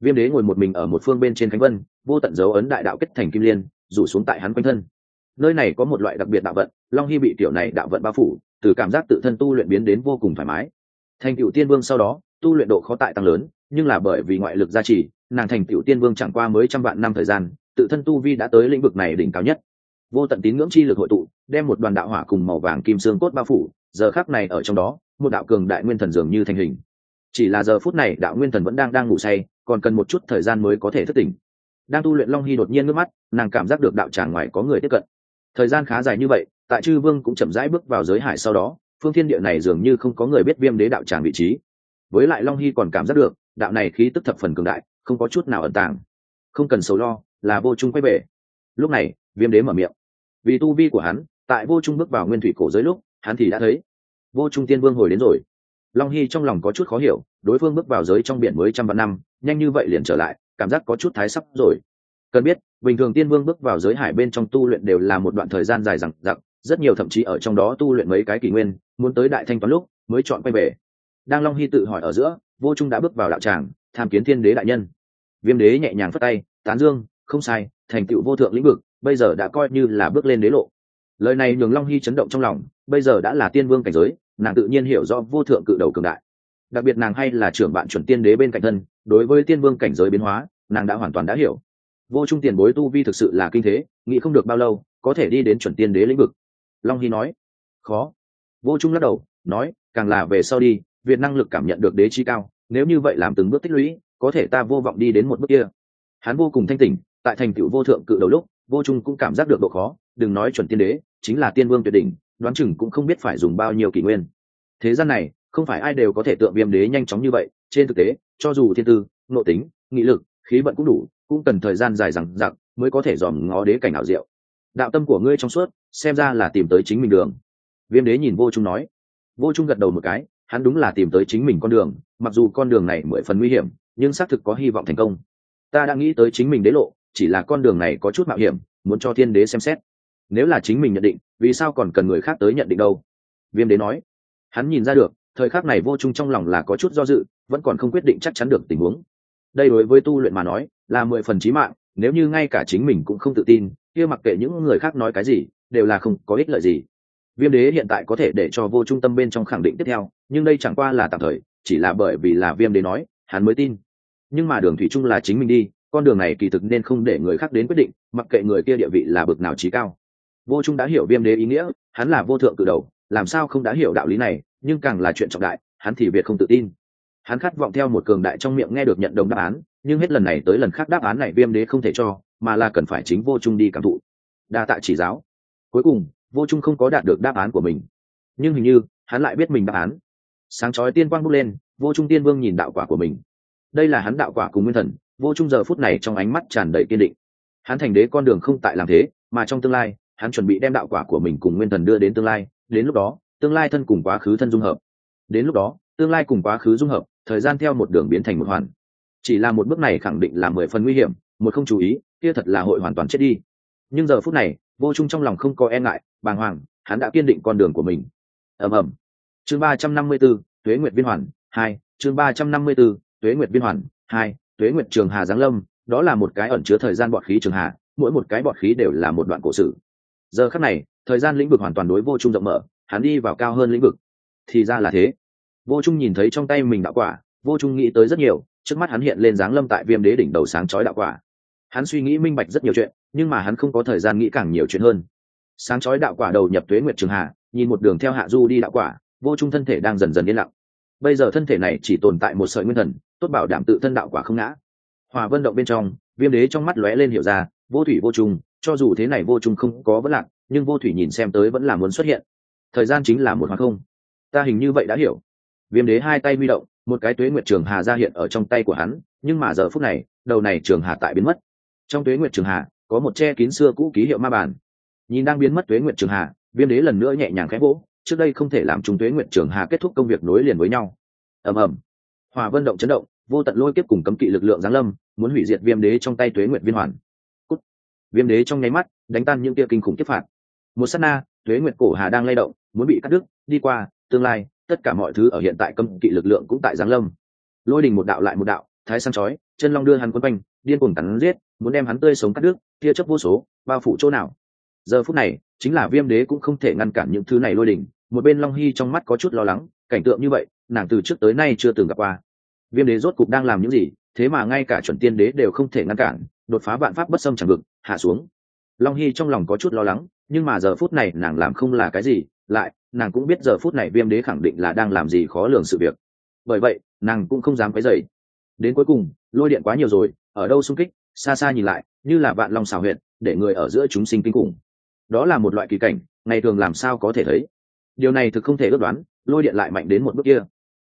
Viêm đế ngồi một mình ở một phương bên trên cánh vân, vô tận dấu ấn đại đạo kết thành kim liên rủ xuống tại hắn quanh thân. Nơi này có một loại đặc biệt đạo vận, Long Hy bị tiểu này đạo vận bao phủ, từ cảm giác tự thân tu luyện biến đến vô cùng thoải mái. Thành cựu tiên vương sau đó tu luyện độ khó tại tăng lớn, nhưng là bởi vì ngoại lực gia trì, nàng thành cựu tiên vương chẳng qua mới trăm vạn năm thời gian, tự thân tu vi đã tới lĩnh vực này đỉnh cao nhất. Vô tận tín ngưỡng chi lực hội tụ, đem một đoàn đạo hỏa cùng màu vàng kim xương cốt bao phủ, giờ khắc này ở trong đó, một đạo cường đại nguyên thần dường như thành hình. Chỉ là giờ phút này đạo nguyên thần vẫn đang ngủ say, còn cần một chút thời gian mới có thể thức tỉnh. Đang tu luyện, Long Hy đột nhiên ngước mắt, nàng cảm giác được đạo tràng ngoài có người tiếp cận. Thời gian khá dài như vậy, tại Chư Vương cũng chậm rãi bước vào giới hải sau đó, phương thiên địa này dường như không có người biết Viêm đế đạo tràng vị trí. Với lại Long Hy còn cảm giác được, đạo này khí tức thập phần cường đại, không có chút nào ẩn tàng. Không cần sầu lo, là Vô Trung quay về. Lúc này, Viêm đế mở miệng. Vì tu vi của hắn, tại Vô Trung bước vào nguyên thủy cổ giới lúc, hắn thì đã thấy Vô Trung tiên vương hồi đến rồi. Long Hy trong lòng có chút khó hiểu, đối phương bước vào giới trong biển mới trăm vạn năm, nhanh như vậy liền trở lại, cảm giác có chút thái sắp rồi. Cần biết, bình thường tiên vương bước vào giới hải bên trong tu luyện đều là một đoạn thời gian dài dằng dặc, rất nhiều thậm chí ở trong đó tu luyện mấy cái kỷ nguyên, muốn tới đại thanh toán lúc mới chọn quay về. Đang Long Hy tự hỏi ở giữa, Vô Trung đã bước vào đạo tràng, tham kiến thiên đế đại nhân. Viêm đế nhẹ nhàng phất tay, tán dương, không sai, thành tựu vô thượng lĩnh vực, bây giờ đã coi như là bước lên đế lộ. Lời này nhường Long Hy chấn động trong lòng, bây giờ đã là tiên vương cảnh giới, nàng tự nhiên hiểu rõ vô thượng cự đầu cường đại. Đặc biệt nàng hay là trưởng bạn chuẩn tiên đế bên cạnh thân, đối với tiên vương cảnh giới biến hóa, nàng đã hoàn toàn đã hiểu. Vô Trung tiền bối tu vi thực sự là kinh thế, nghĩ không được bao lâu có thể đi đến chuẩn tiên đế lĩnh vực. Long Hy nói. Khó. Vô Trung lắc đầu, nói, càng là về sau đi, việc năng lực cảm nhận được đế chi cao, nếu như vậy làm từng bước tích lũy, có thể ta vô vọng đi đến một bước kia. Hắn vô cùng thanh tỉnh, tại thành tựu vô thượng cự đầu lúc, Vô Trung cũng cảm giác được độ khó, đừng nói chuẩn tiên đế, chính là tiên vương tuyệt đỉnh, đoán chừng cũng không biết phải dùng bao nhiêu kỷ nguyên. Thế gian này, không phải ai đều có thể tượng Viêm đế nhanh chóng như vậy, trên thực tế, cho dù thiên tư, nội tính, nghị lực, khí vận cũng đủ, cũng cần thời gian dài dằng dặc mới có thể dòm ngó đế cảnh ảo diệu. Đạo tâm của ngươi trong suốt, xem ra là tìm tới chính mình đường. Viêm đế nhìn Vô Trung nói. Vô Trung gật đầu một cái, hắn đúng là tìm tới chính mình con đường, mặc dù con đường này mười phần nguy hiểm, nhưng xác thực có hy vọng thành công. Ta đã nghĩ tới chính mình đế lộ, chỉ là con đường này có chút mạo hiểm, muốn cho thiên đế xem xét. Nếu là chính mình nhận định, vì sao còn cần người khác tới nhận định đâu? Viêm đế nói. Hắn nhìn ra được, thời khắc này Vô Trung trong lòng là có chút do dự, vẫn còn không quyết định chắc chắn được tình huống. Đây đối với tu luyện mà nói, là 10 phần chí mạng, nếu như ngay cả chính mình cũng không tự tin, kia mặc kệ những người khác nói cái gì, đều là không có ích lợi gì. Viêm đế hiện tại có thể để cho Vô Trung tâm bên trong khẳng định tiếp theo, nhưng đây chẳng qua là tạm thời, chỉ là bởi vì là Viêm đế nói, hắn mới tin. Nhưng mà đường thủy chung là chính mình đi, con đường này kỳ thực nên không để người khác đến quyết định, mặc kệ người kia địa vị là bậc nào chí cao. Vô Trung đã hiểu Viêm đế ý nghĩa, hắn là vô thượng cự đầu, làm sao không đã hiểu đạo lý này, nhưng càng là chuyện trọng đại, hắn thì việt không tự tin. Hắn khát vọng theo một cường đại trong miệng nghe được nhận đồng đáp án, nhưng hết lần này tới lần khác đáp án này Viêm đế không thể cho, mà là cần phải chính Vô Trung đi cảm thụ. Đa tạ chỉ giáo. Cuối cùng, Vô Trung không có đạt được đáp án của mình, nhưng hình như hắn lại biết mình đáp án. Sáng chói tiên quang bốc lên, Vô Trung tiên vương nhìn đạo quả của mình. Đây là hắn đạo quả cùng nguyên thần. Vô Trung giờ phút này trong ánh mắt tràn đầy kiên định. Hắn thành đế con đường không tại làm thế, mà trong tương lai, hắn chuẩn bị đem đạo quả của mình cùng nguyên thần đưa đến tương lai. Đến lúc đó, tương lai thân cùng quá khứ thân dung hợp. Đến lúc đó, tương lai cùng quá khứ dung hợp, thời gian theo một đường biến thành một hoàn. Chỉ là một bước này khẳng định là 10 phần nguy hiểm, một không chú ý, kia thật là hội hoàn toàn chết đi. Nhưng giờ phút này, Vô Trung trong lòng không có e ngại, bàng hoàng, hắn đã kiên định con đường của mình. Ầm ầm. Chương 354, Tuế Nguyệt Viên Hoàn 2, chương 354, Tuế Nguyệt Viên Hoàn 2, Tuế Nguyệt Trường Hà giáng lâm, đó là một cái ẩn chứa thời gian bọt khí trường hà, mỗi một cái bọt khí đều là một đoạn cổ sử. Giờ khắc này, thời gian lĩnh vực hoàn toàn đối Vô Trung rộng mở, hắn đi vào cao hơn lĩnh vực. Thì ra là thế. Vô Trung nhìn thấy trong tay mình đạo quả, Vô Trung nghĩ tới rất nhiều, trước mắt hắn hiện lên dáng lâm tại Viêm đế đỉnh đầu sáng chói đạo quả. Hắn suy nghĩ minh bạch rất nhiều chuyện, nhưng mà hắn không có thời gian nghĩ càng nhiều chuyện hơn. Sáng chói đạo quả đầu nhập Tuế Nguyệt Trường Hà, nhìn một đường theo hạ du đi đạo quả, Vô Trung thân thể đang dần dần yên lặng. Bây giờ thân thể này chỉ tồn tại một sợi nguyên thần, tốt bảo đảm tự thân đạo quả không ngã. Hòa Vân động bên trong, Viêm đế trong mắt lóe lên hiểu ra, vô thủy vô trùng, cho dù thế này Vô Trung không có vấn lạc, nhưng vô thủy nhìn xem tới vẫn là muốn xuất hiện. Thời gian chính là một hoặc không. Ta hình như vậy đã hiểu. Viêm đế hai tay huy động, một cái Tuế Nguyệt Trường Hà ra hiện ở trong tay của hắn, nhưng mà giờ phút này, đầu này trường hà tại biến mất. Trong Tuế Nguyệt Trường Hà có một che kín xưa cũ ký hiệu ma bản. Nhìn đang biến mất Tuế Nguyệt Trường Hà, Viêm đế lần nữa nhẹ nhàng khẽ vỗ, trước đây không thể làm chúng Tuế Nguyệt Trường Hà kết thúc công việc nối liền với nhau. Ầm ầm. Hỏa Vân động chấn động, vô tận lôi kiếp cùng cấm kỵ lực lượng giáng lâm, muốn hủy diệt Viêm đế trong tay Tuế Nguyệt Viên Hoàn. Cút. Viêm đế trong nháy mắt đánh tan những tia kinh khủng kiếp phạt. Một sát na, Tuế Nguyệt cổ hà đang lay động, muốn bị cắt đứt, đi qua, tương lai, tất cả mọi thứ ở hiện tại cấm kỵ lực lượng cũng tại giáng lâm. Lôi đình một đạo lại một đạo, thái sáng chói, chân long đưa hắn quấn quanh, điên cuồng cắn giết, muốn đem hắn tươi sống cắt đứt, tia chớp vô số bao phủ chỗ nào. Giờ phút này chính là Viêm Đế cũng không thể ngăn cản những thứ này lôi đỉnh. Một bên Long Hy trong mắt có chút lo lắng, cảnh tượng như vậy nàng từ trước tới nay chưa từng gặp qua. Viêm Đế rốt cục đang làm những gì, thế mà ngay cả chuẩn tiên đế đều không thể ngăn cản, đột phá vạn pháp bất xâm chẳng vực, hạ xuống. Long Hy trong lòng có chút lo lắng, nhưng mà giờ phút này nàng làm không là cái gì, lại nàng cũng biết giờ phút này Viêm Đế khẳng định là đang làm gì khó lường sự việc, bởi vậy nàng cũng không dám quấy rầy. Đến cuối cùng lôi điện quá nhiều rồi, ở đâu xung kích, xa xa nhìn lại như là vạn long xảo huyệt, để người ở giữa chúng sinh kinh khủng. Đó là một loại kỳ cảnh ngày thường làm sao có thể thấy, điều này thực không thể ước đoán. Lôi điện lại mạnh đến một bước kia.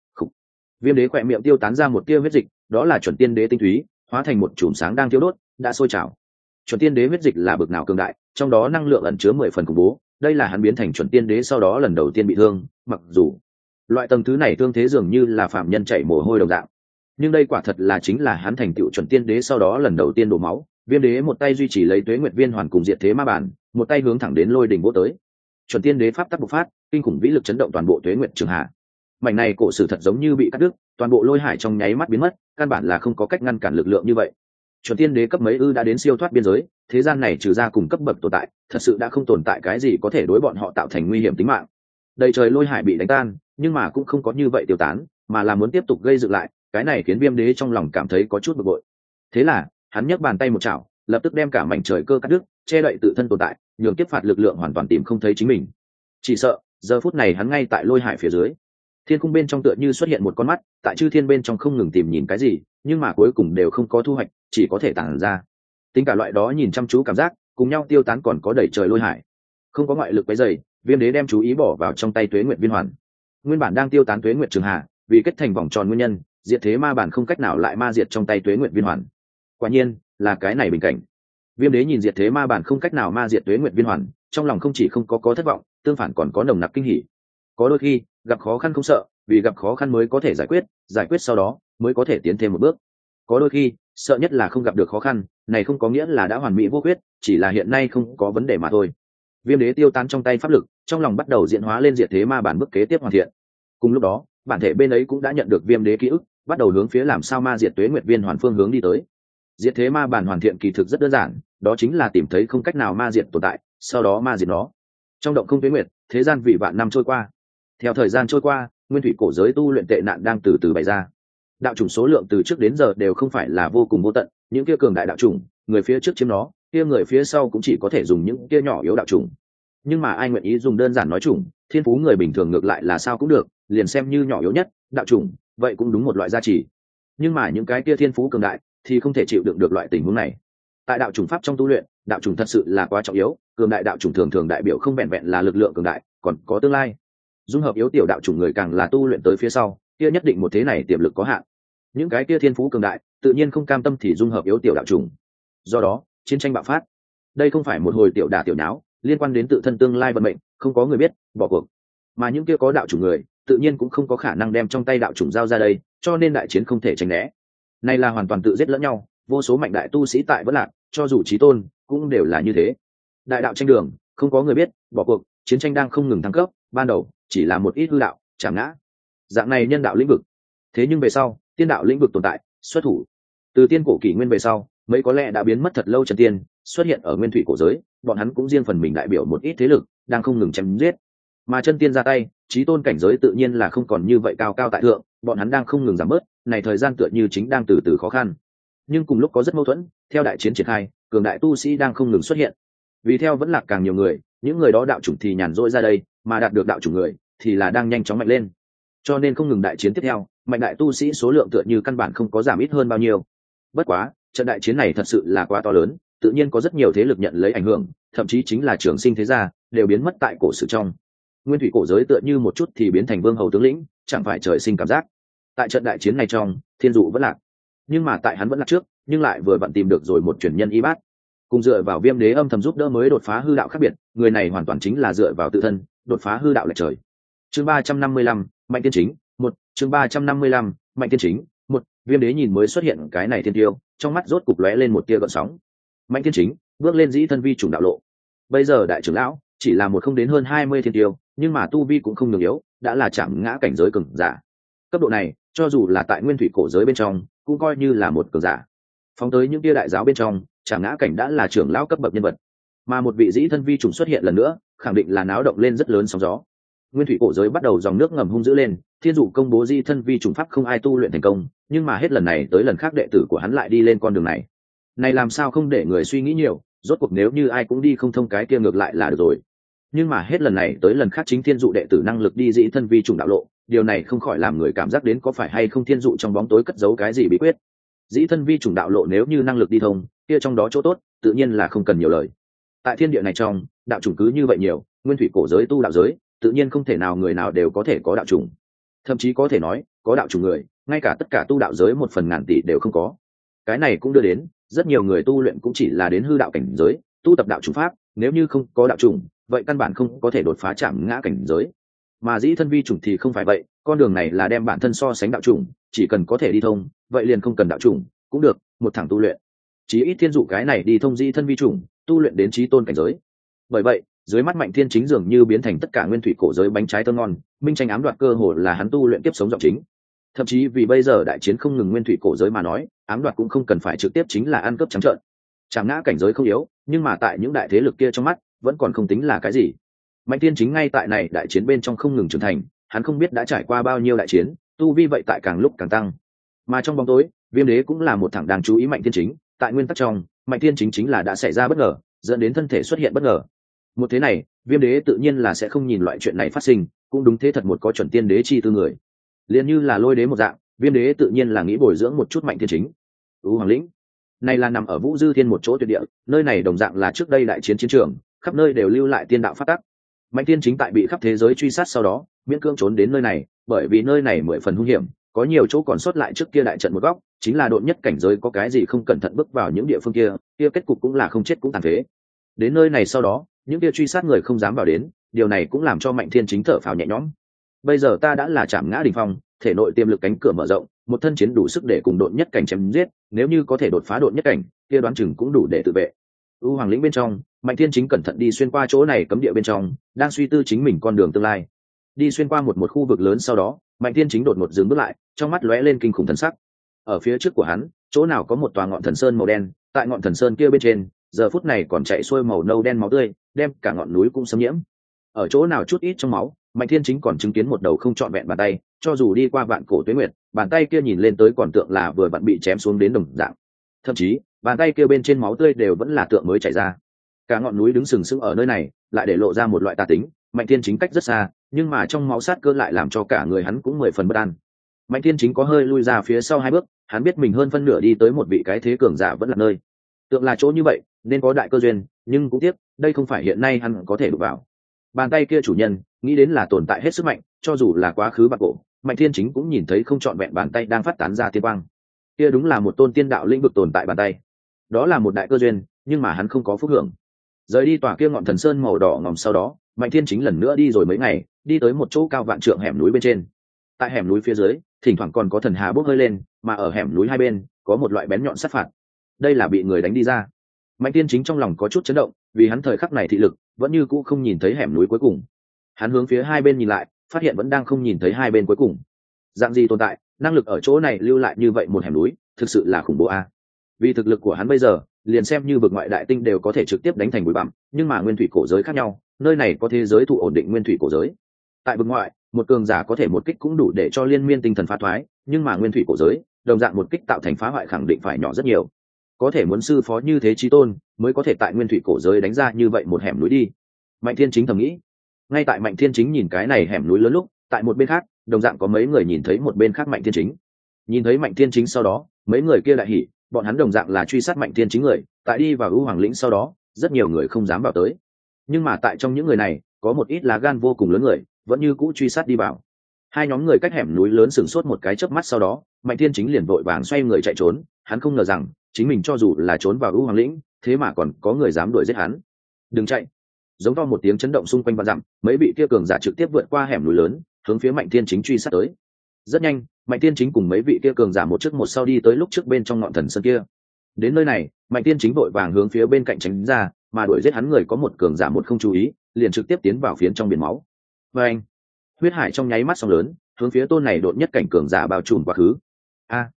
Viêm Đế khỏe miệng tiêu tán ra một tia huyết dịch, đó là chuẩn tiên đế tinh túy, hóa thành một chùm sáng đang thiêu đốt, đã sôi trào. Chuẩn tiên đế huyết dịch là bực nào cường đại, trong đó năng lượng ẩn chứa 10 phần khủng bố, đây là hắn biến thành chuẩn tiên đế sau đó lần đầu tiên bị thương, mặc dù loại tầng thứ này thương thế dường như là phạm nhân chảy mồ hôi đồng dạng, nhưng đây quả thật là chính là hắn thành tựu chuẩn tiên đế sau đó lần đầu tiên đổ máu. Viêm Đế một tay duy trì lấy Tuế Nguyệt Viên Hoàn cùng Diệt Thế Ma Bản, một tay hướng thẳng đến lôi đỉnh vỗ tới. Chuẩn tiên đế pháp tắc bộc phát, kinh khủng vĩ lực chấn động toàn bộ Tuế Nguyệt Trường Hạ. Mảnh này cổ sử thật giống như bị cắt đứt, toàn bộ lôi hải trong nháy mắt biến mất, căn bản là không có cách ngăn cản lực lượng như vậy. Chuẩn tiên đế cấp mấy đã đến siêu thoát biên giới, thế gian này trừ ra cùng cấp bậc tồn tại, thật sự đã không tồn tại cái gì có thể đối bọn họ tạo thành nguy hiểm tính mạng. Đầy trời lôi hải bị đánh tan, nhưng mà cũng không có như vậy tiêu tán, mà là muốn tiếp tục gây dựng lại, cái này khiến Viêm Đế trong lòng cảm thấy có chút bực bội. Thế là hắn nhấc bàn tay một chảo, lập tức đem cả mảnh trời cơ cắt đứt, che đậy tự thân tồn tại, nhường kiếp phạt lực lượng hoàn toàn tìm không thấy chính mình. Chỉ sợ giờ phút này hắn ngay tại lôi hải phía dưới, thiên cung bên trong tựa như xuất hiện một con mắt, tại chư thiên bên trong không ngừng tìm nhìn cái gì, nhưng mà cuối cùng đều không có thu hoạch, chỉ có thể tản ra. Tính cả loại đó nhìn chăm chú cảm giác cùng nhau tiêu tán, còn có đẩy trời lôi hải, không có ngoại lực quấy rầy. Viêm Đế đem chú ý bỏ vào trong tay Tuế Nguyệt Viên Hoàn, nguyên bản đang tiêu tán Tuế Nguyệt Trường Hà, vì kết thành vòng tròn nguyên nhân, Diệt Thế Ma Bản không cách nào lại ma diệt trong tay Tuế Nguyệt Viên Hoàn. Quả nhiên là cái này bình cảnh. Viêm Đế nhìn Diệt Thế Ma Bản không cách nào ma diệt Tuế Nguyệt Viên Hoàn, trong lòng không chỉ không có thất vọng, tương phản còn có nồng nặc kinh hỉ. Có đôi khi gặp khó khăn không sợ, vì gặp khó khăn mới có thể giải quyết sau đó mới có thể tiến thêm một bước. Có đôi khi sợ nhất là không gặp được khó khăn, này không có nghĩa là đã hoàn mỹ vô khuyết, chỉ là hiện nay không có vấn đề mà thôi. Viêm Đế tiêu tán trong tay pháp lực, trong lòng bắt đầu diễn hóa lên Diệt Thế Ma Bản bước kế tiếp hoàn thiện. Cùng lúc đó bản thể bên ấy cũng đã nhận được Viêm Đế ký ức, bắt đầu hướng phía làm sao ma diệt Tuế Nguyệt Viên Hoàn phương hướng đi tới. Diệt Thế Ma Bản hoàn thiện kỳ thực rất đơn giản, đó chính là tìm thấy không cách nào ma diệt tồn tại, sau đó ma diệt nó. Trong động không tuế nguyệt, thế gian vị vạn năm trôi qua. Theo thời gian trôi qua, nguyên thủy cổ giới tu luyện tệ nạn đang từ từ bày ra. Đạo chủng số lượng từ trước đến giờ đều không phải là vô cùng vô tận, những kia cường đại đạo chủng, người phía trước chiếm nó, kia người phía sau cũng chỉ có thể dùng những kia nhỏ yếu đạo chủng. Nhưng mà ai nguyện ý dùng đơn giản nói chủng, thiên phú người bình thường ngược lại là sao cũng được, liền xem như nhỏ yếu nhất đạo chủng, vậy cũng đúng một loại gia trì. Nhưng mà những cái kia thiên phú cường đại thì không thể chịu đựng được loại tình huống này. Tại đạo chủng pháp trong tu luyện, đạo chủng thật sự là quá trọng yếu, cường đại đạo chủng thường thường đại biểu không vẹn vẹn là lực lượng cường đại, còn có tương lai. Dung hợp yếu tiểu đạo chủng người càng là tu luyện tới phía sau, kia nhất định một thế này tiềm lực có hạn. Những cái kia thiên phú cường đại tự nhiên không cam tâm thì dung hợp yếu tiểu đạo chủng. Do đó chiến tranh bạo phát. Đây không phải một hồi tiểu đả tiểu nháo, liên quan đến tự thân tương lai vận mệnh, không có người biết, bỏ cuộc. Mà những kia có đạo chủng người tự nhiên cũng không có khả năng đem trong tay đạo chủng giao ra đây, cho nên đại chiến không thể tránh né. Này là hoàn toàn tự giết lẫn nhau, vô số mạnh đại tu sĩ tại vẫn lạc, cho dù chí tôn cũng đều là như thế. Đại đạo tranh đường, không có người biết, bỏ cuộc, chiến tranh đang không ngừng thăng cấp, ban đầu chỉ là một ít hư đạo chạm ngã, dạng này nhân đạo lĩnh vực. Thế nhưng về sau tiên đạo lĩnh vực tồn tại, xuất thủ. Từ tiên cổ kỷ nguyên về sau, mấy có lẽ đã biến mất thật lâu chân tiên xuất hiện ở nguyên thủy cổ giới, bọn hắn cũng riêng phần mình đại biểu một ít thế lực đang không ngừng chém giết. Mà chân tiên ra tay, chí tôn cảnh giới tự nhiên là không còn như vậy cao cao tại thượng, bọn hắn đang không ngừng giảm bớt, này thời gian tựa như chính đang từ từ khó khăn. Nhưng cùng lúc có rất mâu thuẫn, theo đại chiến triển khai, cường đại tu sĩ đang không ngừng xuất hiện. Vì theo vẫn là càng nhiều người, những người đó đạo chủng thì nhàn rỗi ra đây, mà đạt được đạo chủng người thì là đang nhanh chóng mạnh lên. Cho nên không ngừng đại chiến tiếp theo, mạnh đại tu sĩ số lượng tựa như căn bản không có giảm ít hơn bao nhiêu. Bất quá trận đại chiến này thật sự là quá to lớn, tự nhiên có rất nhiều thế lực nhận lấy ảnh hưởng, thậm chí chính là trường sinh thế gia đều biến mất tại cổ sử trong. Nguyên thủy cổ giới tựa như một chút thì biến thành vương hầu tướng lĩnh, chẳng phải trời sinh cảm giác. Tại trận đại chiến này trong, thiên dụ vẫn lạc, nhưng mà tại hắn vẫn lạc trước, nhưng lại vừa vặn tìm được rồi một truyền nhân y bát, cùng dựa vào Viêm Đế âm thầm giúp đỡ mới đột phá hư đạo khác biệt. Người này hoàn toàn chính là dựa vào tự thân đột phá hư đạo lệch trời. Chương 355, mạnh tiên chính một. Chương 355, mạnh tiên chính một. Viêm Đế nhìn mới xuất hiện cái này thiên tiêu, trong mắt rốt cục lóe lên một tia gợn sóng. Mạnh tiên chính bước lên dĩ thân vi chủng đạo lộ. Bây giờ đại trưởng lão chỉ là một không đến hơn 20 thiên tiêu, nhưng mà tu vi cũng không ngừng yếu, đã là chạm ngã cảnh giới cường giả. Cấp độ này cho dù là tại nguyên thủy cổ giới bên trong cũng coi như là một cường giả. Phóng tới những kia đại giáo bên trong, Trảm Ngã Cảnh đã là trưởng lão cấp bậc nhân vật, mà một vị dĩ thân vi trùng xuất hiện lần nữa, khẳng định là náo động lên rất lớn sóng gió. Nguyên thủy cổ giới bắt đầu dòng nước ngầm hung dữ lên, thiên dụ công bố di thân vi trùng pháp không ai tu luyện thành công, nhưng mà hết lần này tới lần khác đệ tử của hắn lại đi lên con đường này. Này làm sao không để người suy nghĩ nhiều, rốt cuộc nếu như ai cũng đi không thông cái kia ngược lại là được rồi. Nhưng mà hết lần này tới lần khác chính thiên dụ đệ tử năng lực đi dĩ thân vi trùng đạo lộ, điều này không khỏi làm người cảm giác đến có phải hay không thiên dụ trong bóng tối cất giấu cái gì bí quyết. Dĩ thân vi trùng đạo lộ nếu như năng lực đi thông, kia trong đó chỗ tốt, tự nhiên là không cần nhiều lời. Tại thiên địa này trong, đạo chủng cứ như vậy nhiều, nguyên thủy cổ giới tu đạo giới, tự nhiên không thể nào người nào đều có thể có đạo chủng. Thậm chí có thể nói, có đạo chủng người, ngay cả tất cả tu đạo giới 1/1000 tỷ đều không có. Cái này cũng đưa đến, rất nhiều người tu luyện cũng chỉ là đến hư đạo cảnh giới, tu tập đạo chủng pháp, nếu như không có đạo chủng, vậy căn bản không có thể đột phá Trảm Ngã cảnh giới. Mà dĩ thân vi chủng thì không phải vậy, con đường này là đem bản thân so sánh đạo chủng, chỉ cần có thể đi thông, vậy liền không cần đạo chủng, cũng được, một thẳng tu luyện. Chí ít thiên dụ cái này đi thông dĩ thân vi chủng, tu luyện đến chí tôn cảnh giới. Bởi vậy, dưới mắt Mạnh Thiên Chính dường như biến thành tất cả nguyên thủy cổ giới bánh trái thơm ngon, minh tranh ám đoạt cơ hồ là hắn tu luyện tiếp sống giọng chính. Thậm chí vì bây giờ đại chiến không ngừng nguyên thủy cổ giới mà nói, ám đoạt cũng không cần phải trực tiếp chính là ăn cướp trắng trợn. Trảm Ngã cảnh giới không yếu, nhưng mà tại những đại thế lực kia trong mắt, vẫn còn không tính là cái gì. Mạnh Thiên Chính ngay tại này đại chiến bên trong không ngừng trưởng thành, hắn không biết đã trải qua bao nhiêu đại chiến, tu vi vậy tại càng lúc càng tăng. Mà trong bóng tối, Viêm Đế cũng là một thằng đang chú ý Mạnh Thiên Chính, tại nguyên tắc trong, Mạnh Thiên Chính chính là đã xảy ra bất ngờ, dẫn đến thân thể xuất hiện bất ngờ. Một thế này, Viêm Đế tự nhiên là sẽ không nhìn loại chuyện này phát sinh, cũng đúng thế thật một có chuẩn tiên đế chi tư người. Liền như là Lôi Đế một dạng, Viêm Đế tự nhiên là nghĩ bồi dưỡng một chút Mạnh Thiên Chính. Hoàng lĩnh này là nằm ở Vũ Dư Thiên một chỗ tuyệt địa, nơi này đồng dạng là trước đây đại chiến chiến trường, khắp nơi đều lưu lại tiên đạo pháp tắc. Mạnh Thiên Chính tại bị khắp thế giới truy sát sau đó, miễn cưỡng trốn đến nơi này, bởi vì nơi này 10 phần hung hiểm, có nhiều chỗ còn sót lại trước kia đại trận một góc, chính là độn nhất cảnh giới có cái gì không cẩn thận bước vào những địa phương kia, kia kết cục cũng là không chết cũng tàn phế. Đến nơi này sau đó, những kia truy sát người không dám vào đến, điều này cũng làm cho Mạnh Thiên Chính thở phào nhẹ nhõm. Bây giờ ta đã là Trảm Ngã đỉnh phong, thể nội tiềm lực cánh cửa mở rộng, một thân chiến đủ sức để cùng độn nhất cảnh chém giết, nếu như có thể đột phá độn nhất cảnh, kia đoán chừng cũng đủ để tự vệ. Hoàng lĩnh bên trong, Mạnh Thiên Chính cẩn thận đi xuyên qua chỗ này cấm địa bên trong, đang suy tư chính mình con đường tương lai. Đi xuyên qua một khu vực lớn sau đó, Mạnh Thiên Chính đột ngột dừng bước lại, trong mắt lóe lên kinh khủng thần sắc. Ở phía trước của hắn, chỗ nào có một tòa ngọn thần sơn màu đen, tại ngọn thần sơn kia bên trên, giờ phút này còn chạy xuôi màu nâu đen máu tươi, đem cả ngọn núi cũng xâm nhiễm. Ở chỗ nào chút ít trong máu, Mạnh Thiên Chính còn chứng kiến một đầu không trọn vẹn bàn tay, cho dù đi qua vạn cổ tuế nguyệt, bàn tay kia nhìn lên tới còn tượng là vừa vặn bị chém xuống đến đồng dạng. Thậm chí, bàn tay kia bên trên máu tươi đều vẫn là tượng mới chảy ra. Cả ngọn núi đứng sừng sững ở nơi này, lại để lộ ra một loại tà tính. Mạnh Thiên Chính cách rất xa, nhưng mà trong máu sát cơ lại làm cho cả người hắn cũng 10 phần bất an. Mạnh Thiên Chính có hơi lui ra phía sau 2 bước, hắn biết mình hơn phân nửa đi tới một vị cái thế cường giả vẫn là nơi. Tượng là chỗ như vậy, nên có đại cơ duyên, nhưng cũng tiếc, đây không phải hiện nay hắn có thể đụng vào. Bàn tay kia chủ nhân, nghĩ đến là tồn tại hết sức mạnh, cho dù là quá khứ bạc cổ, Mạnh Thiên Chính cũng nhìn thấy không trọn vẹn bàn tay đang phát tán ra tiên quang. Kia đúng là một tôn tiên đạo lĩnh vực tồn tại bàn tay. Đó là một đại cơ duyên, nhưng mà hắn không có phúc hưởng. Rời đi tòa kia ngọn thần sơn màu đỏ ngòm sau đó, Mạnh Thiên Chính lần nữa đi rồi mấy ngày, đi tới một chỗ cao vạn trượng hẻm núi bên trên. Tại hẻm núi phía dưới, thỉnh thoảng còn có thần hà bốc hơi lên, mà ở hẻm núi hai bên có một loại bén nhọn sát phạt. Đây là bị người đánh đi ra. Mạnh Thiên Chính trong lòng có chút chấn động, vì hắn thời khắc này thị lực vẫn như cũ không nhìn thấy hẻm núi cuối cùng. Hắn hướng phía hai bên nhìn lại, phát hiện vẫn đang không nhìn thấy hai bên cuối cùng. Dạng gì tồn tại, năng lực ở chỗ này lưu lại như vậy một hẻm núi, thực sự là khủng bố a. Vì thực lực của hắn bây giờ, liền xem như vực ngoại đại tinh đều có thể trực tiếp đánh thành bụi bặm, nhưng mà nguyên thủy cổ giới khác nhau, nơi này có thế giới thụ ổn định nguyên thủy cổ giới. Tại vực ngoại, một cường giả có thể một kích cũng đủ để cho liên miên tinh thần phá thoái, nhưng mà nguyên thủy cổ giới, đồng dạng một kích tạo thành phá hoại khẳng định phải nhỏ rất nhiều. Có thể muốn sư phó như thế chí tôn, mới có thể tại nguyên thủy cổ giới đánh ra như vậy một hẻm núi đi. Mạnh Thiên Chính thầm nghĩ. Ngay tại Mạnh Thiên Chính nhìn cái này hẻm núi lớn lúc, tại một bên khác, đồng dạng có mấy người nhìn thấy một bên khác Mạnh Thiên Chính. Nhìn thấy Mạnh Thiên Chính sau đó, mấy người kia đại hỉ, bọn hắn đồng dạng là truy sát Mạnh Thiên Chính người, tại đi vào ưu hoàng lĩnh sau đó, rất nhiều người không dám vào tới. Nhưng mà tại trong những người này, có một ít lá gan vô cùng lớn người, vẫn như cũ truy sát đi vào. Hai nhóm người cách hẻm núi lớn sừng sốt một cái chớp mắt sau đó, Mạnh Thiên Chính liền vội vàng xoay người chạy trốn, hắn không ngờ rằng, chính mình cho dù là trốn vào ưu hoàng lĩnh, thế mà còn có người dám đuổi giết hắn. Đừng chạy! Giống to một tiếng chấn động xung quanh vạn dặm, mấy vị kia cường giả trực tiếp vượt qua hẻm núi lớn, hướng phía Mạnh Thiên Chính truy sát tới. Rất nhanh, Mạnh Thiên Chính cùng mấy vị kia cường giả một trước một sau đi tới lúc trước bên trong ngọn thần sơn kia. Đến nơi này, Mạnh Thiên Chính vội vàng hướng phía bên cạnh tránh ra, mà đuổi giết hắn người có một cường giả một không chú ý, liền trực tiếp tiến vào phiến trong biển máu. Và anh, huyết hải trong nháy mắt sóng lớn, hướng phía tôn này đột nhất cảnh cường giả bao trùm quá khứ. A,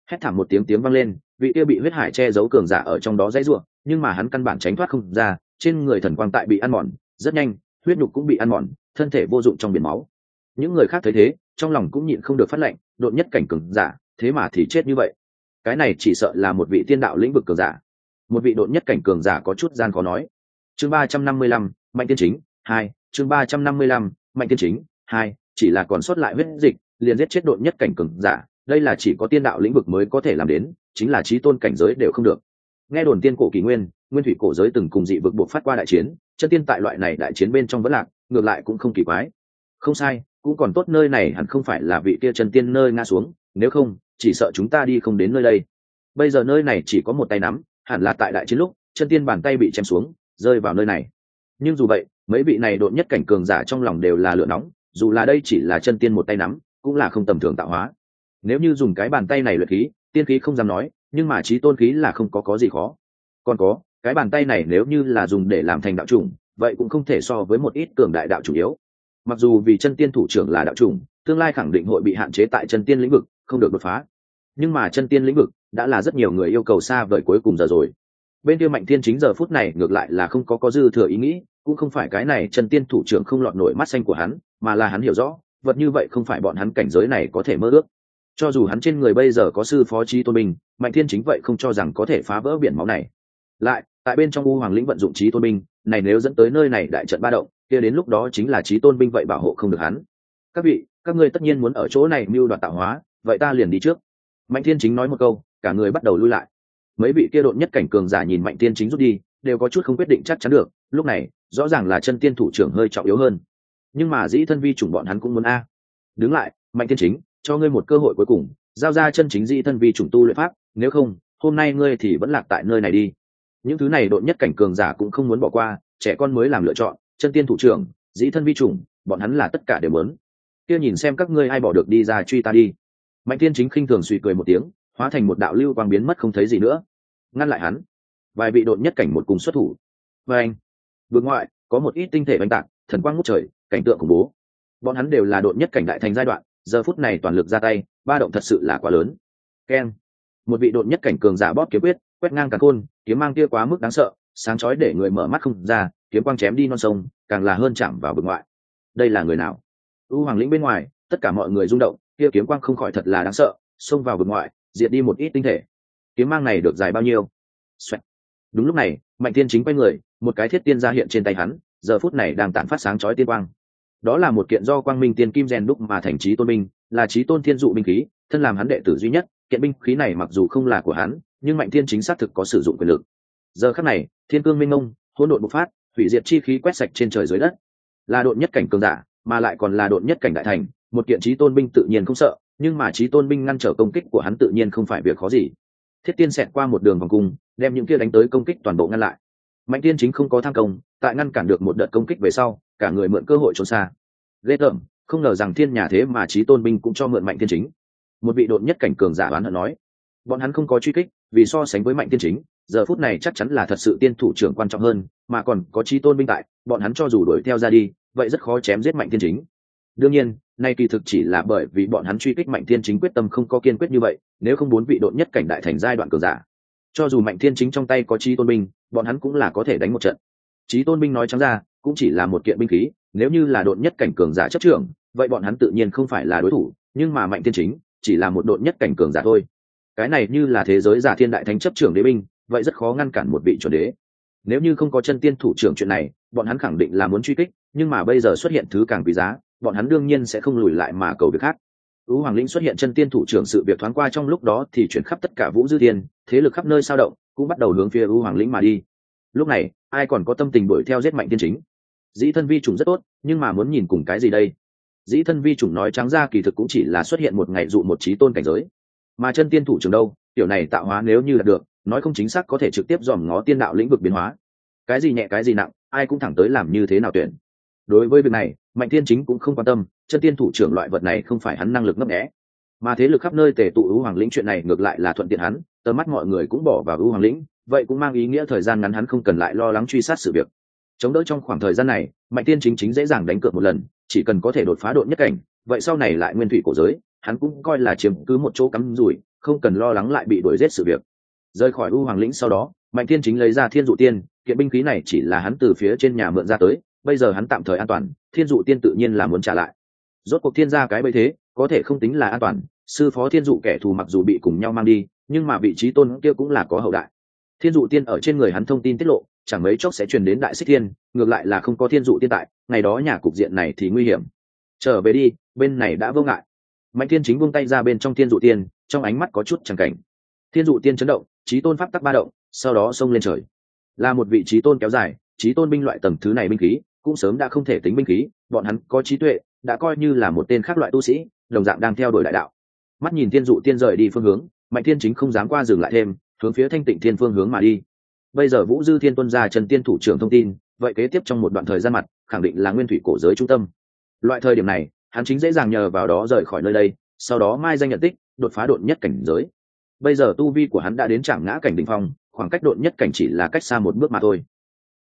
Hét thảm một tiếng tiếng vang lên, vị kia bị huyết hải che giấu cường giả ở trong đó dãy rủa, nhưng mà hắn căn bản tránh thoát không ra, trên người thần quang tại bị ăn mòn, rất nhanh, huyết nhục cũng bị ăn mòn, thân thể vô dụng trong biển máu. Những người khác thấy thế, trong lòng cũng nhịn không được phát lệnh, độn nhất cảnh cường giả, thế mà thì chết như vậy. Cái này chỉ sợ là một vị tiên đạo lĩnh vực cường giả. Một vị độn nhất cảnh cường giả có chút gian khó nói. Chương 355, Mạnh Tiên Chính 2, chương 355, Mạnh Tiên Chính 2, chỉ là còn sót lại huyết dịch, liền giết chết độn nhất cảnh cường giả, đây là chỉ có tiên đạo lĩnh vực mới có thể làm đến, chính là chí tôn cảnh giới đều không được. Nghe đồn tiên cổ kỷ nguyên, nguyên thủy cổ giới từng cùng dị vực buộc phát qua đại chiến, chân tiên tại loại này đại chiến bên trong vẫn lạc, ngược lại cũng không kỳ quái. Không sai, cũng còn tốt nơi này hẳn không phải là vị kia chân tiên nơi ngã xuống, nếu không, chỉ sợ chúng ta đi không đến nơi đây. Bây giờ nơi này chỉ có một tay nắm, hẳn là tại đại chiến lúc, chân tiên bàn tay bị chém xuống, rơi vào nơi này. Nhưng dù vậy, mấy vị này độn nhất cảnh cường giả trong lòng đều là lửa nóng, dù là đây chỉ là chân tiên một tay nắm, cũng là không tầm thường tạo hóa. Nếu như dùng cái bàn tay này luyện khí, tiên khí không dám nói, nhưng mà chí tôn khí là không có gì khó. Còn có, cái bàn tay này nếu như là dùng để làm thành đạo chủng, vậy cũng không thể so với một ít cường đại đạo chủ yếu. Mặc dù vì chân tiên thủ trưởng là đạo chủng, tương lai khẳng định hội bị hạn chế tại chân tiên lĩnh vực, không được đột phá. Nhưng mà chân tiên lĩnh vực đã là rất nhiều người yêu cầu xa vời cuối cùng giờ rồi. Bên kia Mạnh Thiên Chính giờ phút này ngược lại là không có dư thừa ý nghĩ, cũng không phải cái này chân tiên thủ trưởng không lọt nổi mắt xanh của hắn, mà là hắn hiểu rõ, vật như vậy không phải bọn hắn cảnh giới này có thể mơ ước. Cho dù hắn trên người bây giờ có sư phó chí tôn binh, Mạnh Thiên Chính vậy không cho rằng có thể phá vỡ biển máu này. Lại, tại bên trong U Hoàng lĩnh vận dụng chí tôn binh, này nếu dẫn tới nơi này đại trận ba động, kia đến lúc đó chính là chí tôn binh vậy bảo hộ không được hắn. Các vị, các ngươi tất nhiên muốn ở chỗ này mưu đoạt tạo hóa, vậy ta liền đi trước. Mạnh Thiên Chính nói một câu, cả người bắt đầu lui lại. Mấy vị kia độn nhất cảnh cường giả nhìn Mạnh Thiên Chính rút đi, đều có chút không quyết định chắc chắn được, lúc này, rõ ràng là chân tiên thủ trưởng hơi trọng yếu hơn. Nhưng mà dĩ thân vi chủng bọn hắn cũng muốn a. Đứng lại, Mạnh Thiên Chính, cho ngươi một cơ hội cuối cùng, giao ra chân chính dĩ thân vi chủng tu luyện pháp, nếu không, hôm nay ngươi thì vẫn lạc tại nơi này đi. Những thứ này độn nhất cảnh cường giả cũng không muốn bỏ qua, trẻ con mới làm lựa chọn, chân tiên thủ trưởng, dĩ thân vi chủng, bọn hắn là tất cả đều muốn. Kia nhìn xem các ngươi ai bỏ được đi ra truy ta đi. Mạnh Thiên Chính khinh thường suy cười một tiếng, hóa thành một đạo lưu quang biến mất không thấy gì nữa. Ngăn lại hắn. Vài vị độn nhất cảnh một cùng xuất thủ. Và anh, vực ngoại có một ít tinh thể oanh tạc, thần quang ngút trời, cảnh tượng khủng bố. Bọn hắn đều là độn nhất cảnh đại thành giai đoạn, giờ phút này toàn lực ra tay, ba động thật sự là quá lớn. Keng, một vị độn nhất cảnh cường giả bóp kiếm quyết, quét ngang cả khôn, kiếm mang kia quá mức đáng sợ, sáng chói để người mở mắt không ra, kiếm quang chém đi non sông, càng là hơn chạm vào vực ngoại. Đây là người nào? U Hoàng lĩnh bên ngoài, tất cả mọi người rung động, kia kiếm quang không khỏi thật là đáng sợ, xông vào vực ngoại, diệt đi một ít tinh thể. Kiếm mang này được dài bao nhiêu? Xoẹt. Đúng lúc này, Mạnh Thiên Chính quay người, một cái thiết tiên ra hiện trên tay hắn, giờ phút này đang tản phát sáng chói tiên quang. Đó là một kiện do Quang Minh Tiên Kim rèn đúc mà thành chí tôn binh, là chí tôn thiên dụ binh khí, thân làm hắn đệ tử duy nhất, kiện binh khí này mặc dù không là của hắn, nhưng Mạnh Thiên Chính xác thực có sử dụng quyền lực. Giờ khắc này, thiên cương minh mông, hỗn độn bộc phát, hủy diệt chi khí quét sạch trên trời dưới đất. Là độn nhất cảnh cường giả, mà lại còn là độn nhất cảnh đại thành, một kiện chí tôn binh tự nhiên không sợ, nhưng mà chí tôn binh ngăn trở công kích của hắn tự nhiên không phải việc khó gì. Thiết tiên xẹt qua một đường vòng cung, đem những kia đánh tới công kích toàn bộ ngăn lại. Mạnh Thiên Chính không có tham công, tại ngăn cản được một đợt công kích về sau, cả người mượn cơ hội trốn xa. Ghê tởm, không ngờ rằng thiên nhà thế mà chí tôn binh cũng cho mượn Mạnh Thiên Chính. Một vị độn nhất cảnh cường giả oán hận nói, bọn hắn không có truy kích, vì so sánh với Mạnh Thiên Chính, giờ phút này chắc chắn là thật sự tiên thủ trưởng quan trọng hơn, mà còn có chí tôn binh tại, bọn hắn cho dù đuổi theo ra đi, vậy rất khó chém giết Mạnh Thiên Chính. Đương nhiên, nay kỳ thực chỉ là bởi vì bọn hắn truy kích Mạnh Thiên Chính quyết tâm không có kiên quyết như vậy, nếu không bốn vị độn nhất cảnh đại thành giai đoạn cường giả, cho dù Mạnh Thiên Chính trong tay có chí tôn binh, bọn hắn cũng là có thể đánh một trận. Chí tôn binh nói trắng ra, cũng chỉ là một kiện binh khí, nếu như là độn nhất cảnh cường giả chấp trưởng, vậy bọn hắn tự nhiên không phải là đối thủ, nhưng mà Mạnh Thiên Chính chỉ là một độn nhất cảnh cường giả thôi. Cái này như là thế giới giả thiên đại thánh chấp trưởng đế binh, vậy rất khó ngăn cản một vị chuẩn đế. Nếu như không có chân tiên thủ trưởng chuyện này, bọn hắn khẳng định là muốn truy kích, nhưng mà bây giờ xuất hiện thứ càng quý giá, bọn hắn đương nhiên sẽ không lùi lại mà cầu việc khác. U Hoàng lĩnh xuất hiện chân tiên thủ trưởng, sự việc thoáng qua trong lúc đó thì chuyển khắp tất cả Vũ Dư Thiên, thế lực khắp nơi sao động, cũng bắt đầu hướng phía U Hoàng lĩnh mà đi. Lúc này, ai còn có tâm tình đuổi theo giết Mạnh Thiên Chính? Dĩ thân vi chủng rất tốt, nhưng mà muốn nhìn cùng cái gì đây? Dĩ thân vi chủng nói trắng ra kỳ thực cũng chỉ là xuất hiện một ngày dụ một chí tôn cảnh giới, mà chân tiên thủ trưởng đâu, tiểu này tạo hóa nếu như là được, nói không chính xác có thể trực tiếp dòm ngó tiên đạo lĩnh vực biến hóa. Cái gì nhẹ cái gì nặng, ai cũng thẳng tới làm như thế nào tuyển. Đối với việc này, Mạnh Thiên Chính cũng không quan tâm, chân tiên thủ trưởng loại vật này không phải hắn năng lực ngấp nghé, mà thế lực khắp nơi tề tụ U Hoàng lĩnh chuyện này ngược lại là thuận tiện hắn, tầm mắt mọi người cũng bỏ vào U Hoàng lĩnh, vậy cũng mang ý nghĩa thời gian ngắn hắn không cần lại lo lắng truy sát sự việc. Chống đỡ trong khoảng thời gian này, Mạnh Thiên Chính dễ dàng đánh cược một lần, chỉ cần có thể đột phá độn nhất cảnh, vậy sau này lại nguyên thủy cổ giới, hắn cũng coi là chiếm cứ một chỗ cắm rủi, không cần lo lắng lại bị đuổi giết sự việc. Rời khỏi U Hoàng lĩnh sau đó, Mạnh Thiên Chính lấy ra Thiên Dụ Tiên, kiện binh khí này chỉ là hắn từ phía trên nhà mượn ra tới, bây giờ hắn tạm thời an toàn, Thiên Dụ Tiên tự nhiên là muốn trả lại. Rốt cuộc thiên gia cái bấy thế, có thể không tính là an toàn, sư phó Thiên Dụ kẻ thù mặc dù bị cùng nhau mang đi, nhưng mà vị trí tôn kia cũng là có hậu đại. Thiên Dụ Tiên ở trên người hắn thông tin tiết lộ, chẳng mấy chốc sẽ truyền đến Đại Xích Thiên, ngược lại là không có Thiên Dụ Tiên tại, ngày đó nhà cục diện này thì nguy hiểm. Trở về đi, bên này đã vô ngại. Mạnh Thiên Chính buông tay ra bên trong Thiên Dụ Tiên, trong ánh mắt có chút chẳng cảnh. Thiên Dụ Tiên chấn động, chí tôn pháp tắc ba động, sau đó xông lên trời. Là một vị chí tôn kéo dài, chí tôn binh loại tầng thứ này binh khí, cũng sớm đã không thể tính binh khí, bọn hắn có trí tuệ, đã coi như là một tên khác loại tu sĩ, đồng dạng đang theo đuổi đại đạo. Mắt nhìn Thiên Dụ Tiên rời đi phương hướng, Mạnh Thiên Chính không dám qua dừng lại thêm, hướng phía Thanh Tịnh Thiên phương hướng mà đi. Bây giờ Vũ Dư Thiên tuân ra Trần Tiên thủ trưởng thông tin, vậy kế tiếp trong một đoạn thời gian mặt, khẳng định là nguyên thủy cổ giới trung tâm. Loại thời điểm này, hắn chính dễ dàng nhờ vào đó rời khỏi nơi đây, sau đó mai danh nhận tích, đột phá độn nhất cảnh giới. Bây giờ tu vi của hắn đã đến Trảm Ngã cảnh đỉnh phong, khoảng cách độn nhất cảnh chỉ là cách xa một bước mà thôi.